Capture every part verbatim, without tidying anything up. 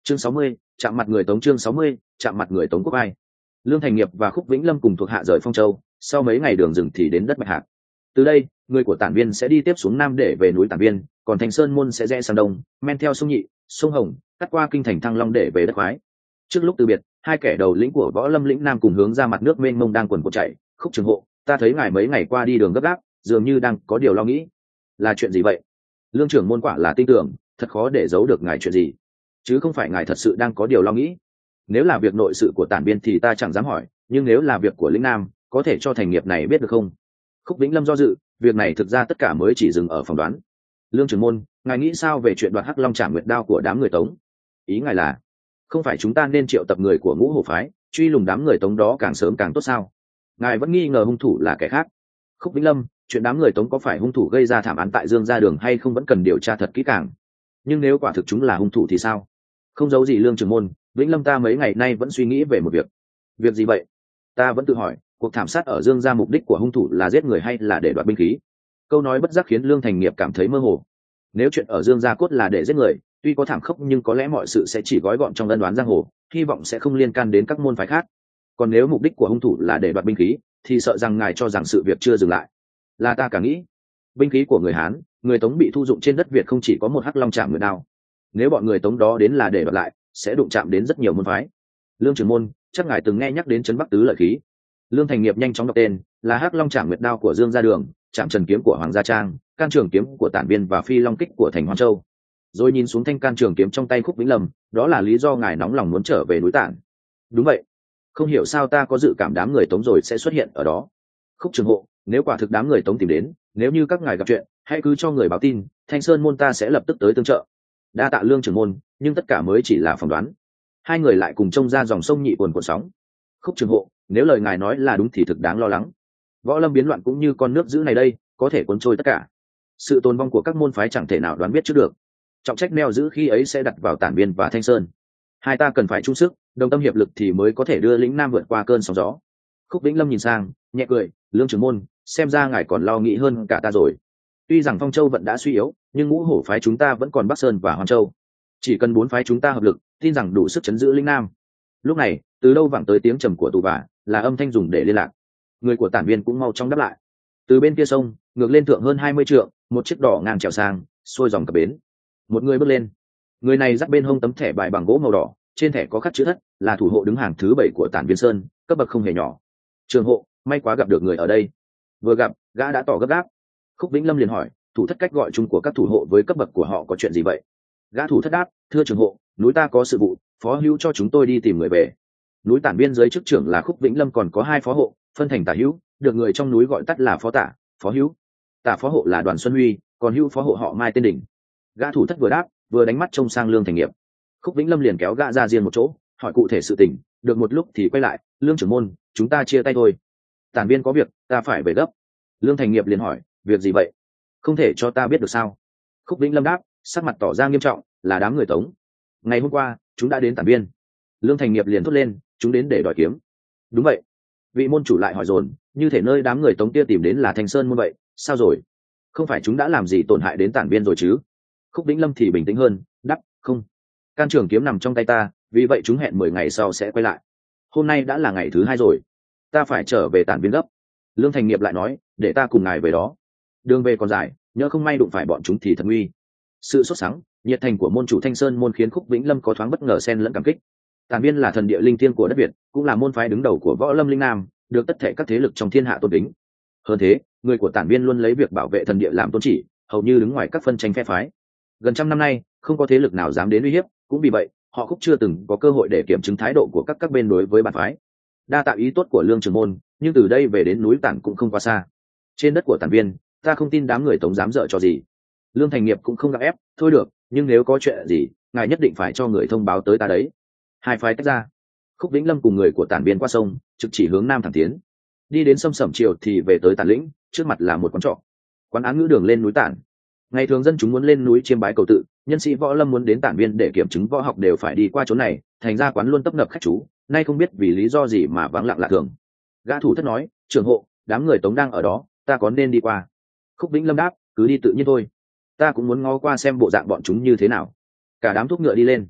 chương sáu mươi, chạm mặt người Tống. Chương sáu mươi, chạm mặt người Tống Quốc ai. Lương Thành Nghiệp và Khúc Vĩnh Lâm cùng thuộc hạ rời Phong Châu, sau mấy ngày đường rừng thì đến đất Bạch Hạc. Từ đây, người của Tản Viên sẽ đi tiếp xuống nam để về núi Tản Viên, còn Thành Sơn môn sẽ rẽ sang đông, men theo sông Nhị, sông Hồng, cắt qua kinh thành Thăng Long để về đất Khoái. Trước lúc từ biệt, hai kẻ đầu lĩnh của Võ Lâm lĩnh Nam cùng hướng ra mặt nước mênh mông đang quần cuộn chạy. Khúc Trường Hộ, ta thấy ngài mấy ngày qua đi đường gấp gáp, dường như đang có điều lo nghĩ. Là chuyện gì vậy? Lương trưởng môn quả là tin tưởng, thật khó để giấu được ngài chuyện gì, chứ không phải ngài thật sự đang có điều lo nghĩ. Nếu là việc nội sự của Tản Viên thì ta chẳng dám hỏi, nhưng nếu là việc của lĩnh Nam, có thể cho thành nghiệp này biết được không? Khúc Vĩnh Lâm do dự, việc này thực ra tất cả mới chỉ dừng ở phỏng đoán. Lương trưởng môn, ngài nghĩ sao về chuyện đoạt Hắc Long Trảm Nguyệt Đao của đám người Tống? Ý ngài là, không phải chúng ta nên triệu tập người của Ngũ Hổ phái, truy lùng đám người Tống đó càng sớm càng tốt sao? Ngài vẫn nghi ngờ hung thủ là kẻ khác. Khúc Vĩnh Lâm, chuyện đám người Tống có phải hung thủ gây ra thảm án tại Dương Gia Đường hay không vẫn cần điều tra thật kỹ càng. Nhưng nếu quả thực chúng là hung thủ thì sao? Không giấu gì Lương trưởng môn, Vĩnh Lâm ta mấy ngày nay vẫn suy nghĩ về một việc. Việc gì vậy? Ta vẫn tự hỏi, cuộc thảm sát ở Dương Gia mục đích của hung thủ là giết người hay là để đoạt binh khí? Câu nói bất giác khiến Lương Thành Nghiệp cảm thấy mơ hồ. Nếu chuyện ở Dương Gia cốt là để giết người, tuy có thảm khốc nhưng có lẽ mọi sự sẽ chỉ gói gọn trong ân đoán giang hồ, hy vọng sẽ không liên can đến các môn phái khác. Còn nếu mục đích của hung thủ là để đoạt binh khí, thì sợ rằng ngài cho rằng sự việc chưa dừng lại. Là ta cả nghĩ. Binh khí của người Hán, người Tống bị thu dụng trên đất Việt không chỉ có một Hắc Long Trảm Nguyệt Đao. Nếu bọn người Tống đó đến là để đoạt lại, sẽ đụng chạm đến rất nhiều môn phái. Lương trưởng môn, chắc ngài từng nghe nhắc đến Trấn Bắc Tứ Lợi Khí. Lương Thành Nghiệp nhanh chóng đọc tên, là Hắc Long Trảm Nguyệt Đao của Dương Gia Đường, Trảm Trần Kiếm của Hoàng Gia Trang, Can Trường Kiếm của Tản Viên và Phi Long Kích của thành Hoan Châu. Rồi nhìn xuống thanh can trường kiếm trong tay Khúc Vĩnh Lâm, đó là lý do ngài nóng lòng muốn trở về núi Tản. Đúng vậy. Không hiểu sao ta có dự cảm đám người Tống rồi sẽ xuất hiện ở đó. Khúc Trường Hộ, nếu quả thực đám người Tống tìm đến, nếu như các ngài gặp chuyện, hãy cứ cho người báo tin, Thanh Sơn môn ta sẽ lập tức tới tương trợ. Đa tạ Lương trưởng môn, nhưng tất cả mới chỉ là phỏng đoán. Hai người lại cùng trông ra dòng sông Nhị cuồn cuộn sóng. Khúc Trường Hộ, nếu lời ngài nói là đúng thì thực đáng lo lắng. Võ Lâm biến loạn cũng như con nước dữ này đây, có thể cuốn trôi tất cả. Sự tồn vong của các môn phái chẳng thể nào đoán biết trước được. Trọng trách neo giữ khi ấy sẽ đặt vào Tản Viên và Thanh Sơn. Hai ta cần phải chung sức, đồng tâm hiệp lực thì mới có thể đưa lĩnh Nam vượt qua cơn sóng gió. Khúc Vĩnh Lâm nhìn sang, nhẹ cười, Lương trưởng môn, xem ra ngài còn lo nghĩ hơn cả ta rồi. Tuy rằng Phong Châu vẫn đã suy yếu, nhưng Ngũ Hổ phái chúng ta vẫn còn Bắc Sơn và Hoan Châu. Chỉ cần bốn phái chúng ta hợp lực, tin rằng đủ sức chấn giữ lĩnh Nam. Lúc này, từ đâu vẳng tới tiếng trầm của tù vả, là âm thanh dùng để liên lạc. Người của Tản Viên cũng mau chóng đáp lại. Từ bên kia sông, ngược lên thượng hơn hai mươi trượng, một chiếc đỏ ngang chèo sang, xuôi dòng cập bến. Một người bước lên. Người này dắt bên hông tấm thẻ bài bằng gỗ màu đỏ, trên thẻ có khắc chữ Thất, là thủ hộ đứng hàng thứ bảy của Tản Viên Sơn, cấp bậc không hề nhỏ. Trường hộ, may quá gặp được người ở đây. Vừa gặp, gã đã tỏ gấp gáp. Khúc Vĩnh Lâm liền hỏi, thủ thất cách gọi chung của các thủ hộ với cấp bậc của họ có chuyện gì vậy? Gã thủ thất đáp, thưa trường hộ, núi ta có sự vụ, phó hữu cho chúng tôi đi tìm người về. Núi Tản Viên dưới chức trưởng là Khúc Vĩnh Lâm còn có hai phó hộ, phân thành tả hữu, được người trong núi gọi tắt là phó tả, phó hữu. Tả phó hộ là Đoàn Xuân Huy, còn hữu phó hộ họ Mai Tên Đỉnh. Gã thủ thất vừa đáp, vừa đánh mắt trông sang Lương Thành Nghiệp. Khúc Vĩnh Lâm liền kéo gã ra riêng một chỗ, hỏi cụ thể sự tình, được một lúc thì quay lại, Lương trưởng môn, chúng ta chia tay thôi. Tản Viên có việc, ta phải về gấp. Lương Thành Nghiệp liền hỏi, việc gì vậy? Không thể cho ta biết được sao? Khúc Vĩnh Lâm đáp, sắc mặt tỏ ra nghiêm trọng, là đám người Tống. Ngày hôm qua, chúng đã đến Tản Viên. Lương Thành Nghiệp liền thốt lên, chúng đến để đòi kiếm. Đúng vậy. Vị môn chủ lại hỏi dồn, như thể nơi đám người Tống kia tìm đến là Thanh Sơn môn vậy, sao rồi? Không phải chúng đã làm gì tổn hại đến Tản Viên rồi chứ? Khúc Vĩnh Lâm thì bình tĩnh hơn, đáp, không. Can trường kiếm nằm trong tay ta, vì vậy chúng hẹn mười ngày sau sẽ quay lại. Hôm nay đã là ngày thứ hai rồi, ta phải trở về Tản Viên gấp. Lương Thành Nghiệp lại nói, để ta cùng ngài về đó. Đường về còn dài, nhỡ không may đụng phải bọn chúng thì thật nguy. Sự sốt sắng, nhiệt thành của môn chủ Thanh Sơn môn khiến Khúc Vĩnh Lâm có thoáng bất ngờ xen lẫn cảm kích. Tản Viên là thần địa linh thiêng của đất Việt, cũng là môn phái đứng đầu của Võ Lâm Linh Nam, được tất thể các thế lực trong thiên hạ tôn kính. Hơn thế, người của Tản Viên luôn lấy việc bảo vệ thần địa làm tôn chỉ, hầu như đứng ngoài các phân tranh phe phái. Gần trăm năm nay, không có thế lực nào dám đến uy hiếp, cũng vì vậy, họ Khúc chưa từng có cơ hội để kiểm chứng thái độ của các các bên đối với bản phái. Đa tạ ý tốt của Lương trưởng môn, nhưng từ đây về đến núi Tản cũng không quá xa. Trên đất của Tản Viên, ta không tin đám người Tống dám dở trò gì. Lương Thành Nghiệp cũng không gượng ép, thôi được, nhưng nếu có chuyện gì, ngài nhất định phải cho người thông báo tới ta đấy. Hai phái tách ra. Khúc Vĩnh Lâm cùng người của Tản Viên qua sông, trực chỉ hướng nam thẳng tiến. Đi đến sông Sẩm Triều thì về tới Tản Lĩnh, trước mặt là một quán trọ. Quán án ngữ đường lên núi Tản. Ngày thường dân chúng muốn lên núi chiêm bái cầu tự, nhân sĩ võ lâm muốn đến Tản Viên để kiểm chứng võ học đều phải đi qua chỗ này, thành ra quán luôn tấp nập khách trú, nay không biết vì lý do gì mà vắng lặng lạ thường. Gã thủ thất nói, trưởng hộ, đám người Tống đang ở đó, ta có nên đi qua? Khúc Vĩnh Lâm đáp, cứ đi tự nhiên thôi, ta cũng muốn ngó qua xem bộ dạng bọn chúng như thế nào. Cả đám thúc ngựa đi lên.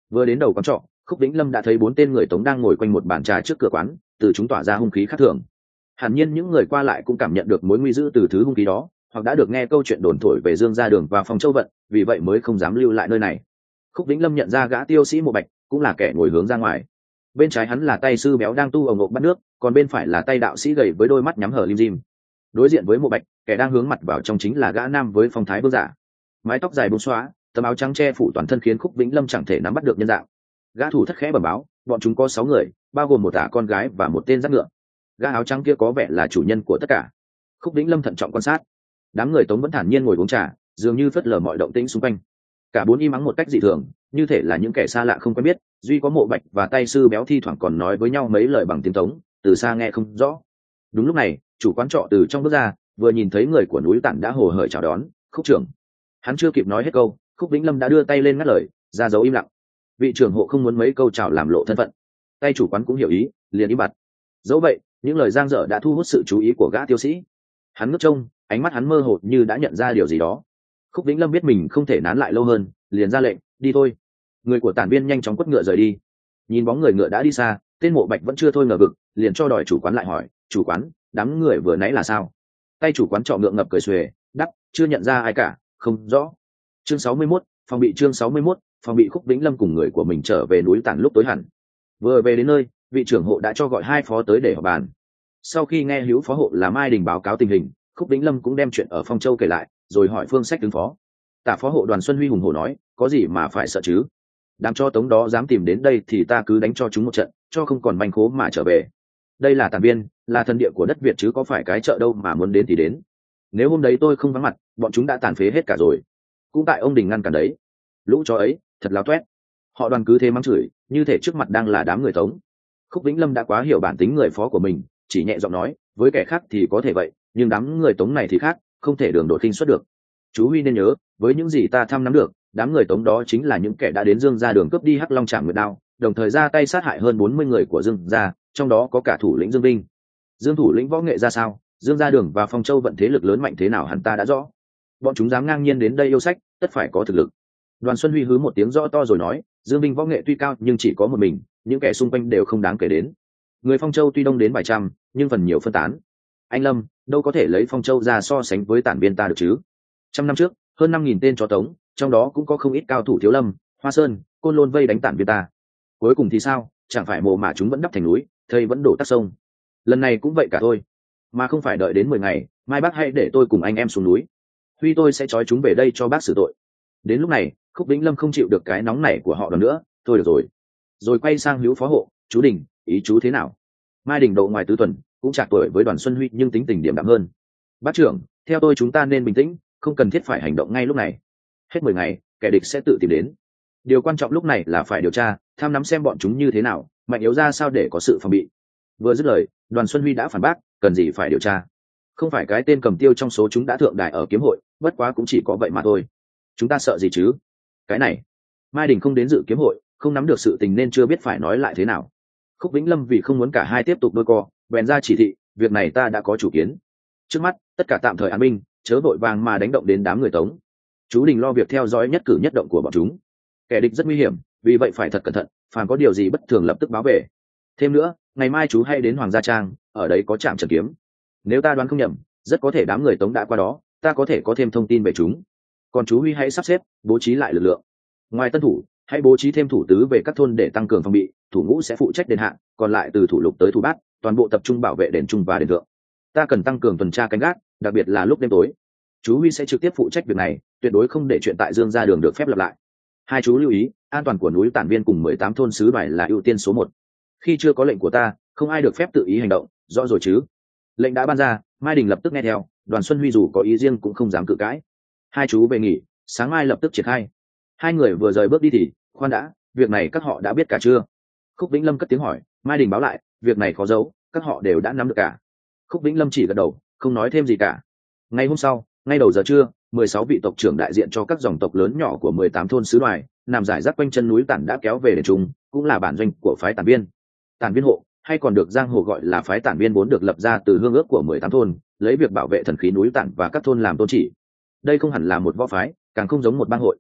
Vừa đến đầu quán trọ, Khúc Vĩnh Lâm đã thấy bốn tên người Tống đang ngồi quanh một bàn trà trước cửa quán, từ chúng tỏa ra hung khí khác thường. Hẳn nhiên những người qua lại cũng cảm nhận được mối nguy dữ từ thứ hung khí đó, hoặc đã được nghe câu chuyện đồn thổi về Dương Gia Đường và Phong Châu Vận, vì vậy mới không dám lưu lại nơi này. Khúc Vĩnh Lâm nhận ra gã tiêu sĩ Mộ Bạch cũng là kẻ ngồi hướng ra ngoài. Bên trái hắn là tay sư béo đang tu ồng ộp bắt nước, còn bên phải là tay đạo sĩ gầy với đôi mắt nhắm hở lim dim. Đối diện với Mộ Bạch, kẻ đang hướng mặt vào trong chính là gã nam với phong thái vương giả. Mái tóc dài buông xóa, tấm áo trắng che phủ toàn thân khiến Khúc Vĩnh Lâm chẳng thể nắm bắt được nhân dạng. Gã thủ thất khẽ bẩm báo, bọn chúng có sáu người, bao gồm một ả con gái và một tên dắt ngựa. Gã áo trắng kia có vẻ là chủ nhân của tất cả. Khúc Vĩnh Lâm thận trọng quan sát. Đám người Tống vẫn thản nhiên ngồi uống trà, dường như phớt lờ mọi động tĩnh xung quanh. Cả bốn im ắng một cách dị thường, như thể là những kẻ xa lạ không quen biết. Duy có Mộ Bạch và tay sư béo thi thoảng còn nói với nhau mấy lời bằng tiếng Tống, từ xa nghe không rõ. Đúng lúc này, chủ quán trọ từ trong bước ra, vừa nhìn thấy người của núi Tản đã hồ hởi chào đón. Khúc trưởng. Hắn chưa kịp nói hết câu, Khúc Vĩnh Lâm đã đưa tay lên ngắt lời, ra dấu im lặng. Vị trưởng hộ không muốn mấy câu chào làm lộ thân phận. Tay chủ quán cũng hiểu ý, liền im bặt. Dẫu vậy, những lời giang dở đã thu hút sự chú ý của gã tiêu sĩ. Hắn ngước trông, ánh mắt hắn mơ hồ như đã nhận ra điều gì đó. Khúc Vĩnh Lâm biết mình không thể nán lại lâu hơn, liền ra lệnh, đi thôi. Người của Tản Viên nhanh chóng quất ngựa rời đi. Nhìn bóng người ngựa đã đi xa, tên Mộ Bạch vẫn chưa thôi ngờ vực, liền cho đòi chủ quán lại hỏi, chủ quán, đám người vừa nãy là sao? Tay chủ quán trọ ngượng ngập cười xuề, đắp, chưa nhận ra ai cả, không rõ. Chương sáu mươi mốt, phòng bị chương sáu mươi mốt, phòng bị. Khúc Vĩnh Lâm cùng người của mình trở về núi Tản lúc tối hẳn. Vừa về đến nơi, vị trưởng hộ đã cho gọi hai phó tới để họp bàn. Sau khi nghe hữu phó hộ là Mai Đình báo cáo tình hình, Khúc Vĩnh Lâm cũng đem chuyện ở Phong Châu kể lại, rồi hỏi phương sách ứng phó. Tả phó hộ Đoàn Xuân Huy hùng hổ nói, có gì mà phải sợ chứ? Đám cho Tống đó dám tìm đến đây thì ta cứ đánh cho chúng một trận, cho không còn manh khố mà trở về. Đây là Tản Viên, là thần địa của đất Việt chứ có phải cái chợ đâu mà muốn đến thì đến. Nếu hôm đấy tôi không vắng mặt, bọn chúng đã tàn phế hết cả rồi. Cũng tại ông Đình ngăn cản đấy. Lũ chó ấy thật láo toét. Họ Đoàn cứ thế mắng chửi, như thể trước mặt đang là đám người Tống. Khúc Vĩnh Lâm đã quá hiểu bản tính người phó của mình, chỉ nhẹ giọng nói, với kẻ khác thì có thể vậy, nhưng đám người Tống này thì khác, không thể đường đột khinh xuất được. Chú Huy nên nhớ, với những gì ta thăm nắm được, đám người Tống đó chính là những kẻ đã đến Dương Gia Đường cướp đi Hắc Long Trảm Nguyệt Đao, đồng thời ra tay sát hại hơn bốn mươi người của Dương gia, trong đó có cả thủ lĩnh Dương Vinh. Dương thủ lĩnh võ nghệ ra sao, Dương Gia Đường và Phong Châu vận thế lực lớn mạnh thế nào hẳn ta đã rõ. Bọn chúng dám ngang nhiên đến đây yêu sách, tất phải có thực lực. Đoàn Xuân Huy hứ một tiếng rõ to rồi nói, Dương Vinh võ nghệ tuy cao nhưng chỉ có một mình, những kẻ xung quanh đều không đáng kể đến. Người Phong Châu tuy đông đến vài trăm, nhưng phần nhiều phân tán. Anh Lâm, đâu có thể lấy Phong Châu ra so sánh với Tản Viên ta được chứ? Trăm năm trước, hơn năm nghìn tên chó Tống, trong đó cũng có không ít cao thủ Thiếu Lâm, Hoa Sơn, Côn Lôn vây đánh Tản Viên ta. Cuối cùng thì sao? Chẳng phải mồ mà chúng vẫn đắp thành núi, thây vẫn đổ tắc sông. Lần này cũng vậy cả thôi, mà không phải đợi đến mười ngày, mai bác hãy để tôi cùng anh em xuống núi. Huy tôi sẽ trói chúng về đây cho bác xử tội. Đến lúc này, Khúc Vĩnh Lâm không chịu được cái nóng này của họ Đoàn nữa, thôi được rồi. Rồi quay sang hữu phó hộ, chú Đình, ý chú thế nào? Mai Đình độ ngoài tứ tuần, cũng trạc tuổi với Đoàn Xuân Huy nhưng tính tình điềm đạm hơn. Bác trưởng, theo tôi chúng ta nên bình tĩnh, không cần thiết phải hành động ngay lúc này. Hết mười ngày, kẻ địch sẽ tự tìm đến. Điều quan trọng lúc này là phải điều tra, tham nắm xem bọn chúng như thế nào, mạnh yếu ra sao để có sự phòng bị. Vừa dứt lời, Đoàn Xuân Huy đã phản bác, cần gì phải điều tra? Không phải cái tên cầm tiêu trong số chúng đã thượng đài ở kiếm hội, bất quá cũng chỉ có vậy mà thôi. Chúng ta sợ gì chứ? Cái này, Mai Đình không đến dự kiếm hội, không nắm được sự tình nên chưa biết phải nói lại thế nào. Khúc Vĩnh Lâm vì không muốn cả hai tiếp tục đôi co, bèn ra chỉ thị, việc này ta đã có chủ kiến. Trước mắt, tất cả tạm thời an binh, chớ vội vàng mà đánh động đến đám người Tống. Chú Đình lo việc theo dõi nhất cử nhất động của bọn chúng. Kẻ địch rất nguy hiểm, vì vậy phải thật cẩn thận, phàm có điều gì bất thường lập tức báo về. Thêm nữa, ngày mai chú hãy đến Hoàng Gia Trang, ở đấy có trạm Trần Kiếm. Nếu ta đoán không nhầm, rất có thể đám người Tống đã qua đó, ta có thể có thêm thông tin về chúng. Còn chú Huy hãy sắp xếp, bố trí lại lực lượng. Ngoài tân thủ, hãy bố trí thêm thủ tứ về các thôn để tăng cường phòng bị, thủ ngũ sẽ phụ trách đền hạ, còn lại từ thủ lục tới thủ bát, toàn bộ tập trung bảo vệ đền trung và đền thượng. Ta cần tăng cường tuần tra canh gác, đặc biệt là lúc đêm tối. Chú Huy sẽ trực tiếp phụ trách việc này, tuyệt đối không để chuyện tại Dương Gia Đường được phép lặp lại. Hai chú lưu ý, an toàn của núi Tản Viên cùng mười tám thôn xứ Đoài là ưu tiên số một. Khi chưa có lệnh của ta, không ai được phép tự ý hành động, rõ rồi chứ? Lệnh đã ban ra, Mai Đình lập tức nghe theo, Đoàn Xuân Huy dù có ý riêng cũng không dám cự cãi. Hai chú về nghỉ, sáng mai lập tức triển khai. Hai người vừa rời bước đi thì, khoan đã, việc này các họ đã biết cả chưa? Khúc Vĩnh Lâm cất tiếng hỏi. Mai Đình báo lại, việc này khó giấu, các họ đều đã nắm được cả. Khúc Vĩnh Lâm chỉ gật đầu, không nói thêm gì cả. Ngày hôm sau, ngay đầu giờ trưa, mười sáu vị tộc trưởng đại diện cho các dòng tộc lớn nhỏ của mười tám thôn xứ Đoài, nằm rải rác quanh chân núi Tản đã kéo về đền trung, cũng là bản doanh của phái Tản Viên. Tản Viên hộ, hay còn được giang hồ gọi là phái Tản Viên vốn được lập ra từ hương ước của mười tám thôn, lấy việc bảo vệ thần khí núi Tản và các thôn làm tôn chỉ. Đây không hẳn là một võ phái, càng không giống một bang hội.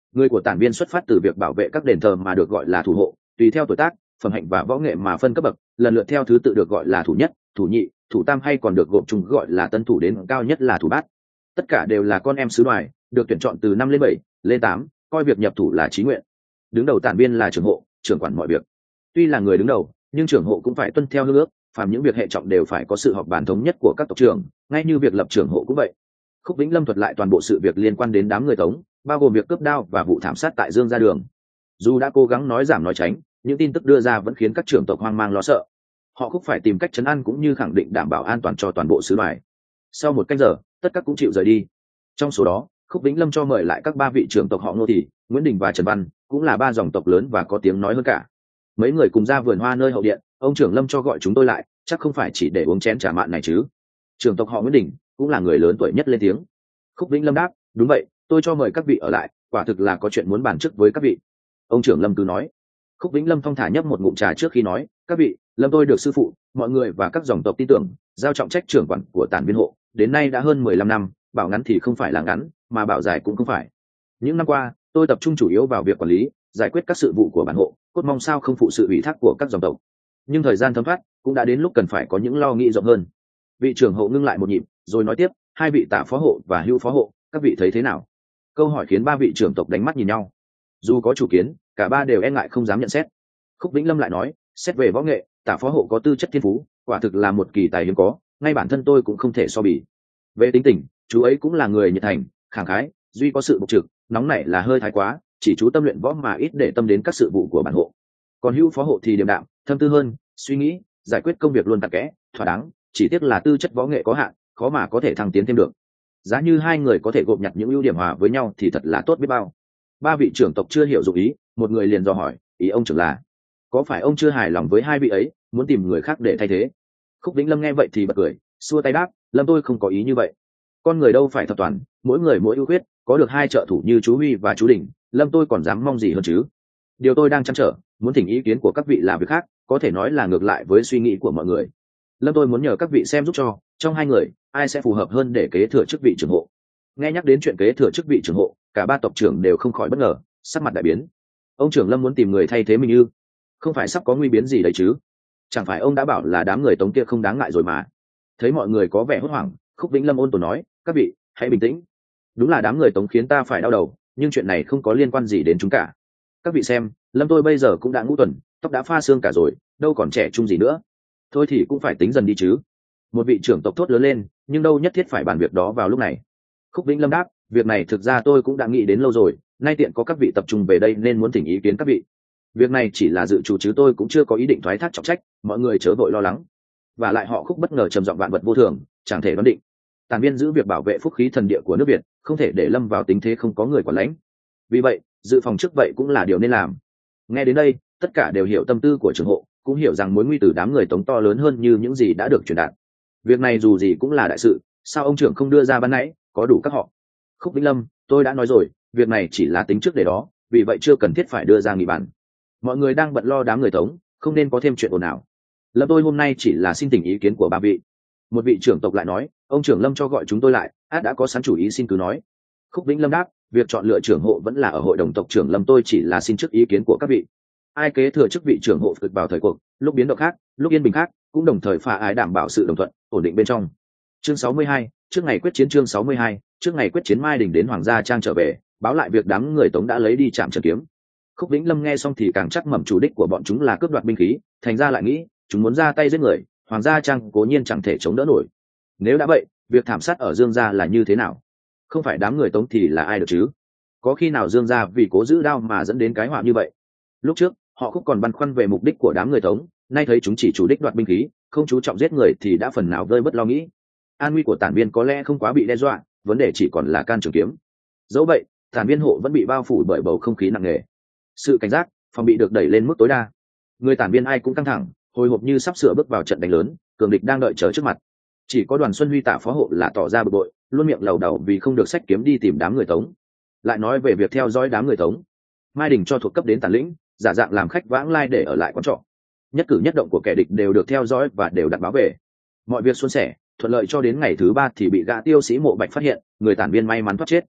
Người của tản viên xuất phát từ việc bảo vệ các đền thờ mà được gọi là thủ hộ, tùy theo tuổi tác, phẩm hạnh và võ nghệ mà phân cấp bậc, lần lượt theo thứ tự được gọi là thủ nhất, thủ nhị, thủ tam hay còn được gộp chung gọi là tân thủ đến cao nhất là thủ bát. Tất cả đều là con em sứ đoài, được tuyển chọn từ năm lên bảy, lên tám, coi việc nhập thủ là chí nguyện. Đứng đầu tản viên là trưởng hộ, trưởng quản mọi việc. Tuy là người đứng đầu, nhưng trưởng hộ cũng phải tuân theo hương ước, phàm những việc hệ trọng đều phải có sự họp bàn thống nhất của các tộc trưởng, ngay như việc lập trưởng hộ cũng vậy. Khúc Vĩnh Lâm thuật lại toàn bộ sự việc liên quan đến đám người Tống, bao gồm việc cướp đao và vụ thảm sát tại Dương Gia Đường. Dù đã cố gắng nói giảm nói tránh, những tin tức đưa ra vẫn khiến các trưởng tộc hoang mang lo sợ. Họ Khúc phải tìm cách trấn an cũng như khẳng định đảm bảo an toàn cho toàn bộ xứ đoài. Sau một canh giờ, tất cả cũng chịu rời đi. Trong số đó, Khúc Vĩnh Lâm cho mời lại các ba vị trưởng tộc họ Ngô Thị, Nguyễn Đình và Trần Văn, cũng là ba dòng tộc lớn và có tiếng nói hơn cả. Mấy người cùng ra vườn hoa nơi hậu điện, ông trưởng Lâm cho gọi chúng tôi lại, chắc không phải chỉ để uống chén trà mạn này chứ. Trưởng tộc họ Nguyễn Đình cũng là người lớn tuổi nhất lên tiếng. Khúc Vĩnh Lâm đáp, đúng vậy, tôi cho mời các vị ở lại, quả thực là có chuyện muốn bàn trước với các vị. Ông trưởng Lâm cứ nói. Khúc Vĩnh Lâm thong thả nhấp một ngụm trà trước khi nói, các vị, Lâm tôi được sư phụ, mọi người và các dòng tộc tin tưởng, giao trọng trách trưởng quản của tản viên hộ, đến nay đã hơn mười lăm năm, bảo ngắn thì không phải là ngắn, mà bảo dài cũng không phải. Những năm qua, tôi tập trung chủ yếu vào việc quản lý, giải quyết các sự vụ của bản hộ, cốt mong sao không phụ sự ủy thác của các dòng tộc. Nhưng thời gian thấm thoát, cũng đã đến lúc cần phải có những lo nghĩ rộng hơn. Vị trưởng hộ ngưng lại một nhịp, rồi nói tiếp, hai vị tả phó hộ và hữu phó hộ, các vị thấy thế nào? Câu hỏi khiến ba vị trưởng tộc đánh mắt nhìn nhau. Dù có chủ kiến, cả ba đều e ngại không dám nhận xét. Khúc Vĩnh Lâm lại nói, xét về võ nghệ, tả phó hộ có tư chất thiên phú, quả thực là một kỳ tài hiếm có, ngay bản thân tôi cũng không thể so bì. Về tính tình, chú ấy cũng là người nhiệt thành, khẳng khái, duy có sự bộc trực, nóng nảy là hơi thái quá, chỉ chú tâm luyện võ mà ít để tâm đến các sự vụ của bản hộ. Còn hữu phó hộ thì điềm đạm, thâm tư hơn, suy nghĩ, giải quyết công việc luôn tạc kẽ, thỏa đáng, chỉ tiếc là tư chất võ nghệ có hạn, khó mà có thể thăng tiến thêm được. Giá như hai người có thể gộp nhặt những ưu điểm hòa với nhau thì thật là tốt biết bao. Ba vị trưởng tộc chưa hiểu dụng ý, một người liền dò hỏi, ý ông trưởng là, có phải ông chưa hài lòng với hai vị ấy, muốn tìm người khác để thay thế? Khúc Vĩnh Lâm nghe vậy thì bật cười, xua tay đáp, Lâm tôi không có ý như vậy. Con người đâu phải thập toàn, mỗi người mỗi ưu khuyết, có được hai trợ thủ như chú Huy và chú Đình, Lâm tôi còn dám mong gì hơn chứ? Điều tôi đang trăn trở, muốn thỉnh ý kiến của các vị là việc khác, có thể nói là ngược lại với suy nghĩ của mọi người. Lâm tôi muốn nhờ các vị xem giúp cho, trong hai người, ai sẽ phù hợp hơn để kế thừa chức vị trưởng hộ. Nghe nhắc đến chuyện kế thừa chức vị trưởng hộ, cả ba tộc trưởng đều không khỏi bất ngờ, sắc mặt đại biến. Ông trưởng Lâm muốn tìm người thay thế mình ư? Không phải sắp có nguy biến gì đấy chứ? Chẳng phải ông đã bảo là đám người Tống kia không đáng ngại rồi mà? Thấy mọi người có vẻ hốt hoảng, Khúc Vĩnh Lâm ôn tồn nói, các vị hãy bình tĩnh. Đúng là đám người Tống khiến ta phải đau đầu, nhưng chuyện này không có liên quan gì đến chúng cả. Các vị xem, Lâm tôi bây giờ cũng đã ngũ tuần, tóc đã pha xương cả rồi, đâu còn trẻ trung gì nữa. Thôi thì cũng phải tính dần đi chứ. Một vị trưởng tộc thốt lớn lên, nhưng đâu nhất thiết phải bàn việc đó vào lúc này. Khúc Vĩnh Lâm đáp, việc này thực ra tôi cũng đã nghĩ đến lâu rồi, nay tiện có các vị tập trung về đây nên muốn thỉnh ý kiến các vị. Việc này chỉ là dự trù chứ tôi cũng chưa có ý định thoái thác trọng trách, mọi người chớ vội lo lắng. Và lại họ Khúc bất ngờ trầm giọng vạn vật vô thường, chẳng thể đoán định. Tản viên giữ việc bảo vệ phúc khí thần địa của nước Việt, không thể để lâm vào tình thế không có người quản lãnh. Vì vậy, dự phòng trước vậy cũng là điều nên làm. Nghe đến đây, tất cả đều hiểu tâm tư của trưởng hộ, cũng hiểu rằng mối nguy từ đám người Tống to lớn hơn như những gì đã được truyền đạt. Việc này dù gì cũng là đại sự, sao ông trưởng không đưa ra ban nãy, có đủ các họ. Khúc Vĩnh Lâm, tôi đã nói rồi, việc này chỉ là tính trước để đó, vì vậy chưa cần thiết phải đưa ra nghị bản. Mọi người đang bận lo đám người Tống, không nên có thêm chuyện ồn ào. Lâm tôi hôm nay chỉ là xin tình ý kiến của ba vị. Một vị trưởng tộc lại nói, ông trưởng Lâm cho gọi chúng tôi lại, át đã có sẵn chủ ý xin cứ nói. Khúc Vĩnh Lâm đáp, việc chọn lựa trưởng hộ vẫn là ở hội đồng tộc trưởng Lâm, tôi chỉ là xin trước ý kiến của các vị. Ai kế thừa chức vị trưởng hộ cực vào thời cuộc, lúc biến động khác, lúc yên bình khác, cũng đồng thời pha ái đảm bảo sự đồng thuận, ổn định bên trong. Chương sáu mươi hai, trước ngày quyết chiến. Chương sáu mươi hai, trước ngày quyết chiến Mai Đình đến Hoàng gia trang trở về, báo lại việc đám người Tống đã lấy đi Trảm Trần kiếm. Khúc Vĩnh Lâm nghe xong thì càng chắc mẩm chủ đích của bọn chúng là cướp đoạt binh khí, thành ra lại nghĩ, chúng muốn ra tay giết người, Hoàng gia trang cố nhiên chẳng thể chống đỡ nổi. Nếu đã vậy, việc thảm sát ở Dương gia là như thế nào? Không phải đám người Tống thì là ai được chứ? Có khi nào Dương gia vì cố giữ đao mà dẫn đến cái họa như vậy? Lúc trước, họ Khúc còn băn khoăn về mục đích của đám người Tống, nay thấy chúng chỉ chủ đích đoạt binh khí, không chú trọng giết người thì đã phần nào vơi bớt lo nghĩ. An nguy của tản viên có lẽ không quá bị đe dọa, vấn đề chỉ còn là can trường kiếm. Dẫu vậy, tản viên hộ vẫn bị bao phủ bởi bầu không khí nặng nề. Sự cảnh giác, phòng bị được đẩy lên mức tối đa. Người tản viên ai cũng căng thẳng, hồi hộp như sắp sửa bước vào trận đánh lớn, cường địch đang đợi chờ trước mặt. Chỉ có Đoàn Xuân Huy tả phó hộ là tỏ ra bực bội, luôn miệng lầu đầu vì không được xách kiếm đi tìm đám người Tống. Lại nói về việc theo dõi đám người Tống, Mai Đình cho thuộc cấp đến Tản Lĩnh, giả dạng làm khách vãng lai để ở lại quán trọ. Nhất cử nhất động của kẻ địch đều được theo dõi và đều đặt báo về. Mọi việc suôn sẻ, thuận lợi cho đến ngày thứ ba thì bị gã tiêu sĩ Mộ Bạch phát hiện, người tản viên may mắn thoát chết.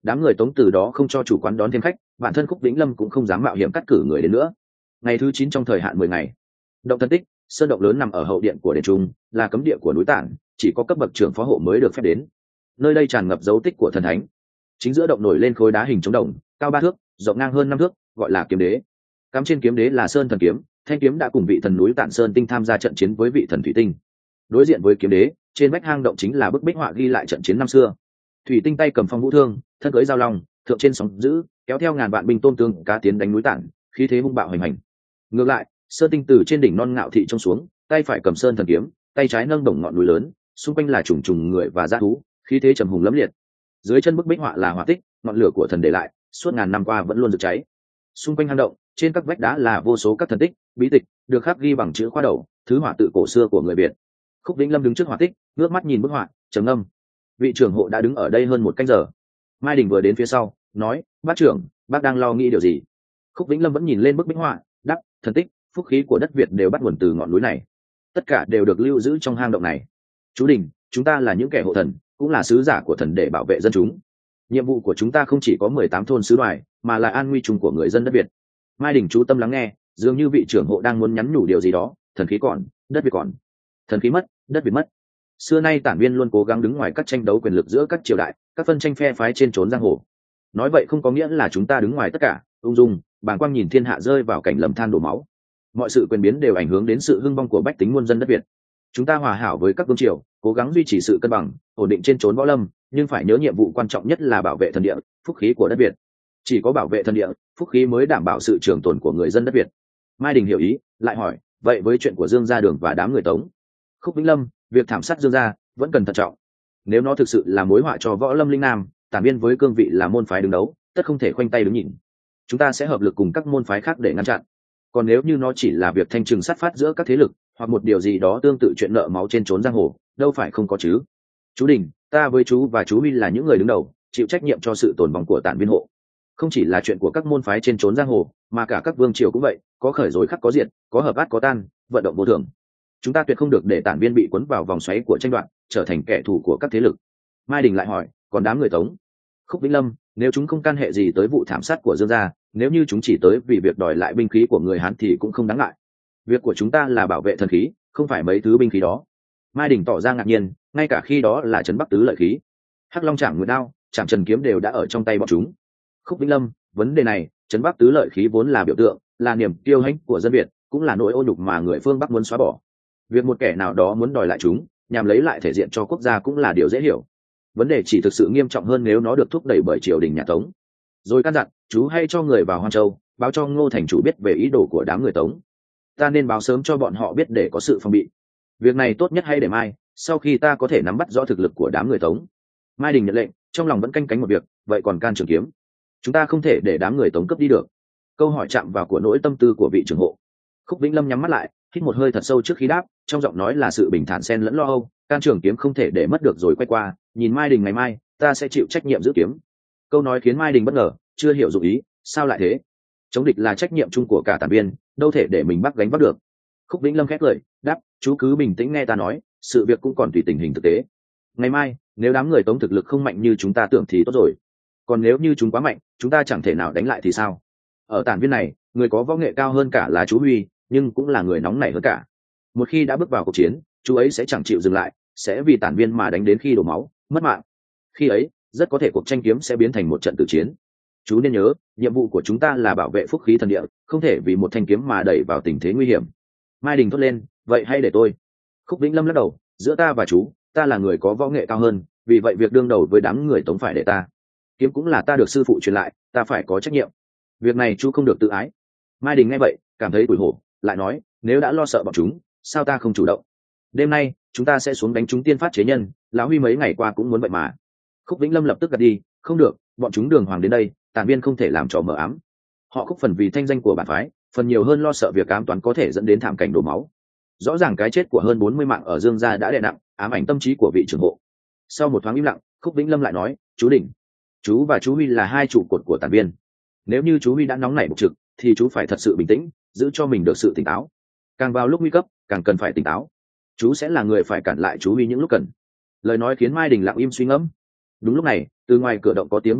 đám người Tống từ đó không cho chủ quán đón thêm khách, bản thân Khúc Vĩnh Lâm cũng không dám mạo hiểm cắt cử người đến nữa. Ngày thứ chín trong thời hạn mười ngày. Động Thần Tích, sơn động lớn nằm ở hậu điện của đền Trung, là cấm địa của núi Tản, chỉ có cấp bậc trưởng phó hộ mới được phép đến. Nơi đây tràn ngập dấu tích của thần thánh. Chính giữa động nổi lên khối đá hình trống đồng, cao ba thước, rộng ngang hơn năm thước, gọi là kiếm đế. Cắm trên kiếm đế là sơn thần kiếm, thanh kiếm đã cùng vị thần núi Tản Sơn Tinh tham gia trận chiến với vị thần thủy tinh. Đối diện với kiếm đế, trên vách hang động chính là bức bích họa ghi lại trận chiến năm xưa. Thủy tinh tay cầm phong vũ thương, thân cưỡi giao long, thượng trên sóng dữ, kéo theo ngàn vạn binh tôm tương cá tiến đánh núi Tản, khí thế hung bạo hoành hành. Ngược lại, Sơn Tinh từ trên đỉnh non ngạo thị trông xuống, tay phải cầm sơn thần kiếm, tay trái nâng đồng ngọn núi lớn, xung quanh là trùng trùng người và dã thú, khí thế trầm hùng lẫm liệt. Dưới chân bức bích họa là hỏa tích, ngọn lửa của thần để lại, suốt ngàn năm qua vẫn luôn rực cháy. Xung quanh hang động, trên các vách đá là vô số các thần tích, bí tịch, được khắc ghi bằng chữ khoa đầu, thứ họa tự cổ xưa của người Việt. Khúc Vĩnh Lâm đứng trước họa tích, ngước mắt nhìn bức họa, trầm ngâm. Vị trưởng hộ đã đứng ở đây hơn một canh giờ. Mai Đình vừa đến phía sau, nói: "Bác trưởng, bác đang lo nghĩ điều gì?" Khúc Vĩnh Lâm vẫn nhìn lên bức bích họa, đáp: "Thần tích, phúc khí của đất Việt đều bắt nguồn từ ngọn núi này, tất cả đều được lưu giữ trong hang động này. Chú Đình, chúng ta là những kẻ hộ thần, cũng là sứ giả của thần để bảo vệ dân chúng. Nhiệm vụ của chúng ta không chỉ có mười tám thôn xứ đoài, mà là an nguy chung của người dân đất Việt." Mai Đình chú tâm lắng nghe, dường như vị trưởng hộ đang muốn nhắn nhủ điều gì đó. Thần khí còn, đất Việt còn. Thần khí mất, đất Việt mất. Xưa nay Tản Viên luôn cố gắng đứng ngoài các tranh đấu quyền lực giữa các triều đại, các phân tranh phe phái trên trốn giang hồ. Nói vậy không có nghĩa là chúng ta đứng ngoài tất cả, ung dung bàng quang nhìn thiên hạ rơi vào cảnh lầm than đổ máu. Mọi sự quyền biến đều ảnh hưởng đến sự hưng vong của bách tính muôn dân đất Việt. Chúng ta hòa hảo với các vương triều, cố gắng duy trì sự cân bằng, ổn định trên trốn võ lâm, nhưng phải nhớ nhiệm vụ quan trọng nhất là bảo vệ thần địa, phúc khí của đất Việt. Chỉ có bảo vệ thần địa, phúc khí mới đảm bảo sự trường tồn của người dân đất Việt. Mai Đình hiểu ý, lại hỏi: "Vậy với chuyện của Dương Gia Đường và đám người Tống?" Khúc Vĩnh Lâm: "Việc thảm sát Dương Gia vẫn cần thận trọng. Nếu nó thực sự là mối họa cho võ lâm linh nam, Tản Viên với cương vị là môn phái đứng đấu, tất không thể khoanh tay đứng nhìn. Chúng ta sẽ hợp lực cùng các môn phái khác để ngăn chặn. Còn nếu như nó chỉ là việc thanh trừng sát phát giữa các thế lực, hoặc một điều gì đó tương tự chuyện nợ máu trên trốn giang hồ, đâu phải không có chứ. Chú Đình, ta với chú và chú Huy là những người đứng đầu, chịu trách nhiệm cho sự tồn vong của Tản Viên hộ. Không chỉ là chuyện của các môn phái trên trốn giang hồ, mà cả các vương triều cũng vậy, có khởi rối khắc có diệt, có hợp át có tan, vận động vô thường. Chúng ta tuyệt không được để Tản Viên bị cuốn vào vòng xoáy của tranh đoạt, trở thành kẻ thù của các thế lực." Mai Đình lại hỏi: "Còn đám người Tống?" Khúc Vĩnh Lâm: "Nếu chúng không can hệ gì tới vụ thảm sát của Dương gia, nếu như chúng chỉ tới vì việc đòi lại binh khí của người Hán thì cũng không đáng ngại. Việc của chúng ta là bảo vệ thần khí, không phải mấy thứ binh khí đó." Mai Đình tỏ ra ngạc nhiên, ngay cả khi đó là trấn Bắc tứ lợi khí, Hắc Long Trảm Nguyệt Đao, Trảm Trần kiếm đều đã ở trong tay bọn chúng. Khúc Vĩnh Lâm: "Vấn đề này, trấn Bắc tứ lợi khí vốn là biểu tượng, là niềm kiêu hãnh của dân Việt, cũng là nỗi ô nhục mà người phương Bắc muốn xóa bỏ. Việc một kẻ nào đó muốn đòi lại chúng, nhằm lấy lại thể diện cho quốc gia cũng là điều dễ hiểu. Vấn đề chỉ thực sự nghiêm trọng hơn nếu nó được thúc đẩy bởi triều đình nhà Tống." Rồi căn dặn: "Chú hay cho người vào Hoan Châu, báo cho Ngô thành chủ biết về ý đồ của đám người Tống. Ta nên báo sớm cho bọn họ biết để có sự phòng bị. Việc này tốt nhất hay để mai, sau khi ta có thể nắm bắt rõ thực lực của đám người Tống." Mai Đình nhận lệnh, trong lòng vẫn canh cánh một việc: vậy còn Can Trường Kiếm, chúng ta không thể để đám người Tống cướp đi được. Câu hỏi chạm vào của nỗi tâm tư của vị trưởng hộ. Khúc Vĩnh Lâm nhắm mắt lại, hít một hơi thật sâu trước khi đáp, trong giọng nói là sự bình thản xen lẫn lo âu. "Can Trường Kiếm không thể để mất được." Rồi quay qua nhìn Mai Đình: "Ngày mai ta sẽ chịu trách nhiệm giữ kiếm." Câu nói khiến Mai Đình bất ngờ, chưa hiểu dụng ý. Sao lại thế? Chống địch là trách nhiệm chung của cả Tản Viên, đâu thể để mình bắt gánh vác được. Khúc Vĩnh Lâm khét lời đáp: "Chú cứ bình tĩnh nghe ta nói, sự việc cũng còn tùy tình hình thực tế. Ngày mai nếu đám người Tống thực lực không mạnh như chúng ta tưởng thì tốt rồi, còn nếu như chúng quá mạnh, chúng ta chẳng thể nào đánh lại thì sao? Ở Tản Viên này, người có võ nghệ cao hơn cả là chú Huy, nhưng cũng là người nóng nảy hơn cả. Một khi đã bước vào cuộc chiến, chú ấy sẽ chẳng chịu dừng lại, sẽ vì Tản Viên mà đánh đến khi đổ máu, mất mạng. Khi ấy, rất có thể cuộc tranh kiếm sẽ biến thành một trận tử chiến. Chú nên nhớ, nhiệm vụ của chúng ta là bảo vệ phúc khí thần địa, không thể vì một thanh kiếm mà đẩy vào tình thế nguy hiểm." Mai Đình thốt lên: "Vậy hay để tôi." Khúc Vĩnh Lâm lắc đầu: "Giữa ta và chú, ta là người có võ nghệ cao hơn, vì vậy việc đương đầu với đám người Tống phải để ta. Kiếm cũng là ta được sư phụ truyền lại, ta phải có trách nhiệm. Việc này chú không được tự ái." Mai Đình nghe vậy, cảm thấy tủi hổ, lại nói: "Nếu đã lo sợ bọn chúng, sao ta không chủ động? Đêm nay chúng ta sẽ xuống đánh chúng tiên phát chế nhân, lão Huy mấy ngày qua cũng muốn vậy mà." Khúc Vĩnh Lâm lập tức gật đi: "Không được, bọn chúng đường hoàng đến đây, Tản Viên không thể làm trò mờ ám. Họ khúc phần vì thanh danh của bản phái, phần nhiều hơn lo sợ việc ám toán có thể dẫn đến thảm cảnh đổ máu. Rõ ràng cái chết của hơn bốn mươi mạng ở Dương gia đã đè nặng, ám ảnh tâm trí của vị trưởng hộ." Sau một thoáng im lặng, Khúc Vĩnh Lâm lại nói: "Chú Đình, chú và chú Huy là hai trụ cột của Tản Viên. Nếu như chú Huy đã nóng nảy bộc trực, thì chú phải thật sự bình tĩnh, giữ cho mình được sự tỉnh táo. Càng vào lúc nguy cấp, càng cần phải tỉnh táo. Chú sẽ là người phải cản lại chú Huy những lúc cần." Lời nói khiến Mai Đình lặng im suy ngẫm. Đúng lúc này, từ ngoài cửa động có tiếng vọng vào: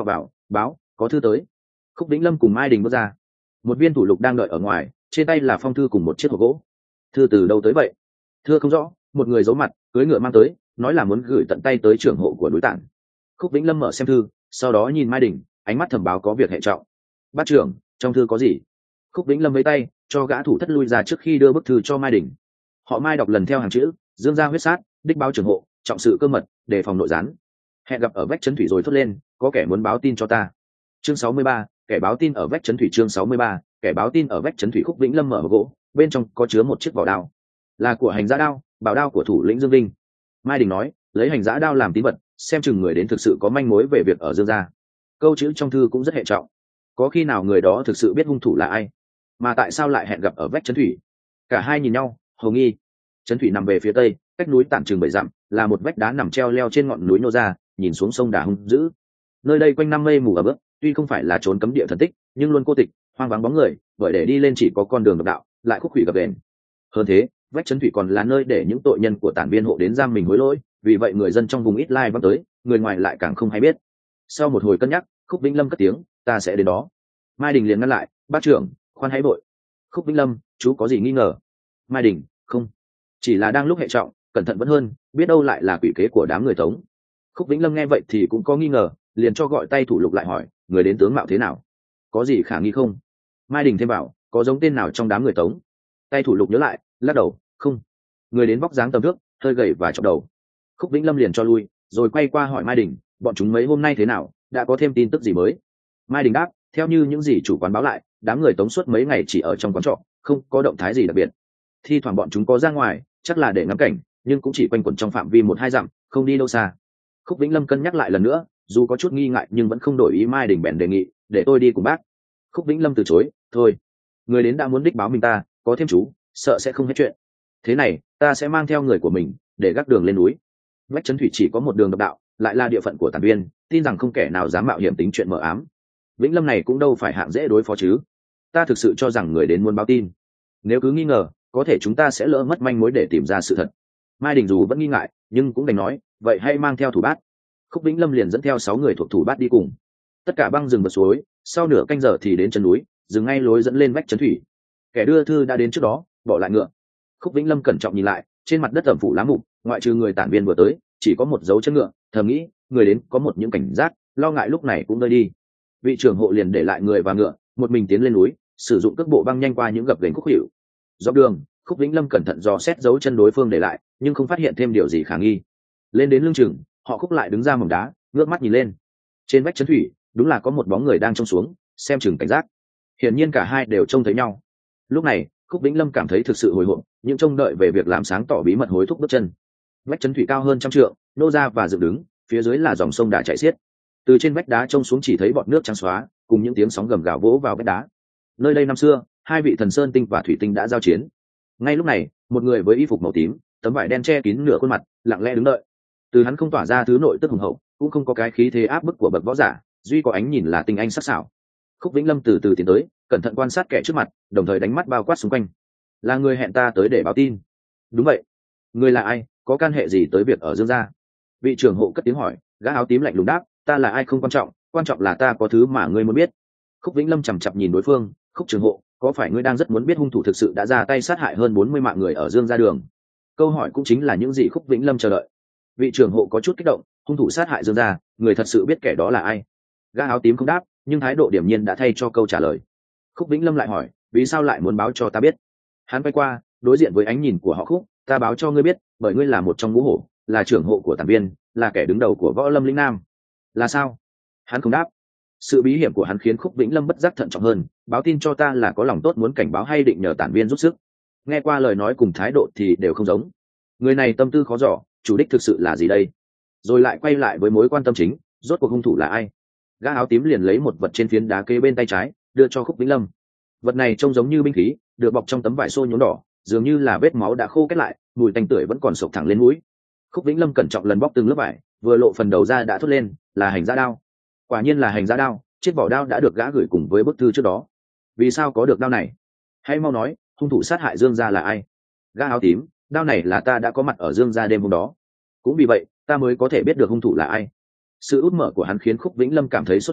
báo có thư tới. Khúc Vĩnh Lâm cùng Mai Đình bước ra, một viên thủ lục đang đợi ở ngoài, trên tay là phong thư cùng một chiếc hộp gỗ. Thư từ đâu tới vậy? Thưa không rõ, một người giấu mặt cưới ngựa mang tới, nói là muốn gửi tận tay tới trưởng hộ của núi Tản. Khúc Vĩnh Lâm mở xem thư, sau đó nhìn Mai Đình, ánh mắt thầm báo có việc hệ trọng. Bát trưởng, trong thư có gì? Khúc Vĩnh Lâm với tay cho gã thủ thất lui ra trước khi đưa bức thư cho Mai Đình. Họ Mai đọc lần theo hàng chữ: Dương gia huyết sát, đích báo trưởng hộ, trọng sự cơ mật, đề phòng nội gián. Hẹn gặp ở vách trấn thủy rồi thốt lên, có kẻ muốn báo tin cho ta. Chương sáu mươi ba, kẻ báo tin ở vách trấn thủy. Chương sáu mươi ba, kẻ báo tin ở vách trấn thủy. Khúc Vĩnh Lâm mở hộp gỗ, bên trong có chứa một chiếc vỏ đao, là của hành giã đao, bảo đao của thủ lĩnh Dương Vinh. Mai Đình nói, lấy hành giã đao làm tín vật, xem chừng người đến thực sự có manh mối về việc ở Dương gia. Câu chữ trong thư cũng rất hệ trọng, có khi nào người đó thực sự biết hung thủ là ai, mà tại sao lại hẹn gặp ở vách trấn thủy? Cả hai nhìn nhau, hầu nghi. Trấn thủy nằm về phía tây, cách núi Tản chừng bảy dặm, là một vách đá nằm treo leo trên ngọn núi nhô ra, nhìn xuống sông Đà hung dữ. Nơi đây quanh năm mây mù ẩm ướt, tuy không phải là trốn cấm địa thần tích, nhưng luôn cô tịch, hoang vắng bóng người, bởi để đi lên chỉ có con đường độc đạo, lại khúc thủy gập ghềnh. Hơn thế, vách trấn thủy còn là nơi để những tội nhân của Tản viên hộ đến giam mình hối lỗi, vì vậy người dân trong vùng ít lai vắng tới, người ngoài lại càng không hay biết. Sau một hồi cân nhắc, Khúc Vĩnh Lâm cất tiếng, ta sẽ đến đó. Mai Đình liền ngăn lại, bác trưởng, khoan hãy vội. Khúc Vĩnh Lâm, chú có gì nghi ngờ? Mai Đình, không, chỉ là đang lúc hệ trọng, cẩn thận vẫn hơn, biết đâu lại là quỷ kế của đám người Tống. Khúc Vĩnh Lâm nghe vậy thì cũng có nghi ngờ, liền cho gọi tay thủ lục lại hỏi, người đến tướng mạo thế nào, có gì khả nghi không? Mai Đình thêm bảo, có giống tên nào trong đám người Tống? Tay thủ lục nhớ lại, lắc đầu, không. Người đến vóc dáng tầm thước, hơi gầy và chọc đầu. Khúc Vĩnh Lâm liền cho lui, rồi quay qua hỏi Mai Đình, bọn chúng mấy hôm nay thế nào, đã có thêm tin tức gì mới? Mai Đình đáp, theo như những gì chủ quán báo lại, đám người Tống suốt mấy ngày chỉ ở trong quán trọ, không có động thái gì đặc biệt. Thi thoảng bọn chúng có ra ngoài, chắc là để ngắm cảnh, nhưng cũng chỉ quanh quẩn trong phạm vi một hai dặm, không đi đâu xa. Khúc Vĩnh Lâm cân nhắc lại lần nữa, dù có chút nghi ngại nhưng vẫn không đổi ý. Mai Đình bèn đề nghị, để tôi đi cùng bác. Khúc Vĩnh Lâm từ chối, thôi, người đến đã muốn đích báo mình ta, có thêm chú, sợ sẽ không hết chuyện. Thế này, ta sẽ mang theo người của mình, để gác đường lên núi. Vách trấn thủy chỉ có một đường độc đạo, lại là địa phận của Tản viên, tin rằng không kẻ nào dám mạo hiểm tính chuyện mờ ám. Vĩnh Lâm này cũng đâu phải hạng dễ đối phó chứ. Ta thực sự cho rằng người đến muốn báo tin. Nếu cứ nghi ngờ, có thể chúng ta sẽ lỡ mất manh mối để tìm ra sự thật. Mai Đình dù vẫn nghi ngại, nhưng cũng đành nói, vậy hãy mang theo thủ bát. Khúc Vĩnh Lâm liền dẫn theo sáu người thuộc thủ bát đi cùng. Tất cả băng rừng vượt suối, sau nửa canh giờ thì đến chân núi, dừng ngay lối dẫn lên vách trấn thủy. Kẻ đưa thư đã đến trước đó, bỏ lại ngựa. Khúc Vĩnh Lâm cẩn trọng nhìn lại, trên mặt đất ẩm phủ lá mục, ngoại trừ người Tản viên vừa tới, chỉ có một dấu chân ngựa. Thầm nghĩ, người đến có một những cảnh giác, lo ngại lúc này cũng rơi đi. Vị trưởng hộ liền để lại người và ngựa, một mình tiến lên núi, sử dụng cước bộ băng nhanh qua những gập ghềnh khúc hiệu. Dọc đường, Khúc Vĩnh Lâm cẩn thận dò xét dấu chân đối phương để lại, nhưng không phát hiện thêm điều gì khả nghi. Lên đến lưng chừng, họ Khúc lại đứng ra mỏm đá, ngước mắt nhìn lên. Trên vách trấn thủy, đúng là có một bóng người đang trông xuống, xem chừng cảnh giác. Hiển nhiên cả hai đều trông thấy nhau. Lúc này, Khúc Vĩnh Lâm cảm thấy thực sự hồi hộp, những trông đợi về việc làm sáng tỏ bí mật hối thúc bước chân. Vách trấn thủy cao hơn trăm trượng, nô ra và dựng đứng, phía dưới là dòng sông Đà chảy xiết. Từ trên vách đá trông xuống chỉ thấy bọt nước trắng xóa, cùng những tiếng sóng gầm gào vỗ vào vách đá. Nơi đây năm xưa, hai vị thần sơn tinh và thủy tinh đã giao chiến. Ngay lúc này, một người với y phục màu tím, tấm vải đen che kín nửa khuôn mặt, lặng lẽ đứng đợi. Từ hắn không tỏa ra thứ nội tức hùng hậu, cũng không có cái khí thế áp bức của bậc võ giả, duy có ánh nhìn là tinh anh sắc sảo. Khúc Vĩnh Lâm từ từ tiến tới, cẩn thận quan sát kẻ trước mặt, đồng thời đánh mắt bao quát xung quanh. Là người hẹn ta tới để báo tin. Đúng vậy. Người là ai, có can hệ gì tới việc ở Dương gia? Vị trưởng hộ cất tiếng hỏi. Gã áo tím lạnh lùng đáp, ta là ai không quan trọng, quan trọng là ta có thứ mà ngươi muốn biết. Khúc Vĩnh Lâm chằm chặp nhìn đối phương. Khúc trưởng hộ, có phải ngươi đang rất muốn biết hung thủ thực sự đã ra tay sát hại hơn bốn mươi mạng người ở Dương gia đường? Câu hỏi cũng chính là những gì Khúc Vĩnh Lâm chờ đợi. Vị trưởng hộ có chút kích động, hung thủ sát hại Dương gia, người thật sự biết kẻ đó là ai? Gã áo tím không đáp, nhưng thái độ điểm nhiên đã thay cho câu trả lời. Khúc Vĩnh Lâm lại hỏi, vì sao lại muốn báo cho ta biết? Hắn quay qua, đối diện với ánh nhìn của họ Khúc, ta báo cho ngươi biết, bởi ngươi là một trong ngũ hổ, là trưởng hộ của Tản viên, là kẻ đứng đầu của võ lâm lĩnh nam. Là sao? Hắn không đáp. Sự bí hiểm của hắn khiến Khúc Vĩnh Lâm bất giác thận trọng hơn. Báo tin cho ta là có lòng tốt muốn cảnh báo hay định nhờ Tản viên giúp sức? Nghe qua lời nói cùng thái độ thì đều không giống. Người này tâm tư khó dò, chủ đích thực sự là gì đây? Rồi lại quay lại với mối quan tâm chính, rốt cuộc hung thủ là ai? Gã áo tím liền lấy một vật trên phiến đá kế bên tay trái, đưa cho Khúc Vĩnh Lâm. Vật này trông giống như binh khí, được bọc trong tấm vải xô nhuốm đỏ, dường như là vết máu đã khô kết lại, mùi tanh tưởi vẫn còn sộc thẳng lên mũi. Khúc Vĩnh Lâm cẩn trọng lần bóc từng lớp vải, vừa lộ phần đầu ra đã thốt lên, là hành giã đao. Quả nhiên là hành giã đao, chiếc vỏ đao đã được gã gửi cùng với bức thư trước đó. Vì sao có được đao này? Hãy mau nói, hung thủ sát hại Dương gia là ai? Gã áo tím, đao này là ta đã có mặt ở Dương gia đêm hôm đó. Cũng vì vậy, ta mới có thể biết được hung thủ là ai. Sự út mở của hắn khiến Khúc Vĩnh Lâm cảm thấy sốt ruột,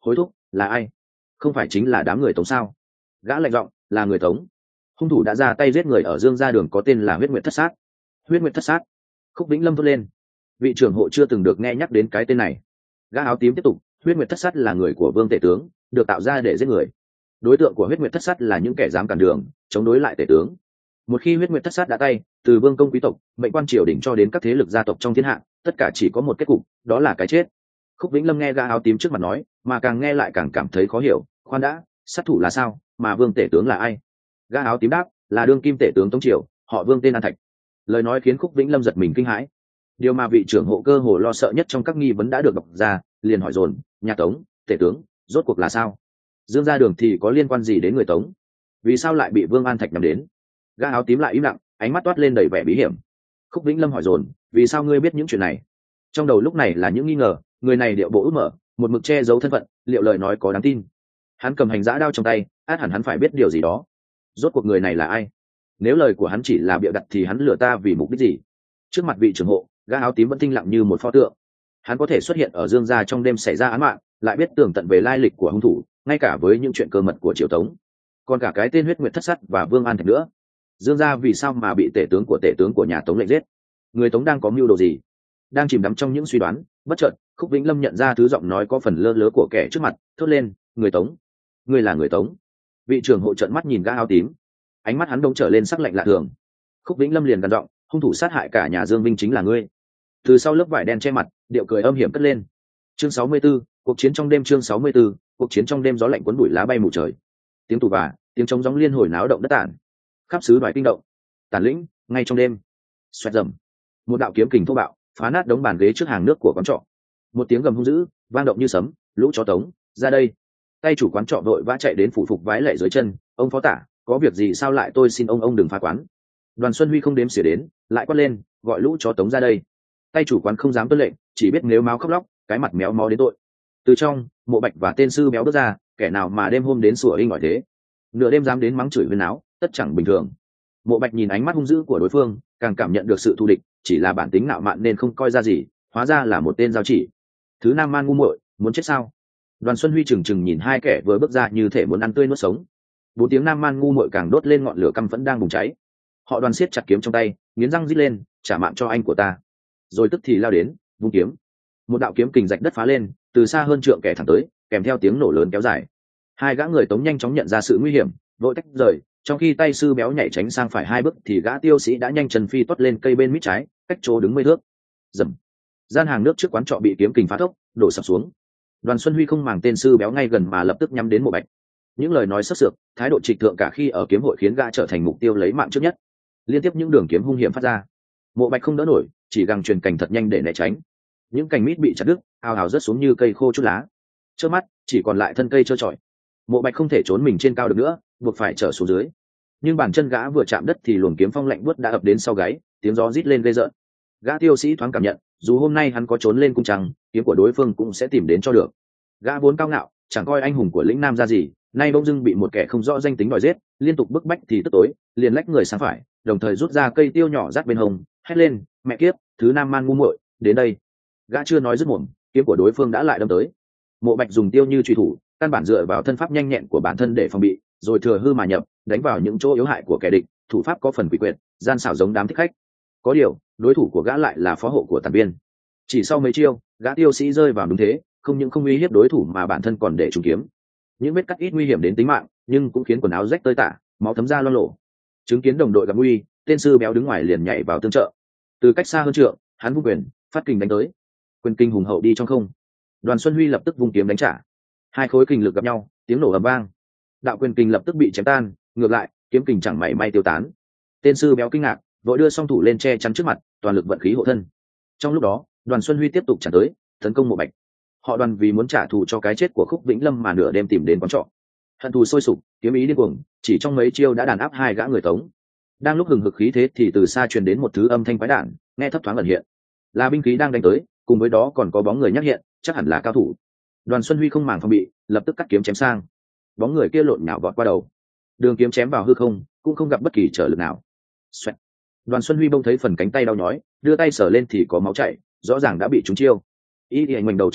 hối thúc là ai? Không phải chính là đám người Tống sao? Gã lạnh giọng, là người Tống. Hung thủ đã ra tay giết người ở Dương gia đường có tên là Huyết Nguyệt Thất Sát. Huyết Nguyệt Thất Sát. Khúc Vĩnh Lâm thốt lên. Vị trưởng hộ chưa từng được nghe nhắc đến cái tên này. Gã áo tím tiếp tục, Huyết Nguyệt Thất Sát là người của Vương Tể tướng, được tạo ra để giết người. Đối tượng của Huyết Nguyệt Thất Sát là những kẻ dám cản đường, chống đối lại Tể tướng. Một khi Huyết Nguyệt Thất Sát đã tay, từ vương công quý tộc, mệnh quan triều đình cho đến các thế lực gia tộc trong thiên hạ, tất cả chỉ có một kết cục, đó là cái chết. Khúc Vĩnh Lâm nghe gã áo tím trước mặt nói, mà càng nghe lại càng cảm thấy khó hiểu. Khoan đã, sát thủ là sao, mà Vương Tể tướng là ai? Gã áo tím đáp, là đương kim Tể tướng Tống triều, họ Vương tên An Thạch. Lời nói khiến Khúc Vĩnh Lâm giật mình kinh hãi. Điều mà vị trưởng hộ cơ hồ lo sợ nhất trong các nghi vấn đã được đọc ra, liền hỏi dồn, nhà Tống, Tể tướng, rốt cuộc là sao? Dương gia đường thì có liên quan gì đến người Tống? Vì sao lại bị Vương An Thạch nhắm đến? Gã áo tím lại im lặng, ánh mắt toát lên đầy vẻ bí hiểm. Khúc Vĩnh Lâm hỏi dồn, vì sao ngươi biết những chuyện này? Trong đầu lúc này là những nghi ngờ, người này điệu bộ út mở, một mực che giấu thân phận, liệu lời nói có đáng tin? Hắn cầm hành giã đao trong tay, át hẳn hắn phải biết điều gì đó. Rốt cuộc người này là ai? Nếu lời của hắn chỉ là bịa đặt thì hắn lừa ta vì mục đích gì? Trước mặt vị trưởng hộ, gã áo tím vẫn thinh lặng như một pho tượng. Hắn có thể xuất hiện ở Dương gia trong đêm xảy ra án mạng, lại biết tường tận về lai lịch của hung thủ, ngay cả với những chuyện cơ mật của triều Tống, còn cả cái tên Huyết Nguyệt Thất Sát và Vương An Thạch nữa. Dương gia vì sao mà bị tể tướng của tể tướng của nhà Tống lệnh giết? Người Tống đang có mưu đồ gì? Đang chìm đắm trong những suy đoán, bất chợt Khúc Vĩnh Lâm nhận ra thứ giọng nói có phần lơ lớ của kẻ trước mặt, thốt lên, người Tống, ngươi là người Tống? Vị trưởng hộ trợn mắt nhìn gã áo tím, ánh mắt hắn đông trở lên sắc lạnh lạ thường. Khúc Vĩnh Lâm liền gằn giọng, hung thủ sát hại cả nhà Dương Vinh chính là ngươi. Từ sau lớp vải đen che mặt, điệu cười âm hiểm cất lên. Chương sáu mươi 64, cuộc chiến trong đêm. Chương sáu mươi 64, cuộc chiến trong đêm. Gió lạnh cuốn bụi lá bay mù trời, tiếng tù và tiếng trống gióng liên hồi náo động đất tản, khắp xứ đoài kinh động. Tản lĩnh, ngay trong đêm, xoẹt rầm, một đạo kiếm kình thô bạo phá nát đống bàn ghế trước hàng nước của quán trọ. Một tiếng gầm hung dữ vang động như sấm, lũ chó Tống ra đây. Tay chủ quán trọ vội vã chạy đến phủ phục vái lạy dưới chân, ông phó tả, có việc gì sao lại, tôi xin ông ông đừng phá quán. Đoàn Xuân Huy không đếm xỉa đến, lại quát lên, gọi lũ chó Tống ra đây. Tay chủ quán không dám tuân lệnh, chỉ biết nếu máu khóc lóc, cái mặt méo mó đến tội. Từ trong, Mộ Bạch và tên sư béo bước ra, kẻ nào mà đêm hôm đến sủa inh ỏi thế, nửa đêm dám đến mắng chửi huyên náo, tất chẳng bình thường. Mộ Bạch nhìn ánh mắt hung dữ của đối phương, càng cảm nhận được sự thù địch, chỉ là bản tính nạo mạn nên không coi ra gì, hóa ra là một tên giao chỉ. Thứ Nam Man ngu muội, muốn chết sao? Đoàn Xuân Huy chừng chừng nhìn hai kẻ vừa bước ra như thể muốn ăn tươi nuốt sống. Bốn tiếng Nam Man ngu muội càng đốt lên ngọn lửa căm phẫn đang bùng cháy. Họ Đoàn siết chặt kiếm trong tay, nghiến răng rít lên, trả mạng cho anh của ta. Rồi tức thì lao đến, vung kiếm. Một đạo kiếm kình rạch đất phá lên, từ xa hơn trượng kẻ thẳng tới, kèm theo tiếng nổ lớn kéo dài. Hai gã người Tống nhanh chóng nhận ra sự nguy hiểm, vội tách rời, trong khi tay sư béo nhảy tránh sang phải hai bước thì gã tiêu sĩ đã nhanh chân phi tuốt lên cây bên mít trái, cách chỗ đứng mươi thước. Dầm. Gian hàng nước trước quán trọ bị kiếm kình phá thốc, đổ sập xuống. Đoàn Xuân Huy không màng tên sư béo ngay gần mà lập tức nhắm đến Mộ Bạch. Những lời nói sắc sược, thái độ trịch thượng cả khi ở kiếm hội khiến gã trở thành mục tiêu lấy mạng trước nhất. Liên tiếp những đường kiếm hung hiểm phát ra. Mộ Bạch không đỡ nổi, chỉ găng truyền cành thật nhanh để né tránh. Những cành mít bị chặt đứt, ào ào rớt xuống như cây khô chút lá. Trước mắt chỉ còn lại thân cây trơ trọi. Mộ Bạch không thể trốn mình trên cao được nữa, buộc phải trở xuống dưới. Nhưng bàn chân gã vừa chạm đất thì luồng kiếm phong lạnh buốt đã ập đến sau gáy, tiếng gió rít lên ghê rợn. Gã tiêu sĩ thoáng cảm nhận, dù hôm nay hắn có trốn lên cung trăng, kiếm của đối phương cũng sẽ tìm đến cho được. Gã vốn cao ngạo, chẳng coi anh hùng của lĩnh Nam ra gì, nay bỗng dưng bị một kẻ không rõ danh tính đòi giết, liên tục bức bách thì tức tối, liền lách người sang phải, đồng thời rút ra cây tiêu nhỏ rát bên hông, hét lên, mẹ kiếp, thứ Nam Man ngu muội, đến đây. Gã chưa nói dứt mồm, kiếm của đối phương đã lại đâm tới. Mộ Bạch dùng tiêu như truy thủ, căn bản dựa vào thân pháp nhanh nhẹn của bản thân để phòng bị, rồi thừa hư mà nhập, đánh vào những chỗ yếu hại của kẻ địch, thủ pháp có phần quỷ quyệt, gian xảo giống đám thích khách. Có điều, đối thủ của gã lại là phó hộ của Tản Viên. Chỉ sau mấy chiêu, gã tiêu sĩ rơi vào đúng thế, không những không uy hiếp đối thủ mà bản thân còn để trúng kiếm. Những vết cắt ít nguy hiểm đến tính mạng, nhưng cũng khiến quần áo rách tơi tả, máu thấm ra loang lổ. Chứng kiến đồng đội gặp nguy, tên sư béo đứng ngoài liền nhảy vào tương trợ. Từ cách xa hơn trượng, hắn vung quyền, phát kình đánh tới. Quyền kinh hùng hậu đi trong không. Đoàn Xuân Huy lập tức vung kiếm đánh trả. Hai khối kình lực gặp nhau, tiếng nổ ầm vang. Đạo quyền kình lập tức bị chém tan, ngược lại, kiếm kình chẳng mảy may tiêu tán. Tên sư béo kinh ngạc, vội đưa song thủ lên che chắn trước mặt, toàn lực vận khí hộ thân. Trong lúc đó, Đoàn Xuân Huy tiếp tục trả tới, tấn công Mộ Bạch. Họ Đoàn vì muốn trả thù cho cái chết của Khúc Vĩnh Lâm mà nửa đêm tìm đến quán trọ. Hận thù sôi sục, kiếm ý điên cuồng, chỉ trong mấy chiêu đã đàn áp hai gã người Tống. Đang lúc hừng hực khí thế thì từ xa truyền đến một thứ âm thanh quái đản, nghe thấp thoáng ẩn hiện, là binh khí đang đánh tới, cùng với đó còn có bóng người nhắc hiện, chắc hẳn là cao thủ. Đoàn Xuân Huy không màng phòng bị, lập tức cắt kiếm chém sang. Bóng người kia lộn nhào vọt qua đầu, đường kiếm chém vào hư không, cũng không gặp bất kỳ trở lực nào. Xoẹt. Đoàn Xuân Huy bỗng thấy phần cánh tay đau nhói, đưa tay sờ lên thì có máu chảy, rõ ràng đã bị trúng chiêu. Y Y ảnh ngoảnh đầu trông lại,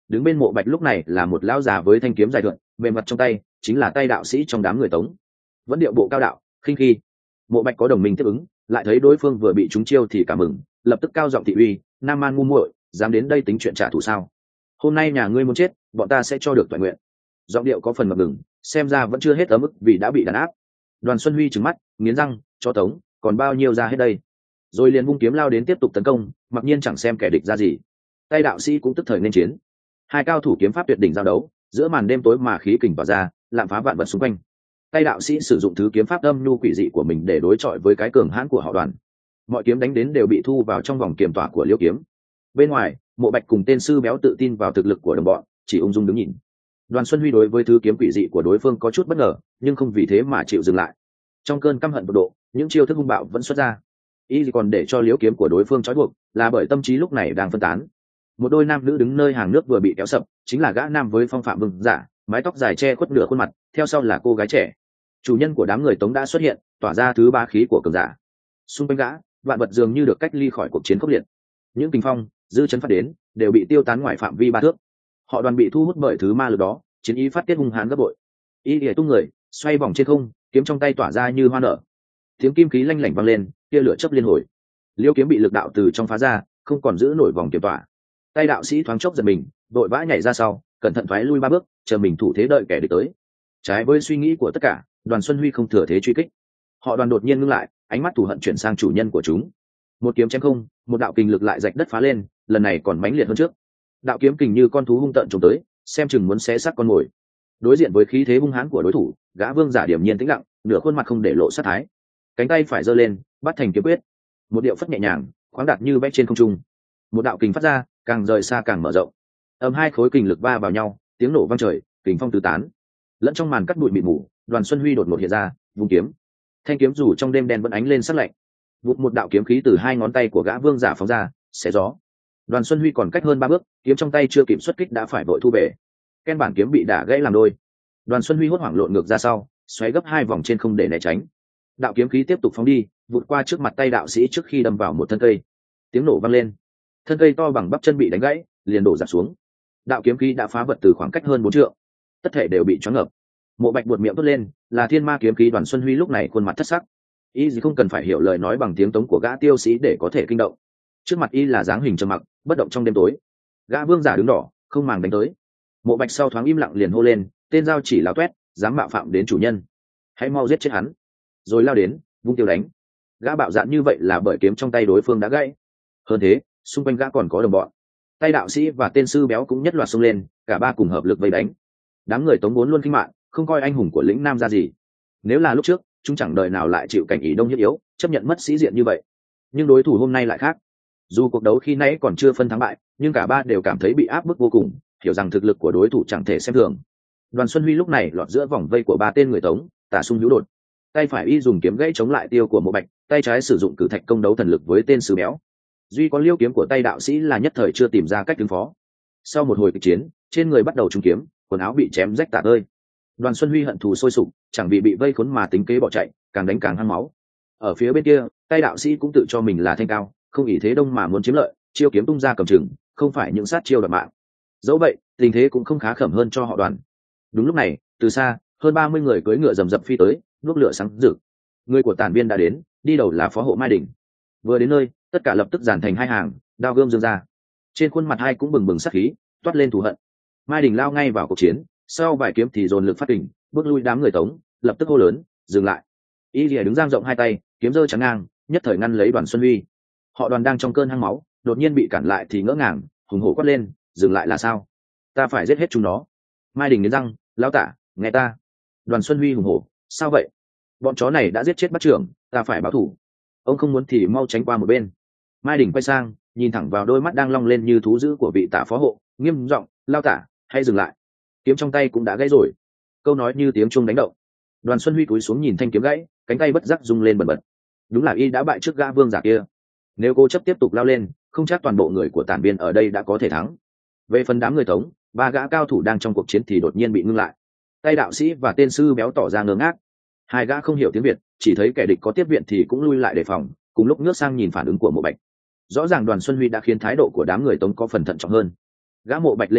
đứng bên Mộ Bạch lúc này là một lão già với thanh kiếm dài thượn bề mặt trong tay chính là tay đạo sĩ trong đám người Tống, vẫn điệu bộ cao đạo khinh khi. Mộ Bạch có đồng minh tiếp ứng, lại thấy đối phương vừa bị trúng chiêu thì cảm mừng, lập tức cao giọng thị uy: Nam Man ngu muội, dám đến đây tính chuyện trả thù sao? Hôm nay nhà ngươi muốn chết, bọn ta sẽ cho được toàn nguyện. Giọng điệu có phần ngập ngừng, xem ra vẫn chưa hết ở mức vì đã bị đàn áp. Đoàn Xuân Huy trừng mắt nghiến răng cho Tống, còn bao nhiêu ra hết đây? Rồi liền vung kiếm lao đến tiếp tục tấn công, mặc nhiên chẳng xem kẻ địch ra gì. Tay đạo sĩ cũng tức thời nên chiến, hai cao thủ kiếm pháp tuyệt đỉnh giao đấu, giữa màn đêm tối mà khí kình tỏa ra, lạm phá vạn vật xung quanh. Tay đạo sĩ sử dụng thứ kiếm pháp âm nhu quỷ dị của mình để đối chọi với cái cường hãn của họ Đoàn. Mọi kiếm đánh đến đều bị thu vào trong vòng kiềm tỏa của liêu kiếm. Bên ngoài, Mộ Bạch cùng tên sư béo tự tin vào thực lực của đồng bọn, chỉ ung dung đứng nhìn. Đoàn Xuân Huy đối với thứ kiếm quỷ dị của đối phương có chút bất ngờ, nhưng không vì thế mà chịu dừng lại. Trong cơn căm hận tột độ, những chiêu thức hung bạo vẫn xuất ra. Y còn để cho liễu kiếm của đối phương trói buộc, là bởi tâm trí lúc này đang phân tán. Một đôi nam nữ đứng nơi hàng nước vừa bị kéo sập, chính là gã nam với phong phạm vương giả, mái tóc dài che khuất nửa khuôn mặt, theo sau là cô gái trẻ. Chủ nhân của đám người Tống đã xuất hiện, tỏa ra thứ ba khí của cường giả. Xung quanh gã, vạn vật dường như được cách ly khỏi cuộc chiến khốc liệt. Những kình phong, dư chấn phát đến, đều bị tiêu tán ngoài phạm vi ba thước. Họ Đoàn bị thu hút bởi thứ ma lực đó, chiến ý phát tiết hung hãn gấp bội. Y lìa tung người, xoay vòng trên không, kiếm trong tay tỏa ra như hoa nở. Tiếng kim khí lanh lảnh vang lên, tia lửa chớp liên hồi. Liêu kiếm bị lực đạo từ trong phá ra, không còn giữ nổi vòng kiếm tỏa. Tay đạo sĩ thoáng chốc giật mình, vội vã nhảy ra sau, cẩn thận thoái lui ba bước, chờ mình thủ thế đợi kẻ địch tới. Trái với suy nghĩ của tất cả, Đoàn Xuân Huy không thừa thế truy kích. Họ Đoàn đột nhiên ngưng lại, ánh mắt thù hận chuyển sang chủ nhân của chúng. Một kiếm chém không, một đạo kình lực lại rạch đất phá lên, lần này còn mãnh liệt hơn trước. Đạo kiếm kình như con thú hung tợn trông tới, xem chừng muốn xé xác con mồi. Đối diện với khí thế hung hãn của đối thủ, gã vương giả điểm nhiên tĩnh lặng, nửa khuôn mặt không để lộ sát thái. Cánh tay phải giơ lên, bắt thành kiếm quyết. Một điệu phất nhẹ nhàng, khoáng đạt như vẽ trên không trung. Một đạo kình phát ra, càng rời xa càng mở rộng. Âm hai khối kình lực va vào nhau, tiếng nổ vang trời, kình phong tứ tán. Lẫn trong màn cắt bụi mịt mù, Đoàn Xuân Huy đột ngột hiện ra, vung kiếm. Thanh kiếm dù trong đêm đen vẫn ánh lên sắc lạnh. Vụt một đạo kiếm khí từ hai ngón tay của gã vương giả phóng ra, xé gió. Đoàn Xuân Huy còn cách hơn ba bước, kiếm trong tay chưa kịp xuất kích đã phải vội thu về. Ken bản kiếm bị đả gãy làm đôi. Đoàn Xuân Huy hốt hoảng lộn ngược ra sau, xoáy gấp hai vòng trên không để né tránh. Đạo kiếm khí tiếp tục phóng đi, vụt qua trước mặt tay đạo sĩ trước khi đâm vào một thân cây. Tiếng nổ vang lên, thân cây to bằng bắp chân bị đánh gãy, liền đổ rạp xuống. Đạo kiếm khí đã phá vật từ khoảng cách hơn bốn trượng, tất thể đều bị choáng ngợp. Mộ Bạch buột miệng thốt lên, là thiên ma kiếm khí. Đoàn Xuân Huy lúc này khuôn mặt thất sắc. Y gì không cần phải hiểu lời nói bằng tiếng Tống của gã tiêu sĩ để có thể kinh động. Trước mặt Y là dáng hình trầm mặc, bất động trong đêm tối. Gã vương giả đứng đỏ, không màng đánh tới. Mộ Bạch sau thoáng im lặng liền hô lên, tên giao chỉ láo toét, dám mạo phạm đến chủ nhân, hãy mau giết chết hắn. Rồi lao đến, vung tiêu đánh. Gã bạo dạn như vậy là bởi kiếm trong tay đối phương đã gãy. Hơn thế, xung quanh gã còn có đồng bọn. Tay đạo sĩ và tên sư béo cũng nhất loạt xông lên, cả ba cùng hợp lực vây đánh. Đám người Tống vốn luôn khinh mạng, không coi anh hùng của lĩnh Nam ra gì. Nếu là lúc trước, chúng chẳng đời nào lại chịu cảnh ý đông nhất yếu, chấp nhận mất sĩ diện như vậy. Nhưng đối thủ hôm nay lại khác. Dù cuộc đấu khi nãy còn chưa phân thắng bại, nhưng cả ba đều cảm thấy bị áp bức vô cùng, hiểu rằng thực lực của đối thủ chẳng thể xem thường. Đoàn Xuân Huy lúc này lọt giữa vòng vây của ba tên người Tống, tả sung hữu đột. Tay phải Y dùng kiếm gãy chống lại tiêu của Mộ Bạch, tay trái sử dụng cử thạch công đấu thần lực với tên sư béo. Duy có liêu kiếm của tay đạo sĩ là nhất thời chưa tìm ra cách ứng phó. Sau một hồi kịch chiến, trên người bắt đầu trúng kiếm, quần áo bị chém rách tả tơi. Đoàn Xuân Huy hận thù sôi sục, chẳng bị bị vây khốn mà tính kế bỏ chạy, càng đánh càng hăng máu. Ở phía bên kia, tay đạo sĩ cũng tự cho mình là thanh cao, không ỷ thế đông mà muốn chiếm lợi, chiêu kiếm tung ra cầm chừng, không phải những sát chiêu đoạt mạng. Dẫu vậy, tình thế cũng không khá khẩm hơn cho họ Đoàn. Đúng lúc này, từ xa, hơn ba mươi người cưỡi ngựa rầm rập phi tới, đuốc lửa sáng rực. Người của Tản Viên đã đến, đi đầu là phó hộ Mai Đình. Vừa đến nơi, tất cả lập tức dàn thành hai hàng, đao gươm dương ra. Trên khuôn mặt hai cũng bừng bừng sát khí, toát lên thù hận. Mai Đình lao ngay vào cuộc chiến, sau vài kiếm thì dồn lực phát kình, bước lui đám người Tống, lập tức hô lớn, dừng lại. Y Lìa đứng dang rộng hai tay, kiếm giơ chắn ngang, nhất thời ngăn lấy Đoàn Xuân Huy. Họ Đoàn đang trong cơn hăng máu, đột nhiên bị cản lại thì ngỡ ngàng, hùng hổ quát lên, dừng lại là sao? Ta phải giết hết chúng nó. Mai Đình nghiến răng, lão tả, nghe ta. Đoàn Xuân Huy hùng hổ, sao vậy? Bọn chó này đã giết chết bắt trưởng, ta phải báo thù. Ông không muốn thì mau tránh qua một bên. Mai Đình quay sang, nhìn thẳng vào đôi mắt đang long lên như thú dữ của vị tả phó hộ, nghiêm giọng, lao tả, hãy dừng lại. Kiếm trong tay cũng đã gãy rồi. Câu nói như tiếng chuông đánh động. Đoàn Xuân Huy cúi xuống nhìn thanh kiếm gãy, cánh tay bất giác rung lên bần bật. Đúng là y đã bại trước gã vương giả kia. Nếu cố chấp tiếp tục lao lên, không chắc toàn bộ người của Tản Viên ở đây đã có thể thắng. Về phần đám người Tống, ba gã cao thủ đang trong cuộc chiến thì đột nhiên bị ngưng lại. Tay đạo sĩ và tên sư béo tỏ ra ngơ ngác. Hai gã không hiểu tiếng Việt, chỉ thấy kẻ địch có tiếp viện thì cũng lui lại đề phòng, cùng lúc ngước sang nhìn phản ứng của Mộ Bạch. Rõ ràng Đoàn Xuân Huy đã khiến thái độ của đám người Tống có phần thận trọng hơn. Gã Mộ Bạch lên tiếng,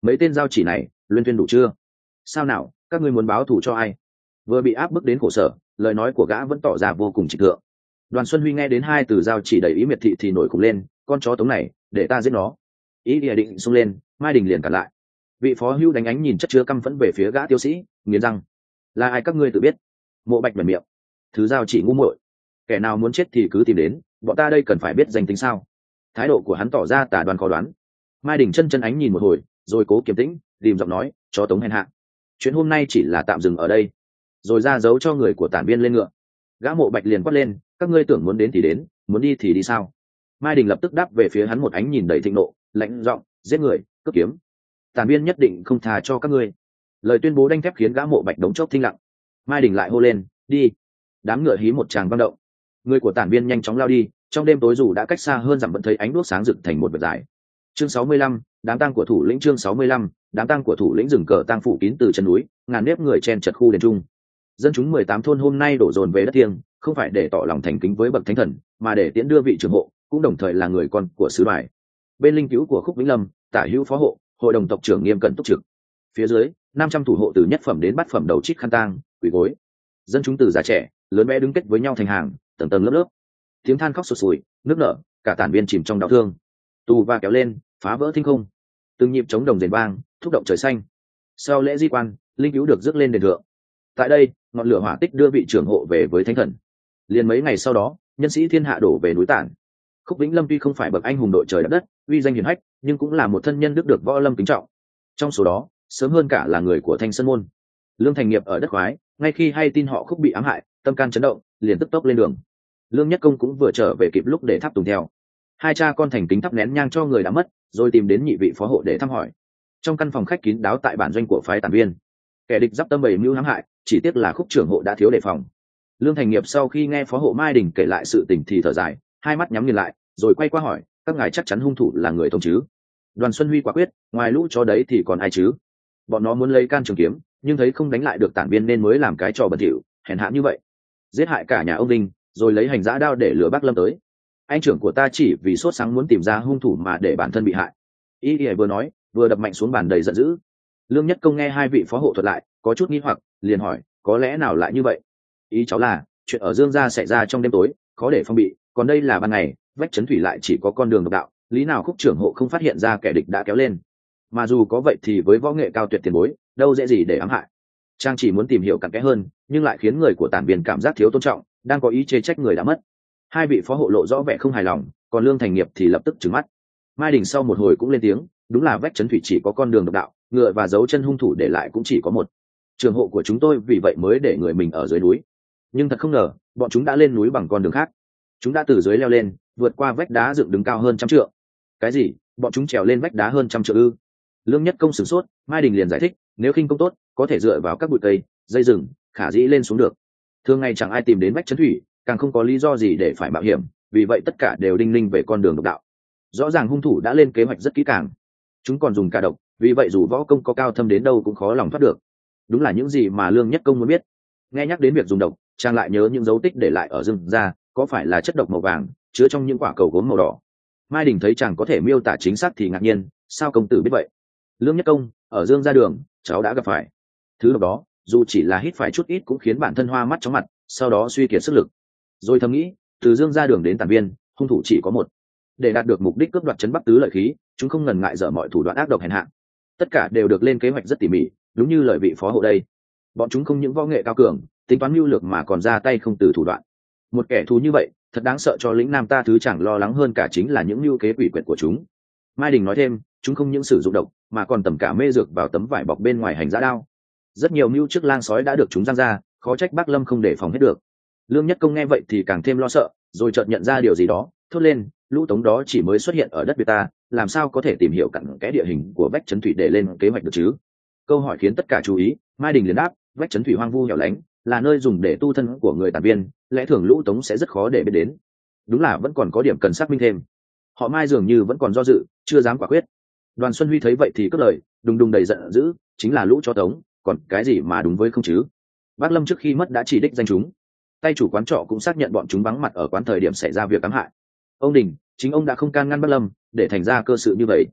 mấy tên giao chỉ này luyên tuyên đủ chưa? Sao nào, các ngươi muốn báo thù cho ai? Vừa bị áp bức đến khổ sở, lời nói của gã vẫn tỏ ra vô cùng trịch thượng. Đoàn Xuân Huy nghe đến hai từ giao chỉ đầy ý miệt thị thì nổi khùng lên, con chó tống này, để ta giết nó. Ý địa định xông lên, Mai Đình liền cản lại. Vị phó hưu đánh ánh nhìn chất chứa căm phẫn về phía gã tiêu sĩ, nghiến răng: là ai các ngươi tự biết? Mộ Bạch mở miệng: thứ giao chỉ ngu muội, kẻ nào muốn chết thì cứ tìm đến, bọn ta đây cần phải biết danh tính sao? Thái độ của hắn tỏ ra tà đoan khó đoán. Mai Đình chân chân ánh nhìn một hồi, rồi cố kiềm tĩnh, tìm giọng nói: chó tống hèn hạ, chuyện hôm nay chỉ là tạm dừng ở đây. Rồi ra dấu cho người của tản viên lên ngựa. Gã Mộ Bạch liền quát lên: các ngươi tưởng muốn đến thì đến, muốn đi thì đi sao? Mai Đình lập tức đáp về phía hắn một ánh nhìn đầy thịnh nộ, lạnh giọng: giết người, cướp kiếm, tản viên nhất định không tha cho các ngươi. Lời tuyên bố đanh thép khiến gã Mộ Bạch đống chốc thinh lặng. Mai Đình lại hô lên: đi. Đám ngựa hí một tràng vang động, người của tản viên nhanh chóng lao đi. Trong đêm tối dù đã cách xa hơn dặm vẫn thấy ánh đuốc sáng rực thành một vệt dài. Chương sáu mươi lăm, đám tang của thủ lĩnh. Chương sáu mươi lăm, đám tang của thủ lĩnh. Rừng cờ tang phủ kín từ chân núi, ngàn nếp người chen chật khu đền trung. Dân chúng mười tám thôn hôm nay đổ dồn về đất thiêng, không phải để tỏ lòng thành kính với bậc thánh thần, mà để tiễn đưa vị trưởng hộ, cũng đồng thời là người con của sứ bài. Bên linh cứu của Khúc Vĩnh Lâm, tả hữu phó hộ, hội đồng tộc trưởng nghiêm cẩn túc trực. Phía dưới, năm trăm thủ hộ từ nhất phẩm đến bát phẩm đầu trích khăn tang, quỳ gối. Dân chúng từ già trẻ, lớn bé đứng kết với nhau thành hàng, tầng tầng lớp lớp. Tiếng than khóc sụt sùi, nước nở, cả tản viên chìm trong đau thương. Tù và kéo lên, phá vỡ thinh không. Từng nhịp trống đồng rền vang, thúc động trời xanh. Sau lễ di quan, linh cứu được rước lên đền thượng. Tại đây, ngọn lửa hỏa tích đưa vị trưởng hộ về với thánh thần. Liền mấy ngày sau đó, nhân sĩ thiên hạ đổ về núi Tản. Khúc Vĩnh Lâm tuy không phải bậc anh hùng đội trời đất đất, uy danh hiển hách, nhưng cũng là một thân nhân đức được võ lâm kính trọng. Trong số đó, sớm hơn cả là người của Thanh Sơn môn. Lương Thành Nghiệp ở đất khoái, ngay khi hay tin họ Khúc bị ám hại, tâm can chấn động, liền tức tốc lên đường. Lương Nhất Công cũng vừa trở về kịp lúc để thắp tùng theo. Hai cha con thành kính thắp nén nhang cho người đã mất, rồi tìm đến nhị vị phó hộ để thăm hỏi. Trong căn phòng khách kín đáo tại bản doanh của phái Tản Viên, kẻ địch giáp tâm bày mưu hãm hại, chỉ tiếc là Khúc trưởng hộ đã thiếu đề phòng. Lương Thành Nghiệp sau khi nghe phó hộ Mai Đình kể lại sự tình thì thở dài, hai mắt nhắm nghiền lại, rồi quay qua hỏi: các ngài chắc chắn hung thủ là người thông chứ? Đoàn Xuân Huy quả quyết: ngoài lũ chó đấy thì còn ai chứ? Bọn nó muốn lấy can trường kiếm, nhưng thấy không đánh lại được Tản Viên nên mới làm cái trò bẩn thỉu hèn hạ như vậy, giết hại cả nhà ông Đinh, rồi lấy hành giã đao để lừa Bác Lâm tới. Anh trưởng của ta chỉ vì sốt sáng muốn tìm ra hung thủ mà để bản thân bị hại. Y Y vừa nói, vừa đập mạnh xuống bàn đầy giận dữ. Lương Nhất Công nghe hai vị phó hộ thuật lại, có chút nghi hoặc, liền hỏi: có lẽ nào lại như vậy? Ý cháu là chuyện ở Dương gia xảy ra trong đêm tối, khó để phong bị, còn đây là ban ngày, vách trấn thủy lại chỉ có con đường độc đạo, lý nào Khúc trưởng hộ không phát hiện ra kẻ địch đã kéo lên? Mà dù có vậy thì với võ nghệ cao tuyệt tiền bối, đâu dễ gì để ám hại. Trang chỉ muốn tìm hiểu cặn kẽ hơn, nhưng lại khiến người của Tản Viên cảm giác thiếu tôn trọng, đang có ý chê trách người đã mất. Hai vị phó hộ lộ rõ vẻ không hài lòng, còn Lương Thành Nghiệp thì lập tức trừng mắt. Mai Đình sau một hồi cũng lên tiếng: đúng là vách trấn thủy chỉ có con đường độc đạo, ngựa và dấu chân hung thủ để lại cũng chỉ có một. Trường hộ của chúng tôi vì vậy mới để người mình ở dưới núi, nhưng thật không ngờ bọn chúng đã lên núi bằng con đường khác. Chúng đã từ dưới leo lên, vượt qua vách đá dựng đứng cao hơn trăm trượng. Cái gì? Bọn chúng trèo lên vách đá hơn trăm trượng ư? Lương Nhất Công sửng sốt. Mai Đình liền giải thích: nếu khinh công tốt, có thể dựa vào các bụi cây, dây rừng, khả dĩ lên xuống được. Thường ngày chẳng ai tìm đến vách trấn thủy, càng không có lý do gì để phải mạo hiểm, vì vậy tất cả đều đinh ninh về con đường độc đạo. Rõ ràng hung thủ đã lên kế hoạch rất kỹ càng. Chúng còn dùng cả độc, vì vậy dù võ công có cao thâm đến đâu cũng khó lòng thoát được. Đúng là những gì mà Lương Nhất Công muốn biết. Nghe nhắc đến việc dùng độc, chàng lại nhớ những dấu tích để lại ở rừng ra, có phải là chất độc màu vàng chứa trong những quả cầu gốm màu đỏ? Mai Đình thấy chàng có thể miêu tả chính xác thì ngạc nhiên: sao công tử biết vậy? Lương Nhất Công, ở Dương ra đường, cháu đã gặp phải. Thứ độc đó, dù chỉ là hít phải chút ít cũng khiến bản thân hoa mắt chóng mặt, sau đó suy kiệt sức lực. Rồi thầm nghĩ, từ Dương ra đường đến Tản Viên, hung thủ chỉ có một. Để đạt được mục đích cướp đoạt trấn Bắc Tứ lợi khí, chúng không ngần ngại dở mọi thủ đoạn ác độc hèn hạ. Tất cả đều được lên kế hoạch rất tỉ mỉ, đúng như lời vị phó hộ đây. Bọn chúng không những võ nghệ cao cường, tính toán mưu lược mà còn ra tay không từ thủ đoạn. Một kẻ thù như vậy, thật đáng sợ cho lĩnh Nam ta. Thứ chẳng lo lắng hơn cả chính là những mưu kế quỷ quyệt của chúng. Mai Đình nói thêm: chúng không những sử dụng độc, mà còn tẩm cả mê dược vào tấm vải bọc bên ngoài hành giã đao. Rất nhiều mưu trước lang sói đã được chúng giăng ra, khó trách Bác Lâm không để phòng hết được. Lương Nhất Công nghe vậy thì càng thêm lo sợ, rồi chợt nhận ra điều gì đó, thốt lên: lũ tống đó chỉ mới xuất hiện ở đất Việt ta, làm sao có thể tìm hiểu cặn kẽ địa hình của vách trấn thủy để lên kế hoạch được chứ? Câu hỏi khiến tất cả chú ý. Mai Đình liền đáp: vách trấn thủy hoang vu hẻo lánh, là nơi dùng để tu thân của người Tản Viên, lẽ thường lũ tống sẽ rất khó để biết đến. Đúng là vẫn còn có điểm cần xác minh thêm. Họ Mai dường như vẫn còn do dự, chưa dám quả quyết. Đoàn Xuân Huy thấy vậy thì cất lời, đùng đùng đầy giận dữ: chính là lũ chó tống, còn cái gì mà đúng với không chứ? Bác Lâm trước khi mất đã chỉ đích danh chúng. Tay chủ quán trọ cũng xác nhận bọn chúng vắng mặt ở quán thời điểm xảy ra việc ám hại. Ông Đình, chính ông đã không can ngăn Bác Lâm, để thành ra cơ sự như vậy.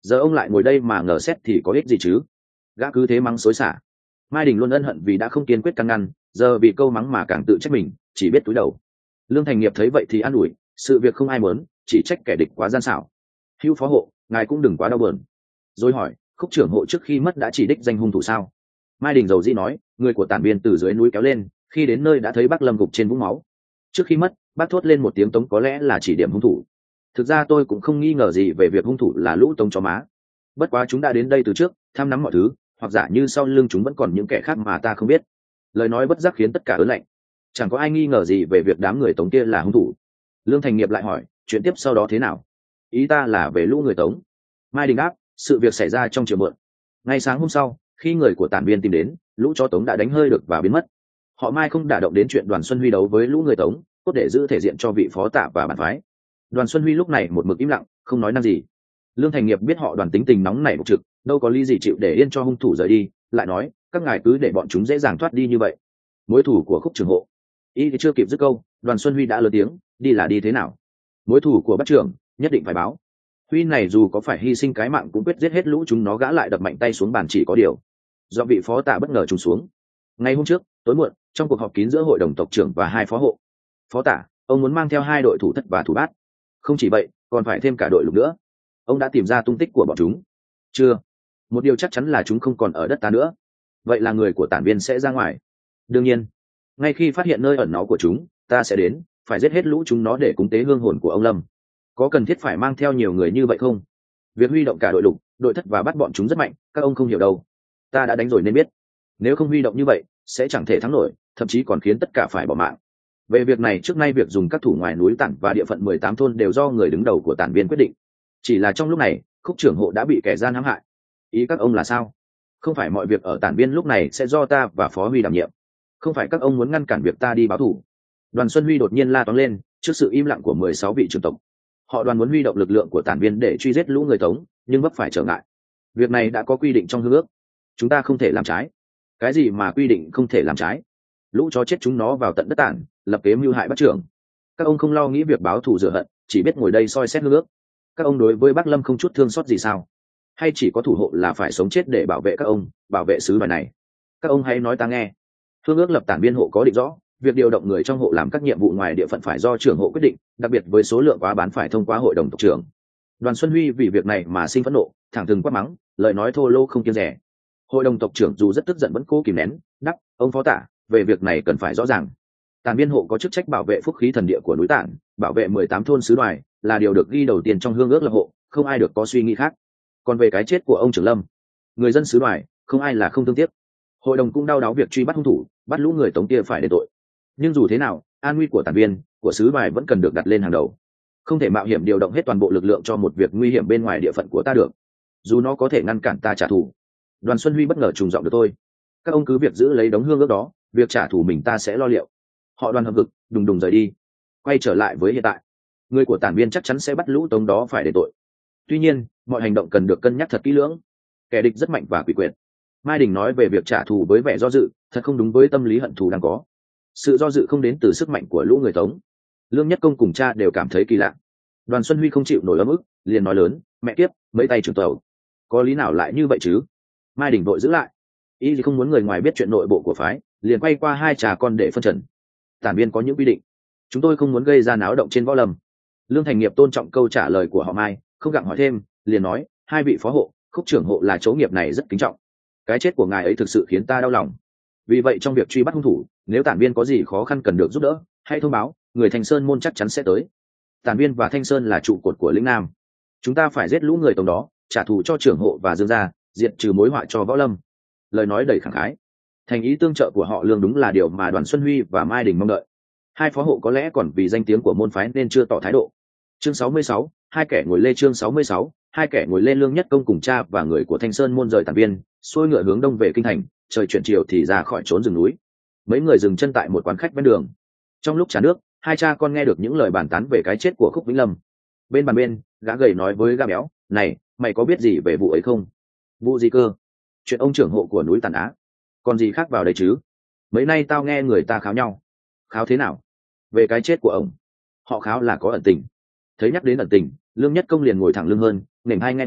giờ ông lại ngồi đây mà ngờ xét thì có ích gì chứ. Gã cứ thế mắng xối xả. Mai Đình luôn ân hận vì đã không kiên quyết can ngăn, giờ bị câu mắng mà càng tự trách mình, chỉ biết cúi đầu. Lương Thành Nghiệp thấy vậy thì an ủi, sự việc không ai muốn, chỉ trách kẻ địch quá gian xảo. Hữu phó hộ, ngài cũng đừng quá đau buồn. Rồi hỏi, Khúc trưởng hộ trước khi mất đã chỉ đích danh hung thủ sao? Mai Đình dầu dĩ nói, người của tản viên từ dưới núi kéo lên, khi đến nơi đã thấy bác Lâm gục trên vũng máu. Trước khi mất, bác thốt lên một tiếng Tống có lẽ là chỉ điểm hung thủ. Thực ra tôi cũng không nghi ngờ gì về việc hung thủ là lũ Tống chó má. Bất quá chúng đã đến đây từ trước, thăm nắm mọi thứ, hoặc giả như sau lưng chúng vẫn còn những kẻ khác mà ta không biết. Lời nói bất giác khiến tất cả ớn lạnh. Chẳng có ai nghi ngờ gì về việc đám người Tống kia là hung thủ. Lương Thành Nghiệp lại hỏi, chuyện tiếp sau đó thế nào? Ý ta là về lũ người Tống. Mai Đình đáp, sự việc xảy ra trong chiều muộn. Ngay sáng hôm sau, khi người của tản viên tìm đến, lũ chó Tống đã đánh hơi được và biến mất. Họ Mai không đả động đến chuyện Đoàn Xuân Huy đấu với lũ người Tống, cốt để giữ thể diện cho vị phó tạ và bản phái. Đoàn Xuân Huy lúc này một mực im lặng, không nói năng gì. Lương Thành Nghiệp biết họ Đoàn tính tình nóng nảy bộc trực, đâu có lý gì chịu để yên cho hung thủ rời đi, lại nói, các ngài cứ để bọn chúng dễ dàng thoát đi như vậy. Mối thủ của Khúc trưởng hộ. Y thì chưa kịp dứt câu, Đoàn Xuân Huy đã lớn tiếng, đi là đi thế nào? Mối thủ của Bát trưởng, nhất định phải báo. Huy này dù có phải hy sinh cái mạng cũng quyết giết hết lũ chúng nó. Gã lại đập mạnh tay xuống bàn, chỉ có điều do vị phó tạ bất ngờ trùng xuống. Ngày hôm trước, tối muộn, trong cuộc họp kín giữa hội đồng tộc trưởng và hai phó hộ. Phó tạ, ông muốn mang theo hai đội thủ thất và thủ bát. Không chỉ vậy, còn phải thêm cả đội lục nữa. Ông đã tìm ra tung tích của bọn chúng? Chưa. Một điều chắc chắn là chúng không còn ở đất ta nữa. Vậy là người của tản viên sẽ ra ngoài? Đương nhiên. Ngay khi phát hiện nơi ẩn náu của chúng, ta sẽ đến, phải giết hết lũ chúng nó để cúng tế hương hồn của ông Lâm. Có cần thiết phải mang theo nhiều người như vậy không? Việc huy động cả đội lục, đội thất và bắt bọn chúng rất mạnh, các ông không hiểu đâu. Ta đã đánh rồi nên biết. Nếu không huy động như vậy, sẽ chẳng thể thắng nổi, thậm chí còn khiến tất cả phải bỏ mạng. Về việc này, trước nay việc dùng các thủ ngoài núi Tản và địa phận mười tám thôn đều do người đứng đầu của tản viên quyết định. Chỉ là trong lúc này, Khúc trưởng hộ đã bị kẻ gian hãm hại. Ý các ông là sao? Không phải mọi việc ở tản viên lúc này sẽ do ta và Phó Huy đảm nhiệm. Không phải các ông muốn ngăn cản việc ta đi báo thù? Đoàn Xuân Huy đột nhiên la toáng lên trước sự im lặng của mười sáu vị trưởng tộc. Họ Đoàn muốn huy động lực lượng của tản viên để truy giết lũ người Tống, nhưng vấp phải trở ngại. Việc này đã có quy định trong hương ước, chúng ta không thể làm trái. Cái gì mà quy định không thể làm trái? Lũ chó chết chúng nó vào tận đất Tản, lập kế mưu hại Bát trưởng. Các ông không lo nghĩ việc báo thù rửa hận, chỉ biết ngồi đây soi xét hương ước. Các ông đối với Bác Lâm không chút thương xót gì sao? Hay chỉ có thủ hộ là phải sống chết để bảo vệ các ông, bảo vệ xứ bài này? Các ông hãy nói ta nghe. Hương ước lập tản viên hộ có định rõ, việc điều động người trong hộ làm các nhiệm vụ ngoài địa phận phải do trưởng hộ quyết định, đặc biệt với số lượng quá bán phải thông qua hội đồng tộc trưởng. Đoàn Xuân Huy vì việc này mà sinh phẫn nộ, thẳng thừng quát mắng, lời nói thô lỗ không kiêng dè. Hội đồng tộc trưởng dù rất tức giận vẫn cố kìm nén, đáp, ông phó tả, về việc này cần phải rõ ràng. Tản viên hộ có chức trách bảo vệ phúc khí thần địa của núi Tản, bảo vệ mười tám thôn xứ Đoài, là điều được ghi đầu tiên trong hương ước lập hộ, không ai được có suy nghĩ khác. Còn về cái chết của ông trưởng Lâm, người dân xứ Đoài không ai là không thương tiếc. Hội đồng cũng đau đáu việc truy bắt hung thủ, bắt lũ người Tống kia phải đền tội. Nhưng dù thế nào, an nguy của tản viên, của xứ Đoài vẫn cần được đặt lên hàng đầu. Không thể mạo hiểm điều động hết toàn bộ lực lượng cho một việc nguy hiểm bên ngoài địa phận của ta được, dù nó có thể ngăn cản ta trả thù. Đoàn Xuân Huy bất ngờ trùng giọng được tôi. Các ông cứ việc giữ lấy đống hương ước đó, việc trả thù mình ta sẽ lo liệu. Họ Đoàn hợp lực, đùng đùng rời đi. Quay trở lại với hiện tại, người của tản viên chắc chắn sẽ bắt lũ Tống đó phải đền tội. Tuy nhiên, mọi hành động cần được cân nhắc thật kỹ lưỡng. Kẻ địch rất mạnh và quỷ quyệt. Mai Đình nói về việc trả thù với vẻ do dự, thật không đúng với tâm lý hận thù đang có. Sự do dự không đến từ sức mạnh của lũ người Tống. Lương Nhất Công cùng cha đều cảm thấy kỳ lạ. Đoàn Xuân Huy không chịu nổi ấm ức, liền nói lớn, mẹ kiếp, mấy tay trưởng tàu, có lý nào lại như vậy chứ? Mai Đình vội giữ lại. Y thì không muốn người ngoài biết chuyện nội bộ của phái, liền quay qua hai trà con để phân trần. Tản viên có những quy định, chúng tôi không muốn gây ra náo động trên võ lâm. Lương Thành Nghiệp tôn trọng câu trả lời của họ Mai, không gặng hỏi thêm, liền nói, hai vị phó hộ, Khúc trưởng hộ là chỗ nghiệp này rất kính trọng. Cái chết của ngài ấy thực sự khiến ta đau lòng. Vì vậy trong việc truy bắt hung thủ, nếu tản viên có gì khó khăn cần được giúp đỡ, hãy thông báo, người Thanh Sơn môn chắc chắn sẽ tới. Tản viên và Thanh Sơn là trụ cột của lĩnh Nam. Chúng ta phải giết lũ người Tống đó, trả thù cho trưởng hộ và Dương gia, diệt trừ mối họa cho võ lâm. Lời nói đầy khẳng khái. Thành ý tương trợ của họ Lương đúng là điều mà Đoàn Xuân Huy và Mai Đình mong đợi. Hai phó hộ có lẽ còn vì danh tiếng của môn phái nên chưa tỏ thái độ. Chương sáu mươi sáu, hai kẻ ngồi lên chương sáu mươi sáu, hai kẻ ngồi lên. Lương Nhất Công cùng cha và người của Thanh Sơn môn rời tản viên, xuôi ngựa hướng đông về kinh thành, trời chuyển chiều thì ra khỏi trốn rừng núi. Mấy người dừng chân tại một quán khách ven đường. Trong lúc trà nước, hai cha con nghe được những lời bàn tán về cái chết của Khúc Vĩnh Lâm. Bên bàn bên, gã gầy nói với gã béo, này, mày có biết gì về vụ ấy không? Vụ gì cơ? Chuyện ông trưởng hộ của núi Tản Á. Còn gì khác vào đây chứ? Mấy nay tao nghe người ta kháo nhau. Kháo thế nào? Về cái chết của ông. Họ kháo là có ẩn tình. Thấy nhắc đến ẩn tình, Lương Nhất Công liền ngồi thẳng lưng hơn, nềm hai nghe ngóng,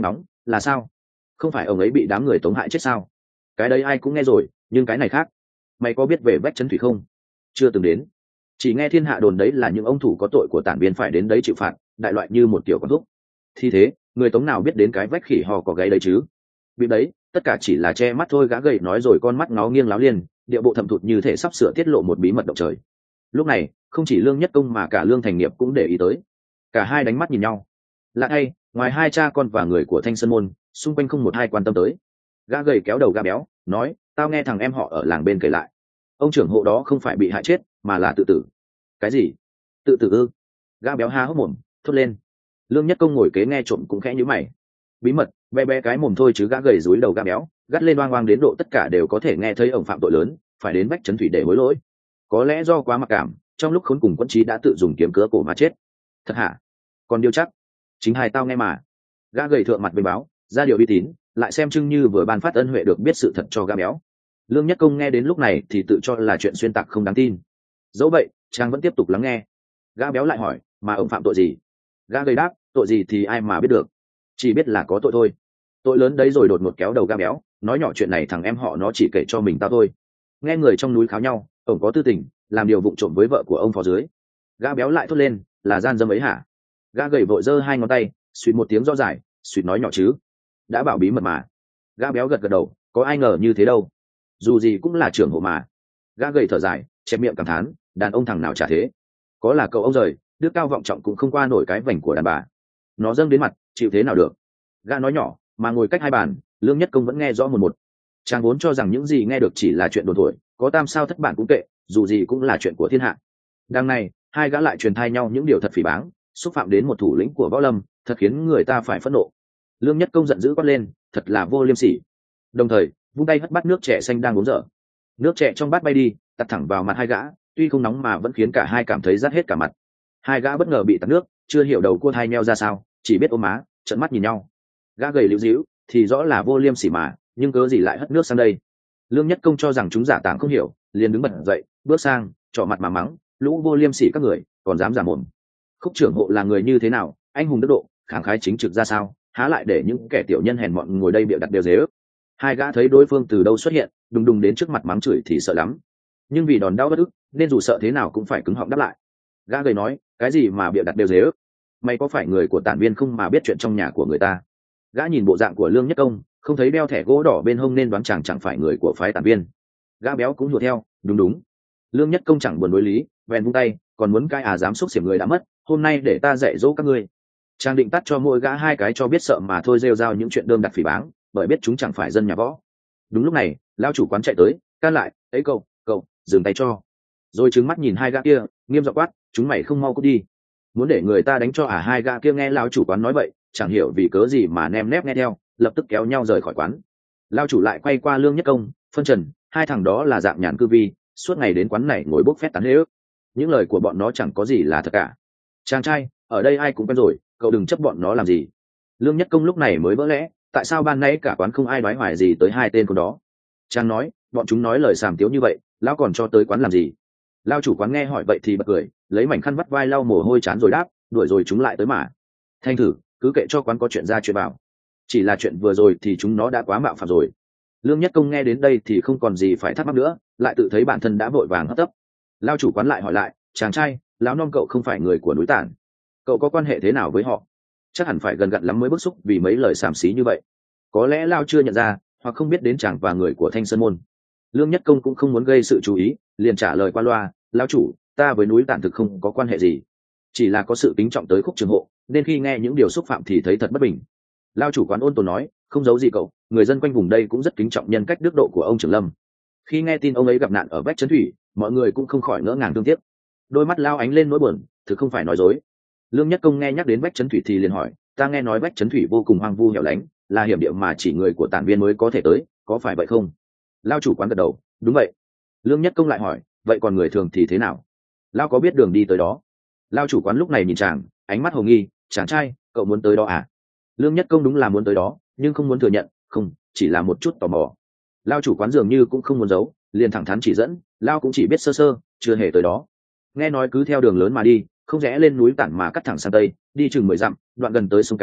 là sao? Không phải ông ấy bị đám người tống hại chết sao? Cái đấy ai cũng nghe rồi, nhưng cái này khác. Mày có biết về vách chấn thủy không? Chưa từng đến. Chỉ nghe thiên hạ đồn đấy là những ông thủ có tội của tản viên phải đến đấy chịu phạt, đại loại như một kiểu con thúc. Thì thế, người tống nào biết đến cái vách khỉ hò có gáy đấy chứ? Bị đấy, tất cả chỉ là che mắt thôi. Gã gầy nói rồi con mắt ngó nghiêng láo liên, điệu bộ thầm thụt như thể sắp sửa tiết lộ một bí mật động trời. Lúc này, không chỉ Lương Nhất Công mà cả Lương Thành Nghiệp cũng để ý tới. Cả hai đánh mắt nhìn nhau. Lạ thay, ngoài hai cha con và người của Thanh Sơn môn, xung quanh không một ai quan tâm tới. Gã gầy kéo đầu gã béo, nói, tao nghe thằng em họ ở làng bên kể lại, ông trưởng hộ đó không phải bị hại chết mà là tự tử. Cái gì? Tự tử ư? Gã béo há hốc mồm, thốt lên. Lương Nhất Công ngồi kế nghe trộm cũng khẽ nhíu mày. Bí mật, bé bé cái mồm thôi chứ. Gã gầy rúi đầu gã béo, gắt lên oang oang đến độ tất cả đều có thể nghe thấy ông phạm tội lớn, phải đến vách trấn thủy để hối lỗi. Có lẽ do quá mặc cảm, trong lúc khốn cùng Quẫn Trí đã tự dùng kiếm cứa cổ mà chết. Thật hả? Còn điều chắc? Chính hai tao nghe mà. Gã gầy thượng mặt với báo, ra điều uy tín, lại xem chưng như vừa ban phát ân huệ được biết sự thật cho gã béo. Lương Nhất Công nghe đến lúc này thì tự cho là chuyện xuyên tạc không đáng tin. Dẫu vậy, chàng vẫn tiếp tục lắng nghe. Gã béo lại hỏi, mà ông phạm tội gì? Gã gầy đáp, tội gì thì ai mà biết được, chỉ biết là có tội thôi. Tội lớn đấy rồi. Đột ngột kéo đầu gã béo, nói nhỏ chuyện này thằng em họ nó chỉ kể cho mình tao thôi. Nghe người trong núi kháo nhau, ông có tư tình, làm điều vụng trộm với vợ của ông phó dưới. Gã béo lại thốt lên, là gian dâm ấy hả? Gã gầy vội giơ hai ngón tay, suýt một tiếng rõ dài, suýt nói nhỏ chứ. Đã bảo bí mật mà. Gã béo gật gật đầu, có ai ngờ như thế đâu, dù gì cũng là trưởng hộ mà. Gã gầy thở dài, chẹp miệng cảm thán, đàn ông thằng nào chả thế. Có là cậu ông rời, đức cao vọng trọng cũng không qua nổi cái vành của đàn bà. Nó dâng đến mặt, chịu thế nào được. Gã nói nhỏ, mà ngồi cách hai bàn, Lương Nhất Công vẫn nghe rõ một một. Chàng vốn cho rằng những gì nghe được chỉ là chuyện đồn thổi, có tam sao thất bản cũng kệ, dù gì cũng là chuyện của thiên hạ. Đằng này, hai gã lại truyền thai nhau những điều thật phỉ báng, xúc phạm đến một thủ lĩnh của võ lâm, thật khiến người ta phải phẫn nộ. Lương Nhất Công giận dữ quát lên, thật là vô liêm sỉ. Đồng thời, vung tay hất bát nước chè xanh đang uống dở. Nước chè trong bát bay đi, tạt thẳng vào mặt hai gã, tuy không nóng mà vẫn khiến cả hai cảm thấy rát hết cả mặt. Hai gã bất ngờ bị tạt nước, chưa hiểu đầu cua thai nheo ra sao, chỉ biết ôm má, trợn mắt nhìn nhau. Gã gầy liễu díu, thì rõ là vô liêm sỉ mà, nhưng cớ gì lại hất nước sang đây? Lương Nhất Công cho rằng chúng giả tàng không hiểu, liền đứng bật dậy, bước sang, trỏ mặt mà mắng, lũ vô liêm sỉ các người, còn dám giả mồm. Khúc trưởng hộ là người như thế nào, anh hùng đức độ, khẳng khái chính trực ra sao, há lại để những kẻ tiểu nhân hèn mọn ngồi đây bịa đặt đều dế ước. Hai gã thấy đối phương từ đâu xuất hiện, đùng đùng đến trước mặt mắng chửi thì sợ lắm, nhưng vì đòn đau bất ức nên dù sợ thế nào cũng phải cứng họng đáp lại. Gã gầy nói, cái gì mà bịa đặt đều dế ước? Mày có phải người của tản viên không mà biết chuyện trong nhà của người ta? Gã nhìn bộ dạng của Lương Nhất Công, không thấy đeo thẻ gỗ đỏ bên hông nên đoán chàng chẳng phải người của phái tản viên. Gã béo cũng hùa theo, đúng đúng. Lương Nhất Công chẳng buồn đối lý, vèn vung tay, còn muốn cái à dám xúc xỉm người đã mất, hôm nay để ta dạy dỗ các ngươi. Chàng định tắt cho mỗi gã hai cái cho biết sợ mà thôi, rêu rao những chuyện đơm đặt phỉ báng, bởi biết chúng chẳng phải dân nhà võ. Đúng lúc này, lao chủ quán chạy tới, can lại, ấy cậu, cậu, dừng tay cho. Rồi trừng mắt nhìn hai gã kia, nghiêm giọng quát, chúng mày không mau cút đi. Muốn để người ta đánh cho à? Hai gã kia nghe lao chủ quán nói vậy, chẳng hiểu vì cớ gì mà nem nép nghe theo, lập tức kéo nhau rời khỏi quán. Lao chủ lại quay qua Lương Nhất Công, phân trần, hai thằng đó là dạng nhàn cư vi, suốt ngày đến quán này ngồi bốc phét tán hế ước. Những lời của bọn nó chẳng có gì là thật cả. Chàng trai, ở đây ai cũng quen rồi, cậu đừng chấp bọn nó làm gì. Lương Nhất Công lúc này mới vỡ lẽ, tại sao ban nãy cả quán không ai đoái hoài gì tới hai tên con đó. Chàng nói, bọn chúng nói lời xàm tiếu như vậy, lão còn cho tới quán làm gì? Lao chủ quán nghe hỏi vậy thì bật cười, lấy mảnh khăn vắt vai lau mồ hôi chán rồi đáp, đuổi rồi chúng lại tới mà. Thanh thử, cứ kệ cho quán có chuyện ra chuyện vào. Chỉ là chuyện vừa rồi thì chúng nó đã quá mạo phạm rồi. Lương Nhất Công nghe đến đây thì không còn gì phải thắc mắc nữa, lại tự thấy bản thân đã vội vàng hấp tấp. Lao chủ quán lại hỏi lại, chàng trai, lão non cậu không phải người của núi Tản, cậu có quan hệ thế nào với họ? Chắc hẳn phải gần gặn lắm mới bức xúc vì mấy lời xàm xí như vậy. Có lẽ Lao chưa nhận ra, hoặc không biết đến chàng và người của Thanh Sơn môn. Lương Nhất Công cũng không muốn gây sự chú ý, liền trả lời qua loa, lão chủ, ta với núi Tản thực không có quan hệ gì, chỉ là có sự kính trọng tới Khúc trưởng hộ, nên khi nghe những điều xúc phạm thì thấy thật bất bình. Lao chủ quán ôn tồn nói, không giấu gì cậu, người dân quanh vùng đây cũng rất kính trọng nhân cách đức độ của ông trưởng lâm. Khi nghe tin ông ấy gặp nạn ở vách trấn thủy, mọi người cũng không khỏi ngỡ ngàng thương tiếc. Đôi mắt Lao ánh lên nỗi buồn, thực không phải nói dối. Lương Nhất Công nghe nhắc đến vách trấn thủy thì liền hỏi, ta nghe nói vách trấn thủy vô cùng hoang vu hẻo lánh, là hiểm địa mà chỉ người của tản viên mới có thể tới, có phải vậy không? Lao chủ quán gật đầu, đúng vậy. Lương Nhất Công lại hỏi, vậy còn người thường thì thế nào? Lao có biết đường đi tới đó? Lao chủ quán lúc này nhìn chàng, ánh mắt hồ nghi, chàng trai, cậu muốn tới đó à? Lương Nhất Công đúng là muốn tới đó, nhưng không muốn thừa nhận, không, chỉ là một chút tò mò. Lao chủ quán dường như cũng không muốn giấu, liền thẳng thắn chỉ dẫn, Lao cũng chỉ biết sơ sơ, chưa hề tới đó. Nghe nói cứ theo đường lớn mà đi, không rẽ lên núi Tản mà cắt thẳng sang tây, đi chừng mười dặm, đoạn gần tới sông Cái,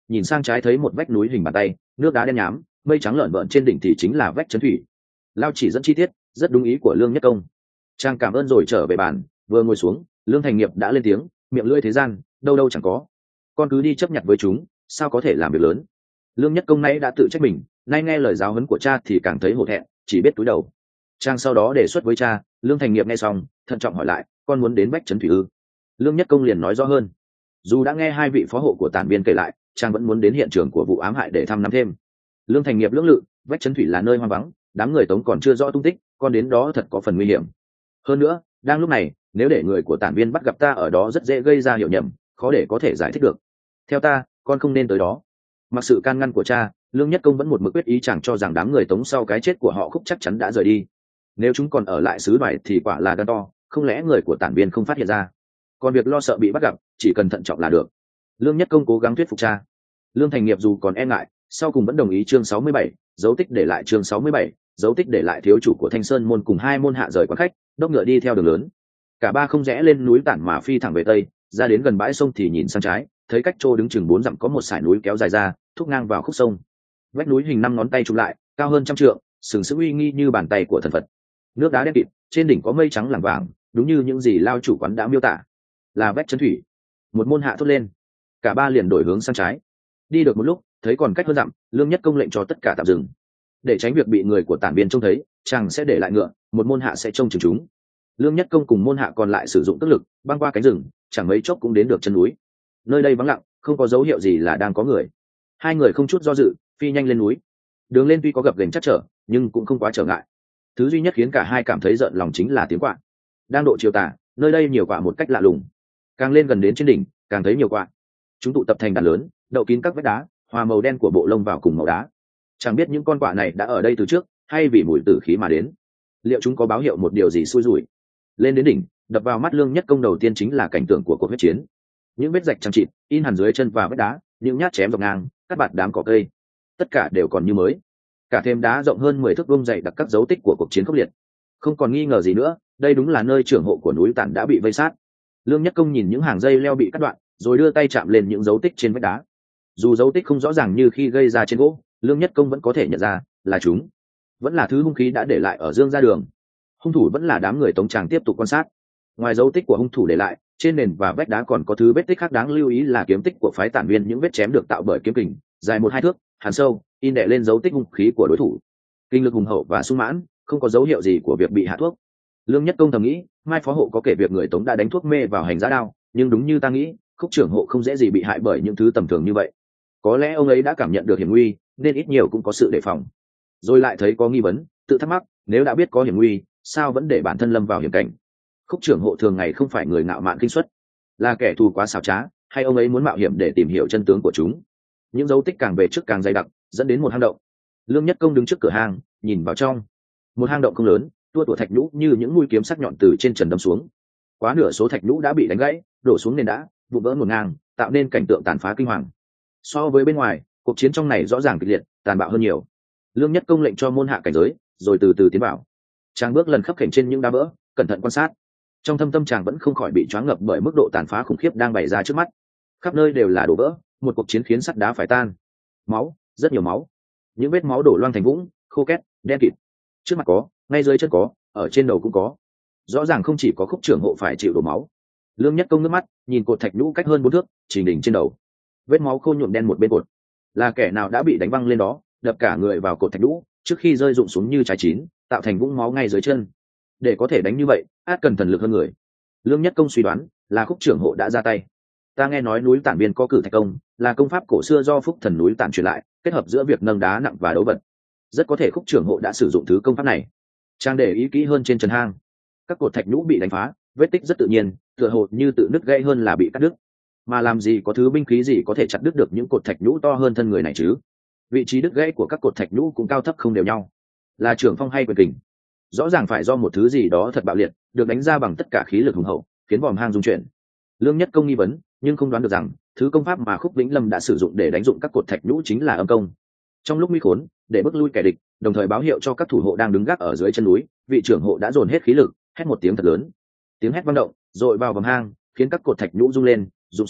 nhìn sang trái thấy một vách núi hình bàn tay, nước đá đen nhám, mây trắng lợn vợn trên đỉnh thì chính là vách chấn thủy. Lao chỉ dẫn chi tiết rất đúng ý của Lương Nhất Công. Trang cảm ơn rồi trở về bàn, vừa ngồi xuống, Lương Thành Nghiệp đã lên tiếng, miệng lưỡi thế gian đâu đâu chẳng có, con cứ đi chấp nhận với chúng, sao có thể làm việc lớn. Lương Nhất Công nay đã tự trách mình, nay nghe lời giáo huấn của cha thì càng thấy hổ thẹn, chỉ biết cúi đầu. Trang sau đó đề xuất với cha. Lương Thành Nghiệp nghe xong thận trọng hỏi lại, con muốn đến vách trấn thủy ư? Lương Nhất Công liền nói rõ hơn. Dù đã nghe hai vị phó hộ của tản biên kể lại, Trang vẫn muốn đến hiện trường của vụ ám hại để thăm nắm thêm. Lương Thành Nghiệp lưỡng lự, vách trấn thủy là nơi hoang vắng, đám người Tống còn chưa rõ tung tích, con đến đó thật có phần nguy hiểm. Hơn nữa, đang lúc này, nếu để người của tản biên bắt gặp ta ở đó rất dễ gây ra hiểu nhầm, khó để có thể giải thích được. Theo ta, con không nên tới đó. Mặc sự can ngăn của cha, Lương Nhất Công vẫn một mực quyết ý chẳng cho rằng đám người Tống sau cái chết của họ Khúc chắc chắn đã rời đi. Nếu chúng còn ở lại xứ Đoài thì quả là gan to, không lẽ người của tản biên không phát hiện ra? Còn việc lo sợ bị bắt gặp, chỉ cần thận trọng là được. Lương Nhất Công cố gắng thuyết phục cha. Lương Thành Nghiệp dù còn e ngại, sau cùng vẫn đồng ý. Chương sáu mươi bảy, dấu tích để lại. Chương sáu mươi bảy, dấu tích để lại. Thiếu chủ của Thanh Sơn môn cùng hai môn hạ rời quán khách, đốc ngựa đi theo đường lớn. Cả ba không rẽ lên núi Tản mà phi thẳng về tây, ra đến gần bãi sông thì nhìn sang trái, thấy cách chỗ đứng chừng bốn dặm có một sải núi kéo dài ra, thúc ngang vào khúc sông. Vách núi hình năm ngón tay chụm lại, cao hơn trăm trượng, sừng sững uy nghi như bàn tay của thần Phật. Nước đá đen kịt, trên đỉnh có mây trắng lảng vảng, đúng như những gì Lao chủ quán đã miêu tả. Là vách trấn thủy. Một môn hạ thốt lên. Cả ba liền đổi hướng sang trái. Đi được một lúc, thấy còn cách hơn dặm, Lương Nhất Công lệnh cho tất cả tạm dừng. Để tránh việc bị người của tản biên trông thấy, chàng sẽ để lại ngựa, một môn hạ sẽ trông chừng chúng. Lương Nhất Công cùng môn hạ còn lại sử dụng tức lực, băng qua cánh rừng, chẳng mấy chốc cũng đến được chân núi. Nơi đây vắng lặng, không có dấu hiệu gì là đang có người. Hai người không chút do dự, phi nhanh lên núi. Đường lên tuy có gập ghềnh chắc trở, nhưng cũng không quá trở ngại. Thứ duy nhất khiến cả hai cảm thấy rợn lòng chính là tiếng quạ. Đang độ chiều tà, nơi đây nhiều quạ một cách lạ lùng. Càng lên gần đến trên đỉnh, càng thấy nhiều quạ. Chúng tụ tập thành đàn lớn, đậu kín các vách đá, hòa màu đen của bộ lông vào cùng màu đá. Chẳng biết những con quạ này đã ở đây từ trước, hay vì mùi tử khí mà đến. Liệu chúng có báo hiệu một điều gì xui rủi? Lên đến đỉnh, đập vào mắt Lương Nhất Công đầu tiên chính là cảnh tượng của cuộc huyết chiến. Những vết rạch chằng chịt in hẳn dưới chân và vách đá, những nhát chém dọc ngang, cắt bạt đám cỏ cây, tất cả đều còn như mới. Cả thềm đá rộng hơn mười thước vuông dày đặc các dấu tích của cuộc chiến khốc liệt. Không còn nghi ngờ gì nữa, đây đúng là nơi trưởng hộ của núi Tản đã bị vây sát. Lương Nhất Công nhìn những hàng dây leo bị cắt đoạn, rồi đưa tay chạm lên những dấu tích trên vách đá. Dù dấu tích không rõ ràng như khi gây ra trên gỗ, Lương Nhất Công vẫn có thể nhận ra là chúng, vẫn là thứ hung khí đã để lại ở Dương Gia Đường. Hung thủ vẫn là đám người Tống Tràng tiếp tục quan sát. Ngoài dấu tích của hung thủ để lại, trên nền và vách đá còn có thứ vết tích khác đáng lưu ý là kiếm tích của phái Tản Viên, những vết chém được tạo bởi kiếm kình, dài một hai thước, hàn sâu, in đè lên dấu tích hung khí của đối thủ. Kinh lực hùng hậu và sung mãn, không có dấu hiệu gì của việc bị hạ thuốc. Lương Nhất Công thầm nghĩ, mai phó hộ có kể việc người Tống đã đánh thuốc mê vào hành giá đao, nhưng đúng như ta nghĩ, Khúc trưởng hộ không dễ gì bị hại bởi những thứ tầm thường như vậy. Có lẽ ông ấy đã cảm nhận được hiểm nguy, nên ít nhiều cũng có sự đề phòng. Rồi lại thấy có nghi vấn, tự thắc mắc, nếu đã biết có hiểm nguy, sao vẫn để bản thân lâm vào hiểm cảnh? Khúc trưởng hộ thường ngày không phải người ngạo mạn kinh suất, là kẻ thù quá xảo trá, hay ông ấy muốn mạo hiểm để tìm hiểu chân tướng của chúng? Những dấu tích càng về trước càng dày đặc, dẫn đến một hang động. Lương Nhất Công đứng trước cửa hang, nhìn vào trong. Một hang động không lớn, tua tủa thạch nhũ như những mũi kiếm sắc nhọn từ trên trần đâm xuống. Quá nửa số thạch nhũ đã bị đánh gãy, đổ xuống nền đá, vụn vỡ một ngang, tạo nên cảnh tượng tàn phá kinh hoàng. So với bên ngoài, cuộc chiến trong này rõ ràng kịch liệt, tàn bạo hơn nhiều. Lương Nhất Công lệnh cho môn hạ cảnh giới, rồi từ từ tiến vào. Chàng bước lần khắp khểnh trên những đá vỡ, cẩn thận quan sát. Trong thâm tâm chàng vẫn không khỏi bị choáng ngập bởi mức độ tàn phá khủng khiếp đang bày ra trước mắt. Khắp nơi đều là đổ vỡ, một cuộc chiến khiến sắt đá phải tan. Máu, rất nhiều máu. Những vết máu đổ loang thành vũng, khô két, đen kịt. Trước mặt có, ngay dưới chân có, ở trên đầu cũng có. Rõ ràng không chỉ có Khúc trưởng hộ phải chịu đổ máu. Lương Nhất Công nước mắt, nhìn cột thạch nhũ cách hơn bốn thước, chỉnh đỉnh trên đầu. Vết máu khô nhuộm đen một bên cột. Là kẻ nào đã bị đánh văng lên đó, đập cả người vào cột thạch nhũ, trước khi rơi rụng xuống như trái chín, tạo thành vũng máu ngay dưới chân. Để có thể đánh như vậy, át cần thần lực hơn người. Lương Nhất Công suy đoán là Khúc trưởng hộ đã ra tay. Ta nghe nói núi Tản Biên có cử thạch công, là công pháp cổ xưa do Phúc Thần núi Tản truyền lại, kết hợp giữa việc nâng đá nặng và đấu vật. Rất có thể Khúc trưởng hộ đã sử dụng thứ công pháp này. Trang để ý kỹ hơn trên trần hang, các cột thạch nhũ bị đánh phá, vết tích rất tự nhiên, tựa hồ như tự nứt gãy hơn là bị cắt đứt. Mà làm gì có thứ binh khí gì có thể chặt đứt được những cột thạch nhũ to hơn thân người này chứ? Vị trí đứt gãy của các cột thạch nhũ cũng cao thấp không đều nhau. Là trưởng phong hay quyền kình? Rõ ràng phải do một thứ gì đó thật bạo liệt, được đánh ra bằng tất cả khí lực hùng hậu, khiến vòm hang rung chuyển. Lương Nhất Công nghi vấn, nhưng không đoán được rằng thứ công pháp mà Khúc Vĩnh Lâm đã sử dụng để đánh dụng các cột thạch nhũ chính là âm công. Trong lúc nguy khốn, để bước lui kẻ địch, đồng thời báo hiệu cho các thủ hộ đang đứng gác ở dưới chân núi, vị trưởng hộ đã dồn hết khí lực, hét một tiếng thật lớn. Tiếng hét vang động, dội vào vòm hang, khiến các cột thạch nhũ rung lên, rụng xuống,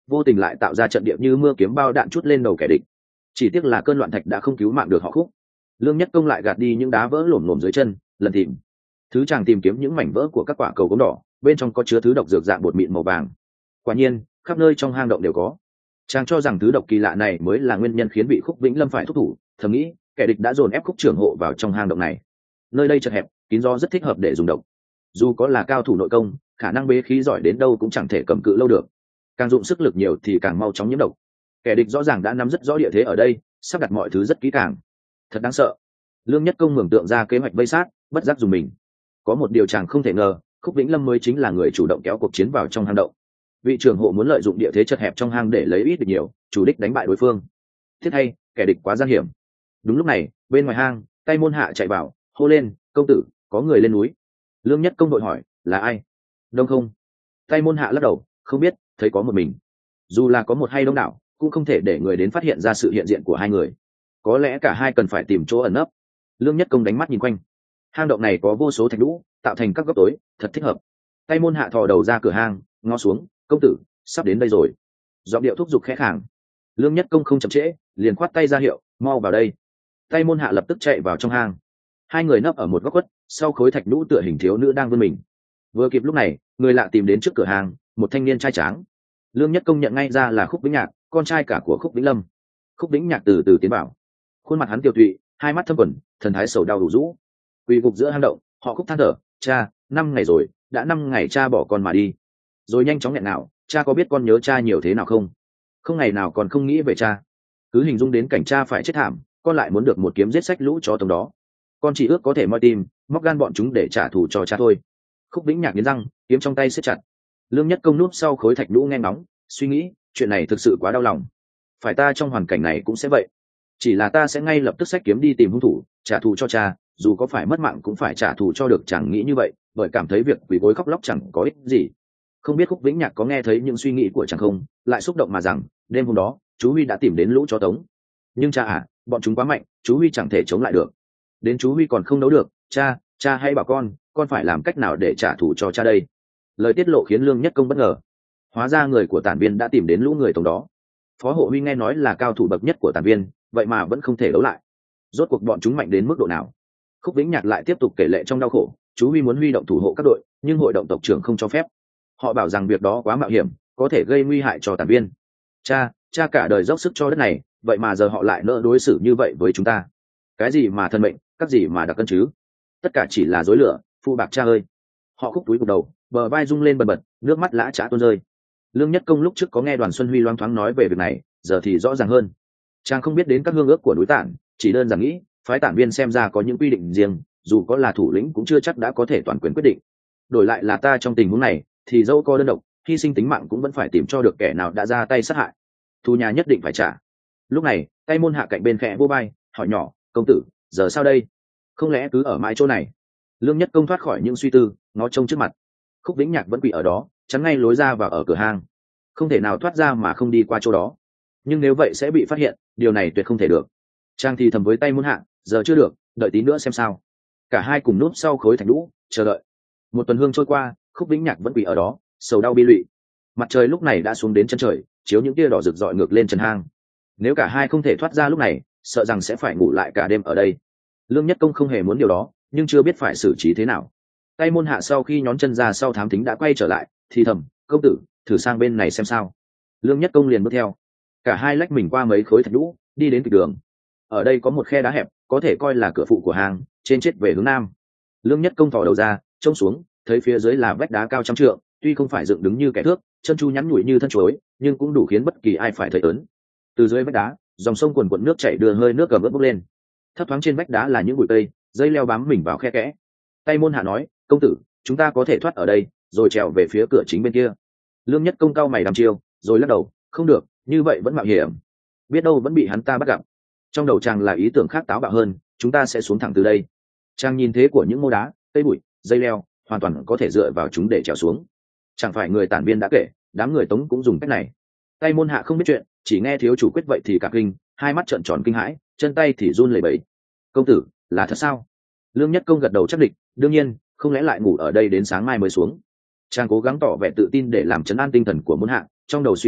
vô tình lại tạo ra trận địa như mưa kiếm bao đạn chút lên đầu kẻ địch. Chỉ tiếc là cơn loạn thạch đã không cứu mạng được họ Khúc. Lương Nhất Công lại gạt đi những đá vỡ lổm lổm dưới chân, lần tìm thứ chàng tìm kiếm những mảnh vỡ của các quả cầu gốm đỏ, bên trong có chứa thứ độc dược dạng bột mịn màu vàng. Quả nhiên khắp nơi trong hang động đều có. Chàng cho rằng thứ độc kỳ lạ này mới là nguyên nhân khiến vị Khúc Vĩnh Lâm phải thúc thủ, thầm nghĩ kẻ địch đã dồn ép Khúc trưởng hộ vào trong hang động này. Nơi đây chật hẹp kín gió, rất thích hợp để dùng độc. Dù có là cao thủ nội công, khả năng bế khí giỏi đến đâu cũng chẳng thể cầm cự lâu được, càng dụng sức lực nhiều thì càng mau chóng nhiễm độc. Kẻ địch rõ ràng đã nắm rất rõ địa thế ở đây, sắp đặt mọi thứ rất kỹ càng, thật đáng sợ. Lương Nhất Công mường tượng ra kế hoạch vây sát, bất giác dùng mình. Có một điều chàng không thể ngờ, Khúc Vĩnh Lâm mới chính là người chủ động kéo cuộc chiến vào trong hang động. Vị trưởng hộ muốn lợi dụng địa thế chật hẹp trong hang để lấy ít được nhiều, chủ đích đánh bại đối phương. Thiết hay, kẻ địch quá gian hiểm. Đúng lúc này, bên ngoài hang, Tay Môn Hạ chạy vào, hô lên, công tử, có người lên núi. Lương Nhất Công đội hỏi, là ai? Đông không? Tay Môn Hạ lắc đầu, không biết, thấy có một mình. Dù là có một hay đông đảo, cũng không thể để người đến phát hiện ra sự hiện diện của hai người. Có lẽ cả hai cần phải tìm chỗ ẩn nấp. Lương Nhất Công đánh mắt nhìn quanh. Hang động này có vô số thạch lũ, tạo thành các góc tối, thật thích hợp. Tay Môn Hạ thò đầu ra cửa hang, ngó xuống, công tử, sắp đến đây rồi. Giọng điệu thúc giục khẽ khàng. Lương Nhất Công không chậm trễ, liền khoát tay ra hiệu, mau vào đây. Tay Môn Hạ lập tức chạy vào trong hang. Hai người nấp ở một góc khuất, sau khối thạch lũ tựa hình thiếu nữ đang vươn mình. Vừa kịp lúc này, người lạ tìm đến trước cửa hàng, một thanh niên trai tráng. Lương Nhất Công nhận ngay ra là Khúc Vĩnh Nhạc, con trai cả của Khúc Vĩnh Lâm. Khúc Vĩnh Nhạc từ từ tiến vào, khuôn mặt hắn tiêu tụy, hai mắt thâm quầng, thần thái sầu đau đủ rũ. Quỳ gục giữa hang động, họ Khúc than thở, cha, năm ngày rồi, đã năm ngày cha bỏ con mà đi. Rồi nhanh chóng nghẹn nào, cha có biết con nhớ cha nhiều thế nào không? Không ngày nào còn không nghĩ về cha. Cứ hình dung đến cảnh cha phải chết thảm, con lại muốn được một kiếm giết sách lũ chó tông đó. Con chỉ ước có thể moi tim, móc gan bọn chúng để trả thù cho cha thôi. Khúc Vĩnh Nhạc nghiến răng, kiếm trong tay siết chặt. Lương Nhất Công núp sau khối thạch lũ nghe ngóng, suy nghĩ, chuyện này thực sự quá đau lòng. Phải ta trong hoàn cảnh này cũng sẽ vậy. Chỉ là ta sẽ ngay lập tức xách kiếm đi tìm hung thủ, trả thù cho cha, dù có phải mất mạng cũng phải trả thù cho được. Chẳng nghĩ như vậy, bởi cảm thấy việc quỳ gối khóc lóc chẳng có ích gì. Không biết Khúc Vĩnh Nhạc có nghe thấy những suy nghĩ của chàng không, lại xúc động mà rằng, đêm hôm đó, chú Huy đã tìm đến lũ chó tống. Nhưng cha à, bọn chúng quá mạnh, chú Huy chẳng thể chống lại được. Đến chú Huy còn không đấu được, cha, cha hãy bảo con, con phải làm cách nào để trả thù cho cha đây. Lời tiết lộ khiến Lương Nhất Công bất ngờ. Hóa ra người của Tản Viên đã tìm đến lũ người tống đó. Phó Hộ Huy nghe nói là cao thủ bậc nhất của Tản Viên, vậy mà vẫn không thể đấu lại. Rốt cuộc bọn chúng mạnh đến mức độ nào? Khúc Vĩnh Nhạc lại tiếp tục kể lệ trong đau khổ. Chú Huy muốn huy động thủ hộ các đội, nhưng hội động tộc trưởng không cho phép. Họ bảo rằng việc đó quá mạo hiểm, có thể gây nguy hại cho Tản Viên. Cha, cha cả đời dốc sức cho đất này, vậy mà giờ họ lại nỡ đối xử như vậy với chúng ta. Cái gì mà thân mệnh, các gì mà đặc cân chứ? Tất cả chỉ là dối lửa, phu bạc cha ơi. Họ Khúc túi gục đầu, bờ vai rung lên bần bật, nước mắt lã chã tuôn rơi. Lương Nhất Công lúc trước có nghe Đoàn Xuân Huy loáng thoáng nói về việc này, giờ thì rõ ràng hơn. Chàng không biết đến các hương ước của núi Tản, chỉ đơn giản nghĩ phái Tản Viên xem ra có những quy định riêng, dù có là thủ lĩnh cũng chưa chắc đã có thể toàn quyền quyết định. Đổi lại là ta trong tình huống này, thì dẫu có đơn độc, hy sinh tính mạng cũng vẫn phải tìm cho được kẻ nào đã ra tay sát hại. Thù nhà nhất định phải trả. Lúc này, Tay Môn Hạ cạnh bên khẽ vô vai, hỏi nhỏ, công tử, giờ sao đây? Không lẽ cứ ở mãi chỗ này? Lương Nhất Công thoát khỏi những suy tư, ngó trông trước mặt. Khúc Vĩnh Nhạc vẫn quỳ ở đó, chắn ngay lối ra và ở cửa hang. Không thể nào thoát ra mà không đi qua chỗ đó. Nhưng nếu vậy sẽ bị phát hiện, điều này tuyệt không thể được. Trang thì thầm với Tay Môn Hạ, giờ chưa được, đợi tí nữa xem sao. Cả hai cùng núp sau khối thạch lũ, chờ đợi. Một tuần hương trôi qua, Khúc Vĩnh Nhạc vẫn quỳ ở đó, sầu đau bi lụy. Mặt trời lúc này đã xuống đến chân trời, chiếu những tia đỏ rực rọi ngược lên chân hang. Nếu cả hai không thể thoát ra lúc này, sợ rằng sẽ phải ngủ lại cả đêm ở đây. Lương Nhất Công không hề muốn điều đó, nhưng chưa biết phải xử trí thế nào. Tay Môn Hạ sau khi nhón chân ra sau thám thính đã quay trở lại, thì thầm, công tử, thử sang bên này xem sao. Lương Nhất Công liền bước theo. Cả hai lách mình qua mấy khối thạch lũ, đi đến kịch đường. Ở đây có một khe đá hẹp, có thể coi là cửa phụ của hang, trên chết về hướng nam. Lương Nhất Công thò đầu ra, trông xuống, thấy phía dưới là vách đá cao trăm trượng, tuy không phải dựng đứng như kẻ thước, chân chu nhắn nhủi như thân chuối, nhưng cũng đủ khiến bất kỳ ai phải thấy ớn. Từ dưới vách đá, dòng sông cuồn cuộn nước chảy đưa hơi nước gầm ướt bốc lên. Thấp thoáng trên vách đá là những bụi cây, dây leo bám mình vào khe kẽ. Tay Môn Hạ nói, công tử, chúng ta có thể thoát ở đây, rồi trèo về phía cửa chính bên kia. Lương Nhất Công cau mày đăm chiêu, rồi lắc đầu, không được, như vậy vẫn mạo hiểm. Biết đâu vẫn bị hắn ta bắt gặp. Trong đầu chàng là ý tưởng khác táo bạo hơn, chúng ta sẽ xuống thẳng từ đây. Chàng nhìn thế của những mô đá, cây bụi, dây leo, hoàn toàn có thể dựa vào chúng để trèo xuống. Chẳng phải người Tản Viên đã kể, đám người Tống cũng dùng cách này. Tay Môn Hạ không biết chuyện, chỉ nghe thiếu chủ quyết vậy thì cả kinh, hai mắt trợn tròn kinh hãi, chân tay thì run lẩy bẩy. Công tử, là thật sao? Lương Nhất Công gật đầu chắc định, đương nhiên, không lẽ lại ngủ ở đây đến sáng mai mới xuống. Chàng cố gắng tỏ vẻ tự tin để làm trấn an tinh thần của Môn Hạ, trong đầu suy tính,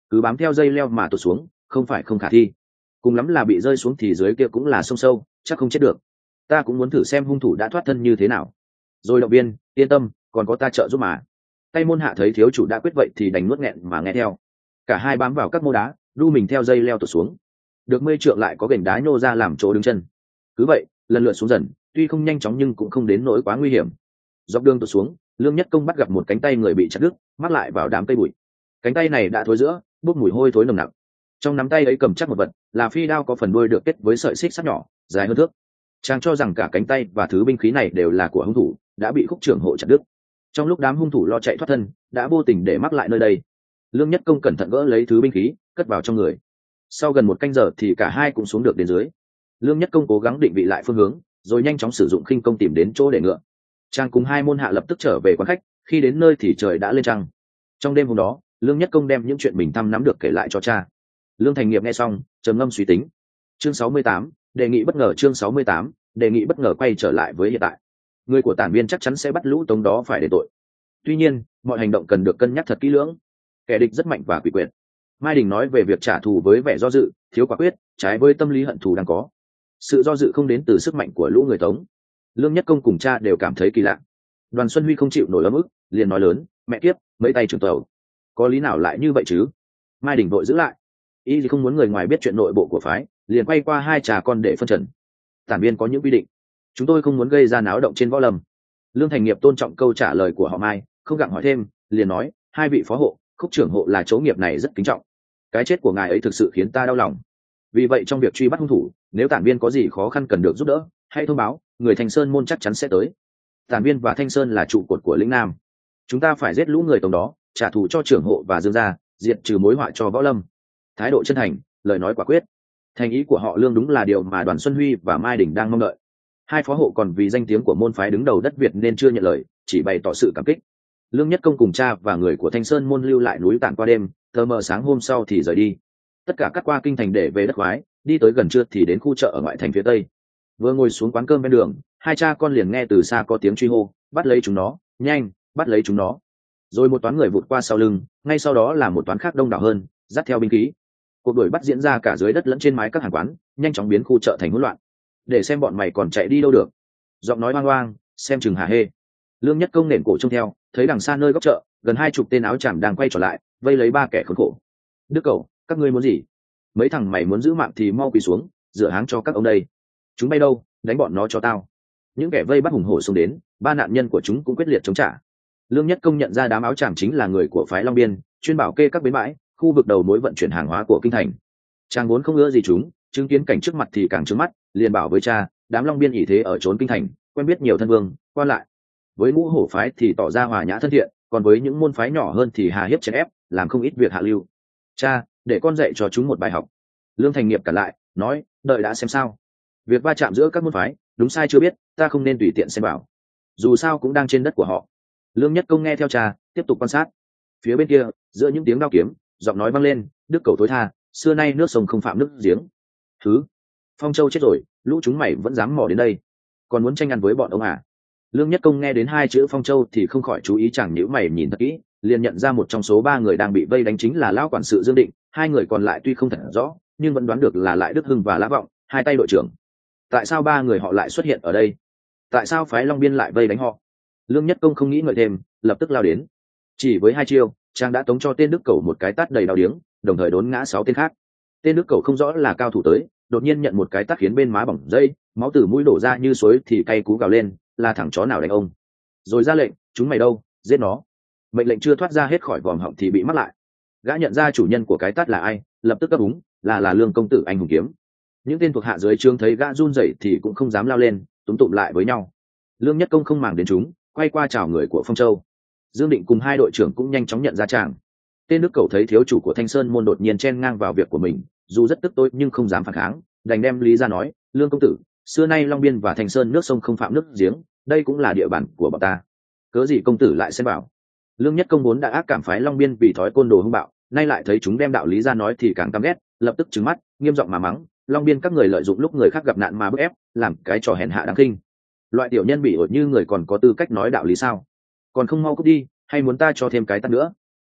cứ bám theo dây leo mà tụt xuống không phải không khả thi, cùng lắm là bị rơi xuống thì dưới kia cũng là sông sâu, chắc không chết được. Ta cũng muốn thử xem hung thủ đã thoát thân như thế nào. Rồi động viên, yên tâm, còn có ta trợ giúp mà. Tay môn hạ thấy thiếu chủ đã quyết vậy thì đành nuốt nghẹn mà nghe theo. Cả hai bám vào các mô đá, đu mình theo dây leo tụt xuống. Được mây trượng lại có gành đá nhô ra làm chỗ đứng chân. Cứ vậy lần lượt xuống dần, tuy không nhanh chóng nhưng cũng không đến nỗi quá nguy hiểm. Dọc đường tụt xuống, Lương Nhất Công bắt gặp một cánh tay người bị chặt đứt, mắc lại vào đám cây bụi. Cánh tay này đã thối rữa, bốc mùi hôi thối nồng nặc. Trong nắm tay ấy cầm chắc một vật, là phi đao có phần đuôi được kết với sợi xích sắt nhỏ, dài hơn thước. Chàng cho rằng cả cánh tay và thứ binh khí này đều là của hung thủ, đã bị khúc trưởng hộ chặt đứt. Trong lúc đám hung thủ lo chạy thoát thân, đã vô tình để mắc lại nơi đây. Lương Nhất Công cẩn thận gỡ lấy thứ binh khí, cất vào trong người. Sau gần một canh giờ thì cả hai cũng xuống được đến dưới. Lương Nhất Công cố gắng định vị lại phương hướng, rồi nhanh chóng sử dụng khinh công tìm đến chỗ để ngựa. Chàng cùng hai môn hạ lập tức trở về quán khách, khi đến nơi thì trời đã lên trăng. Trong đêm hôm đó, Lương Nhất Công đem những chuyện mình thăm nắm được kể lại cho cha. Lương Thành Nghiệp nghe xong, trầm ngâm suy tính. Chương sáu mươi tám, đề nghị bất ngờ. Chương sáu mươi tám, đề nghị bất ngờ quay trở lại với hiện tại. Người của Tản Viên chắc chắn sẽ bắt lũ tống đó phải để tội. Tuy nhiên, mọi hành động cần được cân nhắc thật kỹ lưỡng. Kẻ địch rất mạnh và quỷ quyệt. Mai Đình nói về việc trả thù với vẻ do dự, thiếu quả quyết, trái với tâm lý hận thù đang có. Sự do dự không đến từ sức mạnh của lũ người Tống. Lương Nhất Công cùng cha đều cảm thấy kỳ lạ. Đoàn Xuân Huy không chịu nổi ấm ức, liền nói lớn, mẹ kiếp, mấy tay trưởng tàu, có lý nào lại như vậy chứ? Mai Đình vội giữ lại, y không muốn người ngoài biết chuyện nội bộ của phái, liền quay qua hai trà con để phân trần. Tản Viên có những quy định, chúng tôi không muốn gây ra náo động trên võ lâm. Lương Thành Nghiệp tôn trọng câu trả lời của họ Mai, không gặng hỏi thêm, liền nói, hai vị phó hộ, khúc trưởng hộ là chỗ nghiệp này rất kính trọng. Cái chết của ngài ấy thực sự khiến ta đau lòng. Vì vậy trong việc truy bắt hung thủ, nếu Tản Viên có gì khó khăn cần được giúp đỡ, hãy thông báo, người Thanh Sơn môn chắc chắn sẽ tới. Tản Viên và Thanh Sơn là trụ cột của lĩnh Nam, chúng ta phải giết lũ người Tống đó, trả thù cho trưởng hộ và Dương gia, diệt trừ mối họa cho võ lâm. Thái độ chân thành, lời nói quả quyết, thành ý của họ Lương đúng là điều mà Đoàn Xuân Huy và Mai Đình đang mong đợi. Hai phó hộ còn vì danh tiếng của môn phái đứng đầu đất Việt nên chưa nhận lời, chỉ bày tỏ sự cảm kích. Lương Nhất Công cùng cha và người của Thanh Sơn môn lưu lại núi Tản qua đêm, tờ mờ sáng hôm sau thì rời đi. Tất cả cắt qua kinh thành để về đất khoái, đi tới gần trưa thì đến khu chợ ở ngoại thành phía tây. Vừa ngồi xuống quán cơm bên đường, hai cha con liền nghe từ xa có tiếng truy hô, bắt lấy chúng nó, nhanh, bắt lấy chúng nó. Rồi một toán người vụt qua sau lưng, ngay sau đó là một toán khác đông đảo hơn, dắt theo binh khí. Cuộc đuổi bắt diễn ra cả dưới đất lẫn trên mái các hàng quán, nhanh chóng biến khu chợ thành hỗn loạn. Để xem bọn mày còn chạy đi đâu được. Giọng nói hoang hoang, xem chừng hả hê. Lương Nhất Công nện cổ trông theo, thấy đằng xa nơi góc chợ, gần hai chục tên áo tràm đang quay trở lại, vây lấy ba kẻ khốn khổ. Đức Cẩu, các ngươi muốn gì? Mấy thằng mày muốn giữ mạng thì mau quỳ xuống, rửa háng cho các ông đây. Chúng bay đâu, đánh bọn nó cho tao. Những kẻ vây bắt hùng hổ xông đến, ba nạn nhân của chúng cũng quyết liệt chống trả. Lương Nhất Công nhận ra đám áo tràm chính là người của phái Long Biên, chuyên bảo kê các bến bãi, khu vực đầu mối vận chuyển hàng hóa của kinh thành. Chàng vốn không ưa gì chúng, chứng kiến cảnh trước mặt thì càng trướng mắt, liền bảo với cha, đám Long Biên ỷ thế ở trốn kinh thành, quen biết nhiều thân vương, quan lại. Với ngũ hổ phái thì tỏ ra hòa nhã thân thiện, còn với những môn phái nhỏ hơn thì hà hiếp chèn ép, làm không ít việc hạ lưu. Cha, để con dạy cho chúng một bài học. Lương Thành Nghiệp cản lại, nói, đợi đã xem sao. Việc va chạm giữa các môn phái, đúng sai chưa biết, ta không nên tùy tiện xem bảo. Dù sao cũng đang trên đất của họ. Lương Nhất Công nghe theo cha, tiếp tục quan sát. Phía bên kia, giữa những tiếng đao kiếm, giọng nói vang lên, Đức Cẩu thối tha, xưa nay nước sông không phạm nước giếng. Thứ, Phong Châu chết rồi, lũ chúng mày vẫn dám mò đến đây, còn muốn tranh ăn với bọn ông à? Lương Nhất Công nghe đến hai chữ Phong Châu thì không khỏi chú ý, chẳng nhíu mày nhìn thật kỹ, liền nhận ra một trong số ba người đang bị vây đánh chính là lão quản sự Dương Định, hai người còn lại tuy không thật rõ, nhưng vẫn đoán được là Lại Đức Hưng và Lã Vọng, hai tay đội trưởng. Tại sao ba người họ lại xuất hiện ở đây? Tại sao phái Long Biên lại vây đánh họ? Lương Nhất Công không nghĩ ngợi thêm, lập tức lao đến. Chỉ với hai chiêu, chàng đã tống cho tên Đức Cẩu một cái tát đầy đau điếng, đồng thời đốn ngã sáu tên khác. Tên Đức Cẩu không rõ là cao thủ tới, đột nhiên nhận một cái tát khiến bên má bỏng dây, máu từ mũi đổ ra như suối thì cay cú gào lên, là thằng chó nào đánh ông? Rồi ra lệnh, chúng mày đâu, giết nó. Mệnh lệnh chưa thoát ra hết khỏi vòm họng thì bị mắc lại. Gã nhận ra chủ nhân của cái tát là ai, lập tức đáp úng, là là Lương công tử anh hùng kiếm. Những tên thuộc hạ dưới trướng thấy gã run rẩy thì cũng không dám lao lên, túm tụm lại với nhau. Lương Nhất Công không màng đến chúng, quay qua chào người của Phong Châu. Dương Định cùng hai đội trưởng cũng nhanh chóng nhận ra chàng. Tên Đức Cẩu thấy thiếu chủ của Thanh Sơn môn đột nhiên chen ngang vào việc của mình, dù rất tức tối nhưng không dám phản kháng, đành đem lý ra nói, Lương công tử, xưa nay Long Biên và Thanh Sơn nước sông không phạm nước giếng, đây cũng là địa bàn của bọn ta, cớ gì công tử lại xen vào? Lương Nhất Công vốn đã ác cảm phái Long Biên vì thói côn đồ hung bạo, nay lại thấy chúng đem đạo lý ra nói thì càng căm ghét, lập tức trừng mắt, nghiêm giọng mà mắng, Long Biên các người lợi dụng lúc người khác gặp nạn mà bức ép, làm cái trò hèn hạ đáng khinh. Loại tiểu nhân bị ổi như người còn có tư cách nói đạo lý sao? Còn không mau cút đi, hay muốn ta cho thêm cái tát nữa?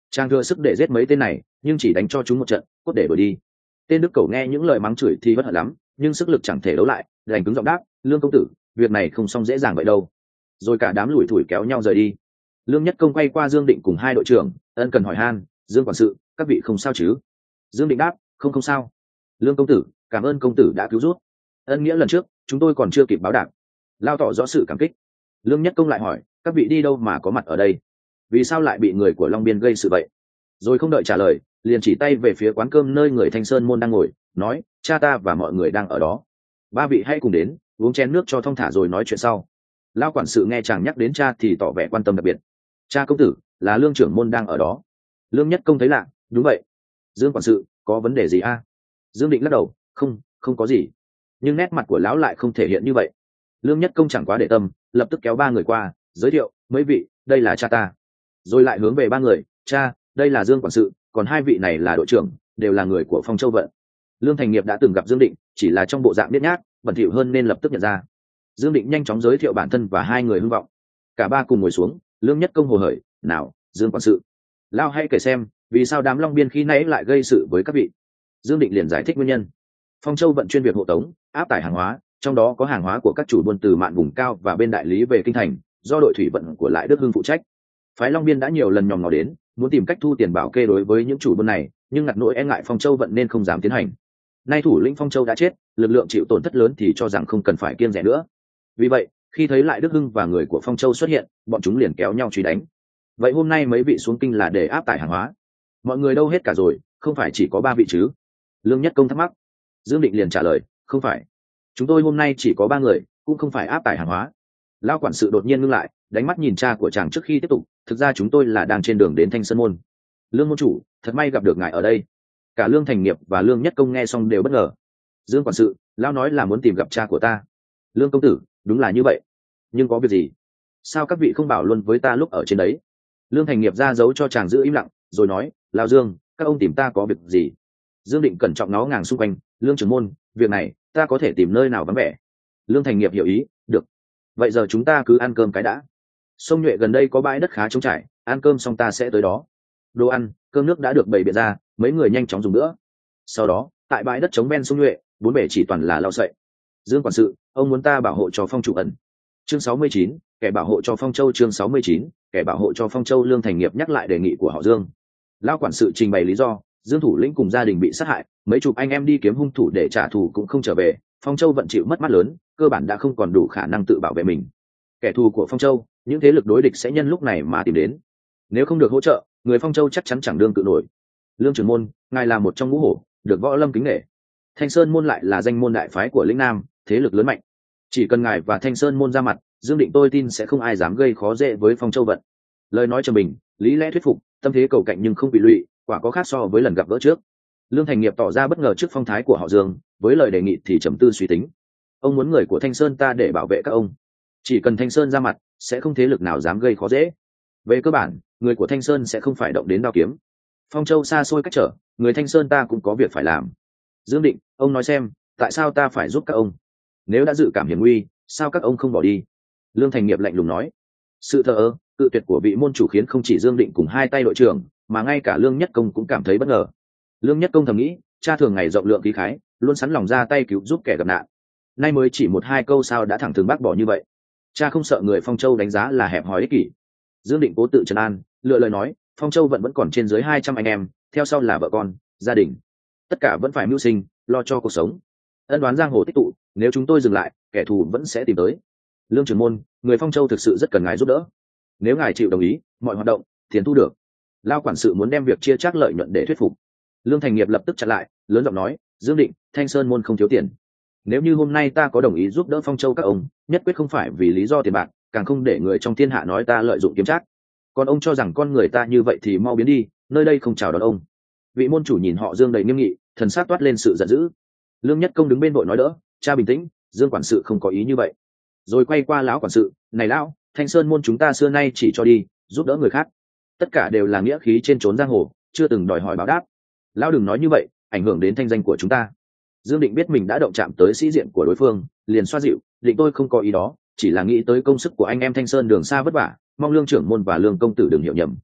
Trang thừa sức để giết mấy tên này nhưng chỉ đánh cho chúng một trận cốt để đuổi đi. Tên đức cầu nghe những lời mắng chửi thì bất hận lắm, nhưng sức lực chẳng thể đấu lại, đành cứng giọng đáp: Lương công tử, việc này không xong dễ dàng vậy đâu. Rồi cả đám lủi thủi kéo nhau rời đi. Lương Nhất Công quay qua Dương Định cùng hai đội trưởng, ân cần hỏi han: Dương quản sự, các vị không sao chứ? Dương Định đáp: không không sao. Lương công tử, cảm ơn công tử đã cứu rút. Ân nghĩa lần trước chúng tôi còn chưa kịp báo đáp. Lao tỏ rõ sự cảm kích. Lương Nhất Công lại hỏi: các vị đi đâu mà có mặt ở đây? Vì sao lại bị người của Long Biên gây sự vậy? Rồi không đợi trả lời, liền chỉ tay về phía quán cơm nơi người Thanh Sơn môn đang ngồi, nói: cha ta và mọi người đang ở đó. Ba vị hãy cùng đến, uống chén nước cho thong thả rồi nói chuyện sau. Lao quản sự nghe chàng nhắc đến cha thì tỏ vẻ quan tâm đặc biệt. Cha công tử, là Lương trưởng môn đang ở đó. Lương Nhất Công thấy lạ: đúng vậy. Dương quản sự, có vấn đề gì a? À? Dương Định lắc đầu: không, không có gì. Nhưng nét mặt của lão lại không thể hiện như vậy. Lương Nhất Công chẳng quá để tâm, lập tức kéo ba người qua, giới thiệu: mấy vị, đây là cha ta. Rồi lại hướng về ba người: cha, đây là Dương quản sự, còn hai vị này là đội trưởng, đều là người của Phong Châu Vận. Lương Thành Nghiệp đã từng gặp Dương Định, chỉ là trong bộ dạng biết nhát, bẩn thỉu hơn nên lập tức nhận ra. Dương Định nhanh chóng giới thiệu bản thân và hai người hưng vọng. Cả ba cùng ngồi xuống. Lương Nhất Công hồ hởi: nào, Dương quản sự, lao hãy kể xem vì sao đám Long Biên khi nãy lại gây sự với các vị. Dương Định liền giải thích nguyên nhân. Phong Châu Vận chuyên việc hộ tống, áp tải hàng hóa, trong đó có hàng hóa của các chủ buôn từ mạn vùng cao và bên đại lý về kinh thành, do đội thủy vận của Lại Đức Hưng phụ trách. Phái Long Biên đã nhiều lần nhòm ngó đến, muốn tìm cách thu tiền bảo kê đối với những chủ buôn này, nhưng ngặt nỗi e ngại Phong Châu Vận nên không dám tiến hành. Nay thủ lĩnh Phong Châu đã chết, lực lượng chịu tổn thất lớn thì cho rằng không cần phải kiêng dè nữa. Vì vậy, khi thấy Lại Đức Hưng và người của Phong Châu xuất hiện, bọn chúng liền kéo nhau truy đánh. Vậy hôm nay mấy vị xuống kinh là để áp tải hàng hóa? Mọi người đâu hết cả rồi, không phải chỉ có ba vị chứ? Lương Nhất Công thắc mắc. Dương Định liền trả lời: không phải, chúng tôi hôm nay chỉ có ba người, cũng không phải áp tải hàng hóa. Lao quản sự đột nhiên ngưng lại, đánh mắt nhìn cha của chàng trước khi tiếp tục: thực ra chúng tôi là đang trên đường đến Thanh Sơn môn. Lương môn chủ, thật may gặp được ngài ở đây. Cả Lương Thành Nghiệp và Lương Nhất Công nghe xong đều bất ngờ. Dương quản sự, Lao nói là muốn tìm gặp cha của ta. Lương công tử, đúng là như vậy. Nhưng có việc gì? Sao các vị không bảo luôn với ta lúc ở trên đấy? Lương Thành Nghiệp ra dấu cho chàng giữ im lặng, rồi nói: Lao Dương, các ông tìm ta có việc gì? Dương Định cẩn trọng ngó ngàng xung quanh. Lương trưởng môn, việc này ta có thể tìm nơi nào vắng vẻ? Lương Thành Nghiệp hiểu ý: được, vậy giờ chúng ta cứ ăn cơm cái đã. Sông Nhuệ gần đây có bãi đất khá trống trải, ăn cơm xong ta sẽ tới đó. Đồ ăn, cơm nước đã được bày biện ra, mấy người nhanh chóng dùng bữa. Sau đó, tại bãi đất trống ven sông Nhuệ, bốn bể chỉ toàn là lau sậy. Dương quản sự, ông muốn ta bảo hộ cho Phong chủ ẩn. Chương sáu mươi chín, kẻ bảo hộ cho Phong Châu. Chương sáu mươi chín, kẻ bảo hộ cho Phong Châu. Lương Thành Nghiệp nhắc lại đề nghị của họ Dương. Lão quản sự trình bày lý do: Dương thủ lĩnh cùng gia đình bị sát hại, mấy chục anh em đi kiếm hung thủ để trả thù cũng không trở về, Phong Châu vận chịu mất mát lớn, cơ bản đã không còn đủ khả năng tự bảo vệ mình. Kẻ thù của Phong Châu, những thế lực đối địch sẽ nhân lúc này mà tìm đến. Nếu không được hỗ trợ, người Phong Châu chắc chắn chẳng đương cự nổi. Lương trưởng môn, ngài là một trong ngũ hổ, được võ lâm kính nể. Thanh Sơn môn lại là danh môn đại phái của lĩnh Nam, thế lực lớn mạnh. Chỉ cần ngài và Thanh Sơn môn ra mặt, Dương Định tôi tin sẽ không ai dám gây khó dễ với Phong Châu vận. Lời nói trầm bình, lý lẽ thuyết phục, tâm thế cầu cạnh nhưng không bị lụy, quả có khác so với lần gặp gỡ trước. Lương Thành Nghiệp tỏ ra bất ngờ trước phong thái của họ Dương, với lời đề nghị thì trầm tư suy tính. Ông muốn người của Thanh Sơn ta để bảo vệ các ông, chỉ cần Thanh Sơn ra mặt, sẽ không thế lực nào dám gây khó dễ. Về cơ bản, người của Thanh Sơn sẽ không phải động đến đao kiếm. Phong Châu xa xôi cách trở, người Thanh Sơn ta cũng có việc phải làm. Dương Định, ông nói xem, tại sao ta phải giúp các ông? Nếu đã dự cảm hiểm nguy, sao các ông không bỏ đi? Lương Thành Nghiệp lạnh lùng nói. Sự thờ ơ, cự tuyệt của vị môn chủ khiến không chỉ Dương Định cùng hai tay đội trưởng, mà ngay cả Lương Nhất Công cũng cảm thấy bất ngờ. Lương Nhất Công thầm nghĩ, cha thường ngày rộng lượng khí khái, luôn sẵn lòng ra tay cứu giúp kẻ gặp nạn. Nay mới chỉ một hai câu sao đã thẳng thừng bác bỏ như vậy? Cha không sợ người Phong Châu đánh giá là hẹp hòi ích kỷ. Dương Định cố tự trấn an, lựa lời nói: Phong Châu vẫn vẫn còn trên dưới hai trăm anh em, theo sau là vợ con, gia đình, tất cả vẫn phải mưu sinh, lo cho cuộc sống. Ân đoán giang hồ tích tụ, nếu chúng tôi dừng lại, kẻ thù vẫn sẽ tìm tới. Lương trưởng môn, người Phong Châu thực sự rất cần ngài giúp đỡ. Nếu ngài chịu đồng ý, mọi hoạt động tiền thu được. Lao quản sự muốn đem việc chia chác lợi nhuận để thuyết phục. Lương Thành Nghiệp lập tức chặn lại, lớn giọng nói: Dương Định, Thanh Sơn môn không thiếu tiền. Nếu như hôm nay ta có đồng ý giúp đỡ Phong Châu các ông, nhất quyết không phải vì lý do tiền bạc, càng không để người trong thiên hạ nói ta lợi dụng kiếm trác. Còn ông cho rằng con người ta như vậy thì mau biến đi, nơi đây không chào đón ông. Vị môn chủ nhìn họ Dương đầy nghiêm nghị, thần sắc toát lên sự giận dữ. Lương Nhất Công đứng bên vội nói đỡ: Cha bình tĩnh, Dương quản sự không có ý như vậy. Rồi quay qua lão quản sự: Này lão, Thanh Sơn môn chúng ta xưa nay chỉ cho đi, giúp đỡ người khác, tất cả đều là nghĩa khí trên trốn giang hồ, chưa từng đòi hỏi báo đáp. Lão đừng nói như vậy, ảnh hưởng đến thanh danh của chúng ta. Dương Định biết mình đã động chạm tới sĩ diện của đối phương, liền xoa dịu: Định tôi không có ý đó, chỉ là nghĩ tới công sức của anh em Thanh Sơn đường xa vất vả, mong Lương trưởng môn và Lương công tử đừng hiểu nhầm.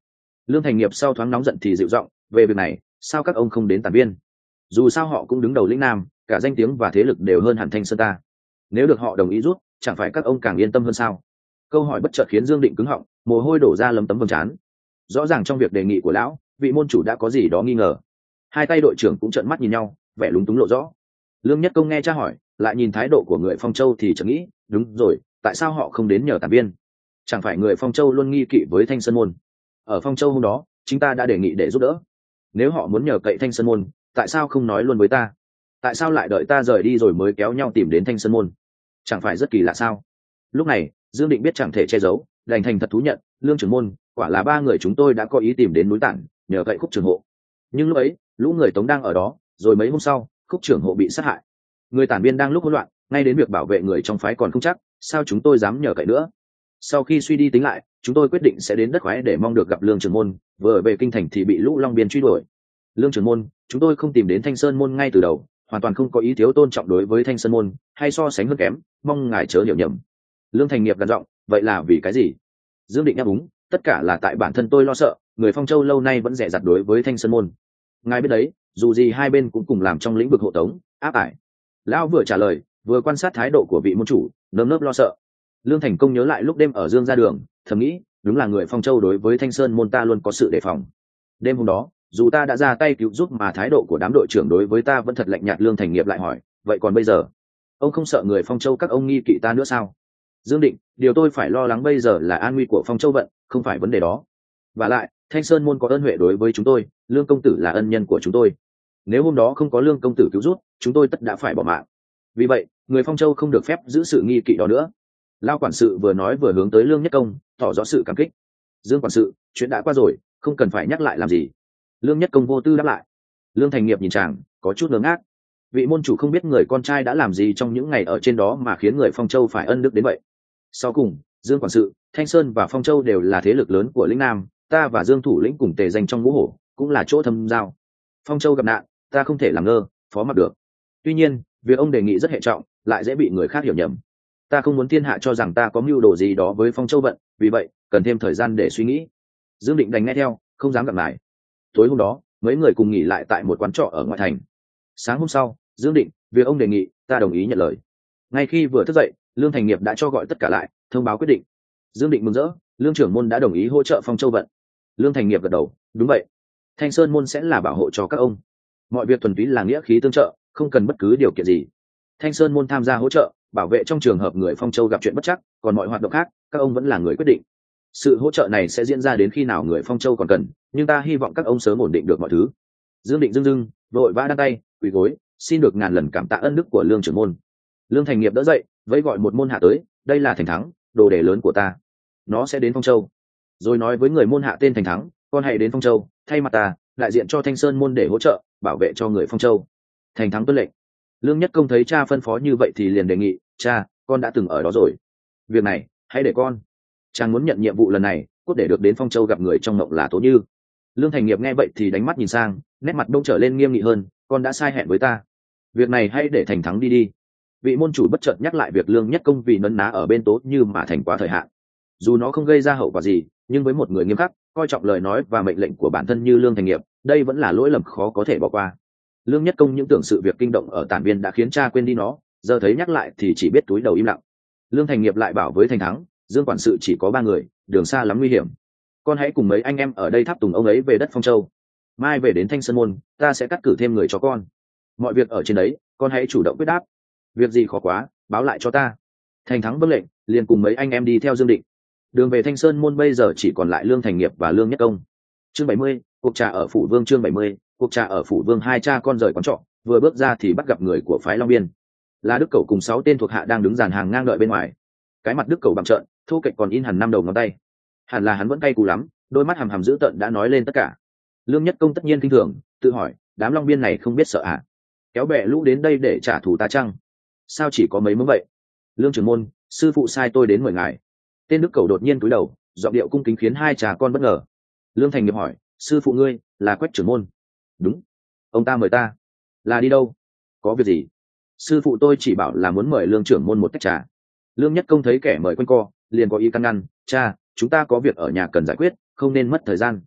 Lương Thành Nghiệp sau thoáng nóng giận thì dịu giọng, về việc này sao các ông không đến Tản Viên? Dù sao họ cũng đứng đầu lĩnh Nam, cả danh tiếng và thế lực đều hơn hẳn Thanh Sơn ta. Nếu được họ đồng ý rút, chẳng phải các ông càng yên tâm hơn sao? Câu hỏi bất chợt khiến Dương Định cứng họng, mồ hôi đổ ra lấm tấm vầng trán. Rõ ràng trong việc đề nghị của lão, vị môn chủ đã có gì đó nghi ngờ. Hai tay đội trưởng cũng trợn mắt nhìn nhau, vẻ lúng túng lộ rõ. Lương Nhất Công nghe cha hỏi, lại nhìn thái độ của người Phong Châu thì chợt nghĩ, đúng rồi, tại sao họ không đến nhờ Tản Viên? Chẳng phải người Phong Châu luôn nghi kỵ với Thanh Sơn môn? Ở Phong Châu hôm đó, chúng ta đã đề nghị để giúp đỡ. Nếu họ muốn nhờ cậy Thanh Sơn môn, tại sao không nói luôn với ta? Tại sao lại đợi ta rời đi rồi mới kéo nhau tìm đến Thanh Sơn môn? Chẳng phải rất kỳ lạ sao? Lúc này, Dương Định biết chẳng thể che giấu, đành thành thật thú nhận, Lương trưởng môn, quả là ba người chúng tôi đã có ý tìm đến núi Tản, nhờ cậy Khúc trưởng hộ. Nhưng lúc ấy, lũ người Tống đang ở đó, rồi mấy hôm sau, Khúc trưởng hộ bị sát hại. Người Tản Viên đang lúc hỗn loạn, ngay đến việc bảo vệ người trong phái còn không chắc, sao chúng tôi dám nhờ cậy nữa? Sau khi suy đi tính lại, chúng tôi quyết định sẽ đến đất khoái để mong được gặp Lương trưởng môn, vừa về kinh thành thì bị lũ Long Biên truy đuổi. Lương trưởng môn, chúng tôi không tìm đến Thanh Sơn môn ngay từ đầu, hoàn toàn không có ý thiếu tôn trọng đối với Thanh Sơn môn, hay so sánh hơn kém, mong ngài chớ hiểu nhầm. Lương Thành Nghiệp gằn giọng, vậy là vì cái gì? Dương Định đáp úng, tất cả là tại bản thân tôi lo sợ, người Phong Châu lâu nay vẫn dè dặt đối với Thanh Sơn môn. Ngài biết đấy, dù gì hai bên cũng cùng làm trong lĩnh vực hộ tống, áp ải. Lão vừa trả lời, vừa quan sát thái độ của vị môn chủ, nơm nớp lo sợ. Lương Thành Công nhớ lại lúc đêm ở Dương ra đường, thầm nghĩ, đúng là người Phong Châu đối với Thanh Sơn môn ta luôn có sự đề phòng. Đêm hôm đó, dù ta đã ra tay cứu giúp mà thái độ của đám đội trưởng đối với ta vẫn thật lạnh nhạt. Lương Thành Nghiệp lại hỏi, vậy còn bây giờ, ông không sợ người Phong Châu các ông nghi kỵ ta nữa sao? Dương Định, điều tôi phải lo lắng bây giờ là an nguy của Phong Châu vận, không phải vấn đề đó. Và lại, Thanh Sơn môn có ơn huệ đối với chúng tôi, Lương công tử là ân nhân của chúng tôi. Nếu hôm đó không có Lương công tử cứu giúp, chúng tôi tất đã phải bỏ mạng. Vì vậy, người Phong Châu không được phép giữ sự nghi kỵ đó nữa. Lao quản sự vừa nói vừa hướng tới Lương Nhất Công, tỏ rõ sự cảm kích. Dương quản sự, chuyện đã qua rồi, không cần phải nhắc lại làm gì. Lương Nhất Công vô tư đáp lại. Lương Thành Nghiệp nhìn chàng, có chút ngớ ngác. Vị môn chủ không biết người con trai đã làm gì trong những ngày ở trên đó mà khiến người Phong Châu phải ân đức đến vậy. Sau cùng, Dương quản sự, Thanh Sơn và Phong Châu đều là thế lực lớn của lĩnh Nam, ta và Dương thủ lĩnh cùng tề danh trong ngũ hổ, cũng là chỗ thâm giao. Phong Châu gặp nạn, ta không thể làm ngơ, phó mặc được. Tuy nhiên, việc ông đề nghị rất hệ trọng, lại dễ bị người khác hiểu nhầm. Ta không muốn thiên hạ cho rằng ta có mưu đồ gì đó với Phong Châu vận, vì vậy cần thêm thời gian để suy nghĩ. Dương Định đành nghe theo, không dám gặp lại. Tối hôm đó, mấy người cùng nghỉ lại tại một quán trọ ở ngoại thành. Sáng hôm sau, Dương Định, việc ông đề nghị, ta đồng ý nhận lời. Ngay khi vừa thức dậy, Lương Thành Nghiệp đã cho gọi tất cả lại, thông báo quyết định. Dương Định mừng rỡ, Lương trưởng môn đã đồng ý hỗ trợ Phong Châu vận. Lương Thành Nghiệp gật đầu, đúng vậy. Thanh Sơn môn sẽ là bảo hộ cho các ông. Mọi việc thuần túy là nghĩa khí tương trợ, không cần bất cứ điều kiện gì. Thanh Sơn môn tham gia hỗ trợ, bảo vệ trong trường hợp người Phong Châu gặp chuyện bất chắc, còn mọi hoạt động khác, các ông vẫn là người quyết định. Sự hỗ trợ này sẽ diễn ra đến khi nào người Phong Châu còn cần, nhưng ta hy vọng các ông sớm ổn định được mọi thứ. Dương Định dưng dưng, vội vã đan tay, quỳ gối, xin được ngàn lần cảm tạ ân đức của Lương trưởng môn. Lương Thành Nghiệp đỡ dậy, vẫy gọi một môn hạ tới, đây là Thành Thắng, đồ đề lớn của ta, nó sẽ đến Phong Châu. Rồi nói với người môn hạ tên Thành Thắng, con hãy đến Phong Châu, thay mặt ta, đại diện cho Thanh Sơn môn để hỗ trợ, bảo vệ cho người Phong Châu. Thành Thắng tuân lệnh. Lương Nhất Công thấy cha phân phó như vậy thì liền đề nghị, cha, con đã từng ở đó rồi, việc này hãy để con. Chàng muốn nhận nhiệm vụ lần này, cốt để được đến Phong Châu gặp người trong mộng là Tố Như. Lương Thành Nghiệp nghe vậy thì đánh mắt nhìn sang, nét mặt đông trở lên nghiêm nghị hơn, con đã sai hẹn với ta, việc này hãy để Thành Thắng đi đi. Vị môn chủ bất chợt nhắc lại việc Lương Nhất Công vì nấn ná ở bên Tố Như mà thành quá thời hạn. Dù nó không gây ra hậu quả gì, nhưng với một người nghiêm khắc, coi trọng lời nói và mệnh lệnh của bản thân như Lương Thành Nghiệp, đây vẫn là lỗi lầm khó có thể bỏ qua. Lương Nhất Công những tưởng sự việc kinh động ở Tản Viên đã khiến cha quên đi nó, giờ thấy nhắc lại thì chỉ biết túi đầu im lặng. Lương Thành Nghiệp lại bảo với Thành Thắng, Dương quản sự chỉ có ba người, đường xa lắm nguy hiểm, con hãy cùng mấy anh em ở đây tháp tùng ông ấy về đất Phong Châu. Mai về đến Thanh Sơn môn, ta sẽ cắt cử thêm người cho con. Mọi việc ở trên đấy, con hãy chủ động quyết đáp. Việc gì khó quá, báo lại cho ta. Thành Thắng vâng lệnh, liền cùng mấy anh em đi theo Dương Định. Đường về Thanh Sơn môn bây giờ chỉ còn lại Lương Thành Nghiệp và Lương Nhất Công. Chương bảy mươi, cuộc trà ở phủ Vương. Chương bảy mươi, cuộc trà ở phủ Vương. Hai cha con rời quán trọ, vừa bước ra thì bắt gặp người của phái Long Biên. Là Đức Cẩu cùng sáu tên thuộc hạ đang đứng dàn hàng ngang đợi bên ngoài. Cái mặt Đức Cẩu bằng trợn, thô kệch còn in hẳn năm đầu ngón tay. Hẳn là hắn vẫn cay cú lắm, đôi mắt hằm hằm dữ tợn đã nói lên tất cả. Lương Nhất Công tất nhiên kinh thường, tự hỏi, đám Long Biên này không biết sợ à? Kéo bè lũ đến đây để trả thù ta chăng? Sao chỉ có mấy mớ vậy? Lương trưởng môn, sư phụ sai tôi đến mời ngài. Tên Đức Cẩu đột nhiên cúi đầu, giọng điệu cung kính khiến hai cha con bất ngờ. Lương Thành Nghiệp hỏi, sư phụ ngươi là Quách trưởng môn? Đúng. Ông ta mời ta là đi đâu? Có việc gì? Sư phụ tôi chỉ bảo là muốn mời Lương trưởng môn một tách trà. Lương Nhất Công thấy kẻ mời quanh co, liền có ý căn ngăn, cha, chúng ta có việc ở nhà cần giải quyết, không nên mất thời gian.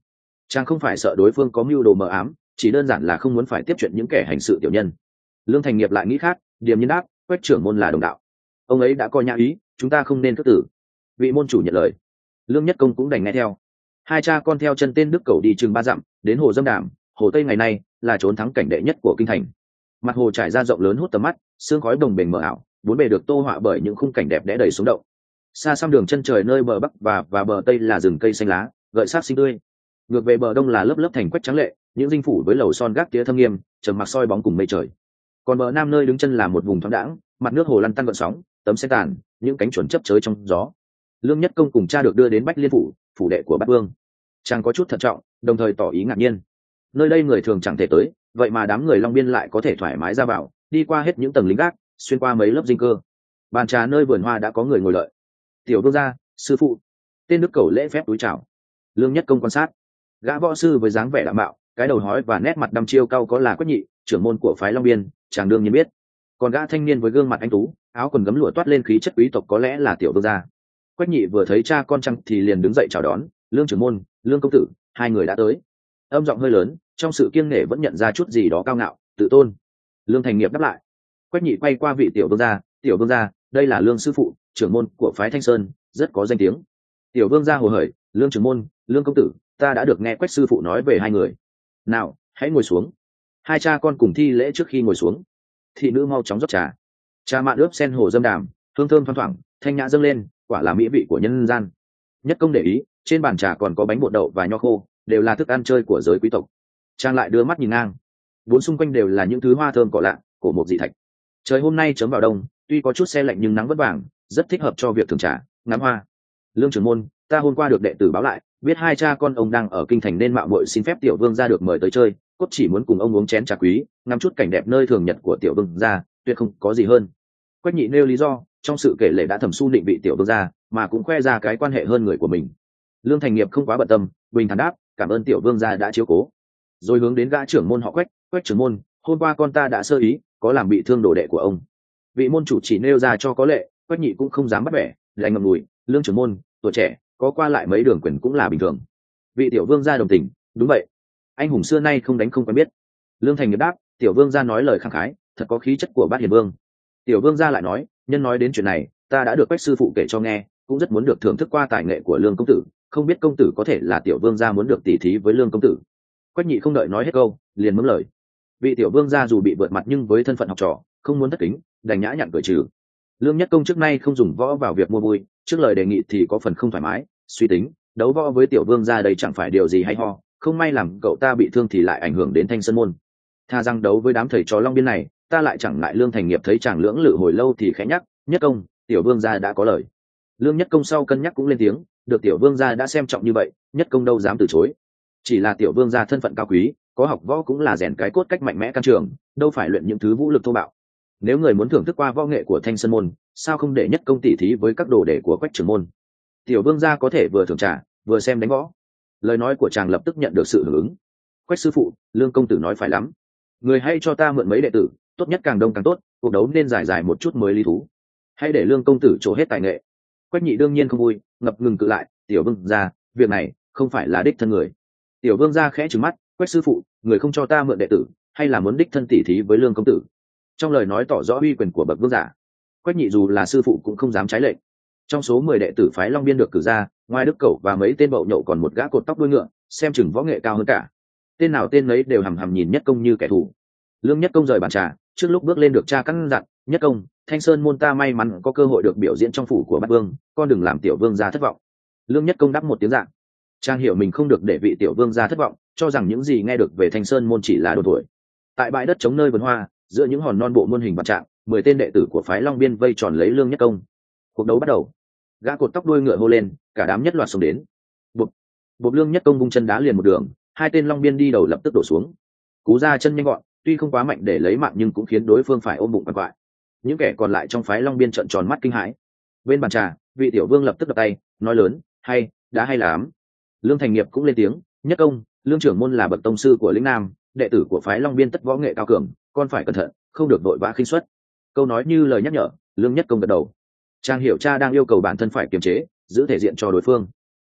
chàng không phải sợ đối phương có mưu đồ mờ ám, chỉ đơn giản là không muốn phải tiếp chuyện những kẻ hành sự tiểu nhân. Lương Thành Nghiệp lại nghĩ khác, điềm nhiên đáp, Quách trưởng môn là đồng đạo, ông ấy đã coi nhã ý, chúng ta không nên cất tử. Vị môn chủ nhận lời. Lương Nhất Công cũng đành nghe theo. Hai cha con theo chân tên đức cầu đi chừng ba dặm, đến hồ Dâm Đàm. Hồ Tây ngày nay là trốn thắng cảnh đệ nhất của kinh thành. Mặt hồ trải ra rộng lớn hút tầm mắt, sương khói đồng bềnh mờ ảo, bốn bề được tô họa bởi những khung cảnh đẹp đẽ đầy sống động. Xa xăm đường chân trời nơi bờ bắc và và bờ tây là rừng cây xanh lá, gợi sát xinh tươi. Ngược về bờ đông là lớp lớp thành quách trắng lệ, những dinh phủ với lầu son gác tía thâm nghiêm, trầm mặc soi bóng cùng mây trời. Còn bờ nam nơi đứng chân là một vùng thoáng đãng, mặt nước hồ lăn tăn gợn sóng, tấm sen tàn, những cánh chuẩn chấp chới trong gió. Lương Nhất Công cùng cha được đưa đến Bách Liên phủ, phủ đệ của Bát Vương. Chàng có chút thận trọng, đồng thời tỏ ý ngạc nhiên. Nơi đây người thường chẳng thể tới, vậy mà đám người Long Biên lại có thể thoải mái ra vào, đi qua hết những tầng lính gác, xuyên qua mấy lớp dinh cơ. Bàn trà nơi vườn hoa đã có người ngồi lợi. Tiểu vương gia, sư phụ. Tên đức cầu lễ phép túi chào. Lương Nhất Công quan sát. Gã võ sư với dáng vẻ đạm mạo, cái đầu hói và nét mặt đăm chiêu cau có là Quách Nhị, trưởng môn của phái Long Biên, chàng đương nhiên biết. Còn gã thanh niên với gương mặt anh tú, áo quần gấm lụa toát lên khí chất quý tộc có lẽ là tiểu vương gia. Quách Nhị vừa thấy cha con chăng thì liền đứng dậy chào đón, Lương trưởng môn, Lương công tử, hai người đã tới. Âm giọng hơi lớn, trong sự kiêng nể vẫn nhận ra chút gì đó cao ngạo, tự tôn. Lương Thành Nghiệp đáp lại. Quách Nhị quay qua vị tiểu vương gia, tiểu vương gia, đây là Lương sư phụ, trưởng môn của phái Thanh Sơn, rất có danh tiếng. Tiểu vương gia hồ hởi, Lương trưởng môn, Lương công tử, ta đã được nghe Quách sư phụ nói về hai người. Nào, hãy ngồi xuống. Hai cha con cùng thi lễ trước khi ngồi xuống. Thị nữ mau chóng rót trà. Trà mạn ướp sen hồ dâm đàm, hương thơm thoang thoảng, thanh nhã dâng lên, quả là mỹ vị của nhân gian. Nhất Công để ý, trên bàn trà còn có bánh bột đậu và nho khô, đều là thức ăn chơi của giới quý tộc. Trang lại đưa mắt nhìn ngang, bốn xung quanh đều là những thứ hoa thơm cỏ lạ, cổ một dị thạch. Trời hôm nay chớm vào đông, tuy có chút se lạnh nhưng nắng vẫn vàng, rất thích hợp cho việc thưởng trà, ngắm hoa. Lương trưởng môn, ta hôm qua được đệ tử báo lại, biết hai cha con ông đang ở kinh thành nên mạo muội xin phép tiểu vương gia được mời tới chơi, cốt chỉ muốn cùng ông uống chén trà quý, ngắm chút cảnh đẹp nơi thường nhật của tiểu vương gia, tuyệt không có gì hơn. Quách Nhị nêu lý do, trong sự kể lể đã thầm su định vị tiểu vương gia, mà cũng khoe ra cái quan hệ hơn người của mình. Lương Thành Nghiệp không quá bận tâm, bình thản đáp, cảm ơn tiểu vương gia đã chiếu cố. Rồi hướng đến gã trưởng môn họ Quách, Quách trưởng môn, hôm qua con ta đã sơ ý, có làm bị thương đồ đệ của ông. Vị môn chủ chỉ nêu ra cho có lệ, Quách Nhị cũng không dám bắt bẻ, lại ngậm ngùi, Lương trưởng môn, tuổi trẻ, có qua lại mấy đường quyền cũng là bình thường. Vị tiểu vương gia đồng tình, đúng vậy, anh hùng xưa nay không đánh không quen biết. Lương Thành Nghiệp đáp, tiểu vương gia nói lời khẳng khái, thật có khí chất của bát hiền vương. Tiểu vương gia lại nói, nhân nói đến chuyện này, ta đã được Quách sư phụ kể cho nghe, cũng rất muốn được thưởng thức qua tài nghệ của Lương công tử, không biết công tử có thể là tiểu vương gia muốn được tỉ thí với Lương công tử. Quách Nhị không đợi nói hết câu, liền mướn lời. Vị tiểu vương gia dù bị vượt mặt nhưng với thân phận học trò, không muốn thất kính, đành nhã nhặn cười trừ. Lương Nhất Công trước nay không dùng võ vào việc mua vui, trước lời đề nghị thì có phần không thoải mái, suy tính, đấu võ với tiểu vương gia đây chẳng phải điều gì hay ho, không may làm cậu ta bị thương thì lại ảnh hưởng đến Thanh Sơn môn. Tha rằng đấu với đám thầy trò Long Biên này, ta lại chẳng ngại. Lương Thành Nghiệp thấy chàng lưỡng lự hồi lâu thì khẽ nhắc, Nhất Công, tiểu vương gia đã có lời. Lương Nhất Công sau cân nhắc cũng lên tiếng, được tiểu vương gia đã xem trọng như vậy, Nhất Công đâu dám từ chối. Chỉ là tiểu vương gia thân phận cao quý, có học võ cũng là rèn cái cốt cách mạnh mẽ căn trường, đâu phải luyện những thứ vũ lực thô bạo. Nếu người muốn thưởng thức qua võ nghệ của Thanh Sơn môn, sao không để Nhất Công tỉ thí với các đồ đệ của Quách trưởng môn? Tiểu vương gia có thể vừa thưởng trà, vừa xem đánh võ. Lời nói của chàng lập tức nhận được sự hưởng ứng. Quách sư phụ, Lương công tử nói phải lắm. Người hãy cho ta mượn mấy đệ tử, tốt nhất càng đông càng tốt, cuộc đấu nên dài dài một chút mới lý thú. Hãy để Lương công tử trổ hết tài nghệ. Quách Nhị đương nhiên không vui, ngập ngừng cự lại, tiểu vương gia, việc này không phải là đích thân người. Tiểu vương gia khẽ trừng mắt, Quách sư phụ, người không cho ta mượn đệ tử, hay là muốn đích thân tỉ thí với Lương công tử? Trong lời nói tỏ rõ uy quyền của bậc vương giả. Quách Nhị dù là sư phụ cũng không dám trái lệnh. Trong số mười đệ tử phái Long Biên được cử ra, ngoài Đức Cẩu và mấy tên bậu nhậu còn một gã cột tóc đuôi ngựa, xem chừng võ nghệ cao hơn cả. Tên nào tên nấy đều hầm hầm nhìn Nhất Công như kẻ thù. Lương Nhất Công rời bàn trà, trước lúc bước lên được cha căn dặn, Nhất Công, Thanh Sơn môn ta may mắn có cơ hội được biểu diễn trong phủ của Bát Vương, con đừng làm tiểu vương gia thất vọng. Lương Nhất Công đáp một tiếng dạ. Trang hiểu mình không được để vị tiểu vương gia thất vọng, cho rằng những gì nghe được về Thanh Sơn môn chỉ là đồn thổi. Tại bãi đất trống nơi vườn hoa, giữa những hòn non bộ muôn hình vạn trạng, mười tên đệ tử của phái Long Biên vây tròn lấy Lương Nhất Công. Cuộc đấu bắt đầu. Gã cột tóc đuôi ngựa hô lên, cả đám nhất loạt xông đến. Bụp, bụp Lương Nhất Công vung chân đá liền một đường, hai tên Long Biên đi đầu lập tức đổ xuống. Cú ra chân nhanh gọn, tuy không quá mạnh để lấy mạng nhưng cũng khiến đối phương phải ôm bụng quằn quại. Những kẻ còn lại trong phái Long Biên trợn tròn mắt kinh hãi. Bên bàn trà, vị tiểu vương lập tức đập tay, nói lớn, hay, đá hay là ám. Lương Thành Nghiệp cũng lên tiếng, Nhất Công, Lương trưởng môn là bậc tông sư của lĩnh Nam, đệ tử của phái Long Biên tất võ nghệ cao cường, con phải cẩn thận, không được vội vã khinh suất. Câu nói như lời nhắc nhở, Lương Nhất Công gật đầu. Trang hiểu cha đang yêu cầu bản thân phải kiềm chế, giữ thể diện cho đối phương.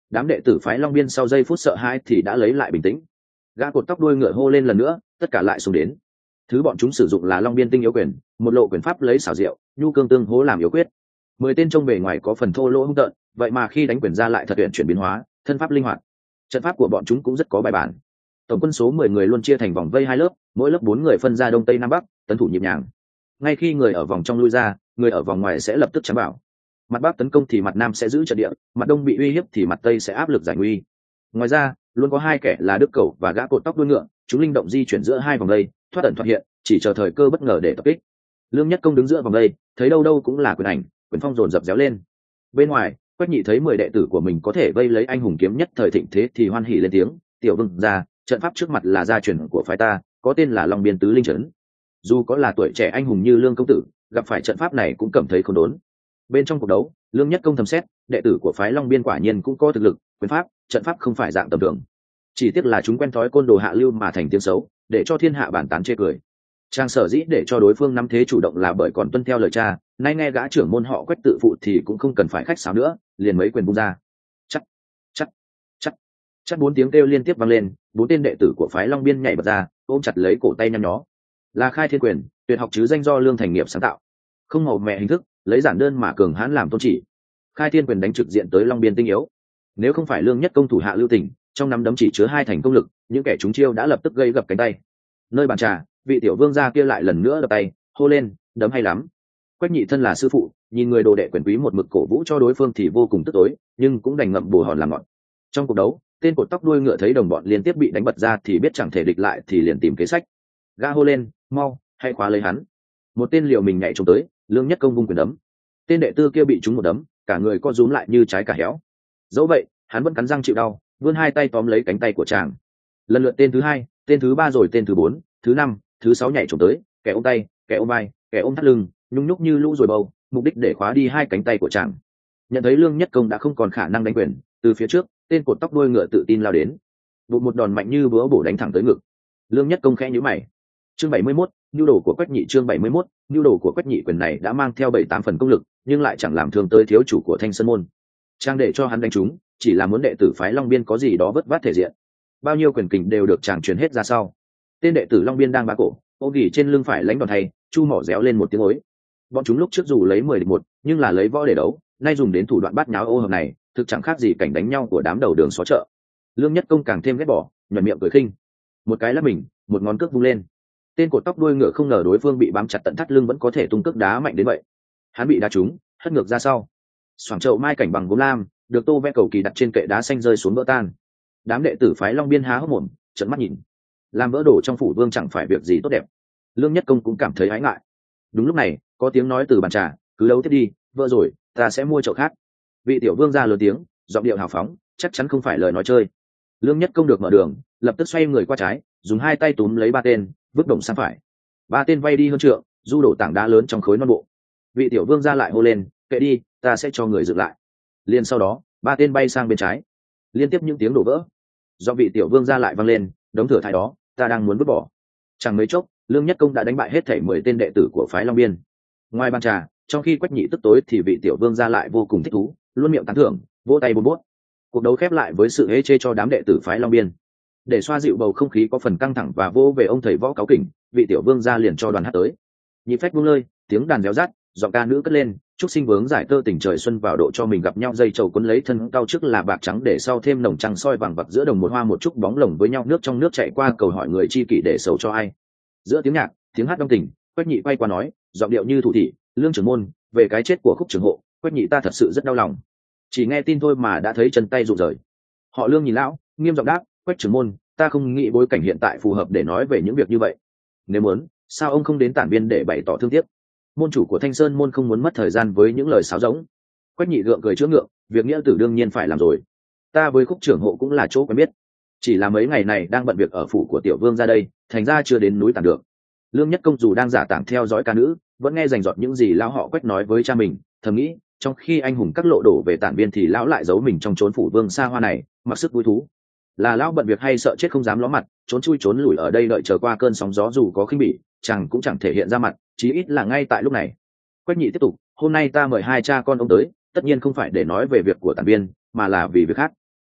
đám đệ tử phái Long Biên sau giây phút sợ hãi thì đã lấy lại bình tĩnh. Gã cột tóc đuôi ngựa hô lên lần nữa, tất cả lại xông đến. Thứ bọn chúng sử dụng là Long Biên tinh yếu quyền, một lộ quyền pháp lấy xảo diệu, nhu cương tương hỗ làm yếu quyết. Mười tên trông bề ngoài có phần thô lỗ hung tợn, vậy mà khi đánh quyền ra lại thật tuyển chuyển biến hóa, thân pháp linh hoạt. Trận pháp của bọn chúng cũng rất có bài bản. Tổng quân số mười người luôn chia thành vòng vây hai lớp, mỗi lớp bốn người phân ra đông tây nam bắc, tấn thủ nhịp nhàng. Ngay khi người ở vòng trong lui ra, người ở vòng ngoài sẽ lập tức chắn bảo. Mặt bắc tấn công thì mặt nam sẽ giữ trận địa, mặt đông bị uy hiếp thì mặt tây sẽ áp lực giải nguy. Ngoài ra, luôn có hai kẻ là Đức Cẩu và gã cột tóc đuôi ngựa, chúng linh động di chuyển giữa hai vòng vây, thoát ẩn thoát hiện, chỉ chờ thời cơ bất ngờ để tập kích. Lương Nhất Công đứng giữa vòng vây, thấy đâu đâu cũng là quyền ảnh, quyền phong dồn dập réo lên. Bên ngoài, Quách Nhị thấy mười đệ tử của mình có thể vây lấy anh hùng kiếm nhất thời thịnh thế thì hoan hỉ lên tiếng, "Tiểu Vương gia, trận pháp trước mặt là gia truyền của phái ta, có tên là Long Biên Tứ Linh Trấn. Dù có là tuổi trẻ anh hùng như Lương công tử, gặp phải trận pháp này cũng cảm thấy không đốn." Bên trong cuộc đấu, Lương Nhất Công thầm xét, đệ tử của phái Long Biên quả nhiên cũng có thực lực, quyền pháp, trận pháp không phải dạng tầm thường. Chỉ tiếc là chúng quen thói côn đồ hạ lưu mà thành tiếng xấu, để cho thiên hạ bản tán chê cười. Trang sở dĩ để cho đối phương nắm thế chủ động là bởi còn tuân theo lời cha, nay nghe gã trưởng môn họ Quách tự phụ thì cũng không cần phải khách sáo nữa, liền mấy quyền bung ra. Chắc, chắc, chắc, chắc bốn tiếng kêu liên tiếp vang lên, bốn tên đệ tử của phái Long Biên nhảy bật ra, ôm chặt lấy cổ tay nhăn nhó. Là Khai Thiên quyền, tuyệt học chứ danh do Lương Thành Nghiệp sáng tạo, không màu mẹ hình thức, lấy giản đơn mà cường hãn làm tôn chỉ. Khai Thiên quyền đánh trực diện tới Long Biên tinh yếu. Nếu không phải Lương Nhất Công thủ hạ lưu tình, trong nắm đấm chỉ chứa hai thành công lực, những kẻ trúng chiêu đã lập tức gây gập cánh tay. Nơi bàn trà, vị tiểu vương gia kia lại lần nữa đập tay, hô lên, đấm hay lắm. Quách Nhị thân là sư phụ, nhìn người đồ đệ quyền quý một mực cổ vũ cho đối phương thì vô cùng tức tối, nhưng cũng đành ngậm bồ hòn làm ngọt. Trong cuộc đấu, tên cột tóc đuôi ngựa thấy đồng bọn liên tiếp bị đánh bật ra thì biết chẳng thể địch lại thì liền tìm kế sách. Gã hô lên, mau, hãy khóa lấy hắn. Một tên liều mình nhảy trông tới, Lương Nhất Công vung quyền đấm. Tên đệ tư kia bị trúng một đấm, cả người co rúm lại như trái cà héo. Dẫu vậy, hắn vẫn cắn răng chịu đau, vươn hai tay tóm lấy cánh tay của chàng. Lần lượt tên thứ hai, tên thứ ba rồi tên thứ bốn, thứ năm, thứ sáu nhảy trông tới, kẻ ôm tay, kẻ ôm vai, kẻ ôm thắt lưng, nhung nhúc như lũ rồi bầu, mục đích để khóa đi hai cánh tay của chàng. Nhận thấy Lương Nhất Công đã không còn khả năng đánh quyền, từ phía trước, tên cột tóc đuôi ngựa tự tin lao đến, bụt một đòn mạnh như búa bổ đánh thẳng tới ngực. Lương Nhất Công khẽ nhíu mày. Chương bảy mươi mốt, nhu đồ của Quách Nhị. Chương bảy mươi mốt, nhu đồ của Quách Nhị quyền này đã mang theo bảy tám phần công lực, nhưng lại chẳng làm thương tới thiếu chủ của Thanh Sơn môn. Chàng để cho hắn đánh trúng, chỉ là muốn đệ tử phái Long Biên có gì đó vất vát thể diện. Bao nhiêu quyền kình đều được chàng truyền hết ra sau. Tên đệ tử Long Biên đang bá cổ, ô gỉ trên lưng phải lãnh đòn thay, chu mỏ réo lên một tiếng ối. Bọn chúng lúc trước dù lấy mười địch một, nhưng là lấy võ để đấu, nay dùng đến thủ đoạn bát nháo ô hợp này, thực chẳng khác gì cảnh đánh nhau của đám đầu đường xó chợ. Lương Nhất Công càng thêm ghét bỏ, nhếch miệng cười khinh. Một cái lắc mình, một ngón cước vung lên. Tên cột tóc đuôi ngựa không ngờ đối phương bị bám chặt tận thắt lưng vẫn có thể tung cước đá mạnh đến vậy. Hắn bị đá trúng, hất ngược ra sau. Xoảng chậu mai cảnh bằng gốm lam, được tô vẽ cầu kỳ đặt trên kệ đá xanh rơi xuống vỡ tan. Đám đệ tử phái Long Biên há hốc mồm, trợn mắt nhìn. Làm vỡ đồ trong phủ vương chẳng phải việc gì tốt đẹp. Lương Nhất Công cũng cảm thấy ái ngại. Đúng lúc này, có tiếng nói từ bàn trà, cứ đấu tiếp đi, vỡ rồi, ta sẽ mua chậu khác. Vị tiểu vương ra lớn tiếng, giọng điệu hào phóng, chắc chắn không phải lời nói chơi. Lương Nhất Công được mở đường, lập tức xoay người qua trái, dùng hai tay túm lấy ba tên, vứt đồng sang phải. Ba tên vay đi hơn trượng, du đổ tảng đá lớn trong khối non bộ. Vị tiểu vương ra lại hô lên, kệ đi, ta sẽ cho người dựng lại. Liền sau đó, ba tên bay sang bên trái. Liên tiếp những tiếng đổ vỡ. Do vị tiểu vương ra lại vang lên, đống thừa thải đó, ta đang muốn vứt bỏ. Chẳng mấy chốc, Lương Nhất Công đã đánh bại hết thảy mười tên đệ tử của phái Long Biên. Ngoài bàn trà, trong khi Quách Nhị tức tối thì vị tiểu vương ra lại vô cùng thích thú, luôn miệng tán thưởng, vỗ tay bốn bốt. Cuộc đấu khép lại với sự hê chê cho đám đệ tử phái Long Biên. Để xoa dịu bầu không khí có phần căng thẳng và vô về ông thầy võ cáu kỉnh, vị tiểu vương ra liền cho đoàn hát tới. Nhịp phách buông lơi, tiếng đàn réo rắt, giọng ca nữ cất lên, chúc sinh vướng giải tơ tình trời xuân vào độ cho mình gặp nhau dây trầu cuốn lấy thân cao trước là bạc trắng để sau thêm nồng trăng soi vàng vặc giữa đồng một hoa một chút bóng lồng với nhau nước trong nước chạy qua cầu hỏi người chi kỷ để sầu cho ai. Giữa tiếng nhạc, tiếng hát đông tình, Quách Nhị quay qua nói, giọng điệu như thủ thị, Lương trưởng môn, về cái chết của Khúc trưởng hộ, Quách Nhị ta thật sự rất đau lòng. Chỉ nghe tin thôi mà đã thấy chân tay rụng rời. Họ Lương nhìn lão, nghiêm giọng đáp, Quách trưởng môn, ta không nghĩ bối cảnh hiện tại phù hợp để nói về những việc như vậy. Nếu muốn, sao ông không đến Tản Viên để bày tỏ thương tiếc? Môn chủ của Thanh Sơn môn không muốn mất thời gian với những lời sáo rỗng. Quách Nhị gượng cười chữa ngượng, việc nghĩa tử đương nhiên phải làm rồi. Ta với Khúc trưởng hộ cũng là chỗ quen biết. Chỉ là mấy ngày này đang bận việc ở phủ của tiểu vương ra đây, thành ra chưa đến núi Tản được. Lương Nhất Công dù đang giả tảng theo dõi ca nữ, vẫn nghe rành rọt những gì lão họ Quách nói với cha mình, thầm nghĩ, trong khi anh hùng các lộ đổ về Tản Viên thì lão lại giấu mình trong chốn phủ vương xa hoa này, mặc sức vui thú. Là lão bận việc hay sợ chết không dám ló mặt, trốn chui trốn lủi ở đây đợi chờ qua cơn sóng gió dù có khinh bỉ, chàng cũng chẳng thể hiện ra mặt, chí ít là ngay tại lúc này. Quách Nhị tiếp tục, hôm nay ta mời hai cha con ông tới, tất nhiên không phải để nói về việc của Tản Viên, mà là vì việc khác.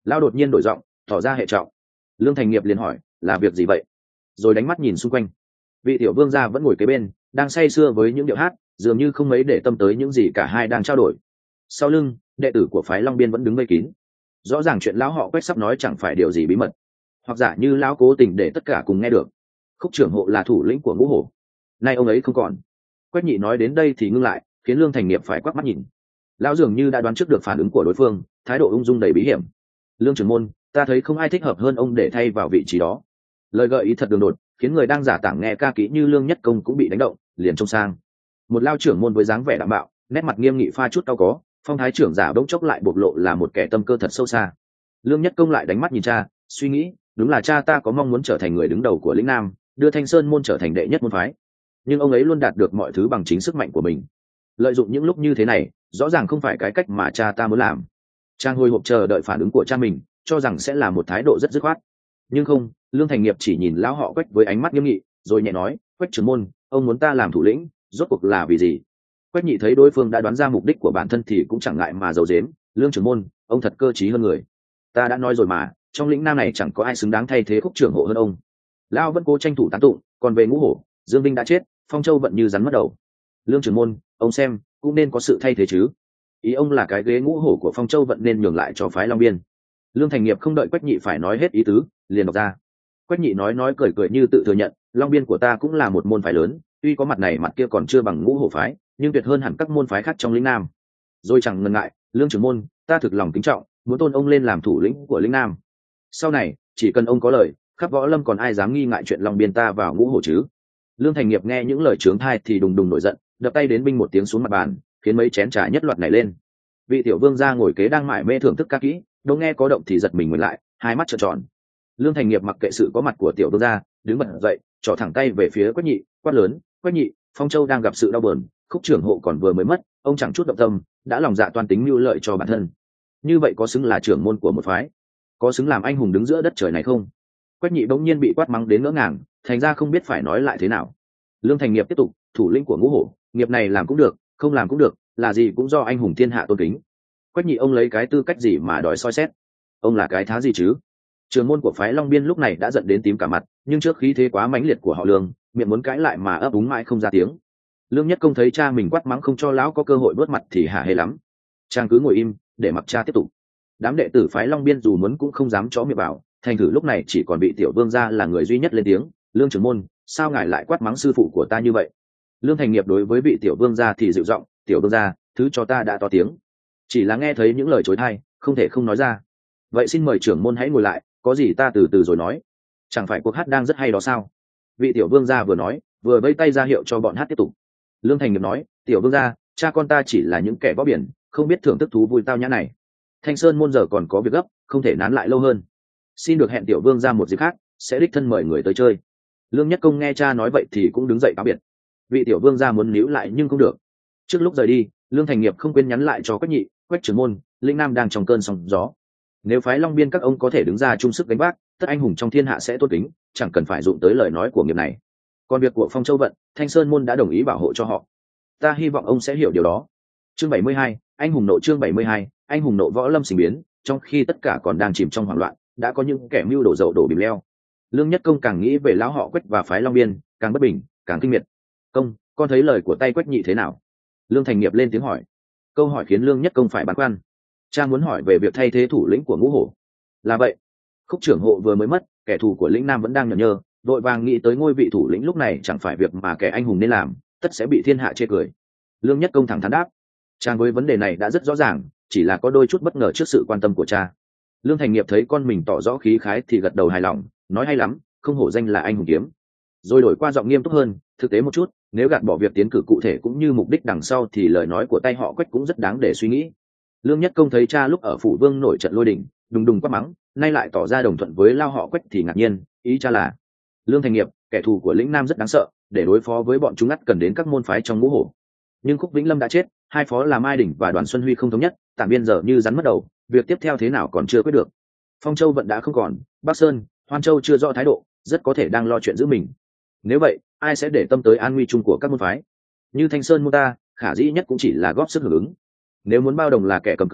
Lao đột nhiên đổi giọng tỏ ra hệ trọng. Lương Thành Nghiệp liền hỏi là việc gì vậy, rồi đánh mắt nhìn xung quanh. Vị tiểu vương gia vẫn ngồi kế bên đang say sưa với những điệu hát, dường như không mấy để tâm tới những gì cả hai đang trao đổi. Sau lưng đệ tử của phái Long Biên vẫn đứng vây kín. Rõ ràng chuyện lão họ Quách sắp nói chẳng phải điều gì bí mật, hoặc giả như lão cố tình để tất cả cùng nghe được. Khúc trưởng hộ là thủ lĩnh của ngũ hổ, nay ông ấy không còn. Quách Nhị nói đến đây thì ngưng lại, khiến Lương Thành Nghiệp phải quắc mắt nhìn. Lão dường như đã đoán trước được phản ứng của đối phương, thái độ ung dung đầy bí hiểm. Lương trưởng môn, ta thấy không ai thích hợp hơn ông để thay vào vị trí đó. Lời gợi ý thật đường đột, khiến người đang giả tảng nghe ca kỹ như Lương Nhất Công cũng bị đánh động, liền trông sang. Một lao trưởng môn với dáng vẻ đạm bạo, nét mặt nghiêm nghị pha chút cau có, phong thái trưởng giả bỗng chốc lại bộc lộ là một kẻ tâm cơ thật sâu xa. Lương Nhất Công lại đánh mắt nhìn cha, suy nghĩ, đúng là cha ta có mong muốn trở thành người đứng đầu của lĩnh Nam, đưa Thanh Sơn môn trở thành đệ nhất môn phái, nhưng ông ấy luôn đạt được mọi thứ bằng chính sức mạnh của mình. Lợi dụng những lúc như thế này, rõ ràng không phải cái cách mà cha ta muốn làm. Trang hồi hộp chờ đợi phản ứng của cha mình, cho rằng sẽ là một thái độ rất dứt khoát. Nhưng không, Lương Thành Nghiệp chỉ nhìn lão họ Quách với ánh mắt nghiêm nghị, rồi nhẹ nói, Quách trưởng môn, ông muốn ta làm thủ lĩnh, rốt cuộc là vì gì? Quách Nhị thấy đối phương đã đoán ra mục đích của bản thân thì cũng chẳng ngại mà giấu giếm. Lương trưởng môn, ông thật cơ trí hơn người. Ta đã nói rồi mà, trong lĩnh Nam này chẳng có ai xứng đáng thay thế Khúc trưởng hộ hơn ông. Lão vẫn cố tranh thủ tán tụng, còn về ngũ hổ, Dương Vinh đã chết, Phong Châu vận như rắn mất đầu. Lương trưởng môn, ông xem, cũng nên có sự thay thế chứ. Ý ông là cái ghế ngũ hổ của Phong Châu vận nên nhường lại cho phái Long Biên. Lương Thành Nghiệp không đợi Quách Nhị phải nói hết ý tứ, liền đọc ra. Quách Nhị nói nói cười cười như tự thừa nhận, Long Biên của ta cũng là một môn phái lớn, tuy có mặt này mặt kia còn chưa bằng ngũ hổ phái, nhưng tuyệt hơn hẳn các môn phái khác trong lĩnh Nam. Rồi chẳng ngần ngại, Lương trưởng môn, ta thực lòng kính trọng, muốn tôn ông lên làm thủ lĩnh của lĩnh Nam. Sau này, chỉ cần ông có lời, khắp võ lâm còn ai dám nghi ngại chuyện Long Biên ta vào ngũ hổ chứ? Lương Thành Nghiệp nghe những lời trướng thai thì đùng đùng nổi giận, đập tay đến binh một tiếng xuống mặt bàn, khiến mấy chén trà nhất loạt nảy lên. Vị tiểu vương gia ngồi kế đang mải mê thưởng thức ca kỹ, đâu nghe có động thì giật mình ngồi lại, hai mắt trợn tròn. Lương Thành Nghiệp mặc kệ sự có mặt của tiểu vương gia, đứng bật dậy, trỏ thẳng tay về phía Quách Nhị, quát lớn, Quách Nhị, Phong Châu đang gặp sự đau buồn, Khúc trưởng hộ còn vừa mới mất, ông chẳng chút động tâm, đã lòng dạ toan tính mưu lợi cho bản thân. Như vậy có xứng là trưởng môn của một phái, có xứng làm anh hùng đứng giữa đất trời này không? Quách Nhị bỗng nhiên bị quát mắng đến ngỡ ngàng, thành ra không biết phải nói lại thế nào. Lương Thành Nghiệp tiếp tục, thủ lĩnh của ngũ hổ, nghiệp này làm cũng được, không làm cũng được, là gì cũng do anh hùng thiên hạ tôn kính. Quách Nhị ông lấy cái tư cách gì mà đòi soi xét? Ông là cái thá gì chứ? Trưởng môn của phái Long Biên lúc này đã giận đến tím cả mặt, nhưng trước khí thế quá mãnh liệt của họ Lương, miệng muốn cãi lại mà ấp úng mãi không ra tiếng. Lương Nhất Công thấy cha mình quát mắng không cho lão có cơ hội bớt mặt thì hả hê lắm. Chàng cứ ngồi im, để mặc cha tiếp tục. Đám đệ tử phái Long Biên dù muốn cũng không dám chó miệng bảo, thành thử lúc này chỉ còn bị tiểu vương gia là người duy nhất lên tiếng. Lương trưởng môn, sao ngài lại quát mắng sư phụ của ta như vậy? Lương Thành Nghiệp đối với vị tiểu vương gia thì dịu giọng, tiểu vương gia, thứ cho ta đã to tiếng, chỉ là nghe thấy những lời chối thay, không thể không nói ra. Vậy xin mời trưởng môn hãy ngồi lại, có gì ta từ từ rồi nói. Chẳng phải cuộc hát đang rất hay đó sao? Vị tiểu vương gia vừa nói, vừa vẫy tay ra hiệu cho bọn hát tiếp tục. Lương Thành Nghiệp nói, tiểu vương gia, cha con ta chỉ là những kẻ võ biển, không biết thưởng thức thú vui tao nhã này. Thanh Sơn môn giờ còn có việc gấp, không thể nán lại lâu hơn. Xin được hẹn tiểu vương gia một dịp khác, sẽ đích thân mời người tới chơi. Lương Nhất Công nghe cha nói vậy thì cũng đứng dậy cáo biệt. Vị tiểu vương gia muốn níu lại nhưng không được. Trước lúc rời đi, Lương Thành Nghiệp không quên nhắn lại cho Quách Nhị, Quách trưởng môn, lĩnh Nam đang trong cơn sóng gió. Nếu phái Long Biên các ông có thể đứng ra chung sức gánh vác, tất anh hùng trong thiên hạ sẽ tốt kính, chẳng cần phải dụng tới lời nói của nghiệp này. Còn việc của Phong Châu vận, Thanh Sơn môn đã đồng ý bảo hộ cho họ. Ta hy vọng ông sẽ hiểu điều đó. Chương bảy mươi hai, anh hùng nộ. Chương bảy mươi hai, anh hùng nộ. Võ lâm sinh biến, trong khi tất cả còn đang chìm trong hoảng loạn, đã có những kẻ mưu đổ dầu đổ bìm leo. Lương Nhất Công càng nghĩ về lão họ Quách và phái Long Biên, càng bất bình, càng kinh miệt. Công, con thấy lời của tay Quách Nhị thế nào? Lương Thành Nghiệp lên tiếng hỏi. Câu hỏi khiến Lương Nhất Công phải băn khoăn. Cha muốn hỏi về việc thay thế thủ lĩnh của ngũ hổ. Là vậy. Khúc trưởng hộ vừa mới mất, kẻ thù của lĩnh Nam vẫn đang nhởn nhơ, đội vàng nghĩ tới ngôi vị thủ lĩnh lúc này chẳng phải việc mà kẻ anh hùng nên làm, tất sẽ bị thiên hạ chê cười. Lương Nhất Công thẳng thắn đáp. Chàng với vấn đề này đã rất rõ ràng, chỉ là có đôi chút bất ngờ trước sự quan tâm của cha. Lương Thành Nghiệp thấy con mình tỏ rõ khí khái thì gật đầu hài lòng, nói hay lắm, không hổ danh là anh hùng kiếm. Rồi đổi qua giọng nghiêm túc hơn, thực tế một chút, nếu gạt bỏ việc tiến cử cụ thể cũng như mục đích đằng sau thì lời nói của tay họ Quách cũng rất đáng để suy nghĩ. Lương Nhất Công thấy cha lúc ở phủ vương nổi trận lôi đình, đùng đùng quát mắng, nay lại tỏ ra đồng thuận với lao họ Quách thì ngạc nhiên, ý cha là Lương Thành Nghiệp, kẻ thù của lĩnh Nam rất đáng sợ, để đối phó với bọn chúng ắt cần đến các môn phái trong ngũ hổ. Nhưng Khúc Vĩnh Lâm đã chết, hai phó là Mai Đỉnh và Đoàn Xuân Huy không thống nhất, Tản Biên giờ như rắn mất đầu, việc tiếp theo thế nào còn chưa quyết được. Phong Châu vận đã không còn, Bắc Sơn, Hoan Châu chưa rõ thái độ, rất có thể đang lo chuyện giữ mình. Nếu vậy, ai sẽ để tâm tới an nguy chung của các môn phái? Như Thanh Sơn môn ta, khả dĩ nhất cũng chỉ là góp sức hưởng ứng. Nếu muốn bao đồng là kẻ cầm cờ,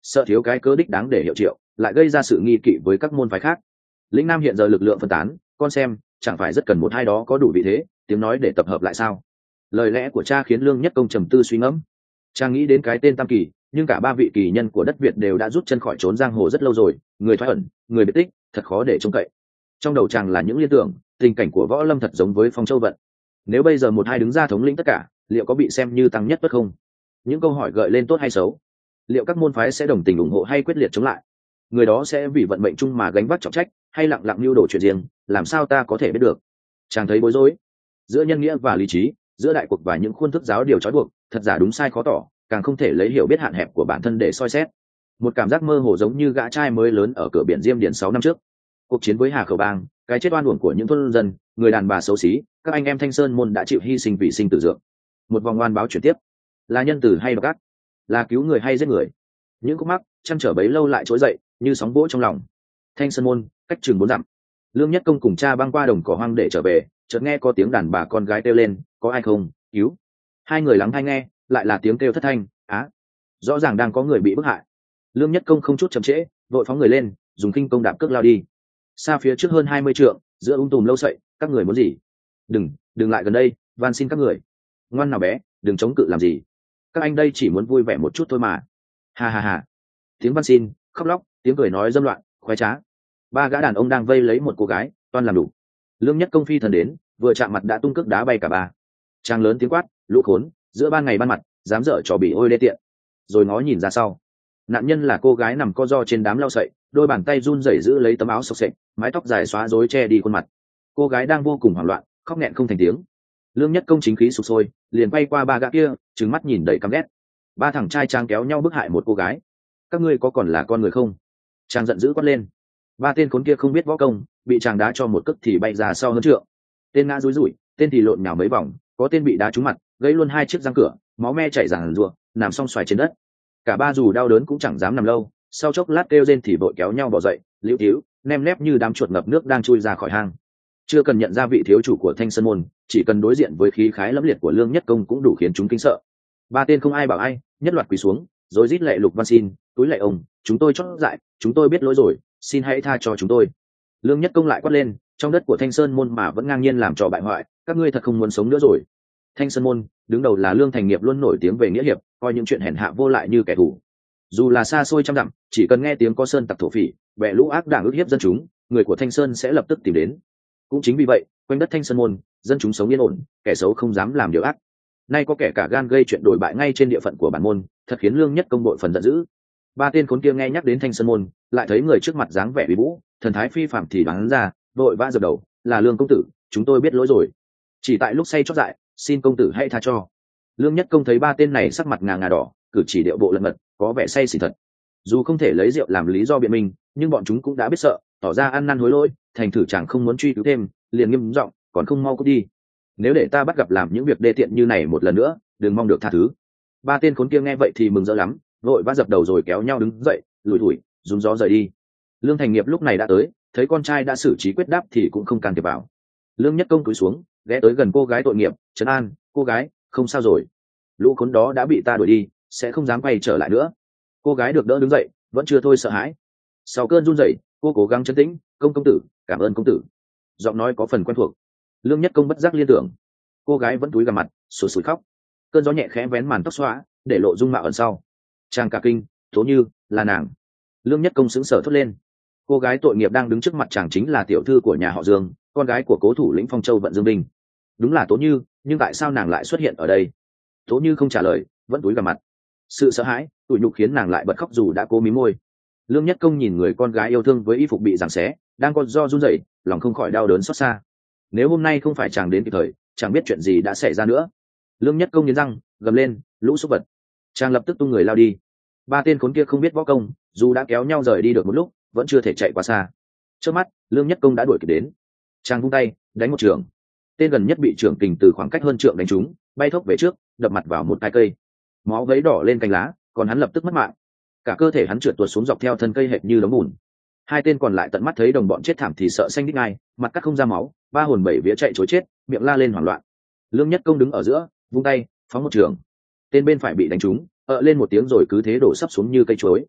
sợ thiếu cái cớ đích đáng để hiệu triệu, lại gây ra sự nghi kỵ với các môn phái khác. Lĩnh Nam hiện giờ lực lượng phân tán, con xem chẳng phải rất cần một hai đó có đủ vị thế tiếng nói để tập hợp lại sao? Lời lẽ của cha khiến Lương Nhất Công trầm tư suy ngẫm. Cha nghĩ đến cái tên Tam Kỳ, nhưng cả ba vị kỳ nhân của đất Việt đều đã rút chân khỏi trốn giang hồ rất lâu rồi, người thoái ẩn, người biệt tích, thật khó để trông cậy. Trong đầu chàng là những liên tưởng, tình cảnh của Võ Lâm thật giống với Phong Châu vận. Nếu bây giờ một hai đứng ra thống lĩnh tất cả, liệu có bị xem như tăng nhất bất không? Những câu hỏi gợi lên tốt hay xấu. Liệu các môn phái sẽ đồng tình ủng hộ hay quyết liệt chống lại? Người đó sẽ vì vận mệnh chung mà gánh vác trọng trách, hay lặng lặng mưu đồ chuyện riêng, làm sao ta có thể biết được? Chàng thấy bối rối. Giữa nhân nghĩa và lý trí, giữa đại cuộc và những khuôn thức giáo điều trói buộc, thật giả đúng sai khó tỏ, càng không thể lấy hiểu biết hạn hẹp của bản thân để soi xét. Một cảm giác mơ hồ giống như gã trai mới lớn ở cửa biển Diêm Điền sáu năm trước. Cuộc chiến với Hà Khẩu Bang, cái chết oan uổng của những thôn dân, người đàn bà xấu xí, các anh em Thanh Sơn môn đã chịu hy sinh vì sinh tử dược. Một vòng oan báo chuyển tiếp, là nhân từ hay độc ác, là cứu người hay giết người. Những khúc mắc chăn trở bấy lâu lại trỗi dậy như sóng vỗ trong lòng. Thanh Sơn môn cách chừng bốn dặm, Lương Nhất Công cùng cha băng qua đồng cỏ hoang để trở về, chợt nghe có tiếng đàn bà con gái kêu lên, có ai không, cứu. Hai người lắng tai nghe, lại là tiếng kêu thất thanh, á, rõ ràng đang có người bị bức hại. Lương Nhất Công không chút chậm trễ, vội phóng người lên, dùng khinh công đạp cước lao đi. Xa phía trước hơn hai mươi trượng, giữa ung tùm lâu sậy, các người muốn gì? Đừng, đừng lại gần đây, van xin các người. Ngoan nào bé, đừng chống cự làm gì. Các anh đây chỉ muốn vui vẻ một chút thôi mà. Ha ha ha. Tiếng van xin, khóc lóc, tiếng cười nói dâm loạn, khoái trá. Ba gã đàn ông đang vây lấy một cô gái, toan làm đủ. Lương Nhất Công phi thần đến, vừa chạm mặt đã tung cước đá bay cả ba. Trang lớn tiếng quát, lũ khốn, giữa ban ngày ban mặt, dám dở trò bỉ ôi đê tiện. Rồi ngó nhìn ra sau. Nạn nhân là cô gái nằm co ro trên đám lau sậy, đôi bàn tay run rẩy giữ lấy tấm áo xộc xệch, mái tóc dài xóa rối che đi khuôn mặt. Cô gái đang vô cùng hoảng loạn, khóc nghẹn không thành tiếng. Lương Nhất Công chính khí sục sôi, liền quay qua ba gã kia, trừng mắt nhìn đầy căm ghét. Ba thằng trai trang kéo nhau bức hại một cô gái. Các ngươi có còn là con người không? Trang giận dữ quát lên. Ba tên khốn kia không biết võ công, bị chàng đá cho một cước thì bay ra sau hơn trượng. Tên ngã rúi rủi, tên thì lộn nhào mấy vòng, có tên bị đá trúng mặt, gãy luôn hai chiếc răng cửa, máu me chảy ràng rụa, nằm song xoài trên đất. Cả ba dù đau đớn cũng chẳng dám nằm lâu, sau chốc lát kêu rên thì vội kéo nhau bỏ dậy, liễu tíu, nem nép như đám chuột ngập nước đang chui ra khỏi hang. Chưa cần nhận ra vị thiếu chủ của Thanh Sơn môn, chỉ cần đối diện với khí khái lẫm liệt của Lương Nhất Công cũng đủ khiến chúng kinh sợ. Ba tên không ai bảo ai, nhất loạt quỳ xuống, rồi rít lạy lục van xin, túi lạy ông, chúng tôi chót dại, chúng tôi biết lỗi rồi, xin hãy tha cho chúng tôi. Lương Nhất Công lại quát lên, trong đất của Thanh Sơn môn mà vẫn ngang nhiên làm trò bại hoại, các ngươi thật không muốn sống nữa rồi. Thanh Sơn môn đứng đầu là Lương Thành Nghiệp, luôn nổi tiếng về nghĩa hiệp, coi những chuyện hèn hạ vô lại như kẻ thù. Dù là xa xôi trăm dặm, chỉ cần nghe tiếng có sơn tặc thổ phỉ, bè lũ ác đảng ức hiếp dân chúng, người của Thanh Sơn sẽ lập tức tìm đến. Cũng chính vì vậy, quanh đất Thanh Sơn môn, dân chúng sống yên ổn, kẻ xấu không dám làm điều ác. Nay có kẻ cả gan gây chuyện đổi bại ngay trên địa phận của bản môn, thật khiến Lương Nhất Công bội phần giận dữ. Ba tên khốn kia nghe nhắc đến Thanh Sơn môn, lại thấy người trước mặt dáng vẻ uy vũ, thần thái phi phàm thì đoán ra, vội vã dập đầu, là Lương công tử, chúng tôi biết lỗi rồi. Chỉ tại lúc say chót dại, xin công tử hãy tha cho. Lương Nhất Công thấy ba tên này sắc mặt ngà ngà đỏ, cử chỉ điệu bộ lật mật, có vẻ say xỉn thật. Dù không thể lấy rượu làm lý do biện minh, nhưng bọn chúng cũng đã biết sợ, tỏ ra ăn năn hối lỗi, thành thử chẳng không muốn truy cứu thêm, liền nghiêm giọng, còn không mau cút đi. Nếu để ta bắt gặp làm những việc đê tiện như này một lần nữa, đừng mong được tha thứ. Ba tên khốn kia nghe vậy thì mừng rỡ lắm, vội vã dập đầu rồi kéo nhau đứng dậy, lủi thủi, rúm gió rời đi. Lương Thành Nghiệp lúc này đã tới, thấy con trai đã xử trí quyết đáp thì cũng không can thiệp vào. Lương Nhất Công cúi xuống, ghé tới gần cô gái tội nghiệp, trấn an, cô gái, không sao rồi. Lũ khốn đó đã bị ta đuổi đi, sẽ không dám quay trở lại nữa. Cô gái được đỡ đứng dậy, vẫn chưa thôi sợ hãi. Sau cơn run rẩy, cô cố gắng trấn tĩnh, công công tử, cảm ơn công tử. Giọng nói có phần quen thuộc. Lương Nhất Công bất giác liên tưởng. Cô gái vẫn cúi gằm mặt, sụt sùi khóc. Cơn gió nhẹ khẽ vén màn tóc xõa, để lộ dung mạo ẩn sau. Chàng cả kinh, Tố Như, là nàng. Lương Nhất Công sững sờ thốt lên. Cô gái tội nghiệp đang đứng trước mặt chàng chính là tiểu thư của nhà họ Dương, con gái của cố thủ lĩnh Phong Châu Vận Dương Binh. Đúng là Tố Như, nhưng tại sao nàng lại xuất hiện ở đây? Tố Như không trả lời, vẫn cúi gằm mặt. Sự sợ hãi, tủi nhục khiến nàng lại bật khóc dù đã cố mím môi. Lương Nhất Công nhìn người con gái yêu thương với y phục bị giằng xé, đang còn do run rẩy, lòng không khỏi đau đớn xót xa. Nếu hôm nay không phải chàng đến kịp thời, chẳng biết chuyện gì đã xảy ra nữa. Lương Nhất Công nghiến răng, gầm lên, lũ súc vật. Chàng lập tức tung người lao đi. Ba tên khốn kia không biết võ công, dù đã kéo nhau rời đi được một lúc, vẫn chưa thể chạy quá xa. Trước mắt, Lương Nhất Công đã đuổi kịp đến. Chàng vung tay, đánh một trường. Tên gần nhất bị trưởng kình từ khoảng cách hơn trượng đánh trúng, bay thốc về trước, đập mặt vào một cái cây. Máu vấy đỏ lên cành lá, còn hắn lập tức mất mạng. Cả cơ thể hắn trượt tuột xuống dọc theo thân cây hệt như đống bùn. Hai tên còn lại tận mắt thấy đồng bọn chết thảm thì sợ xanh đít ngay, mặt cắt không ra máu, ba hồn bảy vía chạy trối chết, miệng la lên hoảng loạn. Lương Nhất Công đứng ở giữa, vung tay, phóng một trường. Tên bên phải bị đánh trúng, ợ lên một tiếng rồi cứ thế đổ sấp xuống như cây chuối.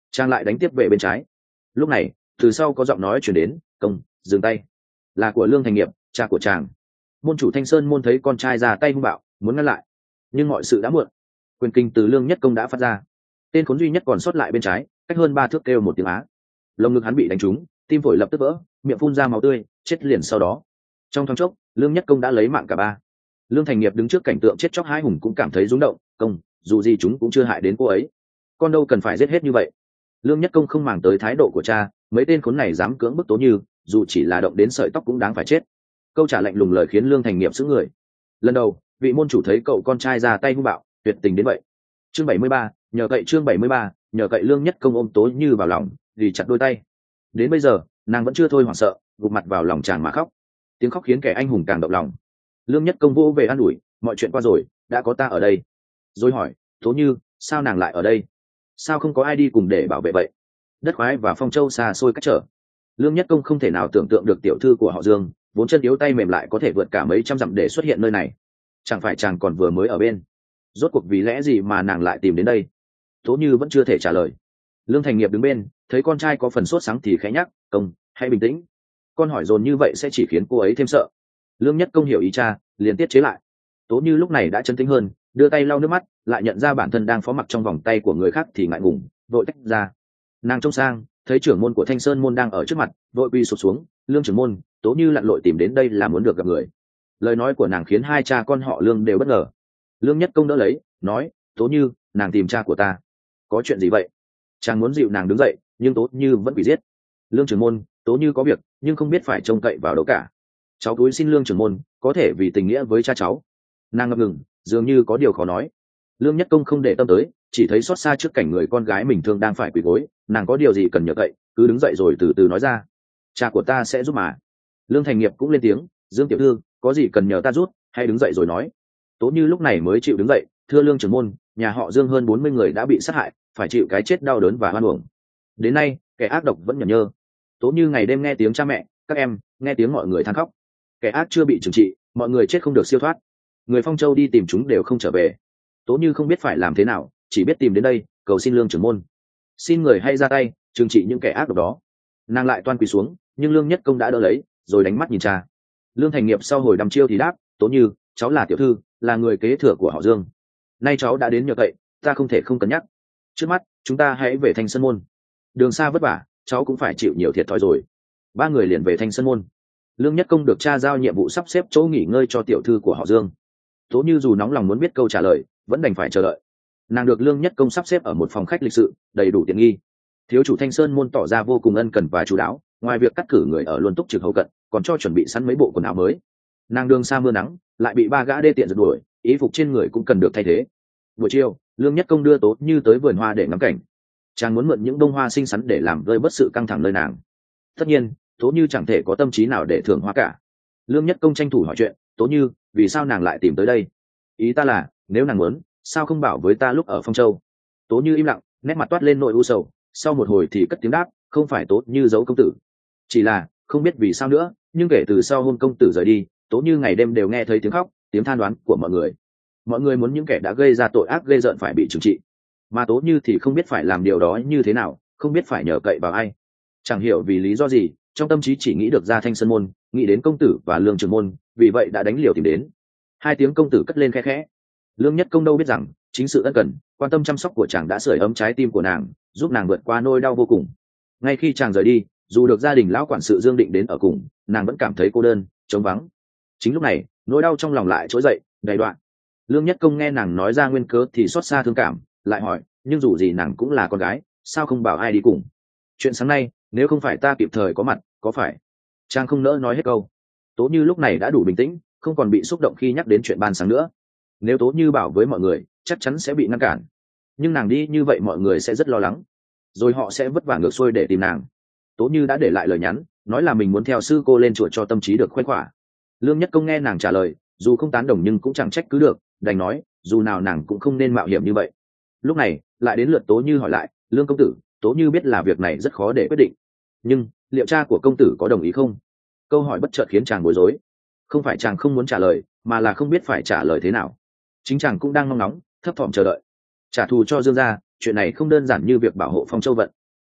Chàng lại đánh tiếp về bên trái. Lúc này từ sau có giọng nói chuyển đến, công dừng tay. Là của Lương Thành Nghiệp, cha của chàng. Môn chủ Thanh Sơn môn thấy con trai ra tay hung bạo, muốn ngăn lại, nhưng mọi sự đã muộn. Quyền kinh từ Lương Nhất Công đã phát ra. Tên khốn duy nhất còn sót lại bên trái, cách hơn ba thước kêu một tiếng á. Lồng ngực hắn bị đánh trúng, tim phổi lập tức vỡ, miệng phun ra máu tươi, chết liền sau đó. Trong thoáng chốc, Lương Nhất Công đã lấy mạng cả ba. Lương Thành Nghiệp đứng trước cảnh tượng chết chóc hãi hùng cũng cảm thấy rung động. Công, dù gì chúng cũng chưa hại đến cô ấy, con đâu cần phải giết hết như vậy. Lương Nhất Công không màng tới thái độ của cha, mấy tên khốn này dám cưỡng bức Tố Như, dù chỉ là động đến sợi tóc cũng đáng phải chết. Câu trả lạnh lùng lời khiến Lương Thành Nghiệp sững người. Lần đầu vị môn chủ thấy cậu con trai ra tay hung bạo, tuyệt tình đến vậy. Chương bảy mươi ba, nhờ cậy chương bảy mươi ba, nhờ cậy Lương Nhất Công ôm Tố Như vào lòng, ghi chặt đôi tay. Đến bây giờ nàng vẫn chưa thôi hoảng sợ, gục mặt vào lòng chàng mà khóc. Tiếng khóc khiến kẻ anh hùng càng động lòng. Lương Nhất Công vỗ về an ủi, mọi chuyện qua rồi, đã có ta ở đây. Rồi hỏi, Tố Như, sao nàng lại ở đây? Sao không có ai đi cùng để bảo vệ vậy? Đất khoái và Phong Châu xa xôi cách trở. Lương Nhất Công không thể nào tưởng tượng được tiểu thư của họ Dương, vốn chân yếu tay mềm lại có thể vượt cả mấy trăm dặm để xuất hiện nơi này. Chẳng phải chàng còn vừa mới ở bên? Rốt cuộc vì lẽ gì mà nàng lại tìm đến đây? Tố Như vẫn chưa thể trả lời. Lương Thành Nghiệp đứng bên, thấy con trai có phần sốt sắng thì khẽ nhắc, công, hãy bình tĩnh. Con hỏi dồn như vậy sẽ chỉ khiến cô ấy thêm sợ. Lương Nhất Công hiểu ý cha, liền tiết chế lại. Tố Như lúc này đã chân tĩnh hơn, đưa tay lau nước mắt, lại nhận ra bản thân đang phó mặc trong vòng tay của người khác thì ngại ngùng, vội tách ra. Nàng trông sang, thấy trưởng môn của Thanh Sơn môn đang ở trước mặt, vội quỳ sụp xuống. Lương trưởng môn, Tố Như lặn lội tìm đến đây là muốn được gặp người. Lời nói của nàng khiến hai cha con họ Lương đều bất ngờ. Lương Nhất Công đỡ lấy, nói, Tố Như, nàng tìm cha của ta. Có chuyện gì vậy? Chàng muốn dịu nàng đứng dậy, nhưng Tố Như vẫn bị giết. Lương trưởng môn, Tố Như có việc, nhưng không biết phải trông cậy vào đâu cả. Cháu cúi xin Lương trưởng môn, có thể vì tình nghĩa với cha cháu. Nàng ngập ngừng, dường như có điều khó nói. Lương Nhất Công không để tâm tới, chỉ thấy xót xa trước cảnh người con gái mình thương đang phải quỳ gối. Nàng có điều gì cần nhờ cậy, cứ đứng dậy rồi từ từ nói ra. Cha của ta sẽ giúp mà. Lương Thành Nghiệp cũng lên tiếng, Dương tiểu thư, có gì cần nhờ ta giúp, hay đứng dậy rồi nói. Tố Như lúc này mới chịu đứng dậy, thưa Lương trưởng môn, nhà họ Dương hơn bốn mươi người đã bị sát hại, phải chịu cái chết đau đớn và oan uổng. Đến nay kẻ ác độc vẫn nhẫn nhơ. Tố Như ngày đêm nghe tiếng cha mẹ, các em, nghe tiếng mọi người than khóc. Kẻ ác chưa bị trừng trị, mọi người chết không được siêu thoát. Người Phong Châu đi tìm chúng đều không trở về. Tố Như không biết phải làm thế nào, chỉ biết tìm đến đây cầu xin Lương trưởng môn, xin người hay ra tay trừng trị những kẻ ác độc đó. Nàng lại toan quỳ xuống, nhưng Lương Nhất Công đã đỡ lấy, rồi đánh mắt nhìn cha. Lương Thành Nghiệp sau hồi đăm chiêu thì đáp, Tố Như, cháu là tiểu thư, là người kế thừa của họ Dương. Nay cháu đã đến nhờ cậy, ta không thể không cân nhắc. Trước mắt chúng ta hãy về Thanh Sơn môn. Đường xa vất vả, cháu cũng phải chịu nhiều thiệt thòi rồi. Ba người liền về Thanh Sơn môn. Lương Nhất Công được cha giao nhiệm vụ sắp xếp chỗ nghỉ ngơi cho tiểu thư của họ Dương. Tố Như dù nóng lòng muốn biết câu trả lời, vẫn đành phải chờ đợi. Nàng được Lương Nhất Công sắp xếp ở một phòng khách lịch sự, đầy đủ tiện nghi. Thiếu chủ Thanh Sơn môn tỏ ra vô cùng ân cần và chú đáo, ngoài việc cắt cử người ở luôn túc trực hậu cận, còn cho chuẩn bị sẵn mấy bộ quần áo mới. Nàng đường xa mưa nắng, lại bị ba gã đê tiện giật đuổi, ý phục trên người cũng cần được thay thế. Buổi chiều, Lương Nhất Công đưa Tố Như tới vườn hoa để ngắm cảnh. Chàng muốn mượn những bông hoa xinh xắn để làm vơi bớt sự căng thẳng nơi nàng. Tất nhiên, Tố Như chẳng thể có tâm trí nào để thưởng hoa cả. Lương Nhất Công tranh thủ hỏi chuyện, Tố Như, vì sao nàng lại tìm tới đây? Ý ta là, nếu nàng muốn, sao không bảo với ta lúc ở Phong Châu? Tố Như im lặng, nét mặt toát lên nỗi u sầu. Sau một hồi thì cất tiếng đáp, không phải Tố Như giấu công tử, chỉ là không biết vì sao nữa, nhưng kể từ sau hôm công tử rời đi, Tố Như ngày đêm đều nghe thấy tiếng khóc, tiếng than đoán của mọi người. Mọi người muốn những kẻ đã gây ra tội ác ghê rợn phải bị trừng trị, mà Tố Như thì không biết phải làm điều đó như thế nào, không biết phải nhờ cậy vào ai. Chẳng hiểu vì lý do gì, trong tâm trí chỉ nghĩ được ra Thanh Sơn môn, nghĩ đến công tử và Lương trưởng môn, vì vậy đã đánh liều tìm đến. Hai tiếng công tử cất lên khẽ khẽ. Lương Nhất Công đâu biết rằng chính sự ân cần quan tâm chăm sóc của chàng đã sưởi ấm trái tim của nàng, giúp nàng vượt qua nỗi đau vô cùng. Ngay khi chàng rời đi, dù được gia đình lão quản sự Dương Định đến ở cùng, nàng vẫn cảm thấy cô đơn, trống vắng. Chính lúc này, nỗi đau trong lòng lại trỗi dậy, đầy đoạn. Lương Nhất Công nghe nàng nói ra nguyên cớ thì xót xa thương cảm, lại hỏi, nhưng dù gì nàng cũng là con gái, sao không bảo ai đi cùng? Chuyện sáng nay, nếu không phải ta kịp thời có mặt, có phải? Chàng không nỡ nói hết câu. Tố Như lúc này đã đủ bình tĩnh, không còn bị xúc động khi nhắc đến chuyện ban sáng nữa. Nếu Tố Như bảo với mọi người, chắc chắn sẽ bị ngăn cản. Nhưng nàng đi như vậy mọi người sẽ rất lo lắng, rồi họ sẽ vất vả ngược xuôi để tìm nàng. Tố Như đã để lại lời nhắn, nói là mình muốn theo sư cô lên chùa cho tâm trí được khuây khỏa. Lương Nhất Công nghe nàng trả lời, dù không tán đồng nhưng cũng chẳng trách cứ được, đành nói, dù nào nàng cũng không nên mạo hiểm như vậy. Lúc này lại đến lượt Tố Như hỏi lại, Lương công tử, Tố Như biết là việc này rất khó để quyết định, nhưng liệu cha của công tử có đồng ý không? Câu hỏi bất chợt khiến chàng bối rối. Không phải chàng không muốn trả lời, mà là không biết phải trả lời thế nào. Chính chàng cũng đang mong nóng, thấp thỏm chờ đợi. Trả thù cho Dương gia, chuyện này không đơn giản như việc bảo hộ Phong Châu vận,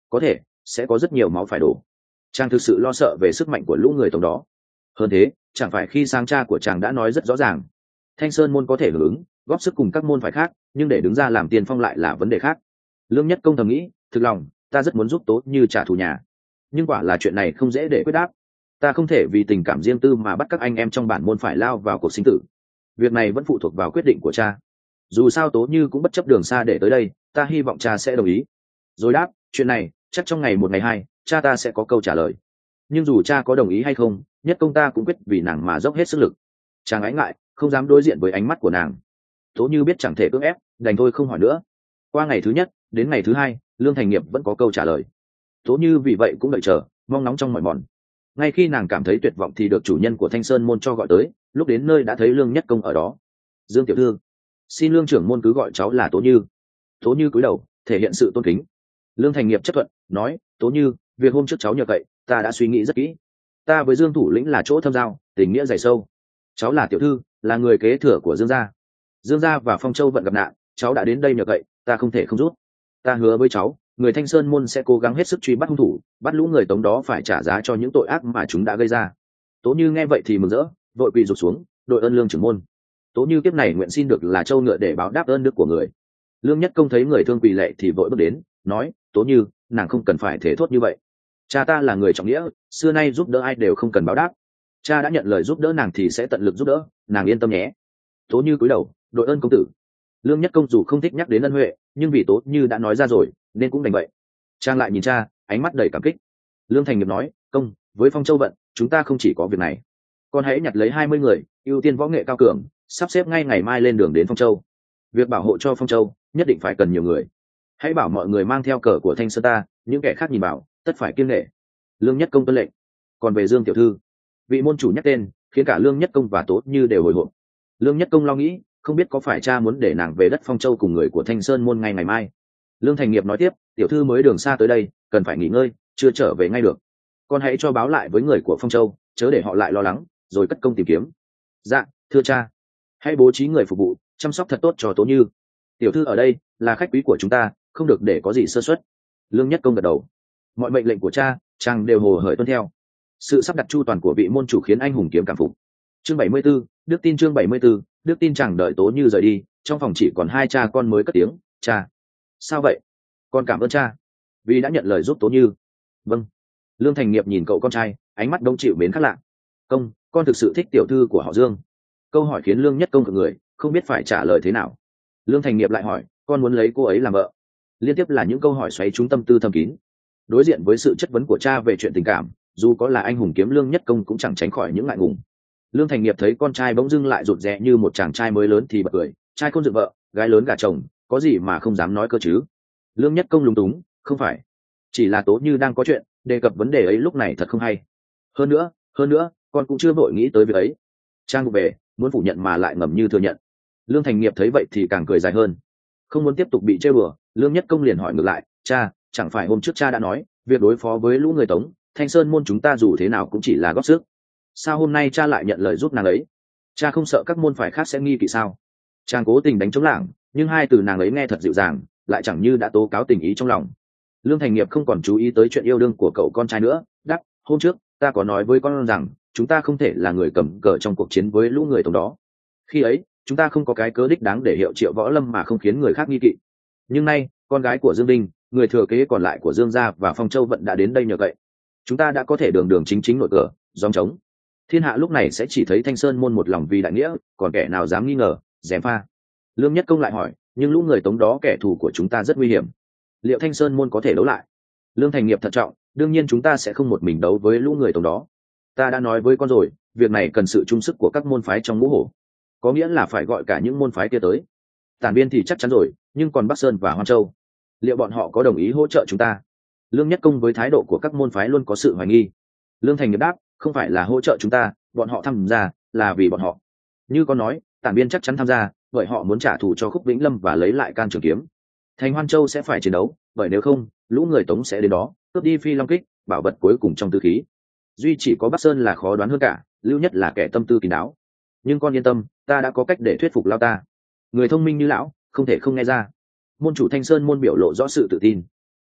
có thể sẽ có rất nhiều máu phải đổ. Chàng thực sự lo sợ về sức mạnh của lũ người tống đó. Hơn thế, chẳng phải khi sang cha của chàng đã nói rất rõ ràng, Thanh Sơn môn có thể hưởng ứng góp sức cùng các môn phái khác, nhưng để đứng ra làm tiên phong lại là vấn đề khác. Lương Nhất Công thầm nghĩ, thực lòng ta rất muốn giúp Tố Như trả thù nhà, nhưng quả là chuyện này không dễ để quyết đáp. Ta không thể vì tình cảm riêng tư mà bắt các anh em trong bản môn phải lao vào cuộc sinh tử. Việc này vẫn phụ thuộc vào quyết định của cha. Dù sao Tố Như cũng bất chấp đường xa để tới đây, ta hy vọng cha sẽ đồng ý. Rồi đáp, chuyện này chắc trong ngày một ngày hai cha ta sẽ có câu trả lời. Nhưng dù cha có đồng ý hay không, Nhất Công ta cũng quyết vì nàng mà dốc hết sức lực. Chàng ái ngại, không dám đối diện với ánh mắt của nàng. Tố Như biết chẳng thể cưỡng ép, đành thôi không hỏi nữa. Qua ngày thứ nhất đến ngày thứ hai, Lương Thành Nghiệp vẫn có câu trả lời. Tố Như vì vậy cũng đợi chờ, mong nóng trong mỏi mòn. Ngay khi nàng cảm thấy tuyệt vọng thì được chủ nhân của Thanh Sơn môn cho gọi tới. Lúc đến nơi đã thấy Lương Nhất Công ở đó. Dương tiểu thư, xin Lương trưởng môn cứ gọi cháu là Tố Như. Tố Như cúi đầu, thể hiện sự tôn kính. Lương Thành Nghiệp chấp thuận, nói, Tố Như, việc hôm trước cháu nhờ cậy, ta đã suy nghĩ rất kỹ. Ta với Dương thủ lĩnh là chỗ thâm giao, tình nghĩa dày sâu. Cháu là tiểu thư, là người kế thừa của Dương gia. Dương gia và Phong Châu vận gặp nạn, cháu đã đến đây nhờ cậy, ta không thể không rút. Ta hứa với cháu, người Thanh Sơn môn sẽ cố gắng hết sức truy bắt hung thủ, bắt lũ người Tống đó phải trả giá cho những tội ác mà chúng đã gây ra. Tố Như nghe vậy thì mừng rỡ, vội quỳ rụt xuống, đội ơn Lương trưởng môn. Tố Như kiếp này nguyện xin được là châu ngựa để báo đáp ơn đức của người. Lương Nhất Công thấy người thương quỳ lạy thì vội bước đến, nói, Tố Như, nàng không cần phải thể thốt như vậy. Cha ta là người trọng nghĩa, xưa nay giúp đỡ ai đều không cần báo đáp. Cha đã nhận lời giúp đỡ nàng thì sẽ tận lực giúp đỡ, nàng yên tâm nhé. Tố Như cúi đầu, đội ơn công tử. Lương Nhất Công dù không thích nhắc đến ân huệ, nhưng vì Tố Như đã nói ra rồi nên cũng đành vậy. Trang lại nhìn cha, ánh mắt đầy cảm kích. Lương Thành Nghiệp nói, công, với Phong Châu vận chúng ta không chỉ có việc này, con hãy nhặt lấy hai mươi người ưu tiên võ nghệ cao cường, sắp xếp ngay ngày mai lên đường đến Phong Châu. Việc bảo hộ cho Phong Châu nhất định phải cần nhiều người. Hãy bảo mọi người mang theo cờ của Thanh Sơn ta, những kẻ khác nhìn bảo tất phải kiêng nể. Lương Nhất Công tuân lệnh. Còn về Dương tiểu thư, vị môn chủ nhắc tên khiến cả Lương Nhất Công và Tố Như đều hồi hộp. Lương Nhất Công lo nghĩ, không biết có phải cha muốn để nàng về đất Phong Châu cùng người của Thanh Sơn môn ngay ngày mai. Lương Thành Nghiệp nói tiếp, tiểu thư mới đường xa tới đây, cần phải nghỉ ngơi, chưa trở về ngay được. Con hãy cho báo lại với người của Phong Châu, chớ để họ lại lo lắng, rồi cất công tìm kiếm. Dạ, thưa cha. Hãy bố trí người phục vụ, chăm sóc thật tốt cho Tố Như. Tiểu thư ở đây là khách quý của chúng ta, không được để có gì sơ suất. Lương Nhất Công gật đầu. Mọi mệnh lệnh của cha, chàng đều hồ hởi tuân theo. Sự sắp đặt chu toàn của vị môn chủ khiến anh hùng kiếm cảm phục. Chương bảy mươi 74, Đức tin chương bảy mươi 74, Đức tin chẳng đợi Tố Như rời đi, trong phòng chỉ còn hai cha con mới cất tiếng, cha. Sao vậy? Con cảm ơn cha, vì đã nhận lời giúp Tố Như. Vâng. Lương Thành Nghiệp nhìn cậu con trai, ánh mắt đông chịu mến khác lạ. Công, con thực sự thích tiểu thư của họ Dương. Câu hỏi khiến Lương Nhất Công cực người, không biết phải trả lời thế nào. Lương Thành Nghiệp lại hỏi, con muốn lấy cô ấy làm vợ? Liên tiếp là những câu hỏi xoáy trúng tâm tư thầm kín. Đối diện với sự chất vấn của cha về chuyện tình cảm, dù có là anh hùng kiếm Lương Nhất Công cũng chẳng tránh khỏi những ngại ngùng. Lương Thành Nghiệp thấy con trai bỗng dưng lại rụt rè như một chàng trai mới lớn thì bật cười, trai không dựng vợ, gái lớn gả chồng, có gì mà không dám nói cơ chứ? Lương Nhất Công lúng túng, không phải, chỉ là Tố Như đang có chuyện, đề cập vấn đề ấy lúc này thật không hay. Hơn nữa, hơn nữa, con cũng chưa vội nghĩ tới việc ấy. Trang vụ về, muốn phủ nhận mà lại ngầm như thừa nhận. Lương Thành Nghiệp thấy vậy thì càng cười dài hơn. Không muốn tiếp tục bị trêu bừa, Lương Nhất Công liền hỏi ngược lại, cha, chẳng phải hôm trước cha đã nói, việc đối phó với lũ người Tống, Thanh Sơn môn chúng ta dù thế nào cũng chỉ là góp sức. Sao hôm nay cha lại nhận lời giúp nàng ấy? Cha không sợ các môn phái khác sẽ nghi kỵ sao? Chàng cố tình đánh chống lảng, nhưng hai từ nàng ấy nghe thật dịu dàng, lại chẳng như đã tố cáo tình ý trong lòng. Lương Thành Nghiệp không còn chú ý tới chuyện yêu đương của cậu con trai nữa, đáp, hôm trước ta có nói với con rằng chúng ta không thể là người cầm cờ trong cuộc chiến với lũ người Tống đó. Khi ấy chúng ta không có cái cớ đích đáng để hiệu triệu võ lâm mà không khiến người khác nghi kỵ. Nhưng nay con gái của Dương Đinh, người thừa kế còn lại của Dương gia và Phong Châu vận đã đến đây nhờ cậy, chúng ta đã có thể đường đường chính chính nội cờ, gióng trống. Thiên hạ lúc này sẽ chỉ thấy Thanh Sơn môn một lòng vì đại nghĩa, còn kẻ nào dám nghi ngờ, gièm pha. Lương Nhất Công lại hỏi, nhưng lũ người Tống đó kẻ thù của chúng ta rất nguy hiểm, liệu Thanh Sơn môn có thể đấu lại? Lương Thành Nghiệp thận trọng, đương nhiên chúng ta sẽ không một mình đấu với lũ người Tống đó. Ta đã nói với con rồi, việc này cần sự chung sức của các môn phái trong ngũ hổ, có nghĩa là phải gọi cả những môn phái kia tới. Tản Biên thì chắc chắn rồi, nhưng còn Bắc Sơn và Hoan Châu, liệu bọn họ có đồng ý hỗ trợ chúng ta? Lương Nhất Công với thái độ của các môn phái luôn có sự hoài nghi. Lương Thành Nghiệp đáp, không phải là hỗ trợ chúng ta, bọn họ tham gia là vì bọn họ. Như con nói, Tản Biên chắc chắn tham gia, bởi họ muốn trả thù cho Khúc Vĩnh Lâm và lấy lại Can Trường Kiếm. Thành Hoan Châu sẽ phải chiến đấu, bởi nếu không, lũ người Tống sẽ đến đó, cướp đi Phi Long Kích, bảo vật cuối cùng trong tư khí. Duy chỉ có Bắc Sơn là khó đoán hơn cả, Lưu Nhất là kẻ tâm tư kín đáo. Nhưng con yên tâm, ta đã có cách để thuyết phục lao ta. Người thông minh như lão, không thể không nghe ra. Môn chủ Thanh Sơn môn biểu lộ rõ sự tự tin.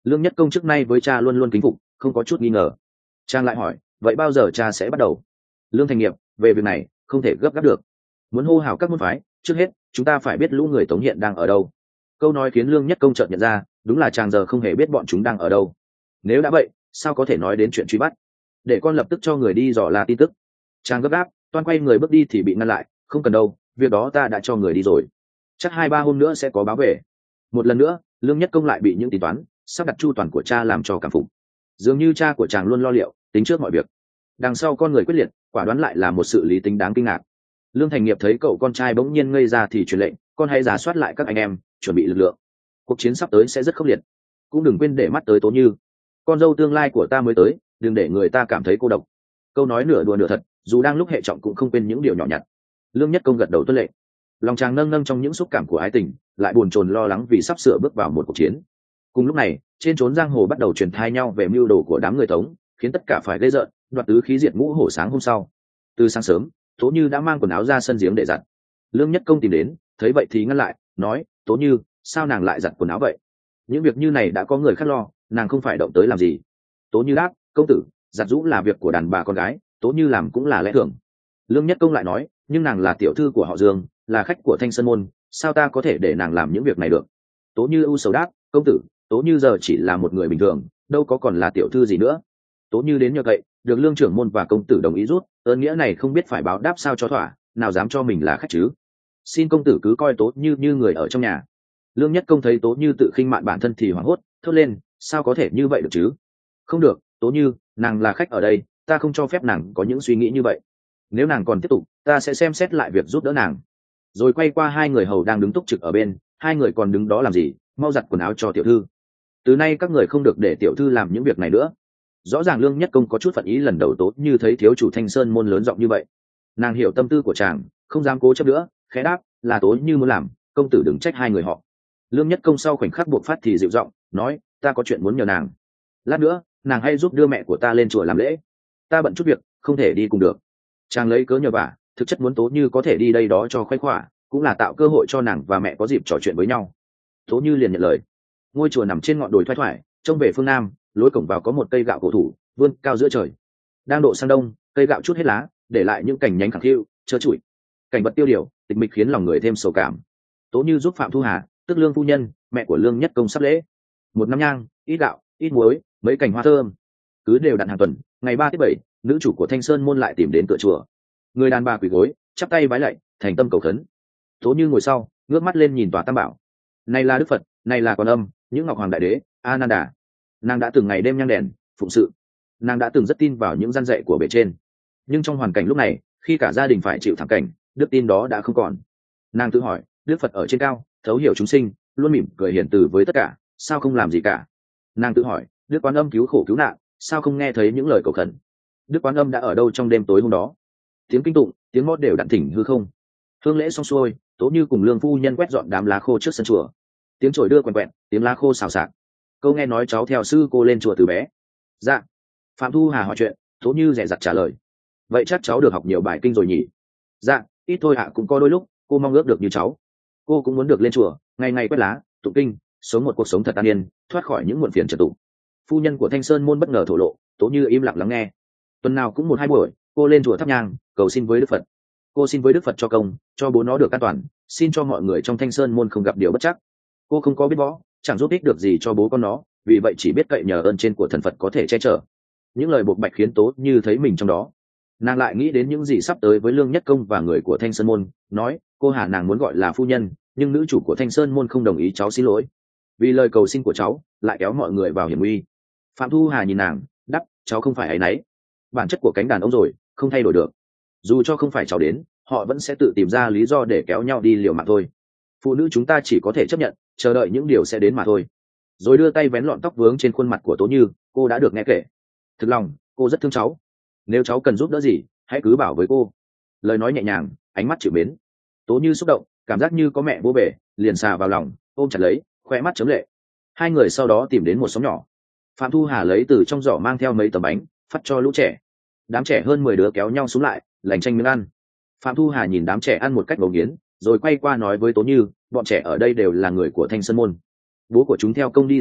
Lương Nhất Công trước nay với cha luôn luôn kính phục, không có chút nghi ngờ. Trang lại hỏi, vậy bao giờ cha sẽ bắt đầu? Lương Thành Nghiệp, về việc này không thể gấp gáp được, muốn hô hào các môn phái, trước hết chúng ta phải biết lũ người Tống hiện đang ở đâu. Câu nói khiến Lương Nhất Công chợt nhận ra, đúng là chàng giờ không hề biết bọn chúng đang ở đâu. Nếu đã vậy, sao có thể nói đến chuyện truy bắt? Để con lập tức cho người đi dò la tin tức. Chàng gấp gáp, toan quay người bước đi thì bị ngăn lại, không cần đâu, việc đó ta đã cho người đi rồi, chắc hai ba hôm nữa sẽ có báo về. Một lần nữa, Lương Nhất Công lại bị những tính toán sắp đặt chu toàn của cha làm cho cảm phục. Dường như cha của chàng luôn lo liệu, tính trước mọi việc. Đằng sau con người quyết liệt, quả đoán lại là một sự lý tính đáng kinh ngạc. Lương Thành Nghiệp thấy cậu con trai bỗng nhiên ngây ra thì truyền lệnh, con hãy giả soát lại các anh em, chuẩn bị lực lượng. Cuộc chiến sắp tới sẽ rất khốc liệt, cũng đừng quên để mắt tới Tố Như, con dâu tương lai của ta mới tới, đừng để người ta cảm thấy cô độc. Câu nói nửa đùa nửa thật, dù đang lúc hệ trọng cũng không quên những điều nhỏ nhặt. Lương Nhất Công gật đầu tuân lệnh. Lòng chàng nâng nâng trong những xúc cảm của ái tình, lại buồn chồn lo lắng vì sắp sửa bước vào một cuộc chiến. Cùng lúc này, trên trốn giang hồ bắt đầu truyền thai nhau về mưu đồ của đám người Tống, khiến tất cả phải gây rợn, đoạt tứ khí diệt ngũ hổ. Sáng hôm sau, từ sáng sớm, Tố Như đã mang quần áo ra sân giếng để giặt. Lương Nhất Công tìm đến, thấy vậy thì ngăn lại, nói, Tố Như, sao nàng lại giặt quần áo vậy? Những việc như này đã có người khác lo, nàng không phải động tới làm gì. Tố Như đáp, công tử, giặt giũ là việc của đàn bà con gái, Tố Như làm cũng là lẽ thường. Lương Nhất Công lại nói, nhưng nàng là tiểu thư của họ Dương, là khách của Thanh Sơn môn, sao ta có thể để nàng làm những việc này được? Tố Như ưu sầu đáp, công tử, Tố Như giờ chỉ là một người bình thường, đâu có còn là tiểu thư gì nữa. Tố Như đến nhờ cậy, được Lương trưởng môn và công tử đồng ý rút, ơn nghĩa này không biết phải báo đáp sao cho thỏa, nào dám cho mình là khách chứ. Xin công tử cứ coi Tố Như như người ở trong nhà. Lương Nhất Công thấy Tố Như tự khinh mạn bản thân thì hoảng hốt, thốt lên, sao có thể như vậy được chứ? Không được, Tố Như, nàng là khách ở đây, ta không cho phép nàng có những suy nghĩ như vậy. Nếu nàng còn tiếp tục, ta sẽ xem xét lại việc giúp đỡ nàng. Rồi quay qua hai người hầu đang đứng túc trực ở bên, hai người còn đứng đó làm gì, mau giặt quần áo cho tiểu thư. Từ nay các người không được để tiểu thư làm những việc này nữa. Rõ ràng Lương Nhất Công có chút phận ý lần đầu Tố Như thấy thiếu chủ Thanh Sơn môn lớn giọng như vậy. Nàng hiểu tâm tư của chàng, không dám cố chấp nữa, khẽ đáp, là Tố Như muốn làm, công tử đừng trách hai người họ. Lương Nhất Công sau khoảnh khắc buộc phát thì dịu giọng nói, ta có chuyện muốn nhờ nàng. Lát nữa nàng hay giúp đưa mẹ của ta lên chùa làm lễ, ta bận chút việc không thể đi cùng được. Chàng lấy cớ nhờ vả, thực chất muốn Tố Như có thể đi đây đó cho khoái khỏa, cũng là tạo cơ hội cho nàng và mẹ có dịp trò chuyện với nhau. Tố Như liền nhận lời. Ngôi chùa nằm trên ngọn đồi thoai thoải, trông về phương nam, lối cổng vào có một cây gạo cổ thụ vươn cao giữa trời. Đang độ sang đông, cây gạo chút hết lá, để lại những cành nhánh khẳng khiu trơ trụi, cảnh vật tiêu điều tịch mịch khiến lòng người thêm sầu cảm. Tố Như giúp Phạm Thu Hà, tức Lương phu nhân, mẹ của Lương Nhất Công sắp lễ. Một năm nhang, ít gạo, ít muối, mấy cành hoa thơm, cứ đều đặn hàng tuần. Ngày ba thứ bảy, nữ chủ của Thanh Sơn môn lại tìm đến cửa chùa. Người đàn bà quỳ gối, chắp tay vái lạy, thành tâm cầu khấn. Tố Như ngồi sau, ngước mắt lên nhìn tòa tam bảo. Này là Đức Phật, này là Quan Âm, những Ngọc Hoàng Đại Đế, A Nan Đà. Nàng đã từng ngày đêm nhang đèn phụng sự, nàng đã từng rất tin vào những gian dạy của bề trên. Nhưng trong hoàn cảnh lúc này, khi cả gia đình phải chịu thảm cảnh, đức tin đó đã không còn. Nàng tự hỏi, Đức Phật ở trên cao, thấu hiểu chúng sinh, luôn mỉm cười hiền từ với tất cả, sao không làm gì cả? Nàng tự hỏi, Đức Quan Âm cứu khổ cứu nạn, sao không nghe thấy những lời cầu khẩn? Đức Quan Âm đã ở đâu trong đêm tối hôm đó? Tiếng kinh tụng, tiếng mót đều đặn thỉnh hư không. Hương lễ xong xuôi, Tố Như cùng Lương phu nhân quét dọn đám lá khô trước sân chùa. Tiếng chổi đưa quèn quẹt, tiếng lá khô xào xạc. Câu nghe nói cháu theo sư cô lên chùa từ bé. Dạ. Phạm Thu Hà hỏi chuyện, Tố Như dè dặt trả lời. Vậy chắc cháu được học nhiều bài kinh rồi nhỉ? Dạ, ít thôi ạ, cũng có đôi lúc cô mong ước được như cháu. Cô cũng muốn được lên chùa, ngày ngày quét lá, tụng kinh, sống một cuộc sống thật an yên, thoát khỏi những muộn phiền trật tụng. Phu nhân của Thanh Sơn môn bất ngờ thổ lộ, Tố Như im lặng lắng nghe. Tuần nào cũng một hai buổi, cô lên chùa thắp nhang, cầu xin với Đức Phật. Cô xin với Đức Phật cho công, cho bố nó được an toàn, xin cho mọi người trong Thanh Sơn môn không gặp điều bất trắc. Cô không có biết võ, chẳng giúp ích được gì cho bố con nó, vì vậy chỉ biết cậy nhờ ơn trên của thần Phật có thể che chở. Những lời bộc bạch khiến Tố Như thấy mình trong đó. Nàng lại nghĩ đến những gì sắp tới với Lương Nhất Công và người của Thanh Sơn môn, nói, cô Hà nàng muốn gọi là phu nhân, nhưng nữ chủ của Thanh Sơn môn không đồng ý cháu xin lỗi. Vì lời cầu xin của cháu, lại kéo mọi người vào hiểm nguy. Phạm Thu Hà nhìn nàng, đắp, cháu không phải áy náy. Bản chất của cánh đàn ông rồi, không thay đổi được. Dù cho không phải cháu đến, họ vẫn sẽ tự tìm ra lý do để kéo nhau đi liều mạng thôi. Phụ nữ chúng ta chỉ có thể chấp nhận, chờ đợi những điều sẽ đến mà thôi. Rồi đưa tay vén lọn tóc vướng trên khuôn mặt của Tố Như, cô đã được nghe kể. Thực lòng, cô rất thương cháu. Nếu cháu cần giúp đỡ gì, hãy cứ bảo với cô. Lời nói nhẹ nhàng, ánh mắt chịu mến. Tố Như xúc động, cảm giác như có mẹ bố bể, liền xà vào lòng, ôm chặt lấy, khoe mắt chớm lệ. Hai người sau đó tìm đến một xóm nhỏ. Phạm Thu Hà lấy từ trong giỏ mang theo mấy tấm bánh, phát cho lũ trẻ. Đám trẻ hơn mười đứa kéo nhau xuống lại, lành tranh miếng ăn. Phạm Thu Hà nhìn đám trẻ ăn một cách ngấu nghiến, rồi quay qua nói với Tố Như, bọn trẻ ở đây đều là người của Thanh Sơn môn. Bố của chúng theo công đi dẹp giặc,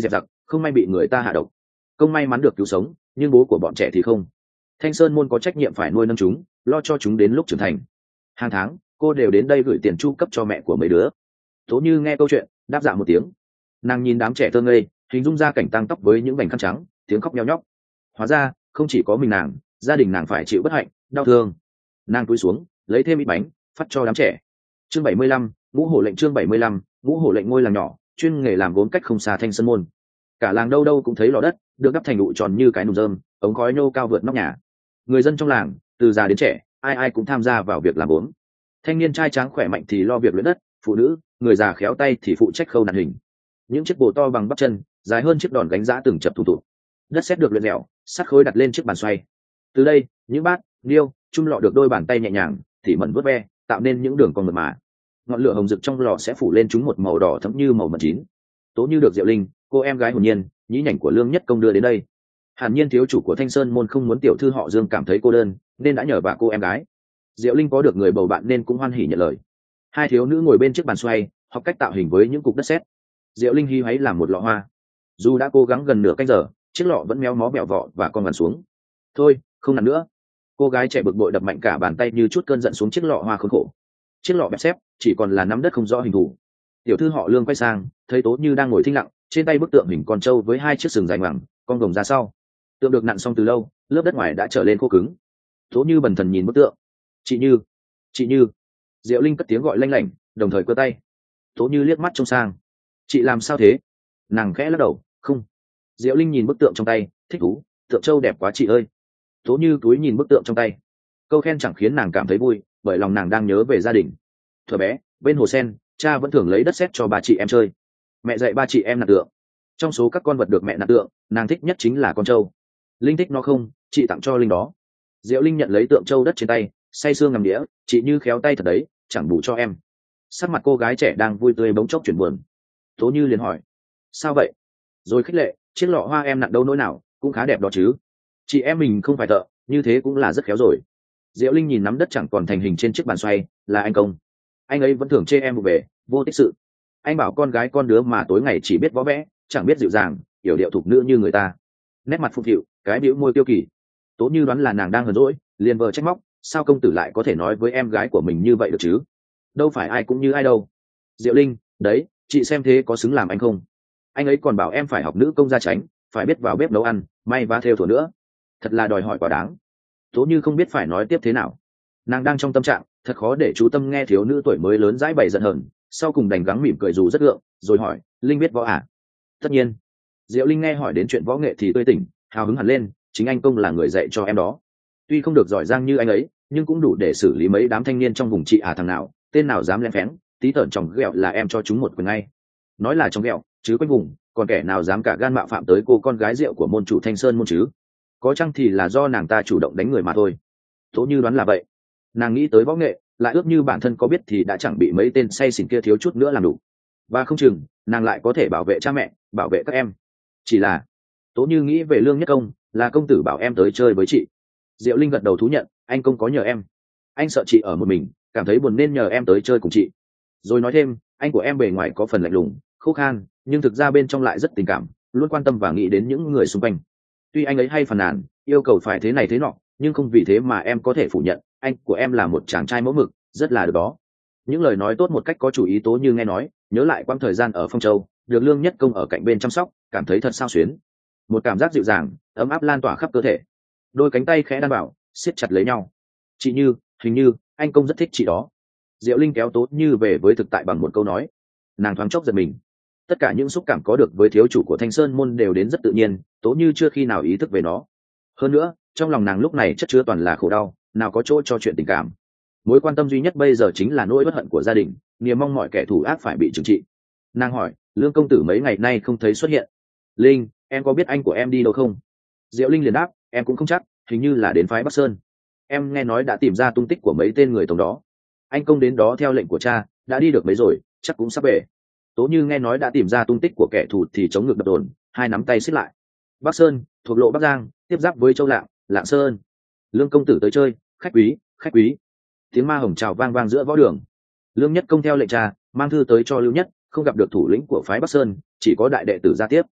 không may bị người ta hạ độc, không may mắn được cứu sống, nhưng bố của bọn trẻ thì không. Thanh Sơn môn có trách nhiệm phải nuôi nấng chúng, lo cho chúng đến lúc trưởng thành. Hàng tháng cô đều đến đây gửi tiền chu cấp cho mẹ của mấy đứa. Tố Như nghe câu chuyện đáp dạ một tiếng. Nàng nhìn đám trẻ thơ ngây, hình dung ra cảnh tăng tóc với những vành khăn trắng, tiếng khóc nheo nhóc. Hóa ra không chỉ có mình nàng, gia đình nàng phải chịu bất hạnh đau thương. Nàng cúi xuống lấy thêm ít bánh phát cho đám trẻ. Chương bảy mươi lăm, ngũ hổ lệnh. Chương bảy mươi lăm, ngũ hổ lệnh. Ngôi làng nhỏ chuyên nghề làm gốm cách không xa Thanh Sơn môn. Cả làng đâu đâu cũng thấy lò đất được đắp thành đụ tròn như cái nùng rơm, ống khói nhô cao vượt nóc nhà. Người dân trong làng từ già đến trẻ, ai ai cũng tham gia vào việc làm gốm. Thanh niên trai tráng khỏe mạnh thì lo việc luyện đất, phụ nữ người già khéo tay thì phụ trách khâu nặn hình. Những chiếc bồ to bằng bắp chân, dài hơn chiếc đòn gánh giã từng chập thùng thụt. Đất sét được luyện dẻo, sắt khối đặt lên chiếc bàn xoay. Từ đây những bát niêu chum lọ được đôi bàn tay nhẹ nhàng tỉ mẩn vớt ve, tạo nên những đường cong mượt mà. Ngọn lửa hồng rực trong lò sẽ phủ lên chúng một màu đỏ thẫm như màu mật chín. Tố Như được Diệu Linh, cô em gái hồn nhiên nhí nhảnh của Lương Nhất Công đưa đến đây. Hàn Nhiên thiếu chủ của Thanh Sơn môn không muốn tiểu thư họ Dương cảm thấy cô đơn, nên đã nhờ bà cô em gái. Diệu Linh có được người bầu bạn nên cũng hoan hỉ nhận lời. Hai thiếu nữ ngồi bên chiếc bàn xoay, học cách tạo hình với những cục đất sét. Diệu Linh hí hoáy làm một lọ hoa. Dù đã cố gắng gần nửa canh giờ, chiếc lọ vẫn méo mó bẹo vọ và con vằn xuống. Thôi, không nặn nữa. Cô gái trẻ bực bội đập mạnh cả bàn tay như chút cơn giận xuống chiếc lọ hoa khốn khổ. Chiếc lọ bẹp xếp, chỉ còn là nắm đất không rõ hình thù. Tiểu thư họ Lương quay sang, thấy Tố Như đang ngồi thinh lặng, trên tay bức tượng hình con trâu với hai chiếc sừng dài ngoằng, con gồng ra sau. Tượng được nặn xong từ lâu, lớp đất ngoài đã trở lên khô cứng. Tố Như bần thần nhìn bức tượng. Chị Như, chị Như. Diệu Linh cất tiếng gọi lanh lảnh, đồng thời cơ tay. Tố Như liếc mắt trông sang. Chị làm sao thế? Nàng khẽ lắc đầu. Không. Diệu Linh nhìn bức tượng trong tay, thích thú. Tượng trâu đẹp quá chị ơi. Tố Như cúi nhìn bức tượng trong tay. Câu khen chẳng khiến nàng cảm thấy vui, bởi lòng nàng đang nhớ về gia đình. Thuở bé bên hồ sen, cha vẫn thường lấy đất sét cho ba chị em chơi. Mẹ dạy ba chị em nặn tượng. Trong số các con vật được mẹ nặn tượng, nàng thích nhất chính là con trâu. Linh thích nó không, chị tặng cho Linh đó. Diệu Linh nhận lấy tượng trâu đất trên tay, say sưa ngắm đĩa. Chị Như khéo tay thật đấy, chẳng bù cho em. Sắc mặt cô gái trẻ đang vui tươi bỗng chốc chuyển buồn. Tố Như liền hỏi, sao vậy? Rồi khích lệ, chiếc lọ hoa em nặn đâu nỗi nào, cũng khá đẹp đó chứ. Chị em mình không phải thợ, như thế cũng là rất khéo rồi. Diệu Linh nhìn nắm đất chẳng còn thành hình trên chiếc bàn xoay, là anh Công. Anh ấy vẫn thường chê em vụ về, vô tích sự. Anh bảo con gái con đứa mà tối ngày chỉ biết võ vẽ, chẳng biết dịu dàng, yểu điệu thục nữ như người ta. Nét mặt phục hiệu, cái bĩu môi tiêu kỳ. Tố Như đoán là nàng đang hờn dỗi, liền vờ trách móc, sao công tử lại có thể nói với em gái của mình như vậy được chứ? Đâu phải ai cũng như ai đâu. Diệu Linh, đấy, chị xem thế có xứng làm anh không? Anh ấy còn bảo em phải học nữ công gia chánh, phải biết vào bếp nấu ăn, may vá thêu thủa nữa. Thật là đòi hỏi quá đáng. Tố Như không biết phải nói tiếp thế nào. Nàng đang trong tâm trạng thật khó để chú tâm nghe thiếu nữ tuổi mới lớn dãi bày giận hờn, sau cùng đành gắng mỉm cười dù rất gượng, rồi hỏi, Linh biết võ à? Tất nhiên. Diệu Linh nghe hỏi đến chuyện võ nghệ thì tươi tỉnh, hào hứng hẳn lên, chính anh Công là người dạy cho em đó. Tuy không được giỏi giang như anh ấy, nhưng cũng đủ để xử lý mấy đám thanh niên trong vùng chị à thằng nào, tên nào dám lén phén, tí tởn chồng ghẹo là em cho chúng một quyền ngay. Nói là chồng ghẹo, chứ quanh vùng, còn kẻ nào dám cả gan mạo phạm tới cô con gái rượu của môn chủ Thanh Sơn môn chứ? Có chăng thì là do nàng ta chủ động đánh người mà thôi. Tố Như đoán là vậy. Nàng nghĩ tới võ nghệ, lại ước như bản thân có biết thì đã chẳng bị mấy tên say xỉn kia thiếu chút nữa làm đủ. Và không chừng nàng lại có thể bảo vệ cha mẹ, bảo vệ các em. Chỉ là Tố Như nghĩ về Lương Nhất Công, là công tử bảo em tới chơi với chị. Diệu Linh gật đầu thú nhận, anh Công có nhờ em. Anh sợ chị ở một mình, cảm thấy buồn nên nhờ em tới chơi cùng chị. Rồi nói thêm, anh của em bề ngoài có phần lạnh lùng, khô khan, nhưng thực ra bên trong lại rất tình cảm, luôn quan tâm và nghĩ đến những người xung quanh. Tuy anh ấy hay phàn nàn, yêu cầu phải thế này thế nọ, nhưng không vì thế mà em có thể phủ nhận, anh của em là một chàng trai mẫu mực, rất là được đó. Những lời nói tốt một cách có chủ ý. Tố Như nghe nói, nhớ lại quãng thời gian ở Phong Châu, được Lương Nhất Công ở cạnh bên chăm sóc, cảm thấy thật sao xuyến. Một cảm giác dịu dàng, ấm áp lan tỏa khắp cơ thể. Đôi cánh tay khẽ đan bảo, siết chặt lấy nhau. Chị Như, hình như anh Công rất thích chị đó. Diệu Linh kéo Tố Như về với thực tại bằng một câu nói. Nàng thoáng chốc giật mình. Tất cả những xúc cảm có được với thiếu chủ của Thanh Sơn môn đều đến rất tự nhiên, Tố Như chưa khi nào ý thức về nó. Hơn nữa, trong lòng nàng lúc này chất chứa toàn là khổ đau, nào có chỗ cho chuyện tình cảm. Mối quan tâm duy nhất bây giờ chính là nỗi bất hận của gia đình, niềm mong mọi kẻ thù ác phải bị trừng trị. Nàng hỏi, Lương công tử mấy ngày nay không thấy xuất hiện. Linh, em có biết anh của em đi đâu không? Diệu Linh liền đáp, em cũng không chắc, hình như là đến phái Bắc Sơn. Em nghe nói đã tìm ra tung tích của mấy tên người tổng đó. Anh Công đến đó theo lệnh của cha, đã đi được mấy rồi, chắc cũng sắp về. Tố Như nghe nói đã tìm ra tung tích của kẻ thù thì chống ngực đập đồn, hai nắm tay siết lại. Bắc Sơn thuộc lộ Bắc Giang, tiếp giáp với Châu Lạng, Lạng Sơn. Lương công tử tới chơi, khách quý, khách quý. Tiếng ma hồng chào vang vang giữa võ đường. Lương Nhất Công theo lệnh cha mang thư tới cho Lưu Nhất, không gặp được thủ lĩnh của phái Bắc Sơn, chỉ có đại đệ tử ra tiếp.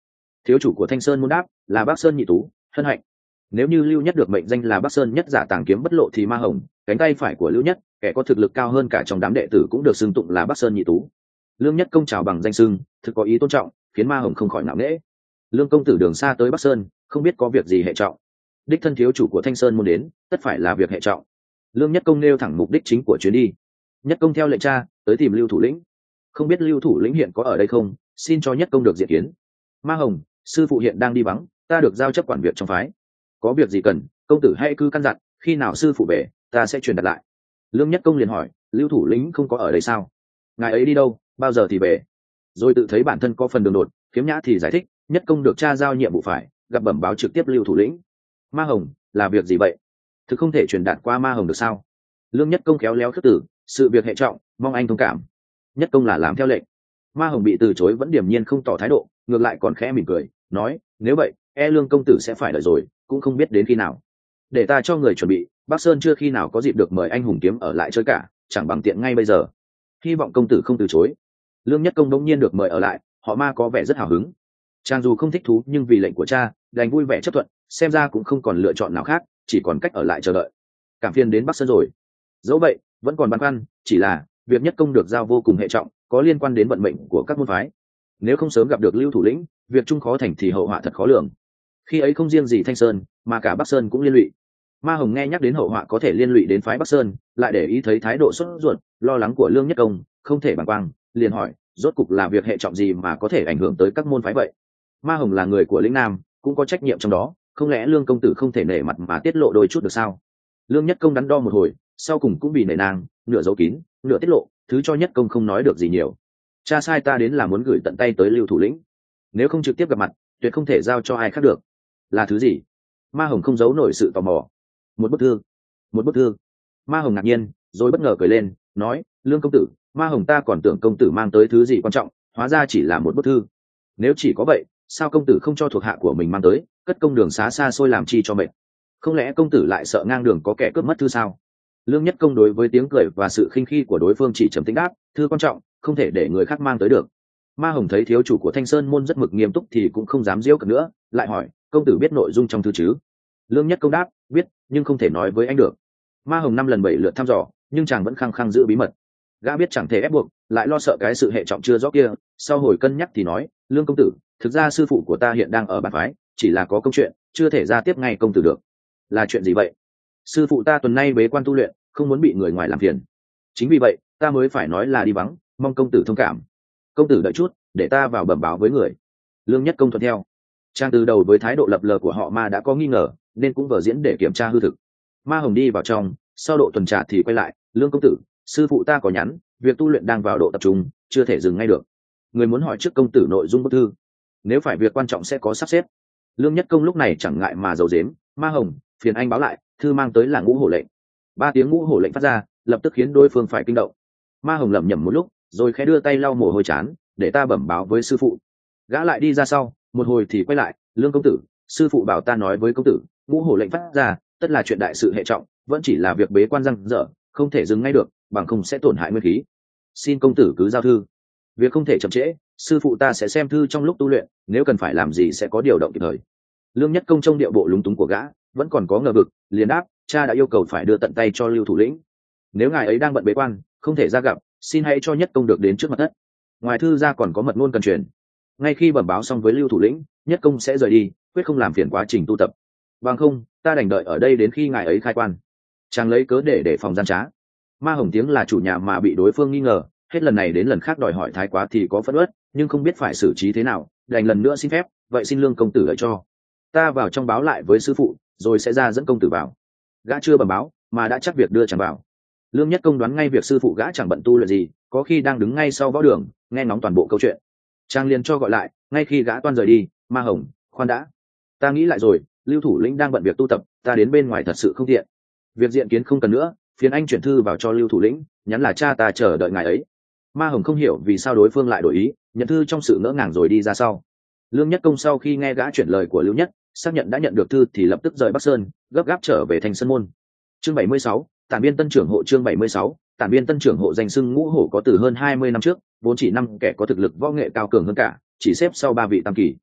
Thiếu chủ của Thanh Sơn môn đáp là Bắc Sơn nhị tú, hân hạnh. Nếu như Lưu Nhất được mệnh danh là Bắc Sơn nhất giả tàng kiếm bất lộ thì Ma Hồng, cánh tay phải của Lưu Nhất, kẻ có thực lực cao hơn cả trong đám đệ tử cũng được xưng tụng là Bắc Sơn nhị tú. Lương Nhất công chào bằng danh xưng, thực có ý tôn trọng, khiến Ma Hồng không khỏi ngạo nghễ. Lương công tử đường xa tới Bắc Sơn, không biết có việc gì hệ trọng. Đích thân thiếu chủ của Thanh Sơn muốn đến, tất phải là việc hệ trọng. Lương Nhất công nêu thẳng mục đích chính của chuyến đi. Nhất công theo lệnh cha tới tìm Lưu thủ lĩnh, không biết Lưu thủ lĩnh hiện có ở đây không, xin cho Nhất công được diện kiến. Ma Hồng, sư phụ hiện đang đi vắng, ta được giao chấp quản việc trong phái, có việc gì cần công tử hãy cứ căn dặn, khi nào sư phụ về ta sẽ truyền đạt lại. Lương Nhất công liền hỏi, Lưu thủ lĩnh không có ở đây sao? Ngài ấy đi đâu, bao giờ thì về? Rồi tự thấy bản thân có phần đường đột, Kiếm Nhã thì giải thích, Nhất công được cha giao nhiệm vụ phải gặp bẩm báo trực tiếp Lưu thủ lĩnh. Ma Hồng, là việc gì vậy? Thực không thể truyền đạt qua Ma Hồng được sao? Lương Nhất công khéo léo khước tử, sự việc hệ trọng, mong anh thông cảm. Nhất công là làm theo lệnh. Ma Hồng bị từ chối vẫn điềm nhiên không tỏ thái độ, ngược lại còn khẽ mỉm cười, nói, nếu vậy e Lương công tử sẽ phải đợi rồi, cũng không biết đến khi nào. Để ta cho người chuẩn bị, Bắc Sơn chưa khi nào có dịp được mời anh hùng kiếm ở lại chơi cả, chẳng bằng tiện ngay bây giờ. Hy vọng công tử không từ chối. Lương Nhất công đông nhiên được mời ở lại, họ Ma có vẻ rất hào hứng. Chàng dù không thích thú nhưng vì lệnh của cha đành vui vẻ chấp thuận, xem ra cũng không còn lựa chọn nào khác, chỉ còn cách ở lại chờ đợi. Cảm phiền đến Bắc Sơn rồi. Dẫu vậy vẫn còn băn khoăn, chỉ là việc Nhất công được giao vô cùng hệ trọng, có liên quan đến vận mệnh của các môn phái. Nếu không sớm gặp được Lưu thủ lĩnh, việc chung khó thành thì hậu họa thật khó lường. Khi ấy không riêng gì Thanh Sơn mà cả Bắc Sơn cũng liên lụy. Ma Hồng nghe nhắc đến hậu họa có thể liên lụy đến phái Bắc Sơn, lại để ý thấy thái độ sốt ruột lo lắng của Lương Nhất công, không thể bàng quang, liền hỏi, rốt cục là việc hệ trọng gì mà có thể ảnh hưởng tới các môn phái vậy? Ma Hồng là người của lĩnh Nam, cũng có trách nhiệm trong đó, không lẽ Lương công tử không thể nể mặt mà tiết lộ đôi chút được sao? Lương Nhất công đắn đo một hồi, sau cùng cũng bị nể nang, nửa giấu kín nửa tiết lộ, thứ cho Nhất công không nói được gì nhiều. Cha sai ta đến là muốn gửi tận tay tới Lưu thủ lĩnh, nếu không trực tiếp gặp mặt tuyệt không thể giao cho ai khác được. Là thứ gì? Ma Hồng không giấu nổi sự tò mò. Một bức thư. Một bức thư. Ma Hồng ngạc nhiên rồi bất ngờ cười lên, nói, Lương công tử, Ma Hồng ta còn tưởng công tử mang tới thứ gì quan trọng, hóa ra chỉ là một bức thư. Nếu chỉ có vậy, sao công tử không cho thuộc hạ của mình mang tới, cất công đường xá xa xôi làm chi cho mệt? Không lẽ công tử lại sợ ngang đường có kẻ cướp mất thư sao? Lương Nhất công đối với tiếng cười và sự khinh khi của đối phương chỉ trầm tĩnh đáp, thư quan trọng, không thể để người khác mang tới được. Ma Hồng thấy thiếu chủ của Thanh Sơn môn rất mực nghiêm túc thì cũng không dám giễu cợt nữa, lại hỏi, công tử biết nội dung trong thư chứ? Lương Nhất công đáp, biết, nhưng không thể nói với anh được. Ma Hồng năm lần bảy lượt thăm dò, nhưng chàng vẫn khăng khăng giữ bí mật. Gã biết chẳng thể ép buộc, lại lo sợ cái sự hệ trọng chưa rõ kia, sau hồi cân nhắc thì nói, Lương công tử, thực ra sư phụ của ta hiện đang ở bản phái, chỉ là có công chuyện, chưa thể ra tiếp ngay công tử được. Là chuyện gì vậy? Sư phụ ta tuần nay bế quan tu luyện, không muốn bị người ngoài làm phiền. Chính vì vậy ta mới phải nói là đi vắng, mong công tử thông cảm. Công tử đợi chút, để ta vào bẩm báo với người. Lương Nhất công thuận theo. Trang từ đầu với thái độ lập lờ của họ Ma đã có nghi ngờ, nên cũng vở diễn để kiểm tra hư thực. Ma Hồng đi vào trong, sau độ tuần trà thì quay lại, Lương công tử, sư phụ ta có nhắn, việc tu luyện đang vào độ tập trung, chưa thể dừng ngay được. Người muốn hỏi trước công tử nội dung bức thư, nếu phải việc quan trọng sẽ có sắp xếp. Lương Nhất công lúc này chẳng ngại mà giấu giếm, Ma Hồng, phiền anh báo lại, thư mang tới là ngũ hổ lệnh. Ba tiếng ngũ hổ lệnh phát ra, lập tức khiến đối phương phải kinh động. Ma Hồng lẩm nhẩm một lúc, rồi khẽ đưa tay lau mồ hôi chán, để ta bẩm báo với sư phụ. Gã lại đi ra sau, một hồi thì quay lại, Lương công tử, sư phụ bảo ta nói với công tử, ngũ hổ lệnh phát ra, tất là chuyện đại sự hệ trọng, vẫn chỉ là việc bế quan răng dở, không thể dừng ngay được, bằng không sẽ tổn hại nguyên khí. Xin công tử cứ giao thư. Việc không thể chậm trễ, sư phụ ta sẽ xem thư trong lúc tu luyện, nếu cần phải làm gì sẽ có điều động kịp thời. Lương Nhất công trong điệu bộ lúng túng của gã vẫn còn có ngờ vực, liền đáp, cha đã yêu cầu phải đưa tận tay cho Lưu thủ lĩnh. Nếu ngài ấy đang bận bế quan, không thể ra gặp, xin hãy cho Nhất công được đến trước mặt thất. Ngoài thư ra còn có mật ngôn cần truyền. Ngay khi bẩm báo xong với Lưu thủ lĩnh, Nhất công sẽ rời đi, quyết không làm phiền quá trình tu tập. Bằng không, ta đành đợi ở đây đến khi ngài ấy khai quan. Chàng lấy cớ để để phòng gian trá. Ma Hồng tiếng là chủ nhà mà bị đối phương nghi ngờ, hết lần này đến lần khác đòi hỏi thái quá thì có phẫn uất, nhưng không biết phải xử trí thế nào, đành lần nữa xin phép, vậy xin Lương công tử đợi cho ta vào trong báo lại với sư phụ, rồi sẽ ra dẫn công tử vào. Gã chưa bẩm báo mà đã chắc việc đưa chàng vào. Lương Nhất công đoán ngay việc sư phụ gã chẳng bận tu luyện gì, có khi đang đứng ngay sau võ đường nghe ngóng toàn bộ câu chuyện. Trang liền cho gọi lại, ngay khi gã toan rời đi, Ma Hồng, khoan đã, ta nghĩ lại rồi, Lưu thủ lĩnh đang bận việc tu tập, ta đến bên ngoài thật sự không tiện. Việc diện kiến không cần nữa, phiền anh chuyển thư vào cho Lưu thủ lĩnh, nhắn là cha ta chờ đợi ngài ấy. Ma Hồng không hiểu vì sao đối phương lại đổi ý, nhận thư trong sự ngỡ ngàng rồi đi ra sau. Lương Nhất công sau khi nghe gã chuyển lời của Lưu Nhất, xác nhận đã nhận được thư thì lập tức rời Bắc Sơn, gấp gáp trở về Thanh Sơn môn. Chương bảy mươi sáu, Tản Biên Tân trưởng hộ. Chương bảy mươi sáu, Tản Biên Tân trưởng hộ danh xưng ngũ hổ có từ hơn hai mươi năm trước, vốn chỉ năm kẻ có thực lực võ nghệ cao cường hơn cả, chỉ xếp sau ba vị tam kỳ.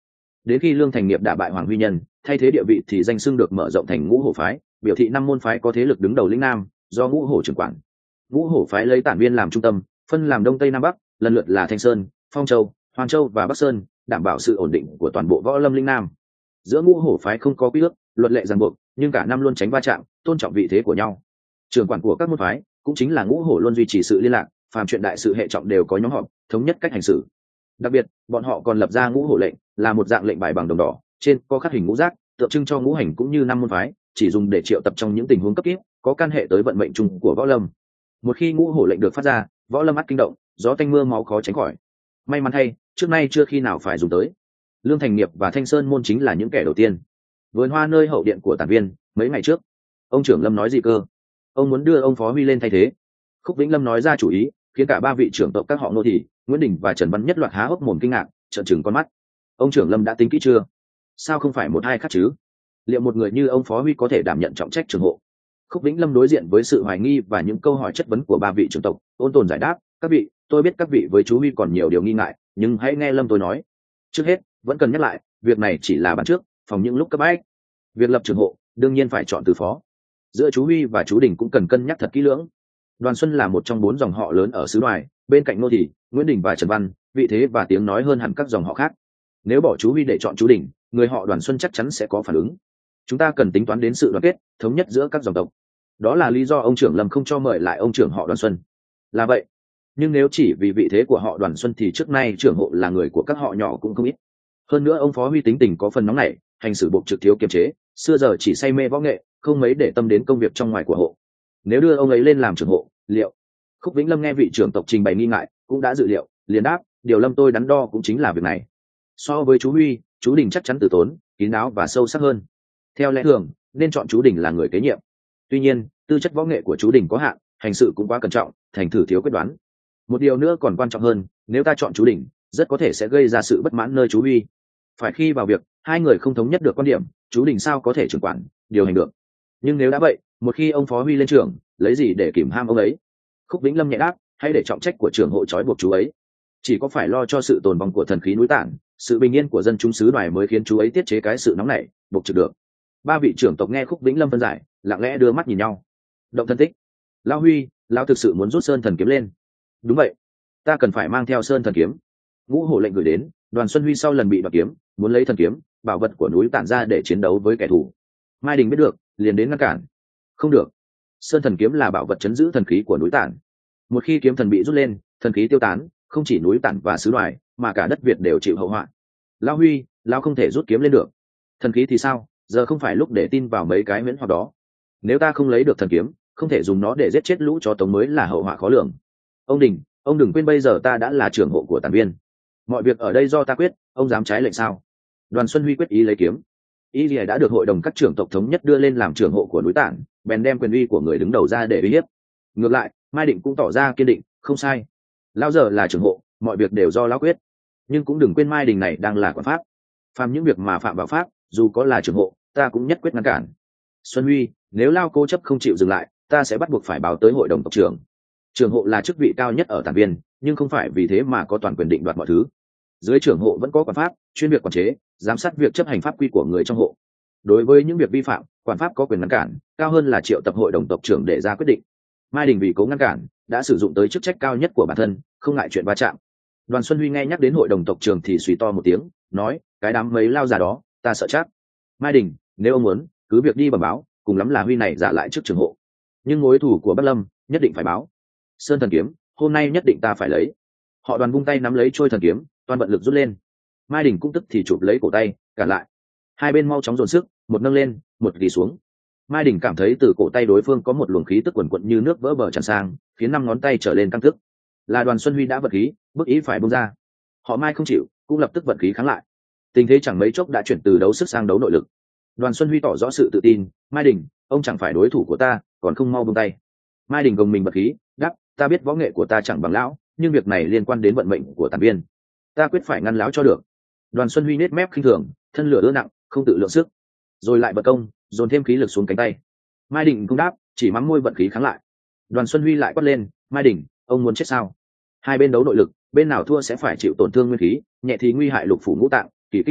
đến khi Lương Thành Nghiệp đả bại Hoàng Huy Nhân, thay thế địa vị thì danh xưng được mở rộng thành Ngũ Hổ phái, biểu thị năm môn phái có thế lực đứng đầu lĩnh Nam, do Ngũ Hổ trưởng quản. Ngũ Hổ phái lấy Tản Viên làm trung tâm, phân làm Đông Tây Nam Bắc, lần lượt là Thanh Sơn, Phong Châu, Hoàng Châu và Bắc Sơn, đảm bảo sự ổn định của toàn bộ võ lâm lĩnh Nam. Giữa Ngũ Hổ phái không có quy ước, luật lệ ràng buộc, nhưng cả năm luôn tránh va chạm, tôn trọng vị thế của nhau. Trưởng quản của các môn phái cũng chính là Ngũ Hổ luôn duy trì sự liên lạc, phàm chuyện đại sự hệ trọng đều có nhóm họp, thống nhất cách hành xử. Đặc biệt, bọn họ còn lập ra Ngũ Hổ lệnh, là một dạng lệnh bài bằng đồng đỏ, trên có khắc hình ngũ giác, tượng trưng cho ngũ hành cũng như năm môn phái, chỉ dùng để triệu tập trong những tình huống cấp kíp, có can hệ tới vận mệnh chung của võ lâm. Một khi Ngũ Hổ lệnh được phát ra, võ lâm ắt kinh động, gió tanh mưa máu khó tránh khỏi. May mắn thay, trước nay chưa khi nào phải dùng tới. Lương Thành Nghiệp và Thanh Sơn môn chính là những kẻ đầu tiên. Vườn hoa nơi hậu điện của Tản Viên, mấy ngày trước, ông trưởng Lâm nói gì cơ? Ông muốn đưa ông Phó Huy lên thay thế. Khúc Vĩnh Lâm nói ra chủ ý, khiến cả ba vị trưởng tộc các họ nô thị, Nguyễn Đình và Trần Văn nhất loạt há hốc mồm kinh ngạc, trợn trừng con mắt. Ông trưởng Lâm đã tính kỹ chưa? Sao không phải một hai khác chứ? Liệu một người như ông Phó Huy có thể đảm nhận trọng trách trưởng hộ? Khúc Vĩnh Lâm đối diện với sự hoài nghi và những câu hỏi chất vấn của ba vị trưởng tộc, ôn tồn giải đáp: các vị, tôi biết các vị với chú Huy còn nhiều điều nghi ngại, nhưng hãy nghe Lâm tôi nói. Trước hết, vẫn cần nhắc lại, việc này chỉ là bàn trước, phòng những lúc cấp bách. Việc lập trưởng hộ, đương nhiên phải chọn từ phó. Giữa chú Huy và chú Đình cũng cần cân nhắc thật kỹ lưỡng. Đoàn Xuân là một trong bốn dòng họ lớn ở xứ Đoài, bên cạnh Ngô Thị, Nguyễn Đình và Trần Văn, vị thế và tiếng nói hơn hẳn các dòng họ khác. Nếu bỏ chú Huy để chọn chú Đình, người họ Đoàn Xuân chắc chắn sẽ có phản ứng. Chúng ta cần tính toán đến sự đoàn kết, thống nhất giữa các dòng tộc. Đó là lý do ông trưởng Lâm không cho mời lại ông trưởng họ Đoàn Xuân. Là vậy. Nhưng nếu chỉ vì vị thế của họ Đoàn Xuân thì trước nay trưởng hộ là người của các họ nhỏ cũng không ít. Hơn nữa ông Phó Huy tính tình có phần nóng nảy, hành xử bộc trực thiếu kiềm chế, xưa giờ chỉ say mê võ nghệ, không mấy để tâm đến công việc trong ngoài của hộ. Nếu đưa ông ấy lên làm trưởng hộ, liệu? Khúc Vĩnh Lâm nghe vị trưởng tộc trình bày nghi ngại, cũng đã dự liệu, liền đáp: điều Lâm tôi đắn đo cũng chính là việc này. So với chú Huy, chú Đình chắc chắn từ tốn, kín đáo và sâu sắc hơn. Theo lẽ thường, nên chọn chú Đình là người kế nhiệm. Tuy nhiên, tư chất võ nghệ của chú Đình có hạn, hành sự cũng quá cẩn trọng, thành thử thiếu quyết đoán. Một điều nữa còn quan trọng hơn, nếu ta chọn chú Đình, rất có thể sẽ gây ra sự bất mãn nơi chú Huy. Phải khi vào việc, hai người không thống nhất được quan điểm, chú Đình sao có thể trưởng quản, điều hành được. Nhưng nếu đã vậy, một khi ông Phó Huy lên trưởng, lấy gì để kìm ham ông ấy? Khúc Vĩnh Lâm nhẹ đáp: hãy để trọng trách của trưởng hộ trói buộc chú ấy. Chỉ có phải lo cho sự tồn vong của thần khí núi Tản, sự bình yên của dân chúng xứ Đoài mới khiến chú ấy tiết chế cái sự nóng nảy, buộc trực được. Ba vị trưởng tộc nghe Khúc Vĩnh Lâm phân giải, lặng lẽ đưa mắt nhìn nhau. Động thân tích: Lão Huy, lão thực sự muốn rút Sơn Thần kiếm lên? Đúng vậy, ta cần phải mang theo Sơn Thần kiếm. Ngũ Hổ lệnh gửi đến, Đoàn Xuân Huy sau lần bị đoạt kiếm, muốn lấy thần kiếm, bảo vật của núi Tản ra để chiến đấu với kẻ thù. Mai Đình biết được, liền đến ngăn cản. Không được, Sơn Thần kiếm là bảo vật trấn giữ thần khí của núi Tản. Một khi kiếm thần bị rút lên, thần khí tiêu tán, không chỉ núi Tản và xứ Đoài, mà cả đất Việt đều chịu hậu họa. Lão Huy, lão không thể rút kiếm lên được. Thần khí thì sao? Giờ không phải lúc để tin vào mấy cái miễn hoặc đó. Nếu ta không lấy được thần kiếm, không thể dùng nó để giết chết lũ chó Tống mới là hậu họa khó lường. Ông Đình, ông đừng quên bây giờ ta đã là trưởng hộ của Tản Viên. Mọi việc ở đây do ta quyết, ông dám trái lệnh sao? Đoàn Xuân Huy quyết ý lấy kiếm. Ý Lìa đã được hội đồng các trưởng tộc thống nhất đưa lên làm trưởng hộ của núi Tản, bèn đem quyền uy của người đứng đầu ra để uy hiếp. Ngược lại, Mai Định cũng tỏ ra kiên định, không sai. Lão giờ là trưởng hộ, mọi việc đều do lão quyết. Nhưng cũng đừng quên Mai Đình này đang là quản pháp. Phạm những việc mà phạm vào pháp, dù có là trưởng hộ, ta cũng nhất quyết ngăn cản. Xuân Huy, nếu lao cố chấp không chịu dừng lại, ta sẽ bắt buộc phải báo tới hội đồng tộc trưởng. Trưởng hộ là chức vị cao nhất ở Tản Viên, nhưng không phải vì thế mà có toàn quyền định đoạt mọi thứ. Dưới trưởng hộ vẫn có quản pháp, chuyên việc quản chế, giám sát việc chấp hành pháp quy của người trong hộ. Đối với những việc vi phạm, quản pháp có quyền ngăn cản, cao hơn là triệu tập hội đồng tộc trưởng để ra quyết định. Mai Đình vì cố ngăn cản, đã sử dụng tới chức trách cao nhất của bản thân, không ngại chuyện va chạm. Đoàn Xuân Huy nghe nhắc đến hội đồng tộc trưởng thì suy to một tiếng, nói: cái đám mấy lao già đó, ta sợ chắc. Mai Đình, nếu ông muốn, cứ việc đi bẩm báo, cùng lắm là Huy này giả lại chức trưởng hộ. Nhưng mối thủ của Bắc Lâm, nhất định phải báo. Sơn Thần kiếm, hôm nay nhất định ta phải lấy. Họ Đoàn vung tay nắm lấy trôi thần kiếm, toàn bận lực rút lên. Mai Đình cũng tức thì chụp lấy cổ tay, cản lại. Hai bên mau chóng dồn sức, một nâng lên, một ghi xuống. Mai Đình cảm thấy từ cổ tay đối phương có một luồng khí tức quần quận như nước vỡ bờ tràn sang, khiến năm ngón tay trở lên căng thức. Là Đoàn Xuân Huy đã vật khí, bức ý phải buông ra. Họ Mai không chịu, cũng lập tức vận khí kháng lại. Tình thế chẳng mấy chốc đã chuyển từ đấu sức sang đấu nội lực. Đoàn Xuân Huy tỏ rõ sự tự tin: Mai Đình, ông chẳng phải đối thủ của ta, còn không mau buông tay. Mai Đình gồng mình bật khí, đáp: ta biết võ nghệ của ta chẳng bằng lão, nhưng việc này liên quan đến vận mệnh của Tản Viên, ta quyết phải ngăn lão cho được. Đoàn Xuân Huy nết mép khinh thường, thân lửa ưa nặng, không tự lượng sức, rồi lại bật công, dồn thêm khí lực xuống cánh tay. Mai Đình không đáp, chỉ mắm môi vận khí kháng lại. Đoàn Xuân Huy lại quát lên: Mai Đình, ông muốn chết sao? Hai bên đấu nội lực, bên nào thua sẽ phải chịu tổn thương nguyên khí, nhẹ thì nguy hại lục phủ ngũ tạng, kỳ kinh bắt mạch,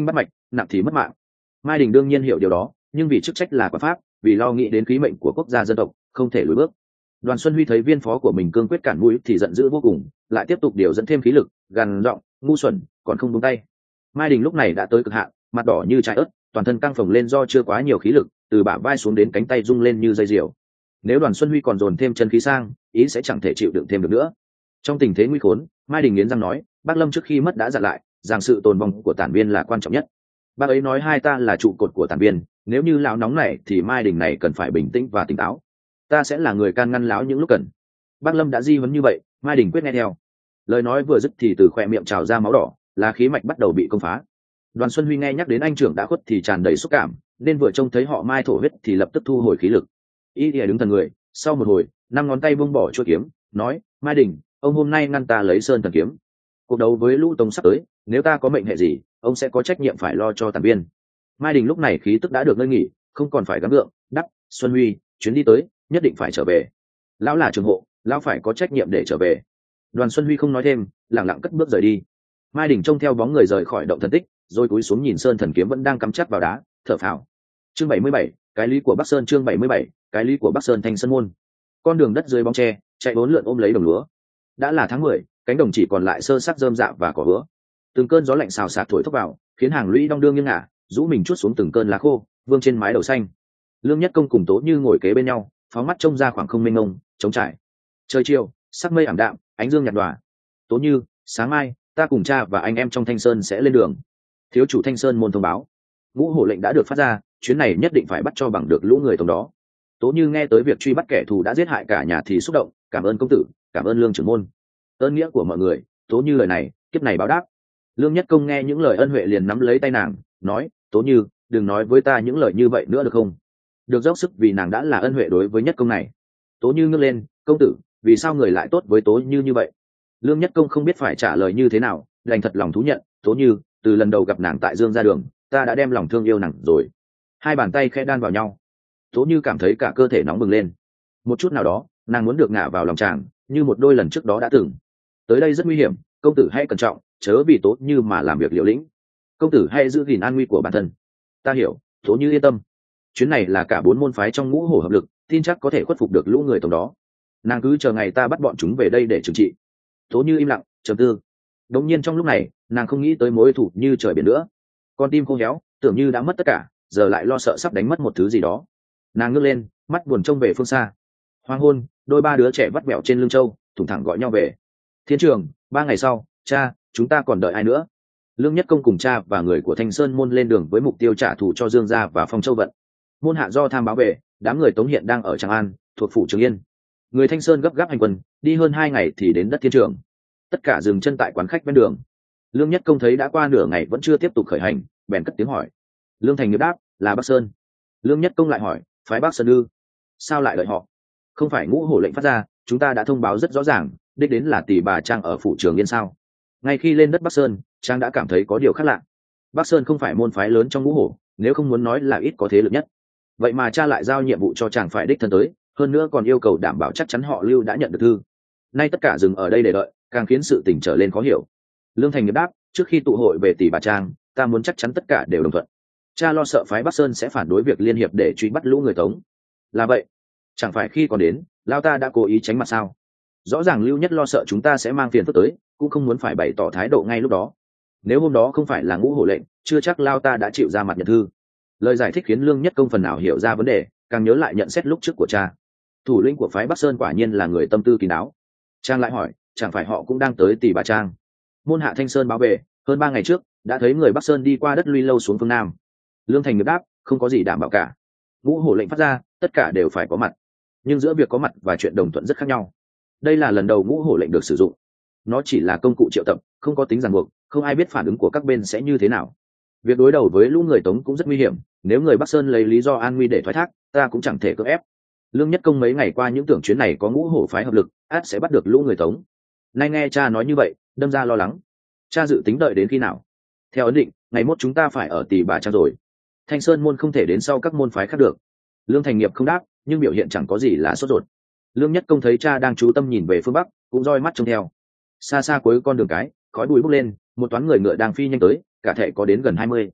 nặng thì mất mạng. Mai Đình đương nhiên hiểu điều đó, nhưng vì chức trách là quả pháp, vì lo nghĩ đến khí mệnh của quốc gia dân tộc, không thể lùi bước. Đoàn Xuân Huy thấy viên phó của mình cương quyết cản mũi thì giận dữ vô cùng, lại tiếp tục điều dẫn thêm khí lực, gằn giọng, ngu xuẩn, còn không buông tay. Mai Đình lúc này đã tới cực hạn, mặt đỏ như trái ớt, toàn thân căng phồng lên do chưa quá nhiều khí lực, từ bả vai xuống đến cánh tay rung lên như dây diều. Nếu Đoàn Xuân Huy còn dồn thêm chân khí sang, ý sẽ chẳng thể chịu đựng thêm được nữa. Trong tình thế nguy khốn, Mai Đình nghiến răng nói, bác Lâm trước khi mất đã dặn lại, rằng sự tồn vong của Tản Viên là quan trọng nhất. Bác ấy nói hai ta là trụ cột của Tản Viên, nếu như lão nóng này thì Mai Đình này cần phải bình tĩnh và tỉnh táo. Ta sẽ là người can ngăn lão những lúc cần. Bác Lâm đã di huấn như vậy, Mai Đình quyết nghe theo. Lời nói vừa dứt thì từ khóe miệng trào ra máu đỏ, là khí mạch bắt đầu bị công phá. Đoàn Xuân Huy nghe nhắc đến anh trưởng đã khuất thì tràn đầy xúc cảm, nên vừa trông thấy họ Mai thổ huyết thì lập tức thu hồi khí lực. Y thì đứng thần người, sau một hồi, năm ngón tay buông bỏ chuôi kiếm, nói: Mai Đình, ông hôm nay ngăn ta lấy sơn thần kiếm. Cuộc đấu với Lũ Tông sắp tới, nếu ta có mệnh hệ gì, ông sẽ có trách nhiệm phải lo cho Tản Viên. Mai Đình lúc này khí tức đã được nơi nghỉ, không còn phải gắng gượng, đắp: Xuân Huy, chuyến đi tới, nhất định phải trở về. Lão là trưởng hộ, lão phải có trách nhiệm để trở về. Đoàn Xuân Huy không nói thêm, lẳng lặng cất bước rời đi. Mai Đình trông theo bóng người rời khỏi động thần tích, rồi cúi xuống nhìn sơn thần kiếm vẫn đang cắm chắc vào đá, thở phào. Chương bảy mươi bảy, cái lý của Bắc Sơn. Chương bảy mươi bảy, cái lý của Bắc Sơn. Thanh Sơn môn. Con đường đất dưới bóng tre, chạy bốn lượn ôm lấy đồng lúa. Đã là tháng mười, cánh đồng chỉ còn lại sơ sắc rơm rạ và cỏ hứa. Từng cơn gió lạnh xào xạc thổi thốc vào, khiến hàng lũy đong đưa nghiêng ngả, rũ mình chuốt xuống từng cơn lá khô, vương trên mái đầu xanh. Lương Nhất Công cùng Tố Như ngồi kế bên nhau, phóng mắt trông ra khoảng không mênh mông, trống trải. Trời chiều, sắc mây ảm đạm, ánh dương nhạt nhòa. Tố Như, sáng mai ta cùng cha và anh em trong Thanh Sơn sẽ lên đường. Thiếu chủ Thanh Sơn môn thông báo, ngũ hổ lệnh đã được phát ra, chuyến này nhất định phải bắt cho bằng được lũ người tông đó. Tố Như nghe tới việc truy bắt kẻ thù đã giết hại cả nhà thì xúc động, cảm ơn công tử, cảm ơn Lương trưởng môn. Ơn nghĩa của mọi người, Tố Như lời này, kiếp này báo đáp. Lương Nhất Công nghe những lời ân huệ liền nắm lấy tay nàng, nói: Tố Như, đừng nói với ta những lời như vậy nữa được không? Được dốc sức vì nàng đã là ân huệ đối với Nhất Công này. Tố Như ngước lên, công tử, vì sao người lại tốt với Tố Như như vậy? Lương Nhất Công không biết phải trả lời như thế nào, đành thật lòng thú nhận: Tố Như, từ lần đầu gặp nàng tại Dương ra đường, ta đã đem lòng thương yêu nàng rồi. Hai bàn tay khẽ đan vào nhau. Tố Như cảm thấy cả cơ thể nóng bừng lên. Một chút nào đó, nàng muốn được ngả vào lòng chàng, như một đôi lần trước đó đã từng. Tới đây rất nguy hiểm, công tử hãy cẩn trọng, chớ vì Tố Như mà làm việc liều lĩnh. Công tử hãy giữ gìn an nguy của bản thân. Ta hiểu, Tố Như yên tâm. Chuyến này là cả bốn môn phái trong ngũ hổ hợp lực, tin chắc có thể khuất phục được lũ người tổng đó. Nàng cứ chờ ngày ta bắt bọn chúng về đây để trừng trị. Tố Như im lặng, trầm tư. Đột nhiên trong lúc này, nàng không nghĩ tới mối thù như trời biển nữa. Con tim khô héo, tưởng như đã mất tất cả, giờ lại lo sợ sắp đánh mất một thứ gì đó. Nàng ngước lên, mắt buồn trông về phương xa. Hoàng hôn, đôi ba đứa trẻ vắt vẹo trên lưng châu, thủng thẳng gọi nhau về. Thiên trường, ba ngày sau, cha, chúng ta còn đợi ai nữa? Lương Nhất Công cùng cha và người của Thanh Sơn môn lên đường với mục tiêu trả thù cho Dương gia và Phong Châu Vận. Môn hạ do tham báo về, đám người Tống hiện đang ở Tràng An, thuộc phủ Trường Yên. Người Thanh Sơn gấp gáp hành quân, đi hơn hai ngày thì đến đất Thiên Trường. Tất cả dừng chân tại quán khách ven đường. Lương Nhất Công thấy đã qua nửa ngày vẫn chưa tiếp tục khởi hành, bèn cất tiếng hỏi. Lương Thành nghiệp đáp, là Bắc Sơn. Lương Nhất Công lại hỏi, phái Bắc Sơn ư? Sao lại đợi họ? Không phải ngũ hổ lệnh phát ra, chúng ta đã thông báo rất rõ ràng, đích đến là Tỷ Bà Trang ở phủ Trường Yên sao? Ngay khi lên đất Bắc Sơn, Trang đã cảm thấy có điều khác lạ. Bắc Sơn không phải môn phái lớn trong ngũ hổ, nếu không muốn nói là ít có thế lực nhất. Vậy mà cha lại giao nhiệm vụ cho chàng phải đích thân tới, hơn nữa còn yêu cầu đảm bảo chắc chắn họ Lưu đã nhận được thư. Nay tất cả dừng ở đây để đợi, càng khiến sự tình trở lên khó hiểu. Lương Thành nghiệp đáp, trước khi tụ hội về Tỷ Bà Trang, ta muốn chắc chắn tất cả đều đồng thuận. Cha lo sợ phái Bắc Sơn sẽ phản đối việc liên hiệp để truy bắt lũ người Tống. Là vậy, chẳng phải khi còn đến, lao ta đã cố ý tránh mặt sao? Rõ ràng Lưu Nhất lo sợ chúng ta sẽ mang phiền phức tới, cũng không muốn phải bày tỏ thái độ ngay lúc đó. Nếu hôm đó không phải là ngũ hổ lệnh, chưa chắc lao ta đã chịu ra mặt nhận thư. Lời giải thích khiến Lương Nhất Công phần nào hiểu ra vấn đề, càng nhớ lại nhận xét lúc trước của cha. Thủ lĩnh của phái Bắc Sơn quả nhiên là người tâm tư kín đáo. Trang lại hỏi, chẳng phải họ cũng đang tới Tỷ Bà Trang? Môn hạ Thanh Sơn báo về, hơn ba ngày trước đã thấy người Bắc Sơn đi qua đất Luy Lâu xuống phương Nam. Lương Thành nghiệp đáp, không có gì đảm bảo cả. Ngũ hổ lệnh phát ra, tất cả đều phải có mặt. Nhưng giữa việc có mặt và chuyện đồng thuận rất khác nhau. Đây là lần đầu ngũ hổ lệnh được sử dụng. Nó chỉ là công cụ triệu tập, không có tính ràng buộc, không ai biết phản ứng của các bên sẽ như thế nào. Việc đối đầu với lũ người Tống cũng rất nguy hiểm, nếu người Bắc Sơn lấy lý do an nguy để thoái thác, ta cũng chẳng thể cưỡng ép. Lương Nhất Công mấy ngày qua những tưởng chuyến này có ngũ hổ phái hợp lực, ắt sẽ bắt được lũ người Tống. Nay nghe cha nói như vậy, đâm ra lo lắng. Cha dự tính đợi đến khi nào? Theo ấn định, ngày mốt chúng ta phải ở Tỷ Bà Trang rồi. Thanh Sơn môn không thể đến sau các môn phái khác được. Lương Thành nghiệp không đáp, nhưng biểu hiện chẳng có gì là sốt ruột. Lương Nhất Công thấy cha đang chú tâm nhìn về phương bắc, cũng roi mắt trông theo. Xa xa cuối con đường cái, khói bụi bốc lên, một toán người ngựa đang phi nhanh tới, cả thể có đến gần hai mươi.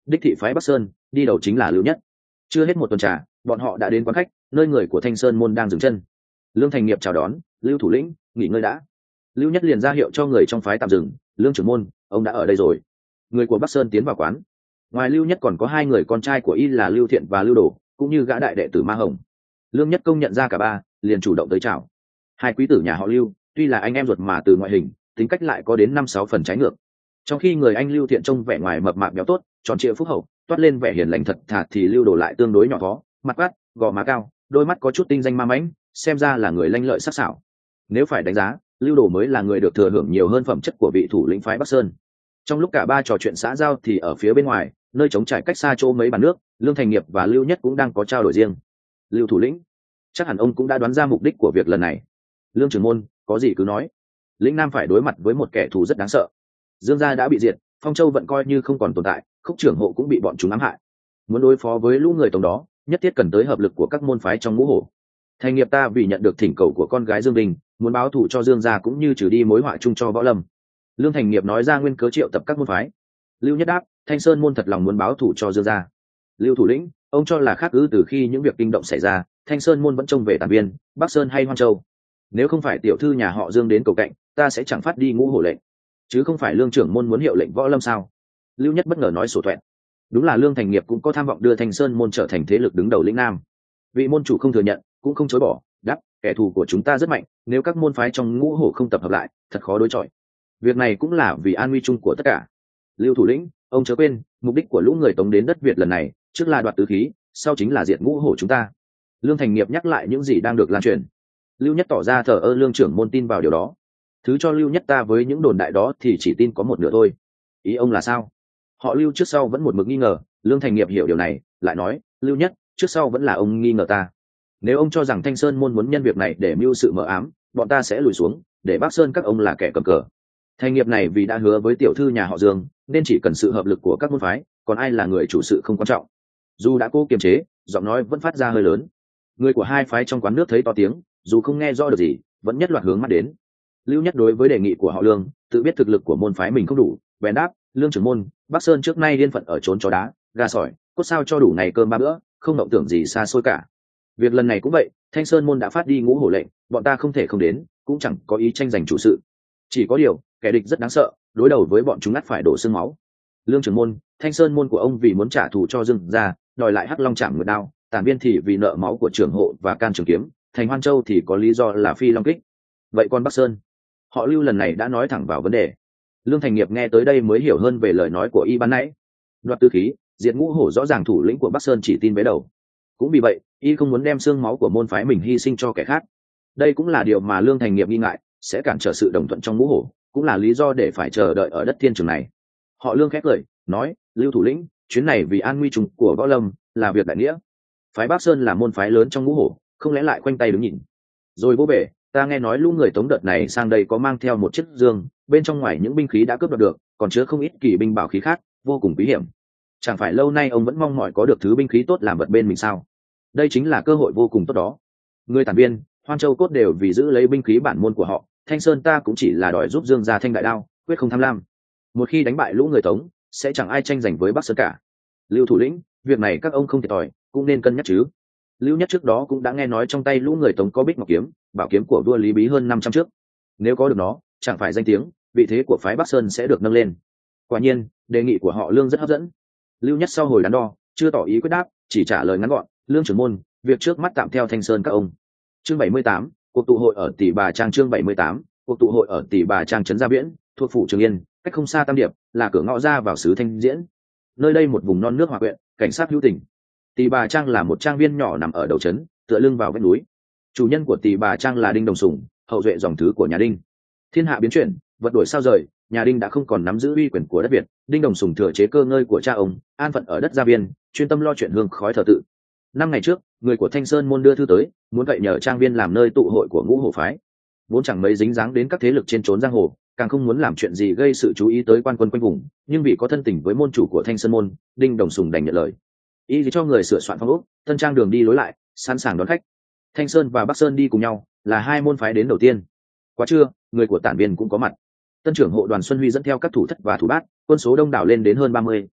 đích thị phái Bắc Sơn, đi đầu chính là Lưu Nhất. Chưa hết một tuần trà, bọn họ đã đến quán khách, nơi người của Thanh Sơn môn đang dừng chân. Lương Thành Nghiệp chào đón, Lưu thủ lĩnh, nghỉ ngơi đã. Lưu Nhất liền ra hiệu cho người trong phái tạm dừng. Lương trưởng môn, ông đã ở đây rồi. Người của Bắc Sơn tiến vào quán. Ngoài Lưu Nhất còn có hai người con trai của y là Lưu Thiện và Lưu Đồ, cũng như gã đại đệ tử Ma Hồng. Lương Nhất công nhận ra cả ba, liền chủ động tới chào. Hai quý tử nhà họ Lưu, tuy là anh em ruột mà từ ngoại hình, tính cách lại có đến năm sáu phần trái ngược. Trong khi người anh Lưu Thiện trông vẻ ngoài mập mạp béo tốt, tròn trịa phúc hậu, toát lên vẻ hiền lành thật thà, thì Lưu Đồ lại tương đối nhỏ thó, mặt quát, gò má cao, đôi mắt có chút tinh danh ma mãnh, xem ra là người lanh lợi sắc sảo. Nếu phải đánh giá, Lưu Đồ mới là người được thừa hưởng nhiều hơn phẩm chất của vị thủ lĩnh phái Bắc Sơn. Trong lúc cả ba trò chuyện xã giao thì ở phía bên ngoài, nơi trống trải cách xa chỗ mấy bàn nước, Lương Thành Nghiệp và Lưu Nhất cũng đang có trao đổi riêng. Lưu thủ lĩnh, chắc hẳn ông cũng đã đoán ra mục đích của việc lần này. Lương trưởng môn, có gì cứ nói. Lĩnh Nam phải đối mặt với một kẻ thù rất đáng sợ. Dương gia đã bị diệt, Phong Châu vẫn coi như không còn tồn tại, Khúc trưởng hộ cũng bị bọn chúng ám hại. Muốn đối phó với lũ người tống đó, nhất thiết cần tới hợp lực của các môn phái trong ngũ hổ. Thành Nghiệp ta vì nhận được thỉnh cầu của con gái Dương Đình, muốn báo thù cho Dương gia cũng như trừ đi mối họa chung cho Võ Lâm. Lương Thành Nghiệp nói ra nguyên cớ triệu tập các môn phái. Lưu Nhất đáp, Thanh Sơn môn thật lòng muốn báo thù cho Dương gia. Lưu thủ lĩnh, ông cho là khác ư? Từ khi những việc kinh động xảy ra, Thanh Sơn môn vẫn trông về Tản Viên, Bắc Sơn hay Hoan Châu. Nếu không phải tiểu thư nhà họ Dương đến cầu cạnh, ta sẽ chẳng phát đi ngũ hổ lệnh. Chứ không phải Lương trưởng môn muốn hiệu lệnh Võ Lâm sao? Lưu Nhất bất ngờ nói sổ tuẹt. Đúng là Lương Thành Nghiệp cũng có tham vọng đưa Thanh Sơn môn trở thành thế lực đứng đầu lĩnh Nam. Vị môn chủ không thừa nhận, cũng không chối bỏ, đáp, kẻ thù của chúng ta rất mạnh, nếu các môn phái trong ngũ hổ không tập hợp lại, thật khó đối chọi. Việc này cũng là vì an nguy chung của tất cả. Lưu thủ lĩnh, ông chớ quên, mục đích của lũ người Tống đến đất Việt lần này, trước là đoạt tứ khí, sau chính là diệt ngũ hổ chúng ta. Lương Thành Nghiệp nhắc lại những gì đang được lan truyền. Lưu Nhất tỏ ra thờ ơ. Lương trưởng môn tin vào điều đó. Thứ cho Lưu Nhất ta với những đồn đại đó thì chỉ tin có một nửa thôi. Ý ông là sao? Họ Lưu trước sau vẫn một mực nghi ngờ. Lương Thành Nghiệp hiểu điều này, lại nói, Lưu Nhất, trước sau vẫn là ông nghi ngờ ta. Nếu ông cho rằng Thanh Sơn môn muốn nhân việc này để mưu sự mờ ám, bọn ta sẽ lùi xuống, để Bắc Sơn các ông là kẻ cầm cờ. Thành Nghiệp này vì đã hứa với tiểu thư nhà họ Dương, nên chỉ cần sự hợp lực của các môn phái, còn ai là người chủ sự không quan trọng. Dù đã cố kiềm chế, giọng nói vẫn phát ra hơi lớn. Người của hai phái trong quán nước thấy to tiếng, dù không nghe rõ được gì, vẫn nhất loạt hướng mắt đến. Lưu Nhất đối với đề nghị của họ Lương, tự biết thực lực của môn phái mình không đủ, bèn đáp, Lương trưởng môn, Bắc Sơn trước nay điên phận ở trốn chó đá, gà sỏi, cốt sao cho đủ ngày cơm ba bữa, không động tưởng gì xa xôi cả. Việc lần này cũng vậy, Thanh Sơn môn đã phát đi ngũ hổ lệnh, bọn ta không thể không đến, cũng chẳng có ý tranh giành chủ sự. Chỉ có điều, kẻ địch rất đáng sợ, đối đầu với bọn chúng ắt phải đổ xương máu. Lương trưởng môn, Thanh Sơn môn của ông vì muốn trả thù cho Dương gia, đòi lại Hắc Long Trảm Nguyệt Đao, Tản Viên thì vì nợ máu của trưởng hộ và Can Trường Kiếm, thành Hoan Châu thì có lý do là Phi Long Kích. Vậy còn Bắc Sơn? Họ Lưu lần này đã nói thẳng vào vấn đề. Lương Thành Nghiệp nghe tới đây mới hiểu hơn về lời nói của y ban nãy. Đoạt tứ khí, diệt ngũ hổ rõ ràng thủ lĩnh của Bắc Sơn chỉ tin vế đầu. Cũng vì vậy, y không muốn đem xương máu của môn phái mình hy sinh cho kẻ khác. Đây cũng là điều mà Lương Thành Nghiệp nghi ngại, sẽ cản trở sự đồng thuận trong ngũ hổ, cũng là lý do để phải chờ đợi ở đất thiên trường này. Họ Lương khép cười, nói, Lưu thủ lĩnh, chuyến này vì an nguy chung của Võ Lâm, là việc đại nghĩa. Phái Bắc Sơn là môn phái lớn trong ngũ hổ, không lẽ lại khoanh tay đứng nhìn? Rồi vô bể, ta nghe nói lũ người Tống đợt này sang đây có mang theo một chiếc dương, bên trong ngoài những binh khí đã cướp đoạt được, còn chứa không ít kỳ binh bảo khí khác, vô cùng quý hiểm. Chẳng phải lâu nay ông vẫn mong mỏi có được thứ binh khí tốt làm vật bên mình sao? Đây chính là cơ hội vô cùng tốt đó. Người Tản Viên, Hoan Châu cốt đều vì giữ lấy binh khí bản môn của họ, Thanh Sơn ta cũng chỉ là đòi giúp Dương gia thanh đại đao, quyết không tham lam. Một khi đánh bại lũ người Tống, sẽ chẳng ai tranh giành với Bắc Sơn cả. Lưu thủ lĩnh, việc này các ông không thiệt thòi, cũng nên cân nhắc chứ. Lưu Nhất trước đó cũng đã nghe nói trong tay lũ người Tống có Bích Ngọc kiếm, bảo kiếm của vua Lý Bí hơn năm trăm trước. Nếu có được nó, chẳng phải danh tiếng, vị thế của phái Bắc Sơn sẽ được nâng lên. Quả nhiên, đề nghị của họ Lương rất hấp dẫn. Lưu Nhất sau hồi đắn đo, chưa tỏ ý quyết đáp, chỉ trả lời ngắn gọn, Lương trưởng môn, việc trước mắt tạm theo Thanh Sơn các ông. Chương bảy mươi tám, cuộc tụ hội ở Tỷ Bà Trang. Chương bảy mươi tám, cuộc tụ hội ở Tỷ Bà Trang trấn Gia Viễn, thuộc phủ Trường Yên, cách không xa Tam Điệp, là cửa ngõ ra vào xứ Thanh Diễn. Nơi đây một vùng non nước hòa quyện, cảnh sát hữu tình. Tỷ Bà Trang là một trang viên nhỏ nằm ở đầu trấn, tựa lưng vào vách núi. Chủ nhân của Tỷ Bà Trang là Đinh Đồng Sùng, hậu duệ dòng thứ của nhà Đinh. Thiên hạ biến chuyển, vật đổi sao rời, nhà Đinh đã không còn nắm giữ uy quyền của đất Việt, Đinh Đồng Sùng thừa chế cơ ngơi của cha ông, an phận ở đất Gia Viên, chuyên tâm lo chuyện hương khói thờ tự. Năm ngày trước, người của Thanh Sơn môn đưa thư tới, muốn cậy nhờ trang viên làm nơi tụ hội của ngũ hổ phái. Vốn chẳng mấy dính dáng đến các thế lực trên trốn giang hồ, càng không muốn làm chuyện gì gây sự chú ý tới quan quân quanh vùng, nhưng vì có thân tình với môn chủ của Thanh Sơn môn, Đinh Đồng Sùng đành nhận lời. Y cho người sửa soạn phong ốc, tân trang đường đi lối lại, sẵn sàng đón khách. Thanh Sơn và Bắc Sơn đi cùng nhau, là hai môn phái đến đầu tiên. Quá trưa, người của Tản Viên cũng có mặt. Tân trưởng hộ Đoàn Xuân Huy dẫn theo các thủ thất và thủ bát, quân số đông đảo lên đến hơn ba mươi,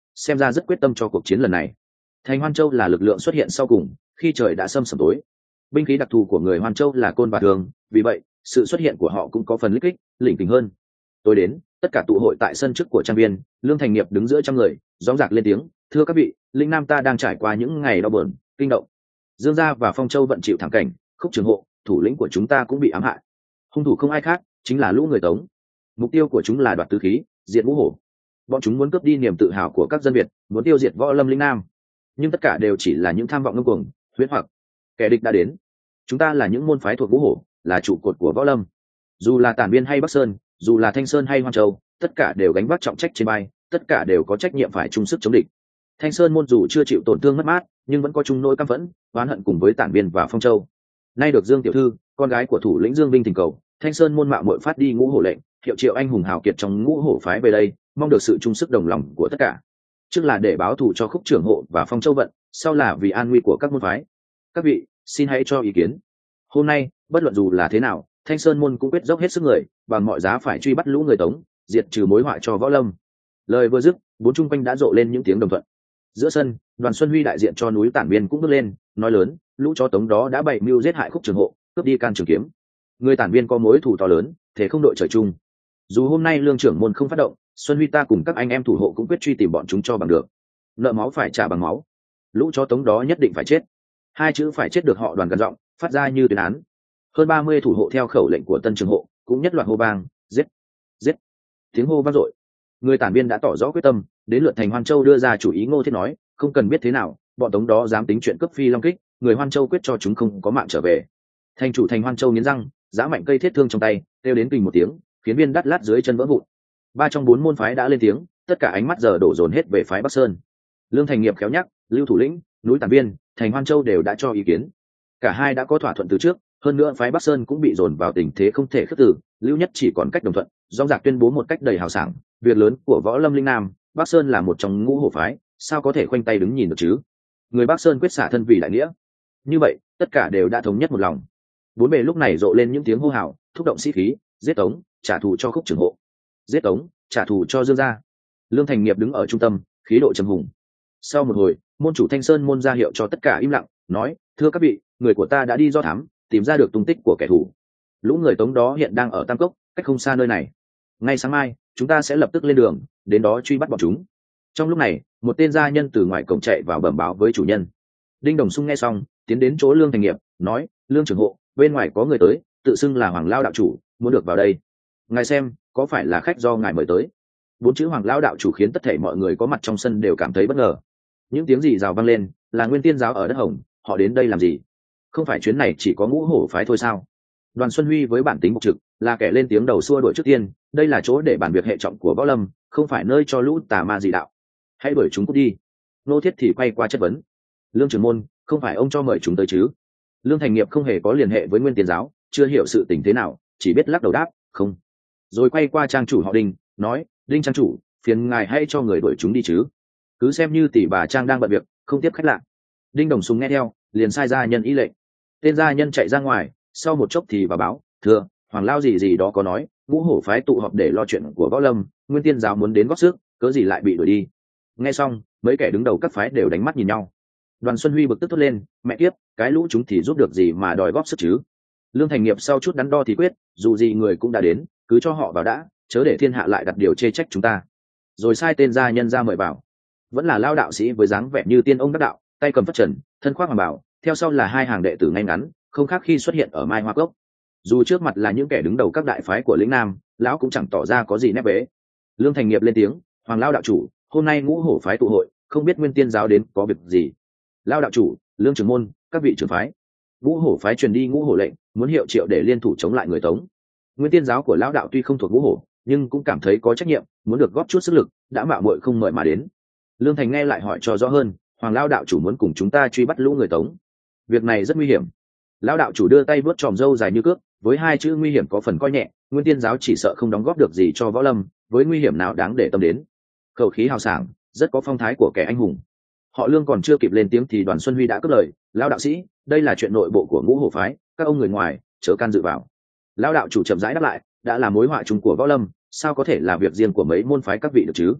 xem ra rất quyết tâm cho cuộc chiến lần này. Thành Hoan Châu là lực lượng xuất hiện sau cùng, khi trời đã sâm sẩm tối. Binh khí đặc thù của người Hoan Châu là côn và thường, vì vậy sự xuất hiện của họ cũng có phần lích kích, lỉnh kỉnh hơn. Tối đến, tất cả tụ hội tại sân trước của trang viên, Lương Thành Nghiệp đứng giữa trăm người, gióng giạc lên tiếng: "Thưa các vị, lĩnh Nam ta đang trải qua những ngày đau buồn, kinh động. Dương gia và Phong Châu vận chịu thảm cảnh, Khúc Trường Hộ, thủ lĩnh của chúng ta cũng bị ám hại. Hung thủ không ai khác, chính là lũ người Tống. Mục tiêu của chúng là đoạt tứ khí, diệt ngũ hổ. Bọn chúng muốn cướp đi niềm tự hào của các dân Việt, muốn tiêu diệt võ lâm lĩnh Nam. Nhưng tất cả đều chỉ là những tham vọng ngông cuồng, huyễn hoặc. Kẻ địch đã đến. Chúng ta là những môn phái thuộc ngũ hổ, là trụ cột của võ lâm. Dù là Tản Biên hay Bắc Sơn, dù là Thanh Sơn hay Hoan Châu, tất cả đều gánh vác trọng trách trên vai, tất cả đều có trách nhiệm phải chung sức chống địch. Thanh Sơn môn dù chưa chịu tổn thương mất mát, nhưng vẫn có chung nỗi căm phẫn, oán hận cùng với Tản Biên và Phong Châu. Nay được Dương tiểu thư, con gái của thủ lĩnh Dương Vinh thỉnh cầu, Thanh Sơn môn mạo muội phát đi ngũ hổ lệnh, hiệu triệu anh hùng hào kiệt trong ngũ hổ phái về đây, mong được sự chung sức đồng lòng của tất cả. Trước là để báo thù cho Khúc Trưởng Hộ và Phong Châu vận, sau là vì an nguy của các môn phái. Các vị, xin hãy cho ý kiến. Hôm nay, bất luận dù là thế nào, Thanh Sơn môn cũng quyết dốc hết sức người, bằng mọi giá phải truy bắt lũ người Tống, diệt trừ mối họa cho võ lâm." Lời vừa dứt, bốn chung quanh đã rộ lên những tiếng đồng thuận. Giữa sân, Đoàn Xuân Huy đại diện cho núi Tản Biên cũng bước lên, nói lớn: "Lũ chó Tống đó đã bày mưu giết hại Khúc Trường Hộ, cướp đi can trường kiếm. Người Tản Biên có mối thù to lớn, thế không đội trời chung. Dù hôm nay Lương trưởng môn không phát động, Xuân Huy ta cùng các anh em thủ hộ cũng quyết truy tìm bọn chúng cho bằng được. Nợ máu phải trả bằng máu. Lũ chó Tống đó nhất định phải chết." Hai chữ phải chết được họ Đoàn gần giọng phát ra như tuyên án. Hơn ba mươi thủ hộ theo khẩu lệnh của Tân Trường Hộ cũng nhất loạt hô vang: "Giết! Giết!" Tiếng hô vang dội. Người Tản Biên đã tỏ rõ quyết tâm, đến lượt Thành Hoan Châu đưa ra chủ ý. Ngô Thiết nói: "Không cần biết thế nào, bọn Tống đó dám tính chuyện cướp Phi Long Kích, người Hoan Châu quyết cho chúng không có mạng trở về." Thành chủ Thành Hoan Châu nghiến răng, giã mạnh cây thiết thương trong tay, kêu đến kình một tiếng, khiến viên đắt lát dưới chân vỡ vụn. Ba trong bốn môn phái đã lên tiếng, tất cả ánh mắt giờ đổ dồn hết về phái Bắc Sơn. Lương Thành Nghiệp khéo nhắc, Lưu thủ lĩnh, núi Tản Biên, Thành Hoan Châu đều đã cho ý kiến. Cả hai đã có thỏa thuận từ trước, hơn nữa phái Bắc Sơn cũng bị dồn vào tình thế không thể khước từ. Lưu Nhất chỉ còn cách đồng thuận, dõng dạc tuyên bố một cách đầy hào sảng: "Việc lớn của võ lâm linh Nam, Bắc Sơn là một trong ngũ hổ phái, sao có thể khoanh tay đứng nhìn được chứ? Người Bắc Sơn quyết xả thân vì đại nghĩa." Như vậy, tất cả đều đã thống nhất một lòng. Bốn bề lúc này rộ lên những tiếng hô hào, thúc động sĩ khí: "Giết Tống, trả thù cho Khúc Trường Hộ! Giết Tống, trả thù cho Dương gia!" Lương Thành Nghiệp đứng ở trung tâm, khí độ trầm hùng. Sau một hồi, môn chủ Thanh Sơn môn ra hiệu cho tất cả im lặng, nói: "Thưa các vị, người của ta đã đi do thám, tìm ra được tung tích của kẻ thù. Lũ người Tống đó hiện đang ở Tam Cốc, cách không xa nơi này. Ngay sáng mai, chúng ta sẽ lập tức lên đường, đến đó truy bắt bọn chúng." Trong lúc này, một tên gia nhân từ ngoài cổng chạy vào bẩm báo với chủ nhân. Đinh Đồng Sung nghe xong, tiến đến chỗ Lương Thành Nghiệp, nói: "Lương trưởng hộ, bên ngoài có người tới, tự xưng là Hoàng Lao đạo chủ, muốn được vào đây. Ngài xem, có phải là khách do ngài mời tới?" Bốn chữ Hoàng Lao đạo chủ khiến tất thảy mọi người có mặt trong sân đều cảm thấy bất ngờ. Những tiếng gì rào vang lên, là Nguyên Tiên giáo ở đất Hồng, họ đến đây làm gì? Không phải chuyến này chỉ có ngũ hổ phái thôi sao? Đoàn Xuân Huy với bản tính bộc trực, là kẻ lên tiếng đầu xua đuổi trước tiên, đây là chỗ để bàn việc hệ trọng của võ lâm, không phải nơi cho lũ tà ma dị đạo. Hãy đuổi chúng cút đi. Nô Thiết thì quay qua chất vấn: "Lương trưởng môn, không phải ông cho mời chúng tới chứ?" Lương Thành Nghiệp không hề có liên hệ với Nguyên Tiên giáo, chưa hiểu sự tình thế nào, chỉ biết lắc đầu đáp: "Không." Rồi quay qua trang chủ họ Đinh, nói: "Đinh trang chủ, phiền ngài hãy cho người đuổi chúng đi chứ. Cứ xem như tỷ bà trang đang bận việc, không tiếp khách lạ." Đinh Đồng Sùng nghe theo, liền sai gia nhân ý lệnh. Tên gia nhân chạy ra ngoài, sau một chốc thì vào báo: "Thưa, Hoàng Lao gì gì đó có nói, ngũ hổ phái tụ họp để lo chuyện của võ lâm, Nguyên Tiên giáo muốn đến góp sức, cớ gì lại bị đuổi đi." Nghe xong, mấy kẻ đứng đầu các phái đều đánh mắt nhìn nhau. Đoàn Xuân Huy bực tức thốt lên: "Mẹ kiếp, cái lũ chúng thì giúp được gì mà đòi góp sức chứ?" Lương Thành Nghiệp sau chút đắn đo thì quyết: "Dù gì người cũng đã đến, cứ cho họ vào đã, chớ để thiên hạ lại đặt điều chê trách chúng ta." Rồi sai tên gia nhân ra mời vào. Vẫn là Lao đạo sĩ với dáng vẻ như tiên ông đắc đạo, tay cầm phất trần, thân khoác hoàng bào, theo sau là hai hàng đệ tử ngay ngắn, không khác khi xuất hiện ở Mai Hoa Cốc. Dù trước mặt là những kẻ đứng đầu các đại phái của lĩnh Nam, lão cũng chẳng tỏ ra có gì nép vế. Lương Thành Nghiệp lên tiếng: "Hoàng Lao đạo chủ, hôm nay ngũ hổ phái tụ hội, không biết Nguyên Tiên giáo đến có việc gì?" Lao đạo chủ, Lương trưởng môn, các vị trưởng phái, ngũ hổ phái truyền đi ngũ hổ lệnh, muốn hiệu triệu để liên thủ chống lại người Tống. Nguyên Tiên giáo của lão đạo tuy không thuộc ngũ hổ, nhưng cũng cảm thấy có trách nhiệm, muốn được góp chút sức lực, đã mạo muội không mời mà đến. Lương Thành nghe lại hỏi cho rõ hơn: "Hoàng Lao đạo chủ muốn cùng chúng ta truy bắt lũ người Tống, việc này rất nguy hiểm." Lão đạo chủ đưa tay vuốt tròm râu dài như cước, với hai chữ nguy hiểm có phần coi nhẹ, Nguyên Tiên giáo chỉ sợ không đóng góp được gì cho võ lâm, với nguy hiểm nào đáng để tâm đến. Khẩu khí hào sảng, rất có phong thái của kẻ anh hùng. Họ Lương còn chưa kịp lên tiếng thì Đoàn Xuân Huy đã cất lời: "Lão đạo sĩ, đây là chuyện nội bộ của ngũ hổ phái, các ông người ngoài chớ can dự vào." Lão đạo chủ chậm rãi đáp lại: "Đã là mối họa chung của võ lâm, sao có thể là việc riêng của mấy môn phái các vị được chứ?"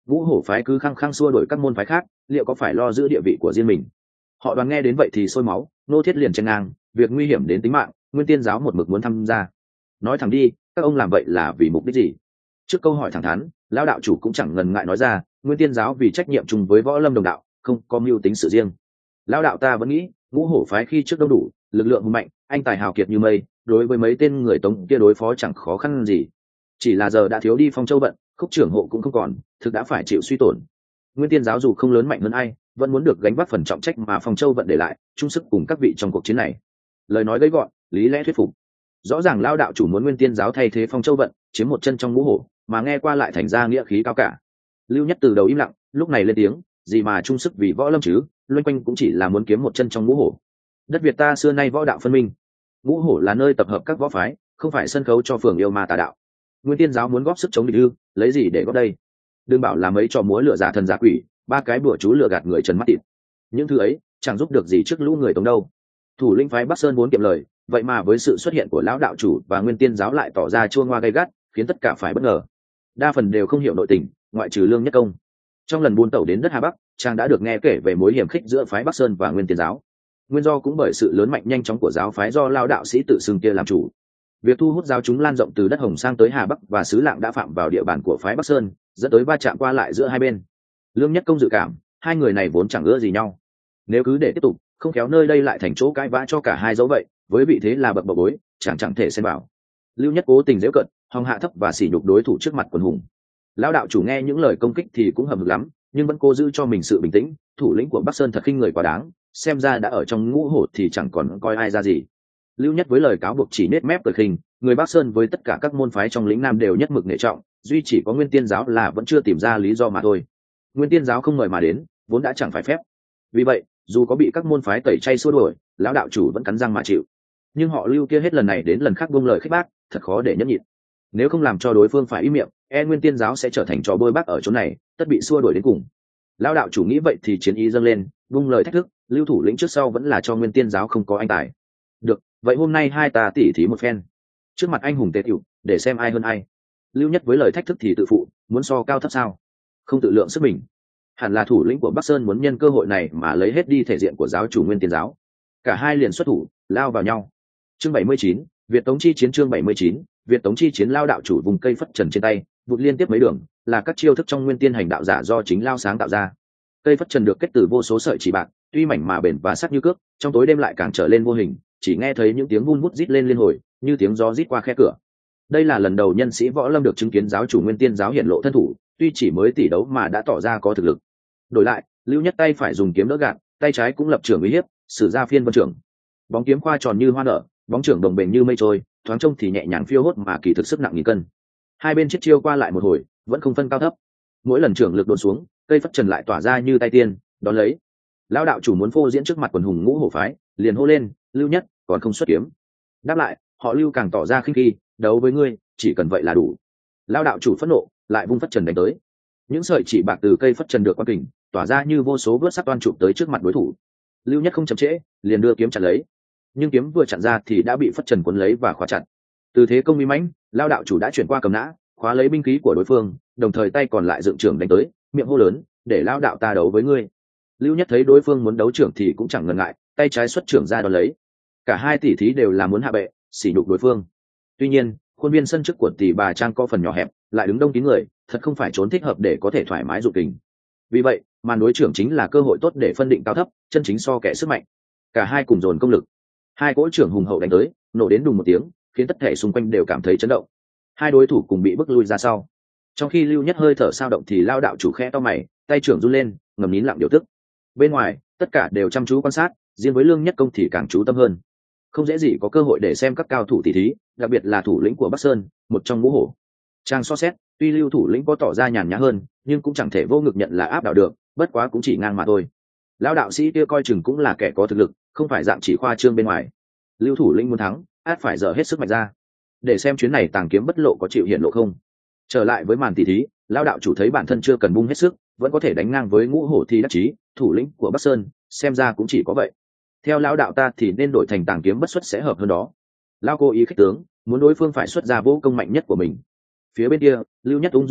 Ngũ hổ phái cứ khăng khăng xua đuổi các môn phái khác, liệu có phải lo giữ địa vị của riêng mình? Họ đoàn nghe đến vậy thì sôi máu, nô thiết liền chen ngang, việc nguy hiểm đến tính mạng, Nguyên Tiên giáo một mực muốn tham gia. Nói thẳng đi, các ông làm vậy là vì mục đích gì? Trước câu hỏi thẳng thắn, lão đạo chủ cũng chẳng ngần ngại nói ra, Nguyên Tiên giáo vì trách nhiệm chung với võ lâm đồng đạo, không có mưu tính sự riêng. Lão đạo ta vẫn nghĩ, ngũ hổ phái khi trước đông đủ, lực lượng hùng mạnh, anh tài hào kiệt như mây, đối với mấy tên người Tống kia đối phó chẳng khó khăn gì. Chỉ là giờ đã thiếu đi Phong Châu vận, Khúc trưởng hộ cũng không còn, thực đã phải chịu suy tổn. Nguyên Tiên giáo dù không lớn mạnh hơn ai, vẫn muốn được gánh vác phần trọng trách mà Phong Châu vận để lại, chung sức cùng các vị trong cuộc chiến này. Lời nói gãy gọn, lý lẽ thuyết phục. Rõ ràng lao đạo chủ muốn Nguyên Tiên giáo thay thế Phong Châu vận, chiếm một chân trong ngũ hổ, mà nghe qua lại thành ra nghĩa khí cao cả. Lưu Nhất từ đầu im lặng, lúc này lên tiếng, gì mà chung sức vì võ lâm chứ, loanh quanh cũng chỉ là muốn kiếm một chân trong ngũ hổ. Đất Việt ta xưa nay võ đạo phân minh, ngũ hổ là nơi tập hợp các võ phái, không phải sân khấu cho phường yêu ma tà đạo. Nguyên Tiên giáo muốn góp sức chống địch ư? Lấy gì để góp đây? Đừng bảo là mấy trò múa lửa giả thần giả quỷ, ba cái bùa chú lừa gạt người trần mắt tịt. Những thứ ấy chẳng giúp được gì trước lũ người Tống đâu. Thủ lĩnh phái Bắc Sơn muốn kiệm lời, vậy mà với sự xuất hiện của lão đạo chủ và Nguyên Tiên giáo lại tỏ ra chua ngoa gay gắt, khiến tất cả phải bất ngờ. Đa phần đều không hiểu nội tình, ngoại trừ Lương Nhất Công. Trong lần buôn tẩu đến đất Hà Bắc, chàng đã được nghe kể về mối hiểm khích giữa phái Bắc Sơn và Nguyên Tiên giáo. Nguyên do cũng bởi sự lớn mạnh nhanh chóng của giáo phái do lao đạo sĩ tự xưng kia làm chủ. Việc thu hút giáo chúng lan rộng từ đất Hồng sang tới Hà Bắc và xứ Lạng đã phạm vào địa bàn của phái Bắc Sơn, dẫn tới va chạm qua lại giữa hai bên. Lương Nhất Công dự cảm, hai người này vốn chẳng ưa gì nhau. Nếu cứ để tiếp tục, không khéo nơi đây lại thành chỗ cãi vã cho cả hai dấu vậy, với vị thế là bậc bậc bối, chẳng chẳng thể xen vào. Lưu Nhất cố tình giễu cợt, hòng hạ thấp và sỉ nhục đối thủ trước mặt quần hùng. Lão đạo chủ nghe những lời công kích thì cũng hầm hực lắm, nhưng vẫn cố giữ cho mình sự bình tĩnh. Thủ lĩnh của Bắc Sơn thật khinh người quá đáng, xem ra đã ở trong ngũ hổ thì chẳng còn coi ai ra gì. Lưu Nhất với lời cáo buộc chỉ nết mép cười khinh, người Bắc Sơn với tất cả các môn phái trong lĩnh Nam đều nhất mực nể trọng, duy chỉ có Nguyên Tiên giáo là vẫn chưa tìm ra lý do mà thôi. Nguyên Tiên giáo không mời mà đến, vốn đã chẳng phải phép. Vì vậy, dù có bị các môn phái tẩy chay xua đuổi, lão đạo chủ vẫn cắn răng mà chịu. Nhưng họ Lưu kia hết lần này đến lần khác buông lời khích bác, thật khó để nhẫn nhịn. Nếu không làm cho đối phương phải im miệng, e Nguyên Tiên giáo sẽ trở thành trò bôi bác ở chỗ này, tất bị xua đuổi đến cùng. Lão đạo chủ nghĩ vậy thì chiến ý dâng lên, buông lời thách thức, Lưu thủ lĩnh trước sau vẫn là cho Nguyên Tiên giáo không có anh tài. Được, vậy hôm nay hai ta tỉ thí một phen. Trước mặt anh hùng tế tiểu, để xem ai hơn ai. Lưu Nhất với lời thách thức thì tự phụ, muốn so cao thấp sao? Không tự lượng sức mình. Hẳn là thủ lĩnh của Bắc Sơn muốn nhân cơ hội này mà lấy hết đi thể diện của giáo chủ Nguyên Tiên giáo. Cả hai liền xuất thủ, lao vào nhau. Chương bảy mươi chín, Việt Tống chi chiến. Chương bảy mươi chín, Việt Tống chi chiến. Lao đạo chủ vùng cây phất trần trên tay, vụt liên tiếp mấy đường, là các chiêu thức trong Nguyên Tiên hành đạo giả do chính Lao sáng tạo ra. Cây phất trần được kết từ vô số sợi chỉ bạc, tuy mảnh mà bền và sắc như cước, trong tối đêm lại càng trở lên vô hình, chỉ nghe thấy những tiếng vun vút rít lên liên hồi, như tiếng gió rít qua khe cửa. Đây là lần đầu nhân sĩ võ lâm được chứng kiến giáo chủ Nguyên Tiên giáo hiển lộ thân thủ, tuy chỉ mới tỷ đấu mà đã tỏ ra có thực lực. Đổi lại, Lưu Nhất tay phải dùng kiếm đỡ gạt, tay trái cũng lập trường uy hiếp, sử ra phiên vân trưởng. Bóng kiếm khoa tròn như hoa nở, bóng trưởng đồng bền như mây trôi, thoáng trông thì nhẹ nhàng phiêu hốt mà kỳ thực sức nặng nghìn cân. Hai bên chiết chiêu qua lại một hồi, vẫn không phân cao thấp. Mỗi lần trưởng lực đột xuống, cây phất trần lại tỏa ra như tay tiên, đón lấy. Lão đạo chủ muốn phô diễn trước mặt quần hùng ngũ hổ phái, liền hô lên, Lưu Nhất, còn không xuất kiếm. Đáp lại, họ Lưu càng tỏ ra khinh khi, đấu với ngươi, chỉ cần vậy là đủ. Lão đạo chủ phẫn nộ, lại vung phất trần đánh tới. Những sợi chỉ bạc từ cây phất trần được quán kình, tỏa ra như vô số vớt sắc toan chụp tới trước mặt đối thủ. Lưu Nhất không chậm trễ, liền đưa kiếm chặn lấy. Nhưng kiếm vừa chặn ra thì đã bị phất trần cuốn lấy và khóa chặt. Từ thế công uy mãnh, Lão đạo chủ đã chuyển qua cầm nã, khóa lấy binh khí của đối phương, đồng thời tay còn lại dựng trưởng đánh tới, miệng hô lớn, để Lão đạo ta đấu với ngươi. Lưu Nhất thấy đối phương muốn đấu trưởng thì cũng chẳng ngần ngại, tay trái xuất trưởng ra đón lấy. Cả hai tỷ thí đều là muốn hạ bệ, sỉ nhục đối phương. Tuy nhiên, khuôn viên sân trước của tỷ bà trang có phần nhỏ hẹp, lại đứng đông kín người, thật không phải trốn thích hợp để có thể thoải mái dụ kình. Vì vậy, màn đối trưởng chính là cơ hội tốt để phân định cao thấp, chân chính so kẻ sức mạnh. Cả hai cùng dồn công lực, hai cỗ trưởng hùng hậu đánh tới, nổ đến đùng một tiếng, khiến tất thể xung quanh đều cảm thấy chấn động. Hai đối thủ cùng bị bức lui ra sau. Trong khi Lưu Nhất hơi thở sao động thì Lao đạo chủ khẽ to mày, tay trưởng run lên, ngầm nín lặng điều tức. Bên ngoài, tất cả đều chăm chú quan sát, riêng với Lương Nhất Công thì càng chú tâm hơn. Không dễ gì có cơ hội để xem các cao thủ tỷ thí, đặc biệt là thủ lĩnh của Bắc Sơn, một trong ngũ hổ. Trang so xét, tuy Lưu thủ lĩnh có tỏ ra nhàn nhã hơn, nhưng cũng chẳng thể vô ngực nhận là áp đảo được, bất quá cũng chỉ ngang mà thôi. Lão đạo sĩ kia coi chừng cũng là kẻ có thực lực, không phải dạng chỉ khoa trương bên ngoài. Lưu thủ lĩnh muốn thắng, át phải dở hết sức mạnh ra. Để xem chuyến này tàng kiếm bất lộ có chịu hiện lộ không. Trở lại với màn tỷ thí, Lão đạo chủ thấy bản thân chưa cần bung hết sức, vẫn có thể đánh ngang với ngũ hổ thì đắc chí, thủ lĩnh của Bắc Sơn, xem ra cũng chỉ có vậy. Theo lão đạo ta thì nên đổi thành tàng kiếm bất xuất sẽ hợp hơn đó. Lão cố ý khích tướng, muốn đối phương phải xuất ra vũ công mạnh nhất của mình. Phía bên kia, Lưu Nhất ung dung đáp,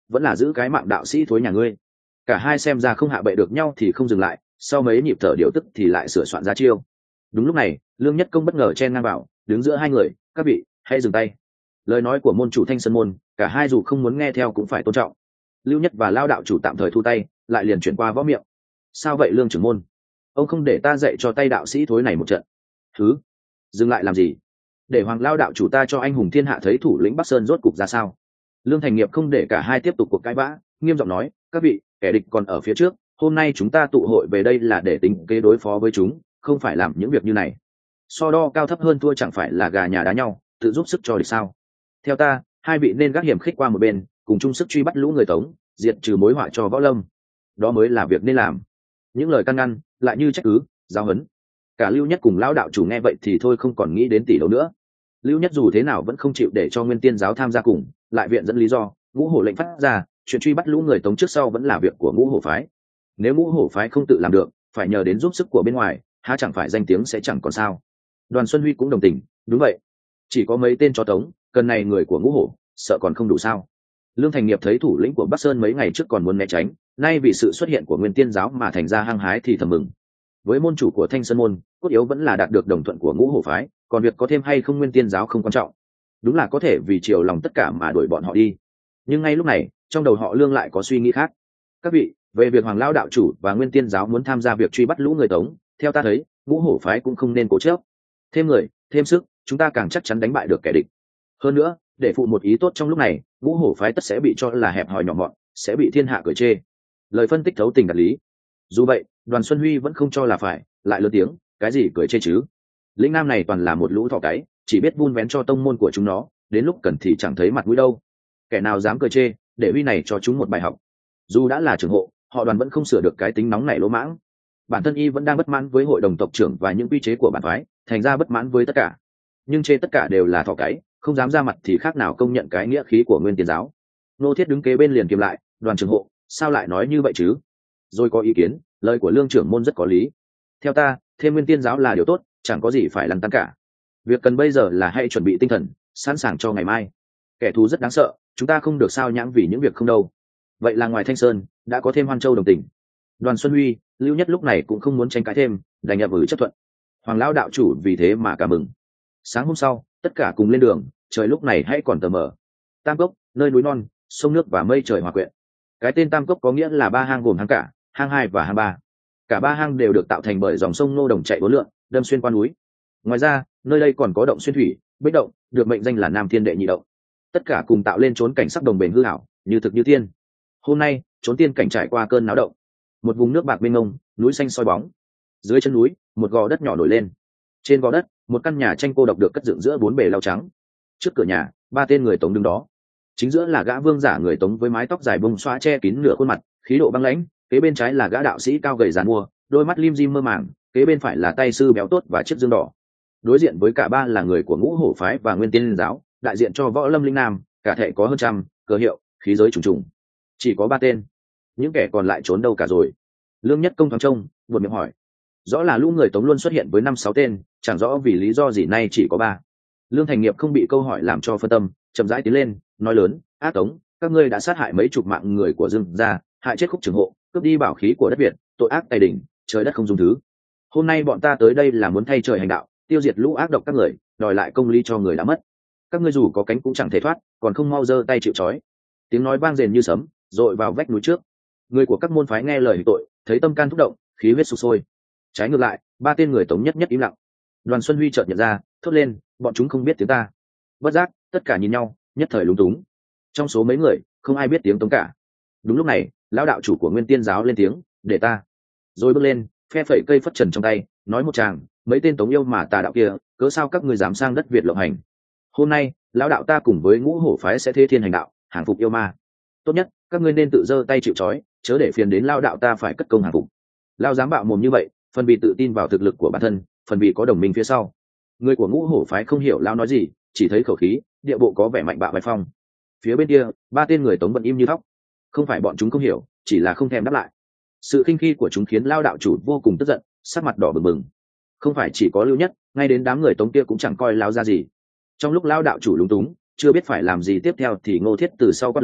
vẫn là giữ cái mạng đạo sĩ thối nhà ngươi. Cả hai xem ra không hạ bệ được nhau thì không dừng lại, sau mấy nhịp thở điều tức thì lại sửa soạn ra chiêu. Đúng lúc này, Lương Nhất Công bất ngờ chen ngang vào, đứng giữa hai người, các vị hãy dừng tay. Lời nói của môn chủ Thanh Sơn môn, cả hai dù không muốn nghe theo cũng phải tôn trọng. Lưu Nhất và Lao đạo chủ tạm thời thu tay, lại liền chuyển qua võ miệng. Sao vậy Lương trưởng môn, ông không để ta dạy cho tay đạo sĩ thối này một trận? Thứ, dừng lại làm gì? Để Hoàng Lao đạo chủ ta cho anh hùng thiên hạ thấy thủ lĩnh Bắc Sơn rốt cục ra sao. Lương Thành Nghiệp không để cả hai tiếp tục cuộc cãi vã, nghiêm giọng nói, các vị, kẻ địch còn ở phía trước, hôm nay chúng ta tụ hội về đây là để tính kế đối phó với chúng, không phải làm những việc như này. So đo cao thấp hơn thua chẳng phải là gà nhà đá nhau, tự giúp sức cho địch sao? Theo ta, hai vị nên gác hiểm khích qua một bên, cùng chung sức truy bắt lũ người Tống, diệt trừ mối họa cho Võ Lâm. Đó mới là việc nên làm. Những lời can ngăn lại như trách cứ, giáo huấn. Cả Lưu Nhất cùng lão đạo chủ nghe vậy thì thôi không còn nghĩ đến tỷ đấu nữa. Lưu Nhất dù thế nào vẫn không chịu để cho Nguyên Tiên giáo tham gia cùng, lại viện dẫn lý do, Ngũ Hổ lệnh phát ra, chuyện truy bắt lũ người Tống trước sau vẫn là việc của Ngũ Hổ phái. Nếu Ngũ Hổ phái không tự làm được, phải nhờ đến giúp sức của bên ngoài, há chẳng phải danh tiếng sẽ chẳng còn sao? Đoàn Xuân Huy cũng đồng tình, đúng vậy. Chỉ có mấy tên cho Tống, cần này người của Ngũ Hổ, sợ còn không đủ sao? Lương Thành Nghiệp thấy thủ lĩnh của Bắc Sơn mấy ngày trước còn muốn né tránh, nay vì sự xuất hiện của Nguyên Tiên giáo mà thành ra hăng hái thì thầm mừng. Với môn chủ của Thanh Sơn môn, cốt yếu vẫn là đạt được đồng thuận của Ngũ Hổ phái, còn việc có thêm hay không Nguyên Tiên giáo không quan trọng. Đúng là có thể vì chiều lòng tất cả mà đuổi bọn họ đi. Nhưng ngay lúc này, trong đầu họ Lương lại có suy nghĩ khác. Các vị, về việc Hoàng Lao đạo chủ và Nguyên Tiên giáo muốn tham gia việc truy bắt lũ người Tống, theo ta thấy, Ngũ Hổ phái cũng không nên cố chấp. Thêm người, thêm sức, chúng ta càng chắc chắn đánh bại được kẻ địch. Hơn nữa, để phụ một ý tốt trong lúc này, Ngũ Hổ phái tất sẽ bị cho là hẹp hòi nhỏ mọn, sẽ bị thiên hạ cười chê. Lời phân tích thấu tình đạt lý. Dù vậy, Đoàn Xuân Huy vẫn không cho là phải, lại lớn tiếng, cái gì cười chê chứ? Lĩnh Nam này toàn là một lũ thỏ cái, chỉ biết vun vén cho tông môn của chúng nó, đến lúc cần thì chẳng thấy mặt mũi đâu. Kẻ nào dám cười chê, để Huy này cho chúng một bài học. Dù đã là trưởng hộ, họ Đoàn vẫn không sửa được cái tính nóng này lỗ mãng. Bản thân y vẫn đang bất mãn với hội đồng tộc trưởng và những quy chế của bản phái, thành ra bất mãn với tất cả. Nhưng chê tất cả đều là thỏ cái, không dám ra mặt thì khác nào công nhận cái nghĩa khí của Nguyên Tiên giáo. Nô Thiết đứng kế bên liền kiềm lại, Đoàn trưởng hộ, sao lại nói như vậy chứ? Rồi có ý kiến, lời của Lương trưởng môn rất có lý. Theo ta, thêm Nguyên Tiên giáo là điều tốt, chẳng có gì phải lăn tăn cả. Việc cần bây giờ là hãy chuẩn bị tinh thần, sẵn sàng cho ngày mai. Kẻ thù rất đáng sợ, chúng ta không được sao nhãng vì những việc không đâu. Vậy là ngoài Thanh Sơn, đã có thêm Hoan Châu đồng tình. Đoàn Xuân Huy, Lưu Nhất lúc này cũng không muốn tranh cãi thêm, đành nhập ừ chấp thuận. Hoàng lão đạo chủ vì thế mà cảm mừng. Sáng hôm sau, tất cả cùng lên đường, trời lúc này hãy còn tờ mờ. Tam Cốc, nơi núi non, sông nước và mây trời hòa quyện. Cái tên Tam Cốc có nghĩa là ba hang gồm hang cả, hang hai và hang ba. Cả ba hang đều được tạo thành bởi dòng sông Nô Đồng chạy uốn lượn, đâm xuyên qua núi. Ngoài ra, nơi đây còn có động xuyên thủy, bích động, được mệnh danh là Nam Thiên Đệ Nhị Động. Tất cả cùng tạo lên chốn cảnh sắc đồng bền hư ảo, như thực như tiên. Hôm nay, chốn tiên cảnh trải qua cơn náo động. Một vùng nước bạc mênh mông, núi xanh soi bóng. Dưới chân núi, một gò đất nhỏ nổi lên. Trên gò đất, một căn nhà tranh cô độc được cất dựng giữa bốn bề lau trắng. Trước cửa nhà, ba tên người Tống đứng đó. Chính giữa là gã vương giả người Tống với mái tóc dài bông xõa che kín nửa khuôn mặt, khí độ băng lãnh. Kế bên trái là gã đạo sĩ cao gầy giàn mua, đôi mắt lim dim mơ màng. Kế bên phải là tay sư béo tốt và chiếc dương đỏ. Đối diện với cả ba là người của Ngũ Hổ phái và Nguyên Tiên giáo, đại diện cho Võ Lâm Linh Nam, cả thệ có hơn trăm, cờ hiệu, khí giới trùng trùng. Chỉ có ba tên, những kẻ còn lại trốn đâu cả rồi? Lương Nhất Công thoáng trông, buột miệng hỏi. Rõ là lũ người Tống luôn xuất hiện với năm sáu tên, chẳng rõ vì lý do gì nay chỉ có ba. Lương Thành Nghiệp không bị câu hỏi làm cho phân tâm, chậm rãi tiến lên, nói lớn, ác Tống, các ngươi đã sát hại mấy chục mạng người của Dương gia, hại chết Khúc trưởng hộ, cướp đi bảo khí của đất Việt, tội ác tày đỉnh, trời đất không dung thứ. Hôm nay bọn ta tới đây là muốn thay trời hành đạo, tiêu diệt lũ ác độc các người, đòi lại công lý cho người đã mất. Các ngươi dù có cánh cũng chẳng thể thoát, còn không mau giơ tay chịu trói. Tiếng nói vang rền như sấm, dội vào vách núi trước. Người của các môn phái nghe lời tội, thấy tâm can thúc động, khí huyết sục sôi. Trái ngược lại, ba tên người Tống nhất nhất im lặng. Đoàn Xuân Huy chợt nhận ra, thốt lên, bọn chúng không biết tiếng ta. Bất giác, tất cả nhìn nhau, nhất thời lúng túng. Trong số mấy người, không ai biết tiếng Tống cả. Đúng lúc này, lão đạo chủ của Nguyên Tiên giáo lên tiếng, để ta. Rồi bước lên, phe phẩy cây phất trần trong tay, nói một tràng, mấy tên Tống yêu mà tà đạo kia, cớ sao các ngươi dám sang đất Việt lộng hành? Hôm nay, lão đạo ta cùng với Ngũ Hổ phái sẽ thế thiên hành đạo, hàng phục yêu ma. Tốt nhất, các ngươi nên tự giơ tay chịu trói, chớ để phiền đến lão đạo ta phải cất công hàng phục. Lão dám bạo mồm như vậy, phần vì tự tin vào thực lực của bản thân, phần vì có đồng minh phía sau. Người của Ngũ Hổ phái không hiểu lão nói gì, chỉ thấy khẩu khí, địa bộ có vẻ mạnh bạo vai phong. Phía bên kia, ba tên người Tống bận im như thóc. Không phải bọn chúng không hiểu, chỉ là không thèm đáp lại. Sự khinh khi của chúng khiến lão đạo chủ vô cùng tức giận, sắc mặt đỏ bừng bừng. Không phải chỉ có Lưu Nhất, ngay đến đám người Tống kia cũng chẳng coi lão ra gì. Trong lúc lão đạo chủ lúng túng, chưa biết phải làm gì tiếp theo thì Ngô Thiết từ sau quát lớn,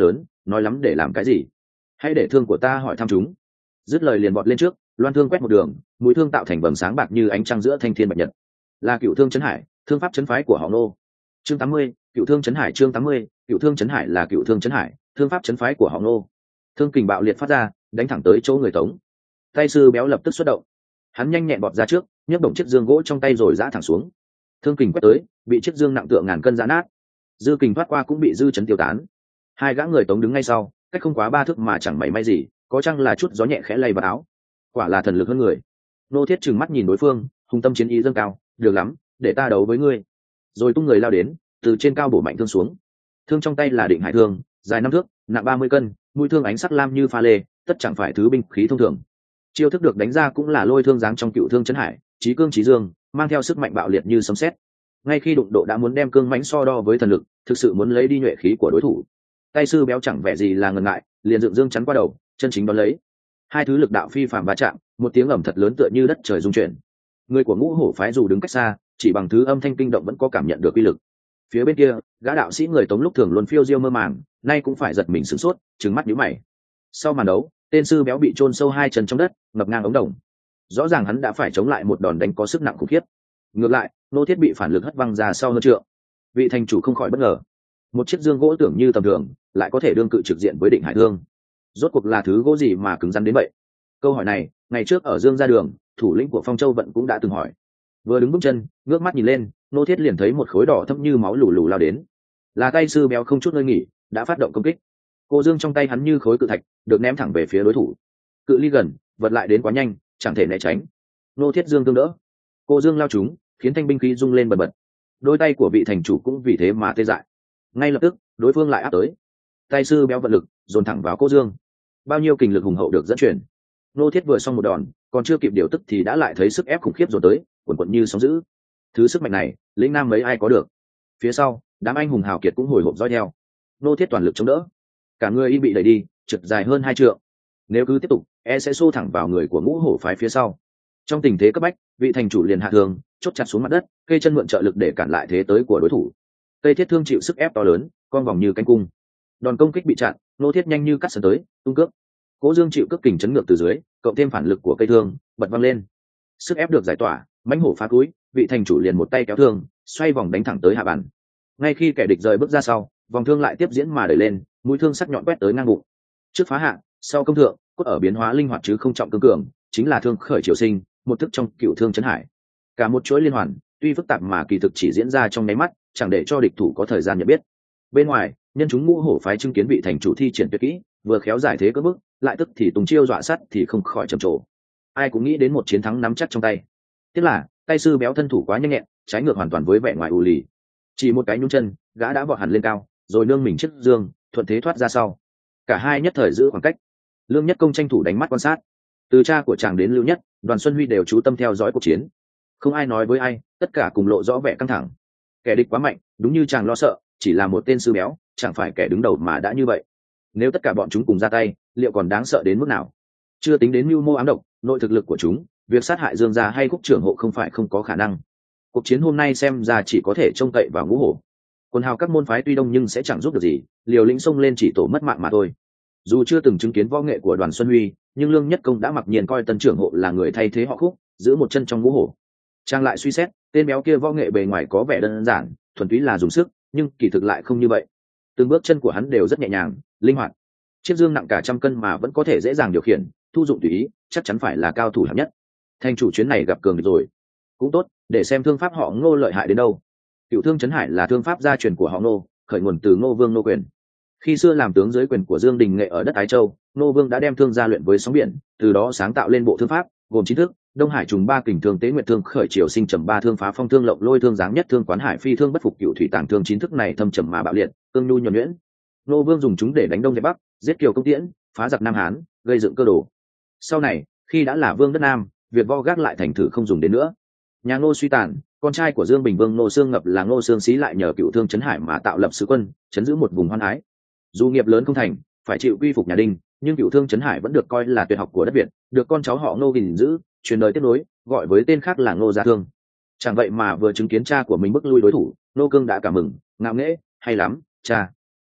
nói lắm để làm cái gì, hãy để thương của ta hỏi thăm chúng. Dứt lời liền bọt lên trước, loan thương quét một đường, mũi thương tạo thành vầng sáng bạc như ánh trăng giữa thanh thiên bạch nhật. Là Cựu Thương Trấn Hải, thương pháp trấn phái của họ Ngô. Chương tám mươi, Cựu Thương Trấn Hải. Chương tám mươi, Cựu Thương Trấn Hải. Là Cựu Thương Trấn Hải, thương pháp trấn phái của họ Ngô. Thương kình bạo liệt phát ra, đánh thẳng tới chỗ người Tống. Tay sư béo lập tức xuất động, hắn nhanh nhẹn bọt ra trước, nhấc động chiếc dương gỗ trong tay rồi giã thẳng xuống. Thương kình quét tới, bị chiếc dương nặng tựa ngàn cân giã nát. Dư kình thoát qua cũng bị dư chấn tiêu tán. Hai gã người Tống đứng ngay sau, cách không quá ba thước mà chẳng mảy may gì, có chăng là chút gió nhẹ khẽ lay vào áo. Quả là thần lực hơn người. Nô Thiết trừng mắt nhìn đối phương, hùng tâm chiến ý dâng cao. Được lắm, để ta đấu với ngươi. Rồi tung người lao đến, từ trên cao bổ mạnh thương xuống. Thương trong tay là Định Hải thương, dài năm thước, nặng ba mươi cân, mũi thương ánh sắc lam như pha lê, tất chẳng phải thứ binh khí thông thường. Chiêu thức được đánh ra cũng là lôi thương dáng trong Cựu Thương Trấn Hải, chí cương chí dương, mang theo sức mạnh bạo liệt như sấm sét. Ngay khi đụng độ đã muốn đem cương mãnh so đo với thần lực, thực sự muốn lấy đi nhuệ khí của đối thủ. Tay sư béo chẳng vẻ gì là ngần ngại, liền dựng dương chắn qua đầu, chân chính đón lấy. Hai thứ lực đạo phi phàm va chạm, một tiếng ầm thật lớn tựa như đất trời rung chuyển. Người của Ngũ Hổ phái dù đứng cách xa, chỉ bằng thứ âm thanh kinh động vẫn có cảm nhận được uy lực. Phía bên kia, gã đạo sĩ người Tống lúc thường luôn phiêu diêu mơ màng, nay cũng phải giật mình sửng sốt, trừng mắt nhíu mày. Sau màn đấu, tên sư béo bị chôn sâu hai chân trong đất, ngập ngang ống đồng. Rõ ràng hắn đã phải chống lại một đòn đánh có sức nặng khủng khiếp. Ngược lại, Nô Thiết bị phản lực hất văng ra sau hơn trượng. Vị thành chủ không khỏi bất ngờ. Một chiếc dương gỗ tưởng như tầm thường, lại có thể đương cự trực diện với Định Hải thương. Rốt cuộc là thứ gỗ gì mà cứng rắn đến vậy? Câu hỏi này, ngày trước ở Dương Gia Đường, thủ lĩnh của Phong Châu Vận cũng đã từng hỏi. Vừa đứng bước chân, ngước mắt nhìn lên, Nô Thiết liền thấy một khối đỏ thẫm như máu lù lù lao đến. Là tay sư béo không chút ngơi nghỉ, đã phát động công kích. Cô dương trong tay hắn như khối cự thạch, được ném thẳng về phía đối thủ. Cự ly gần, vật lại đến quá nhanh, chẳng thể né tránh. Nô Thiết dương tương đỡ, cô dương lao trúng, khiến thanh binh khí rung lên bần bật. Đôi tay của vị thành chủ cũng vì thế mà tê dại. Ngay lập tức, đối phương lại áp tới. Tay sư béo vận lực, dồn thẳng vào cô dương. Bao nhiêu kình lực hùng hậu được dẫn chuyển. Nô Thiết vừa xong một đòn, còn chưa kịp điều tức thì đã lại thấy sức ép khủng khiếp dồn tới, cuồn cuộn như sóng dữ. Thứ sức mạnh này, lĩnh nam mấy ai có được. Phía sau, đám anh hùng hào kiệt cũng hồi hộp dõi theo. Nô Thiết toàn lực chống đỡ, cả người y bị đẩy đi, trượt dài hơn hai trượng. Nếu cứ tiếp tục, e sẽ xô thẳng vào người của Ngũ Hổ phái phía sau. Trong tình thế cấp bách, vị thành chủ liền hạ thương, chốt chặt xuống mặt đất, cây chân mượn trợ lực để cản lại thế tới của đối thủ. Cây thiết thương chịu sức ép to lớn, con vòng như cánh cung. Đòn công kích bị chặn, Nô Thiết nhanh như cắt sân tới, tung cước. Cố Dương chịu cước kình chấn ngược từ dưới, cộng thêm phản lực của cây thương, bật văng lên. Sức ép được giải tỏa, mãnh hổ phá cúi, vị thành chủ liền một tay kéo thương, xoay vòng đánh thẳng tới hạ bàn. Ngay khi kẻ địch rời bước ra sau, vòng thương lại tiếp diễn mà đẩy lên, mũi thương sắc nhọn quét tới ngang bụng. Trước phá hạ, sau công thượng, cốt ở biến hóa linh hoạt chứ không trọng cương cường, chính là thương khởi triều sinh, một thức trong Cựu Thương Trấn Hải. Cả một chuỗi liên hoàn, tuy phức tạp mà kỳ thực chỉ diễn ra trong nháy mắt, chẳng để cho địch thủ có thời gian nhận biết. Bên ngoài, nhân chúng Ngũ Hổ phái chứng kiến vị thành chủ thi triển tuyệt kỹ, vừa khéo giải thế cỡ bức, lại tức thì tùng chiêu dọa sắt thì không khỏi trầm trồ. Ai cũng nghĩ đến một chiến thắng nắm chắc trong tay. Tiếc là, tay sư béo thân thủ quá nhanh nhẹn, trái ngược hoàn toàn với vẻ ngoài u lì. Chỉ một cái nhún chân, gã đã vọt hẳn lên cao, rồi nương mình chiếc dương, thuận thế thoát ra sau. Cả hai nhất thời giữ khoảng cách. Lương Nhất Công tranh thủ đánh mắt quan sát. Từ cha của chàng đến Lưu Nhất, Đoàn Xuân Huy đều chú tâm theo dõi cuộc chiến. Không ai nói với ai, tất cả cùng lộ rõ vẻ căng thẳng. Kẻ địch quá mạnh, đúng như chàng lo sợ, chỉ là một tên sư béo, chẳng phải kẻ đứng đầu mà đã như vậy. Nếu tất cả bọn chúng cùng ra tay, liệu còn đáng sợ đến mức nào? Chưa tính đến mưu mô ám độc, nội thực lực của chúng, việc sát hại Dương gia hay Khúc trưởng hộ không phải không có khả năng. Cuộc chiến hôm nay xem ra chỉ có thể trông cậy vào Ngũ Hổ. Quần hào các môn phái tuy đông nhưng sẽ chẳng giúp được gì, liều lĩnh xông lên chỉ tổ mất mạng mà thôi. Dù chưa từng chứng kiến võ nghệ của Đoàn Xuân Huy, nhưng Lương Nhất Công đã mặc nhiên coi tân trưởng hộ là người thay thế họ Khúc, giữ một chân trong Ngũ Hổ. Trang lại suy xét, tên béo kia võ nghệ bề ngoài có vẻ đơn giản, thuần túy là dùng sức, nhưng kỳ thực lại không như vậy. Từng bước chân của hắn đều rất nhẹ nhàng, linh hoạt. Chiếc dương nặng cả trăm cân mà vẫn có thể dễ dàng điều khiển, thu dụng tùy ý, chắc chắn phải là cao thủ hạng nhất. Thành chủ chuyến này gặp cường địch rồi. Cũng tốt, để xem thương pháp họ Ngô lợi hại đến đâu. Cựu Thương Trấn Hải là thương pháp gia truyền của họ Ngô, khởi nguồn từ Ngô Vương Ngô Quyền. Khi xưa làm tướng dưới quyền của Dương Đình Nghệ ở đất Ái Châu, Ngô Vương đã đem thương gia luyện với sóng biển, từ đó sáng tạo lên bộ thương pháp, gồm chín thức: Đông Hải trùng ba kình thương, Tế Nguyệt thương, Khởi Triều sinh trầm ba thương, Phá Phong thương, Lộng Lôi thương, Giáng nhất thương, Quán Hải phi thương, Bất phục Cựu thủy tàng thương. Chín thức này thâm trầm mà bạo liệt, cương nhu nhuần nhuyễn. Ngô Vương dùng chúng để đánh Đông dẹp Bắc, giết Kiều Công Tiễn, phá giặc Nam Hán, gây dựng cơ đồ. Sau này, khi đã là vương đất Nam, việc vo gác lại thành thử không dùng đến nữa. Nhà Ngô suy tàn, con trai của Dương Bình Vương Ngô Xương Ngập là Ngô Xương Xí lại nhờ Cựu Thương Trấn Hải mà tạo lập sứ quân, chấn giữ một vùng hoan ái. Dù nghiệp lớn không thành, phải chịu quy phục nhà Đinh, nhưng Cựu Thương Trấn Hải vẫn được coi là tuyệt học của đất Việt, được con cháu họ Ngô gìn giữ, truyền đời tiếp nối, gọi với tên khác là Ngô Gia Thương. Chẳng vậy mà vừa chứng kiến cha của mình bức lui đối thủ, Ngô Cương đã cảm mừng, ngạo nghễ, hay lắm, cha.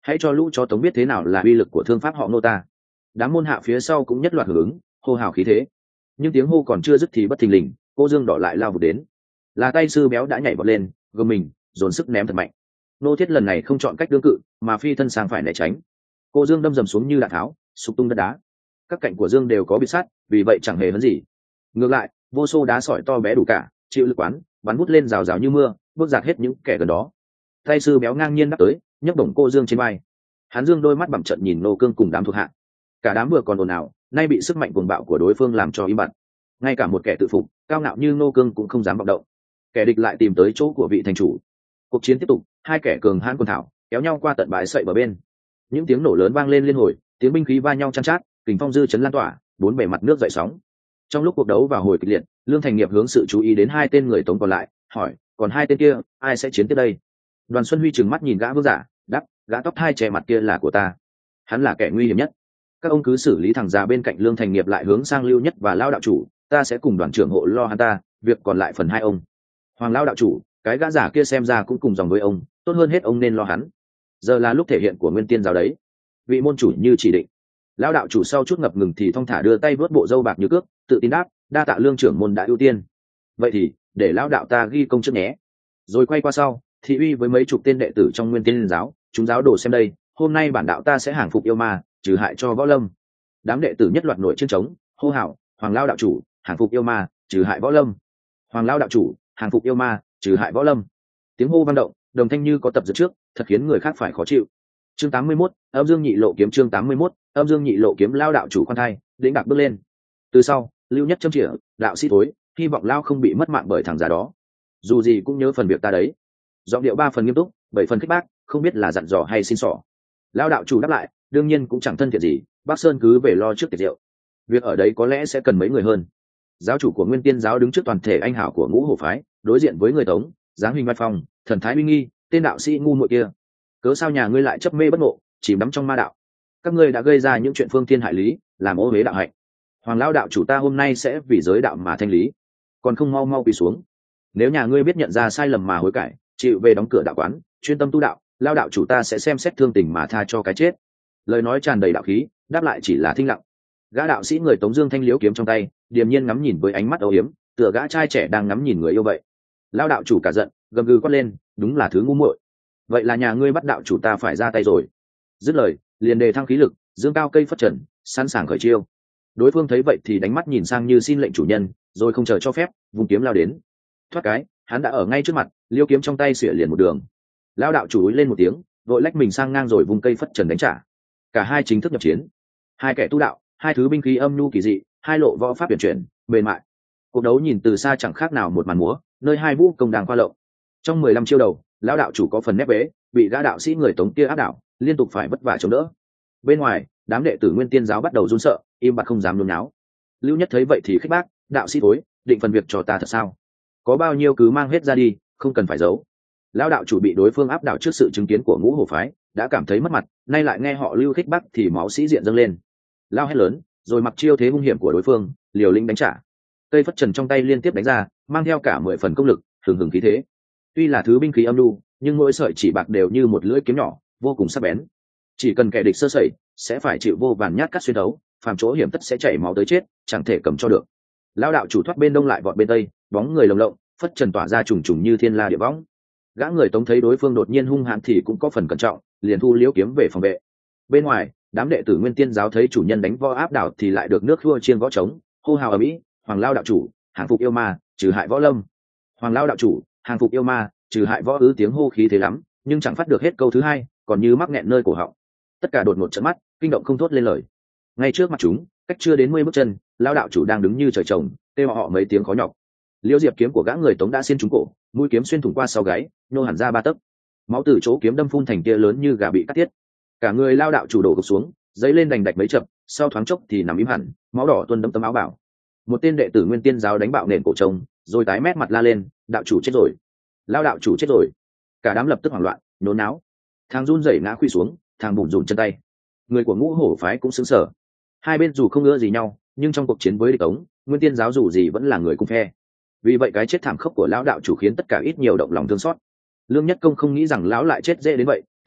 hãy cho lũ chó tống biết thế nào là uy lực của thương pháp họ nô ta. Đám môn hạ phía sau cũng nhất loạt hưởng ứng, hô hào khí thế. Nhưng tiếng hô còn chưa dứt thì bất thình lình, cô Dương Đỏ lại lao vụt đến. Là tay sư béo đã nhảy bật lên, gầm mình dồn sức ném thật mạnh. Nô Thiết lần này không chọn cách đương cự mà phi thân sang phải né tránh. Cô Dương đâm dầm xuống như đạn tháo, sụp tung đất đá. Các cạnh của Dương đều có bị sát, vì vậy chẳng hề hấn gì. Ngược lại, vô số đá sỏi to bé đủ cả, chịu lực quán, bắn vút lên rào rào như mưa, bước giạt hết những kẻ gần đó. Tay sư béo ngang nhiên đáp tới, nhấc bổng cô Dương trên vai. Hắn Dương đôi mắt bặm trận nhìn Nô Cương cùng đám thuộc hạ. Cả đám vừa còn ồn ào, nay bị sức mạnh cuồng bạo của đối phương làm cho im bặt. Ngay cả một kẻ tự phục, cao ngạo như Nô Cương cũng không dám vọng động. Kẻ địch lại tìm tới chỗ của vị thành chủ. Cuộc chiến tiếp tục, hai kẻ cường hãn quần thảo kéo nhau qua tận bãi sậy bờ bên. Những tiếng nổ lớn vang lên liên hồi, tiếng binh khí va nhau chăn chát, kình phong dư chấn lan tỏa, bốn bề mặt nước dậy sóng. Trong lúc cuộc đấu vào hồi kịch liệt, Lương Thành Nghiệp hướng sự chú ý đến hai tên người Tống còn lại, hỏi: còn hai tên kia ai sẽ chiến tiếp đây? Đoàn Xuân Huy trừng mắt nhìn gã vương giả, đáp: gã tóc hai che mặt kia là của ta, hắn là kẻ nguy hiểm nhất. Các ông cứ xử lý thằng già bên cạnh Lương Thành Nghiệp lại hướng sang Lưu Nhất và Lao đạo chủ, ta sẽ cùng đoàn trưởng hộ lo hắn ta, việc còn lại phần hai ông. Hoàng Lao đạo chủ, cái gã giả kia xem ra cũng cùng dòng với ông, tốt hơn hết ông nên lo hắn. Giờ là lúc thể hiện của Nguyên Tiên giáo đấy. Vị môn chủ như chỉ định. Lão đạo chủ sau chút ngập ngừng thì thong thả đưa tay vớt bộ râu bạc như cước, tự tin đáp: đa tạ Lương trưởng môn đã ưu tiên. Vậy thì để lão đạo ta ghi công trước nhé. Rồi quay qua sau, thị uy với mấy chục tên đệ tử trong Nguyên Tiên giáo, chúng giáo đồ xem đây, hôm nay bản đạo ta sẽ hàng phục yêu ma, trừ hại cho võ lâm. Đám đệ tử nhất loạt nổi chương trống, hô hào: Hoàng Lao đạo chủ, hàng phục yêu ma, trừ hại võ lâm. Hoàng Lao đạo chủ, hàng phục yêu ma, trừ hại võ lâm. Tiếng hô vang động, đồng thanh như có tập dượt trước, thật khiến người khác phải khó chịu. Chương tám mươi mốt, âm dương nhị lộ kiếm. Chương tám mươi mốt, âm dương nhị lộ kiếm. Lao đạo chủ khoan thai, đĩnh đạc bước lên. Từ sau, Lưu Nhất châm chĩa: đạo sĩ tối, hy vọng Lao không bị mất mạng bởi thằng già đó. Dù gì cũng nhớ phần việc ta đấy. Giọng điệu ba phần nghiêm túc, bảy phần khích bác, không biết là dặn dò hay xin xỏ. Lao đạo chủ đáp lại: đương nhiên cũng chẳng thân thiện gì, bác Sơn cứ về lo trước tiệc rượu. Việc ở đấy có lẽ sẽ cần mấy người hơn. Giáo chủ của Nguyên Tiên giáo đứng trước toàn thể anh hảo của Ngũ Hổ phái, đối diện với người Tống, dáng hình văn phong, thần thái uy nghi, tên đạo sĩ ngu muội kia, cớ sao nhà ngươi lại chấp mê bất ngộ, chìm đắm trong ma đạo? Các ngươi đã gây ra những chuyện phương thiên hại lý, làm ô uế đạo hạnh. Hoàng Lão đạo chủ ta hôm nay sẽ vì giới đạo mà thanh lý, còn không mau mau quỳ xuống. Nếu nhà ngươi biết nhận ra sai lầm mà hối cải, chịu về đóng cửa đạo quán, chuyên tâm tu đạo, Lão đạo chủ ta sẽ xem xét thương tình mà tha cho cái chết. Lời nói tràn đầy đạo khí, đáp lại chỉ là thinh lặng. Gã đạo sĩ người Tống dương thanh liễu kiếm trong tay, điềm nhiên ngắm nhìn với ánh mắt âu yếm, tựa gã trai trẻ đang ngắm nhìn người yêu vậy. Lão đạo chủ cả giận, gầm gừ quát lên: đúng là thứ ngu muội. Vậy là nhà ngươi bắt đạo chủ ta phải ra tay rồi. Dứt lời, liền đề thăng khí lực, dương cao cây phất trần, sẵn sàng khởi chiêu. Đối phương thấy vậy thì đánh mắt nhìn sang như xin lệnh chủ nhân, rồi không chờ cho phép, vung kiếm lao đến. Thoát cái, hắn đã ở ngay trước mặt, liêu kiếm trong tay xỉa liền một đường. Lão đạo chủ úi lên một tiếng, vội lách mình sang ngang rồi vung cây phất trần đánh trả. Cả hai chính thức nhập chiến. Hai kẻ tu đạo, hai thứ binh khí âm nhu kỳ dị, hai lộ võ pháp huyền chuyển, mềm mại. Cuộc đấu nhìn từ xa chẳng khác nào một màn múa, nơi hai vũ công đang khoa lộng. Trong mười lăm chiêu đầu, lão đạo chủ có phần nép vế, bị gã đạo sĩ người Tống kia áp đảo, liên tục phải vất vả chống đỡ. Bên ngoài, đám đệ tử Nguyên Tiên giáo bắt đầu run sợ, im bặt không dám nôn náo. Lưu Nhất thấy vậy thì khích bác: đạo sĩ tối, định phần việc cho ta thật sao? Có bao nhiêu cứ mang hết ra đi, không cần phải giấu. Lão đạo chủ bị đối phương áp đảo trước sự chứng kiến của Ngũ Hổ phái, đã cảm thấy mất mặt, nay lại nghe họ Lưu khích bác thì máu sĩ diện dâng lên. Lao hét lớn, rồi mặc chiêu thế hung hiểm của đối phương, liều lĩnh đánh trả. Cây phất trần trong tay liên tiếp đánh ra, mang theo cả mười phần công lực, hừng hừng khí thế. Tuy là thứ binh khí âm lưu, nhưng mỗi sợi chỉ bạc đều như một lưỡi kiếm nhỏ, vô cùng sắc bén. Chỉ cần kẻ địch sơ sẩy, sẽ phải chịu vô vàn nhát cắt xuyên thấu, phàm chỗ hiểm tất sẽ chảy máu tới chết, chẳng thể cầm cho được. Lão đạo chủ thoát bên đông lại vọt bên tây, bóng người lồng lộng, phất trần tỏa ra trùng trùng như thiên la địa võng. Gã người Tống thấy đối phương đột nhiên hung hãn thì cũng có phần cẩn trọng, liền thu liễu kiếm về phòng vệ. Bên ngoài, đám đệ tử Nguyên Tiên giáo thấy chủ nhân đánh võ áp đảo thì lại được nước thua chiên võ trống, hô hào ầm ĩ: Hoàng Lao đạo chủ, hàng phục yêu ma, trừ hại võ lâm. Hoàng Lao đạo chủ, hàng phục yêu ma, trừ hại võ ư. Tiếng hô khí thế lắm, nhưng chẳng phát được hết câu thứ hai, còn như mắc nghẹn nơi cổ họng. Tất cả đột ngột trợn mắt, kinh động không thốt lên lời. Ngay trước mặt chúng, cách chưa đến mươi bước chân, Lao đạo chủ đang đứng như trời trồng, kêu họ mấy tiếng khó nhọc. Liễu diệp kiếm của gã người Tống đã xiên trúng cổ, mũi kiếm xuyên thủng qua sau gáy, nô hẳn ra ba tấc. Máu từ chỗ kiếm đâm phun thành tia lớn như gà bị cắt tiết. Cả người Lao đạo chủ đổ gục xuống, giấy lên đành đạch mấy chập, sau thoáng chốc thì nằm im hẳn, máu đỏ tuôn đẫm tấm áo bảo. Một tên đệ tử Nguyên Tiên giáo đánh bạo nền cổ trống, rồi tái mét mặt la lên: đạo chủ chết rồi, Lao đạo chủ chết rồi. Cả đám lập tức hoảng loạn, nhốn náo. Thằng run rẩy ngã khuỵu xuống, thằng bùn rùn chân tay. Người của Ngũ Hổ phái cũng sững sờ. Hai bên dù không ưa gì nhau, nhưng trong cuộc chiến với địch Tống, Nguyên Tiên giáo dù gì vẫn là người cùng phe. Vì vậy cái chết thảm khốc của lão đạo chủ khiến tất cả ít nhiều động lòng thương xót. Lương Nhất Công không nghĩ rằng lão lại chết dễ đến vậy, tự hỏi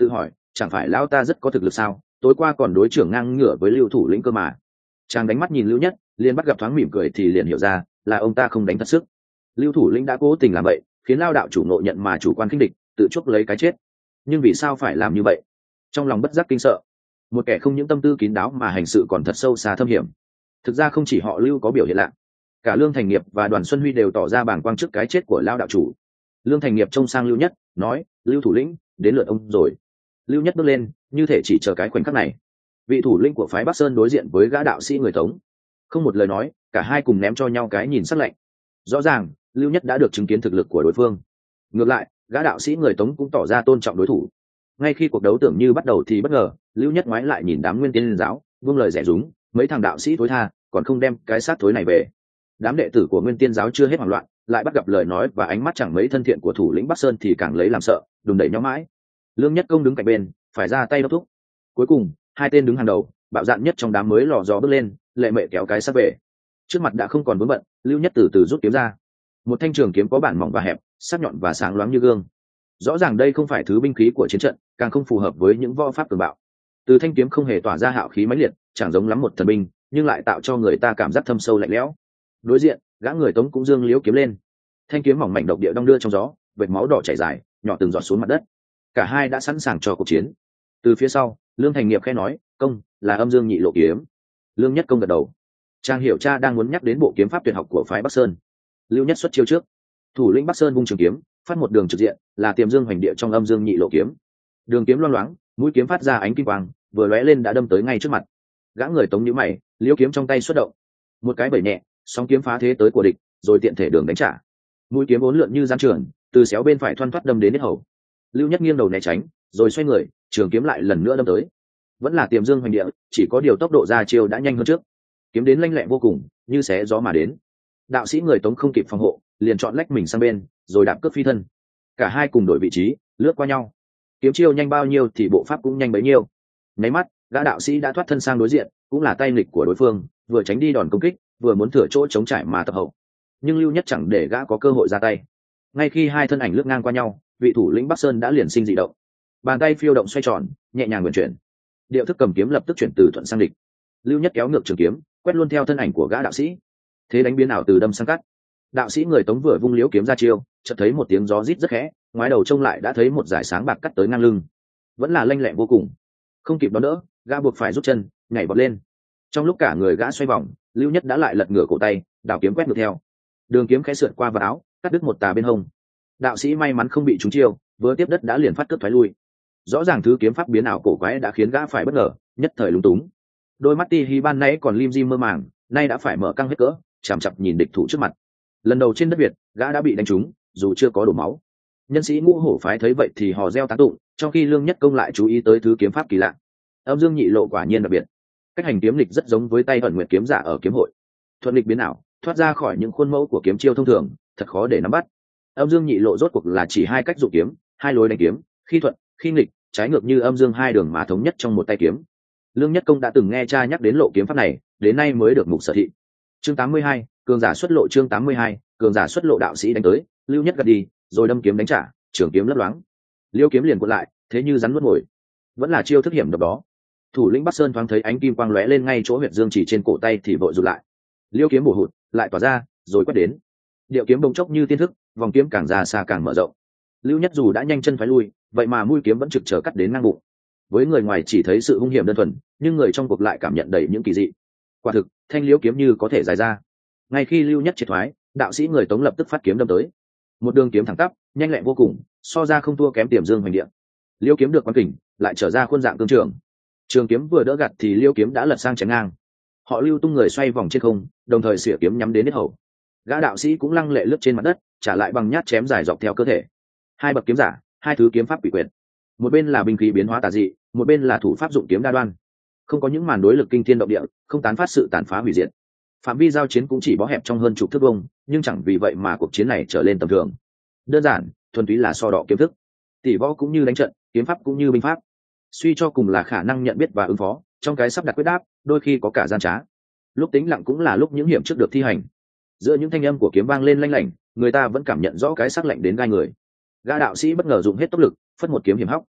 chẳng phải lão ta rất có thực lực sao, tối qua còn đối trưởng ngang ngửa với Lưu thủ lĩnh cơ mà. Chàng đánh mắt nhìn Lưu Nhất, liền bắt gặp thoáng mỉm cười thì liền hiểu ra là ông ta không đánh thật sức. Lưu thủ lĩnh đã cố tình làm vậy, khiến Lao đạo chủ nộ nhận mà chủ quan khinh địch, tự chuốc lấy cái chết. Nhưng vì sao phải làm như vậy? Trong lòng bất giác kinh sợ. Một kẻ không những tâm tư kín đáo mà hành sự còn thật sâu xa thâm hiểm. Thực ra không chỉ họ Lưu có biểu hiện lạ, cả Lương Thành Nghiệp và Đoàn Xuân Huy đều tỏ ra bàng quang trước cái chết của Lao đạo chủ. Lương Thành Nghiệp trông sang Lưu Nhất, nói: Lưu thủ lĩnh, đến lượt ông rồi. Lưu Nhất bước lên, như thể chỉ chờ cái khoảnh khắc này. Vị thủ lĩnh của phái Bắc Sơn đối diện với gã đạo sĩ người Tống, không một lời nói, cả hai cùng ném cho nhau cái nhìn sắc lạnh. Rõ ràng Lưu Nhất đã được chứng kiến thực lực của đối phương. Ngược lại, gã đạo sĩ người Tống cũng tỏ ra tôn trọng đối thủ. Ngay khi cuộc đấu tưởng như bắt đầu thì bất ngờ, Lưu Nhất ngoái lại nhìn đám Nguyên Tiên giáo, buông lời rẻ rúng: mấy thằng đạo sĩ thối tha, còn không đem cái xác thối này về. Đám đệ tử của Nguyên Tiên giáo chưa hết hoảng loạn, lại bắt gặp lời nói và ánh mắt chẳng mấy thân thiện của thủ lĩnh Bắc Sơn thì càng lấy làm sợ, đùn đẩy nhau mãi. Lương Nhất Công đứng cạnh bên, phải ra tay đốc thúc. Cuối cùng, hai tên đứng hàng đầu, bạo dạn nhất trong đám mới lò gió bước lên, lệ mệ kéo cái xác về. Trước mặt đã không còn vướng bận, Lưu Nhất từ từ rút kiếm ra. Một thanh trường kiếm có bản mỏng và hẹp, sắc nhọn và sáng loáng như gương. Rõ ràng đây không phải thứ binh khí của chiến trận, càng không phù hợp với những võ pháp cường bạo. Từ thanh kiếm không hề tỏa ra hạo khí mãnh liệt, chẳng giống lắm một thần binh, nhưng lại tạo cho người ta cảm giác thâm sâu lạnh lẽo. Đối diện, gã người Tống cũng dương liếu kiếm lên. Thanh kiếm mỏng mảnh độc địa đong đưa trong gió, vệt máu đỏ chảy dài, nhỏ từng giọt xuống mặt đất. Cả hai đã sẵn sàng cho cuộc chiến. Từ phía sau, Lương Thành Nghiệp khẽ nói: Công, là Âm Dương Nhị Lộ kiếm. Lương Nhất Công gật đầu. Trang hiểu cha đang muốn nhắc đến bộ kiếm pháp tuyệt học của phái Bắc Sơn. Lưu Nhất xuất chiêu trước. Thủ lĩnh Bắc Sơn vung trường kiếm, phát một đường trực diện, là Tiềm Dương Hoành Địa trong Âm Dương Nhị Lộ kiếm. Đường kiếm loang loáng, mũi kiếm phát ra ánh kim quang, vừa lóe lên đã đâm tới ngay trước mặt. Gã người Tống nhíu mày, liễu kiếm trong tay xuất động. Một cái bẩy nhẹ, sóng kiếm phá thế tới của địch, rồi tiện thể đường đánh trả. Mũi kiếm uốn lượn như gian trường, từ xéo bên phải thoăn thoắt đâm đến yết hầu. Lưu Nhất nghiêng đầu né tránh, rồi xoay người, trường kiếm lại lần nữa đâm tới. Vẫn là Tiềm Dương Hoành Địa, chỉ có điều tốc độ ra chiêu đã nhanh hơn trước. Kiếm đến lanh lẹ vô cùng, như xé gió mà đến. Đạo sĩ người Tống không kịp phòng hộ, liền chọn lách mình sang bên, rồi đạp cướp phi thân. Cả hai cùng đổi vị trí, lướt qua nhau. Kiếm chiêu nhanh bao nhiêu thì bộ pháp cũng nhanh bấy nhiêu. Nháy mắt, gã đạo sĩ đã thoát thân sang đối diện, cũng là tay nghịch của đối phương, vừa tránh đi đòn công kích, vừa muốn thừa chỗ chống trải mà tập hậu. Nhưng Lưu Nhất chẳng để gã có cơ hội ra tay. Ngay khi hai thân ảnh lướt ngang qua nhau, vị thủ lĩnh Bắc Sơn đã liền sinh dị động. Bàn tay phiêu động xoay tròn, nhẹ nhàng vận chuyển. Điệu thức cầm kiếm lập tức chuyển từ thuận sang địch. Lưu Nhất kéo ngược trường kiếm, quét luôn theo thân ảnh của gã đạo sĩ. Thế đánh biến ảo từ đâm sang cắt. Đạo sĩ người Tống vừa vung liễu kiếm ra chiêu, chợt thấy một tiếng gió rít rất khẽ, ngoái đầu trông lại đã thấy một dải sáng bạc cắt tới ngang lưng. Vẫn là lanh lẹ vô cùng. Không kịp đón đỡ, gã buộc phải rút chân, nhảy vọt lên. Trong lúc cả người gã xoay vòng, Lưu Nhất đã lại lật ngửa cổ tay, đảo kiếm quét ngược theo. Đường kiếm khẽ sượt qua vào áo, cắt đứt một tà bên hông. Đạo sĩ may mắn không bị trúng chiêu, vừa tiếp đất đã liền phát cướp thoái lui. Rõ ràng thứ kiếm pháp biến ảo cổ quái đã khiến gã phải bất ngờ, nhất thời lúng túng. Đôi mắt ti hi ban nãy còn lim dim mơ màng, nay đã phải mở căng hết cỡ, chằm chằm nhìn địch thủ trước mặt. Lần đầu trên đất Việt, gã đã bị đánh trúng, dù chưa có đổ máu. Nhân sĩ Ngũ Hổ phái thấy vậy thì hò reo tán tụng, trong khi Lương Nhất Công lại chú ý tới thứ kiếm pháp kỳ lạ. Âm Dương Nhị Lộ quả nhiên đặc biệt. Cách hành kiếm lịch rất giống với tay ẩn nguyệt kiếm giả ở kiếm hội. Thuận lịch biến ảo, thoát ra khỏi những khuôn mẫu của kiếm chiêu thông thường, thật khó để nắm bắt. Âm Dương Nhị Lộ rốt cuộc là chỉ hai cách dụng kiếm, hai lối đánh kiếm, khi thuận, khi nghịch, trái ngược như âm dương hai đường mà thống nhất trong một tay kiếm. Lương Nhất Công đã từng nghe cha nhắc đến lộ kiếm pháp này, đến nay mới được mục sở thị. Chương tám mươi hai, cường giả xuất lộ. Chương tám mươi hai, cường giả xuất lộ. Đạo sĩ đánh tới, Lưu Nhất gật đi, rồi đâm kiếm đánh trả, trường kiếm lấp loáng. Liêu kiếm liền cuộn lại, thế như rắn nuốt mồi. Vẫn là chiêu thức hiểm độc đó. Thủ lĩnh Bắc Sơn thoáng thấy ánh kim quang lóe lên ngay chỗ huyệt dương chỉ trên cổ tay thì vội rụt lại. Liêu kiếm bổ hụt, lại tỏa ra, rồi quét đến. Điệu kiếm bỗng chốc như tiên thức, vòng kiếm càng ra xa càng mở rộng. Lưu Nhất dù đã nhanh chân thoái lui, vậy mà mũi kiếm vẫn trực chờ cắt đến ngang bụng. Với người ngoài chỉ thấy sự hung hiểm đơn thuần, nhưng người trong cuộc lại cảm nhận đầy những kỳ dị. Quả thực, thanh liễu kiếm như có thể dài ra. Ngay khi Lưu Nhất triệt thoái, đạo sĩ người Tống lập tức phát kiếm đâm tới. Một đường kiếm thẳng tắp, nhanh lẹ vô cùng, so ra không thua kém Tiềm Dương Hoành Địa. Liễu kiếm được quan kình, lại trở ra khuôn dạng tương trường. Trường kiếm vừa đỡ gặt thì liễu kiếm đã lật sang chém ngang. Họ Lưu tung người xoay vòng trên không, đồng thời xỉa kiếm nhắm đến yết hầu. Gã đạo sĩ cũng lăng lệ lướt trên mặt đất, trả lại bằng nhát chém dài dọc theo cơ thể. Hai bậc kiếm giả, hai thứ kiếm pháp quỷ quyệt. Một bên là binh khí biến hóa tà dị, một bên là thủ pháp dụng kiếm đa đoan. Không có những màn đối lực kinh thiên động địa, không tán phát sự tàn phá hủy diệt. Phạm vi giao chiến cũng chỉ bó hẹp trong hơn chục thước vuông, nhưng chẳng vì vậy mà cuộc chiến này trở lên tầm thường. Đơn giản, thuần túy là so đọ kiếm thức. Tỷ võ cũng như đánh trận, kiếm pháp cũng như binh pháp. Suy cho cùng là khả năng nhận biết và ứng phó, trong cái sắp đặt quyết đáp, đôi khi có cả gian trá. Lúc tĩnh lặng cũng là lúc những hiểm trước được thi hành. Giữa những thanh âm của kiếm vang lên lanh lảnh, người ta vẫn cảm nhận rõ cái sắc lạnh đến gai người. Gã đạo sĩ bất ngờ dùng hết tốc lực, phất một kiếm hiểm hóc.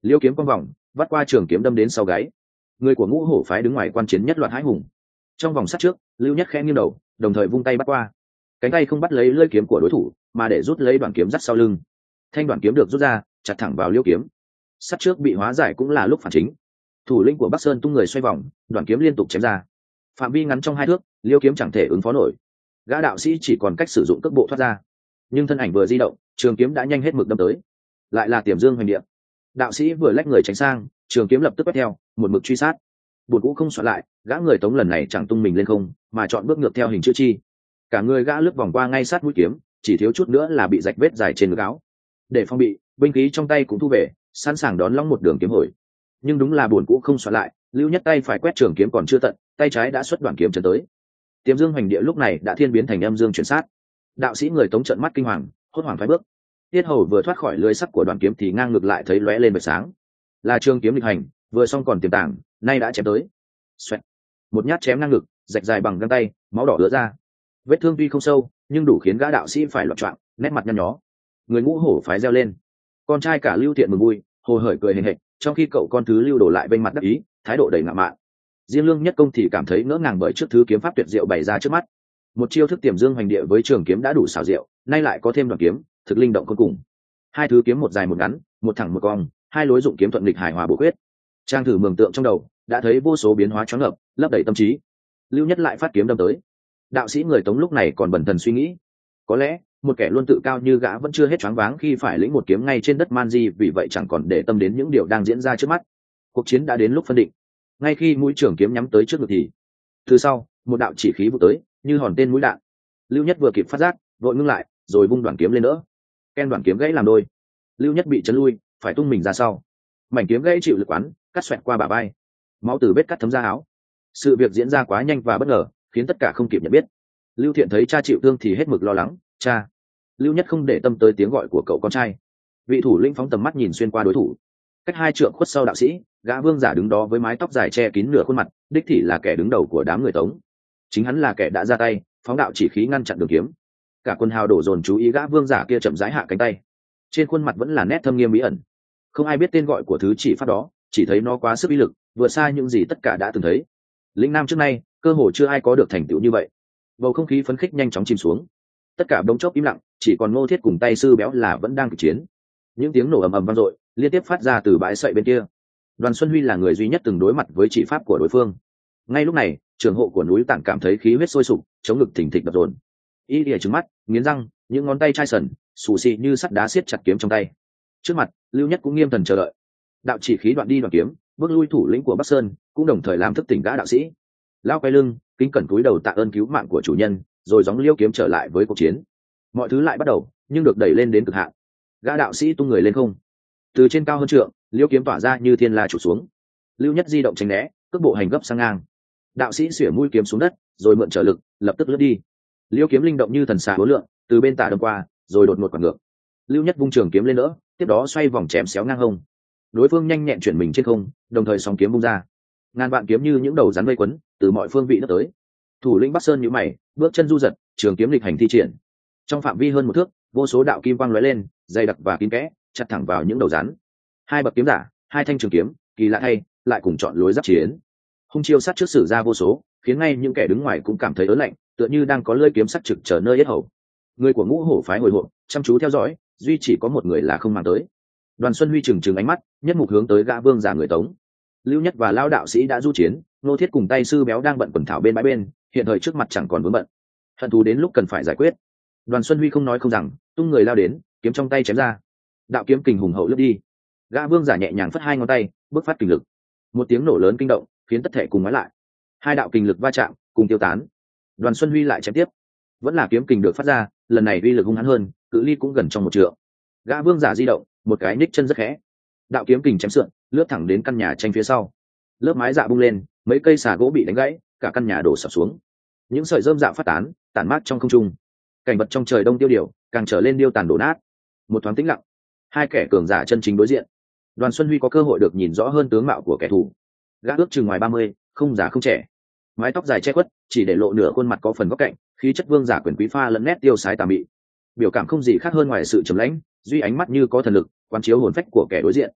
liêu kiếm quang vòng vắt qua trường kiếm đâm đến sau gáy. Người của ngũ hổ phái đứng ngoài quan chiến nhất loạt hãi hùng. Trong vòng sát trước, lưu nhất khẽ nghiêng đầu, đồng thời vung tay bắt qua. Cánh tay không bắt lấy lưỡi kiếm của đối thủ, mà để rút lấy đoạn kiếm dắt sau lưng. Thanh đoạn kiếm được rút ra, chặt thẳng vào liêu kiếm. Sát trước bị hóa giải cũng là lúc phản chính. Thủ lĩnh của Bắc Sơn tung người xoay vòng, đoạn kiếm liên tục chém ra. Phạm vi ngắn trong hai thước, liêu kiếm chẳng thể ứng phó nổi. Gã đạo sĩ chỉ còn cách sử dụng cước bộ thoát ra, nhưng thân ảnh vừa di động, trường kiếm đã nhanh hết mực đâm tới. Lại là Tiềm Dương Hoành Địa. Đạo sĩ vừa lách người tránh sang, trường kiếm lập tức quét theo, một mực truy sát. Buồn cũ không soạn lại, gã người Tống lần này chẳng tung mình lên không, mà chọn bước ngược theo hình chữ chi. Cả người gã lướt vòng qua ngay sát mũi kiếm, chỉ thiếu chút nữa là bị rạch vết dài trên ngực áo. Để phong bị, binh khí trong tay cũng thu về, sẵn sàng đón long một đường kiếm hồi. Nhưng đúng là buồn cũ không soạn lại, lưu nhất tay phải quét trường kiếm còn chưa tận, tay trái đã xuất đoạn kiếm chấn tới. Tiềm Dương Hoành Địa lúc này đã thiên biến thành âm dương chuyển sát. Đạo sĩ người Tống trợn mắt kinh hoàng, hốt hoảng phái bước. Tiết hầu vừa thoát khỏi lưới sắc của đoạn kiếm thì ngang ngược lại thấy lóe lên vệt sáng. Là trường kiếm lịch hành, vừa xong còn tiềm tàng, nay đã chém tới. Xoẹt. Một nhát chém ngang ngực, rạch dài bằng găng tay, máu đỏ ứa ra. Vết thương tuy không sâu, nhưng đủ khiến gã đạo sĩ phải loạn choạng, nét mặt nhăn nhó. Người ngũ hổ phái reo lên. Con trai cả Lưu Thiện mừng vui, hồ hởi cười hề hề, trong khi cậu con thứ Lưu đổ lại bên mặt đắc ý, thái độ đầy ngạo mạn. Diên Lương Nhất Công thì cảm thấy ngỡ ngàng bởi trước thứ kiếm pháp tuyệt diệu bày ra trước mắt. Một chiêu thức Tiềm Dương Hoành Địa với trường kiếm đã đủ xảo diệu, nay lại có thêm đoạn kiếm, thực linh động cuối cùng. Hai thứ kiếm một dài một ngắn, một thẳng một cong, hai lối dụng kiếm thuận nghịch hài hòa bổ quyết. Trang thử mường tượng trong đầu, đã thấy vô số biến hóa choáng ngợp, lấp đầy tâm trí. Lưu Nhất lại phát kiếm đâm tới. Đạo sĩ người Tống lúc này còn bần thần suy nghĩ, có lẽ một kẻ luôn tự cao như gã vẫn chưa hết choáng váng khi phải lĩnh một kiếm ngay trên đất man di, vì vậy chẳng còn để tâm đến những điều đang diễn ra trước mắt. Cuộc chiến đã đến lúc phân định. Ngay khi mũi trường kiếm nhắm tới trước ngực thì từ sau một đạo chỉ khí vụ tới như hòn tên mũi đạn. Lưu Nhất vừa kịp phát giác, vội ngưng lại, rồi vung đoạn kiếm lên đỡ. Ken đoạn kiếm gãy làm đôi. Lưu Nhất bị chấn lui, phải tung mình ra sau. Mảnh kiếm gãy chịu lực quán, cắt xoẹt qua bả vai, máu từ vết cắt thấm ra áo. Sự việc diễn ra quá nhanh và bất ngờ, khiến tất cả không kịp nhận biết. Lưu Thiện thấy cha chịu thương thì hết mực lo lắng. Cha. Lưu Nhất không để tâm tới tiếng gọi của cậu con trai. Vị thủ lĩnh phóng tầm mắt nhìn xuyên qua đối thủ. Cách hai trượng khuất sau đạo sĩ, gã vương giả đứng đó với mái tóc dài che kín nửa khuôn mặt, đích thị là kẻ đứng đầu của đám người Tống. Chính hắn là kẻ đã ra tay phóng đạo chỉ khí ngăn chặn đường kiếm. Cả quân hào đổ dồn chú ý gã vương giả kia chậm rãi hạ cánh tay. Trên khuôn mặt vẫn là nét thâm nghiêm bí ẩn. Không ai biết tên gọi của thứ chỉ pháp đó, chỉ thấy nó quá sức uy lực, vượt xa những gì tất cả đã từng thấy. Lĩnh Nam trước nay cơ hồ chưa ai có được thành tựu như vậy. Bầu không khí phấn khích nhanh chóng chìm xuống. Tất cả bỗng chốc im lặng, chỉ còn Ngô Thiết cùng tay sư béo là vẫn đang kịch chiến. Những tiếng nổ ầm ầm vang dội liên tiếp phát ra từ bãi sậy bên kia. Đoàn Xuân Huy là người duy nhất từng đối mặt với chỉ pháp của đối phương. Ngay lúc này, trưởng hộ của núi Tảng cảm thấy khí huyết sôi sục, chống ngực thình thịch đập dồn. Y lìa trừng mắt, nghiến răng, những ngón tay chai sần xù xì như sắt đá siết chặt kiếm trong tay. Trước mặt, Lưu Nhất cũng nghiêm thần chờ đợi. Đạo chỉ khí đoạn đi đoạn kiếm, bước lui thủ lĩnh của Bắc Sơn, cũng đồng thời làm thức tỉnh gã đạo sĩ. Lao quay lưng, kính cẩn cúi đầu tạ ơn cứu mạng của chủ nhân, rồi gióng liêu kiếm trở lại với cuộc chiến. Mọi thứ lại bắt đầu, nhưng được đẩy lên đến cực hạn. Gã đạo sĩ tung người lên không, từ trên cao hơn trượng, liêu kiếm tỏa ra như thiên la trụ xuống. Lưu Nhất di động tránh né, cước bộ hành gấp sang ngang. Đạo sĩ xỉa mũi kiếm xuống đất, rồi mượn trở lực, lập tức lướt đi. Liêu kiếm linh động như thần xà hối lượng, từ bên tả đâm qua, rồi đột ngột quẳng ngược. Lưu Nhất vung trường kiếm lên nữa, tiếp đó xoay vòng chém xéo ngang hông. Đối phương nhanh nhẹn chuyển mình trên không, đồng thời sóng kiếm vung ra. Ngàn vạn kiếm như những đầu rắn vây quấn, từ mọi phương vị nó tới. Thủ lĩnh Bắc Sơn nhíu mày, bước chân du giật, trường kiếm lịch hành thi triển. Trong phạm vi hơn một thước, vô số đạo kim quang lóe lên, dày đặc và kín kẽ, chặt thẳng vào những đầu rắn. Hai bậc kiếm giả, hai thanh trường kiếm, kỳ lạ thay, lại cùng chọn lối giáp chiến. Hung chiêu sát trước sử ra vô số, khiến ngay những kẻ đứng ngoài cũng cảm thấy ớn lạnh, tựa như đang có lưỡi kiếm sắc trực chờ nơi yết hầu. Người của Ngũ Hổ phái hồi hộp, chăm chú theo dõi, duy chỉ có một người là không mang tới. Đoàn Xuân Huy trừng trừng ánh mắt, nhất mục hướng tới gã vương giả người Tống. Lưu Nhất và Lao đạo sĩ đã du chiến, Nô Thiết cùng tay sư béo đang bận quần thảo bên bãi bên, hiện thời trước mặt chẳng còn vướng bận. Hận thù đến lúc cần phải giải quyết. Đoàn Xuân Huy không nói không rằng, tung người lao đến, kiếm trong tay chém ra. Đạo kiếm kình hùng hậu lướt đi. Gã vương giả nhẹ nhàng phất hai ngón tay, bước phát kình lực. Một tiếng nổ lớn kinh động, khiến tất thể cùng ngoái lại. Hai đạo kình lực va chạm, cùng tiêu tán. Đoàn Xuân Huy lại chém tiếp. Vẫn là kiếm kình được phát ra, lần này uy lực hung hãn hơn, cự ly cũng gần trong một trượng. Gã vương giả di động, một cái ních chân rất khẽ. Đạo kiếm kình chém sượn, lướt thẳng đến căn nhà tranh phía sau. Lớp mái dạ bung lên, mấy cây xà gỗ bị đánh gãy, cả căn nhà đổ sập xuống. Những sợi rơm dạ phát tán, tản mát trong không trung. Cảnh vật trong trời đông tiêu điều, càng trở lên điêu tàn đổ nát. Một thoáng tĩnh lặng, hai kẻ cường giả chân chính đối diện. Đoàn Xuân Huy có cơ hội được nhìn rõ hơn tướng mạo của kẻ thù. Gã ước chừng ngoài ba mươi, không già không trẻ, mái tóc dài che khuất, chỉ để lộ nửa khuôn mặt có phần góc cạnh, khí chất vương giả quyền quý pha lẫn nét tiêu sái tà mị. Biểu cảm không gì khác hơn ngoài sự trầm lãnh, duy ánh mắt như có thần lực, quán chiếu hồn phách của kẻ đối diện.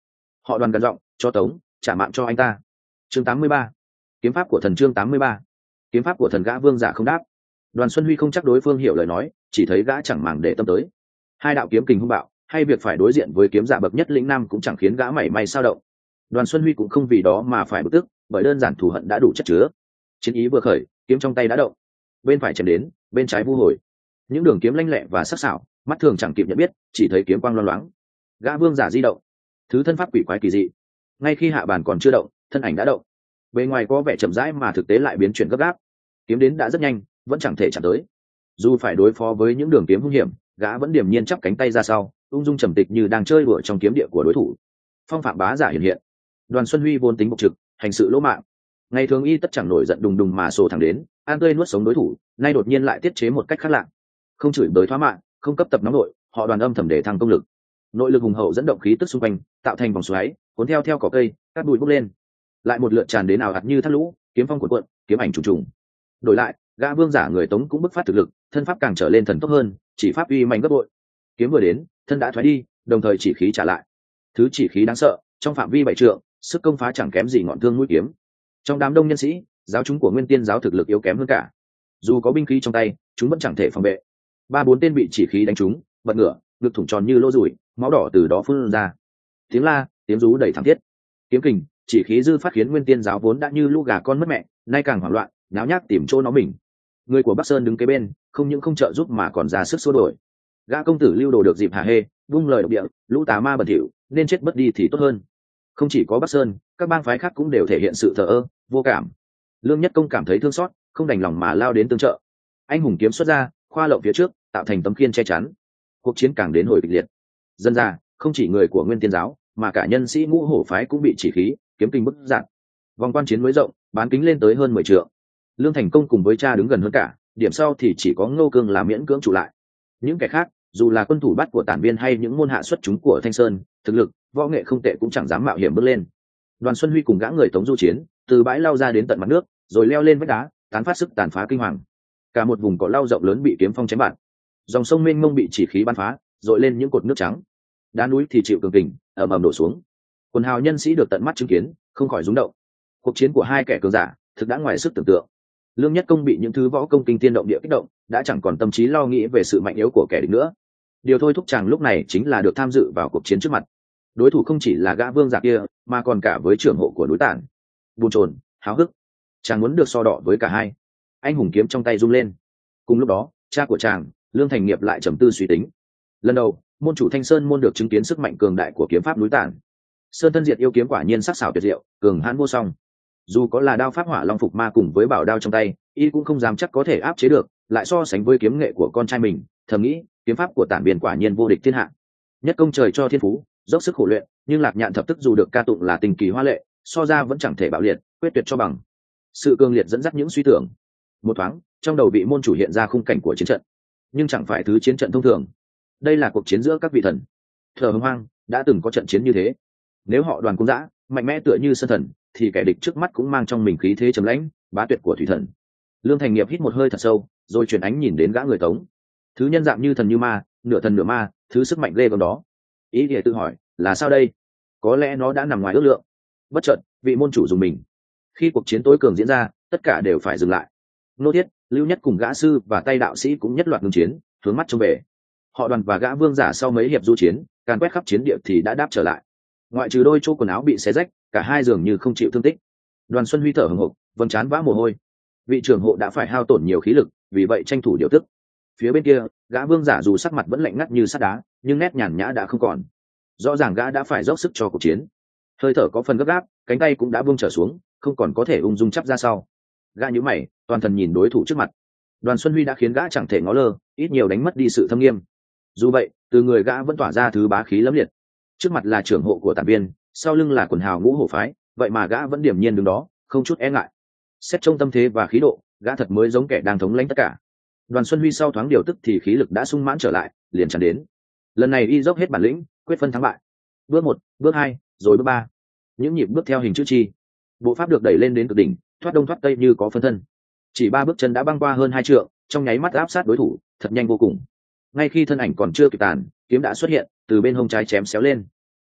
Họ Đoàn gần giọng cho Tống trả mạng cho anh ta. Chương tám mươi ba, kiếm pháp của thần. Chương tám mươi ba, kiếm pháp của thần. Gã vương giả không đáp. Đoàn Xuân Huy không chắc đối phương hiểu lời nói, chỉ thấy gã chẳng màng để tâm tới. Hai đạo kiếm kình hung bạo, hay việc phải đối diện với kiếm giả bậc nhất lĩnh nam cũng chẳng khiến gã mảy may sao động. Đoàn Xuân Huy cũng không vì đó mà phải bực tức, bởi đơn giản thù hận đã đủ chất chứa. Chiến ý vừa khởi, kiếm trong tay đã động. Bên phải chém đến, bên trái vu hồi. Những đường kiếm lanh lẹ và sắc sảo, mắt thường chẳng kịp nhận biết, chỉ thấy kiếm quang loang loáng. Gã vương giả di động, thứ thân pháp quỷ quái kỳ dị. Ngay khi hạ bàn còn chưa động, thân ảnh đã động. Bề ngoài có vẻ chậm rãi mà thực tế lại biến chuyển gấp gáp. Kiếm đến đã rất nhanh, vẫn chẳng thể chạm tới. Dù phải đối phó với những đường kiếm hung hiểm, gã vẫn điềm nhiên chắp cánh tay ra sau, ung dung trầm tịch như đang chơi đùa trong kiếm địa của đối thủ. Phong phạm bá giả hiện hiện. Đoàn Xuân Huy vốn tính bộc trực, hành sự lỗ mạng, ngày thường y tất chẳng nổi giận đùng đùng mà sổ thẳng đến, an tươi nuốt sống đối thủ, nay đột nhiên lại tiết chế một cách khác lạ. Không chửi bới thoá mạng, không cấp tập nóng nội, họ Đoàn âm thầm để thăng công lực. Nội lực hùng hậu dẫn động khí tức xung quanh, tạo thành vòng xoáy, cuốn theo theo cỏ cây, các bụi bốc lên. Lại một lượt tràn đến ảo ạt như thác lũ, kiếm phong cuộn cuộn, kiếm ảnh trùng trùng. Đổi lại, gã vương giả người Tống cũng bứt phát thực lực, thân pháp càng trở lên thần tốc hơn, chỉ pháp uy mạnh gấp bội. Kiếm vừa đến, thân đã thoái đi, đồng thời chỉ khí trả lại. Thứ chỉ khí đáng sợ, trong phạm vi bảy trượng, sức công phá chẳng kém gì ngọn thương mũi kiếm. Trong đám đông nhân sĩ, giáo chúng của Nguyên Tiên giáo thực lực yếu kém hơn cả. Dù có binh khí trong tay, chúng vẫn chẳng thể phòng vệ. Ba bốn tên bị chỉ khí đánh trúng, bật ngửa, ngực thủng tròn như lỗ rủi, máu đỏ từ đó phun ra. Tiếng la, tiếng rú đầy thảm thiết. Kiếm kình, chỉ khí dư phát khiến Nguyên Tiên giáo vốn đã như lũ gà con mất mẹ, nay càng hoảng loạn, náo nhác tìm chỗ nó mình. Người của Bắc Sơn đứng kế bên, không những không trợ giúp mà còn ra sức xua đuổi. Gã công tử Lưu Đồ được dịp hả hê, vung lời độc địa, lũ tà ma bẩn thỉu, nên chết bất đi thì tốt hơn. Không chỉ có Bắc Sơn, các bang phái khác cũng đều thể hiện sự thờ ơ, vô cảm. Lương Nhất Công cảm thấy thương xót, không đành lòng mà lao đến tương trợ. Anh hùng kiếm xuất ra, khoa lộng phía trước, tạo thành tấm khiên che chắn. Cuộc chiến càng đến hồi kịch liệt. Dân ra, không chỉ người của Nguyên Tiên giáo, mà cả nhân sĩ ngũ hổ phái cũng bị chỉ khí, kiếm kinh bức dạn. Vòng quan chiến mới rộng, bán kính lên tới hơn mười trượng. Lương Thành Công cùng với cha đứng gần hơn cả, điểm sau thì chỉ có Ngô Cương là miễn cưỡng trụ lại. Những kẻ khác, dù là quân thủ bắt của Tản Viên hay những môn hạ xuất chúng của Thanh Sơn, thực lực, võ nghệ không tệ cũng chẳng dám mạo hiểm bước lên. Đoàn Xuân Huy cùng gã người Tống du chiến, từ bãi lao ra đến tận mặt nước, rồi leo lên vách đá, tán phát sức tàn phá kinh hoàng. Cả một vùng cỏ lau rộng lớn bị kiếm phong chém bạt. Dòng sông mênh mông bị chỉ khí bắn phá, dội lên những cột nước trắng. Đá núi thì chịu cường kình, ầm ầm đổ xuống. Quần hào nhân sĩ được tận mắt chứng kiến, không khỏi rung động. Cuộc chiến của hai kẻ cường giả, thực đã ngoài sức tưởng tượng. Lương Nhất Công bị những thứ võ công kinh tiên động địa kích động, đã chẳng còn tâm trí lo nghĩ về sự mạnh yếu của kẻ địch nữa. Điều thôi thúc chàng lúc này chính là được tham dự vào cuộc chiến trước mặt. Đối thủ không chỉ là gã vương giả kia, mà còn cả với trưởng hộ của núi Tản. Buồn chồn, háo hức, chàng muốn được so đỏ với cả hai. Anh hùng kiếm trong tay rung lên. Cùng lúc đó, cha của chàng, Lương Thành Nghiệp lại trầm tư suy tính. Lần đầu, môn chủ Thanh Sơn môn được chứng kiến sức mạnh cường đại của kiếm pháp núi Tản. Sơn thân diệt yêu kiếm quả nhiên sắc sảo tuyệt diệu, cường hãn vô song. Dù có là đao pháp hỏa long phục ma cùng với bảo đao trong tay, y cũng không dám chắc có thể áp chế được, lại so sánh với kiếm nghệ của con trai mình, thầm nghĩ, kiếm pháp của Tản Biên quả nhiên vô địch thiên hạ. Nhất công trời cho thiên phú, dốc sức khổ luyện, nhưng Lạc Nhạn thập tức dù được ca tụng là tình kỳ hoa lệ, so ra vẫn chẳng thể bạo liệt, quyết tuyệt cho bằng. Sự cường liệt dẫn dắt những suy tưởng. Một thoáng, trong đầu vị môn chủ hiện ra khung cảnh của chiến trận, nhưng chẳng phải thứ chiến trận thông thường. Đây là cuộc chiến giữa các vị thần. Thờ Hồng Hoang đã từng có trận chiến như thế. Nếu họ Đoàn cũng dã, mạnh mẽ tựa như sơn thần, thì kẻ địch trước mắt cũng mang trong mình khí thế trầm lãnh, bá tuyệt của thủy thần. Lương Thành Nghiệp hít một hơi thật sâu, rồi chuyển ánh nhìn đến gã người Tống. Thứ nhân dạng như thần như ma, nửa thần nửa ma, thứ sức mạnh ghê gớm đó. Ý thì tự hỏi, là sao đây? Có lẽ nó đã nằm ngoài ước lượng. Bất chợt, vị môn chủ dùng mình. Khi cuộc chiến tối cường diễn ra, tất cả đều phải dừng lại. Nô Thiết, Lưu Nhất cùng gã sư và tay đạo sĩ cũng nhất loạt ngừng chiến, hướng mắt trông về. Họ Đoàn và gã vương giả sau mấy hiệp du chiến, càn quét khắp chiến địa thì đã đáp trở lại. Ngoại trừ đôi chỗ quần áo bị xé rách, cả hai dường như không chịu thương tích. Đoàn Xuân Huy thở hổn hộc, vầng trán vã mồ hôi. Vị trưởng hộ đã phải hao tổn nhiều khí lực, vì vậy tranh thủ điều tức. Phía bên kia, gã vương giả dù sắc mặt vẫn lạnh ngắt như sắt đá, nhưng nét nhàn nhã đã không còn. Rõ ràng gã đã phải dốc sức cho cuộc chiến. Hơi thở có phần gấp gáp, cánh tay cũng đã buông trở xuống, không còn có thể ung dung chắp ra sau. Gã nhíu mày, toàn thần nhìn đối thủ trước mặt. Đoàn Xuân Huy đã khiến gã chẳng thể ngó lơ, ít nhiều đánh mất đi sự thâm nghiêm. Dù vậy, từ người gã vẫn tỏa ra thứ bá khí lẫm liệt. Trước mặt là trưởng hộ của Tản Viên, sau lưng là quần hào ngũ hổ phái, vậy mà gã vẫn điềm nhiên đứng đó, không chút e ngại. Xét trong tâm thế và khí độ, gã thật mới giống kẻ đang thống lãnh tất cả. Đoàn Xuân Huy sau thoáng điều tức thì khí lực đã sung mãn trở lại, liền tràn đến. Lần này y dốc hết bản lĩnh, quyết phân thắng bại. Bước một, bước hai, rồi bước ba. Những nhịp bước theo hình chữ chi. Bộ pháp được đẩy lên đến cực đỉnh, thoát đông thoát tây như có phân thân. Chỉ ba bước chân đã băng qua hơn hai trượng, trong nháy mắt áp sát đối thủ, thật nhanh vô cùng. Ngay khi thân ảnh còn chưa kịp tàn, kiếm đã xuất hiện, từ bên hông trái chém xéo lên.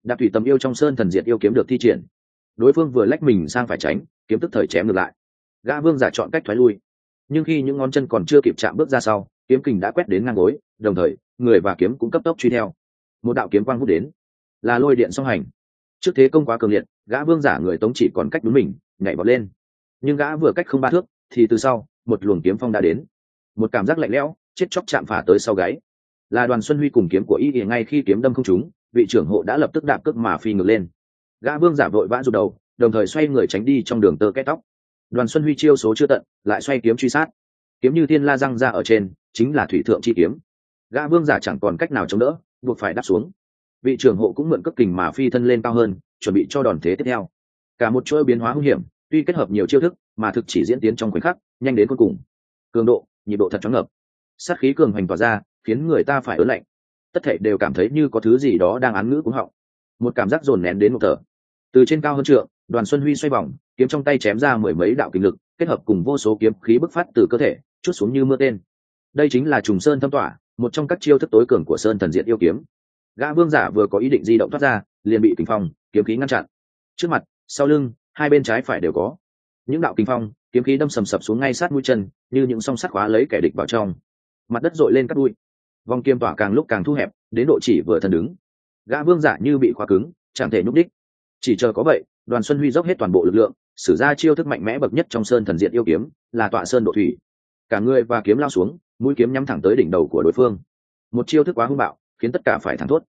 đạp thủy tầm yêu trong sơn thần diệt yêu kiếm được thi triển, đối phương vừa lách mình sang phải tránh, kiếm tức thời chém ngược lại. Gã vương giả chọn cách thoái lui, nhưng khi những ngón chân còn chưa kịp chạm bước ra sau, kiếm kình đã quét đến ngang gối, đồng thời người và kiếm cũng cấp tốc truy theo. Một đạo kiếm quang vút đến, là lôi điện song hành. Trước thế công quá cường liệt, gã vương giả người tống chỉ còn cách đúng mình nhảy vọt lên, nhưng gã vừa cách không ba thước thì từ sau một luồng kiếm phong đã đến, một cảm giác lạnh lẽo chết chóc chạm phả tới sau gáy. Là Đoàn Xuân Huy cùng kiếm của y ỉa, ngay khi kiếm đâm không trúng, vị trưởng hộ đã lập tức đạp cước mà phi ngược lên. Gã vương giả vội vã rụt đầu, đồng thời xoay người tránh đi trong đường tơ kết tóc. Đoàn Xuân Huy chiêu số chưa tận, lại xoay kiếm truy sát. Kiếm như thiên la răng ra ở trên, chính là thủy thượng chi kiếm. Gã vương giả chẳng còn cách nào chống đỡ, buộc phải đáp xuống. Vị trưởng hộ cũng mượn cước kình mà phi thân lên cao hơn, chuẩn bị cho đòn thế tiếp theo. Cả một chuỗi biến hóa hung hiểm, tuy kết hợp nhiều chiêu thức, mà thực chỉ diễn tiến trong khoảnh khắc, nhanh đến cuối cùng. Cường độ, nhịp độ thật choáng ngợp. Sát khí cường hành tỏa ra, khiến người ta phải ớn lạnh. Tất thảy đều cảm thấy như có thứ gì đó đang án ngữ cuống họng. Một cảm giác dồn nén đến một thở. Từ trên cao hơn trượng, Đoàn Xuân Huy xoay vòng, kiếm trong tay chém ra mười mấy đạo kình lực, kết hợp cùng vô số kiếm khí bức phát từ cơ thể, chút xuống như mưa tên. Đây chính là trùng sơn thâm tỏa, một trong các chiêu thức tối cường của sơn thần diệt yêu kiếm. Gã vương giả vừa có ý định di động thoát ra, liền bị kình phong, kiếm khí ngăn chặn. Trước mặt, sau lưng, hai bên trái phải đều có những đạo kình phong, kiếm khí đâm sầm sập xuống ngay sát mũi chân, như những song sắt khóa lấy kẻ địch vào trong. Mặt đất dội lên cắt đuôi, vòng kiếm tỏa càng lúc càng thu hẹp, đến độ chỉ vừa thân đứng. Gã vương giả như bị khóa cứng, chẳng thể nhúc đích. Chỉ chờ có vậy, Đoàn Xuân Huy dốc hết toàn bộ lực lượng, sử ra chiêu thức mạnh mẽ bậc nhất trong sơn thần diệt yêu kiếm, là tọa sơn độ thủy. Cả người và kiếm lao xuống, mũi kiếm nhắm thẳng tới đỉnh đầu của đối phương. Một chiêu thức quá hung bạo, khiến tất cả phải thẳng thốt.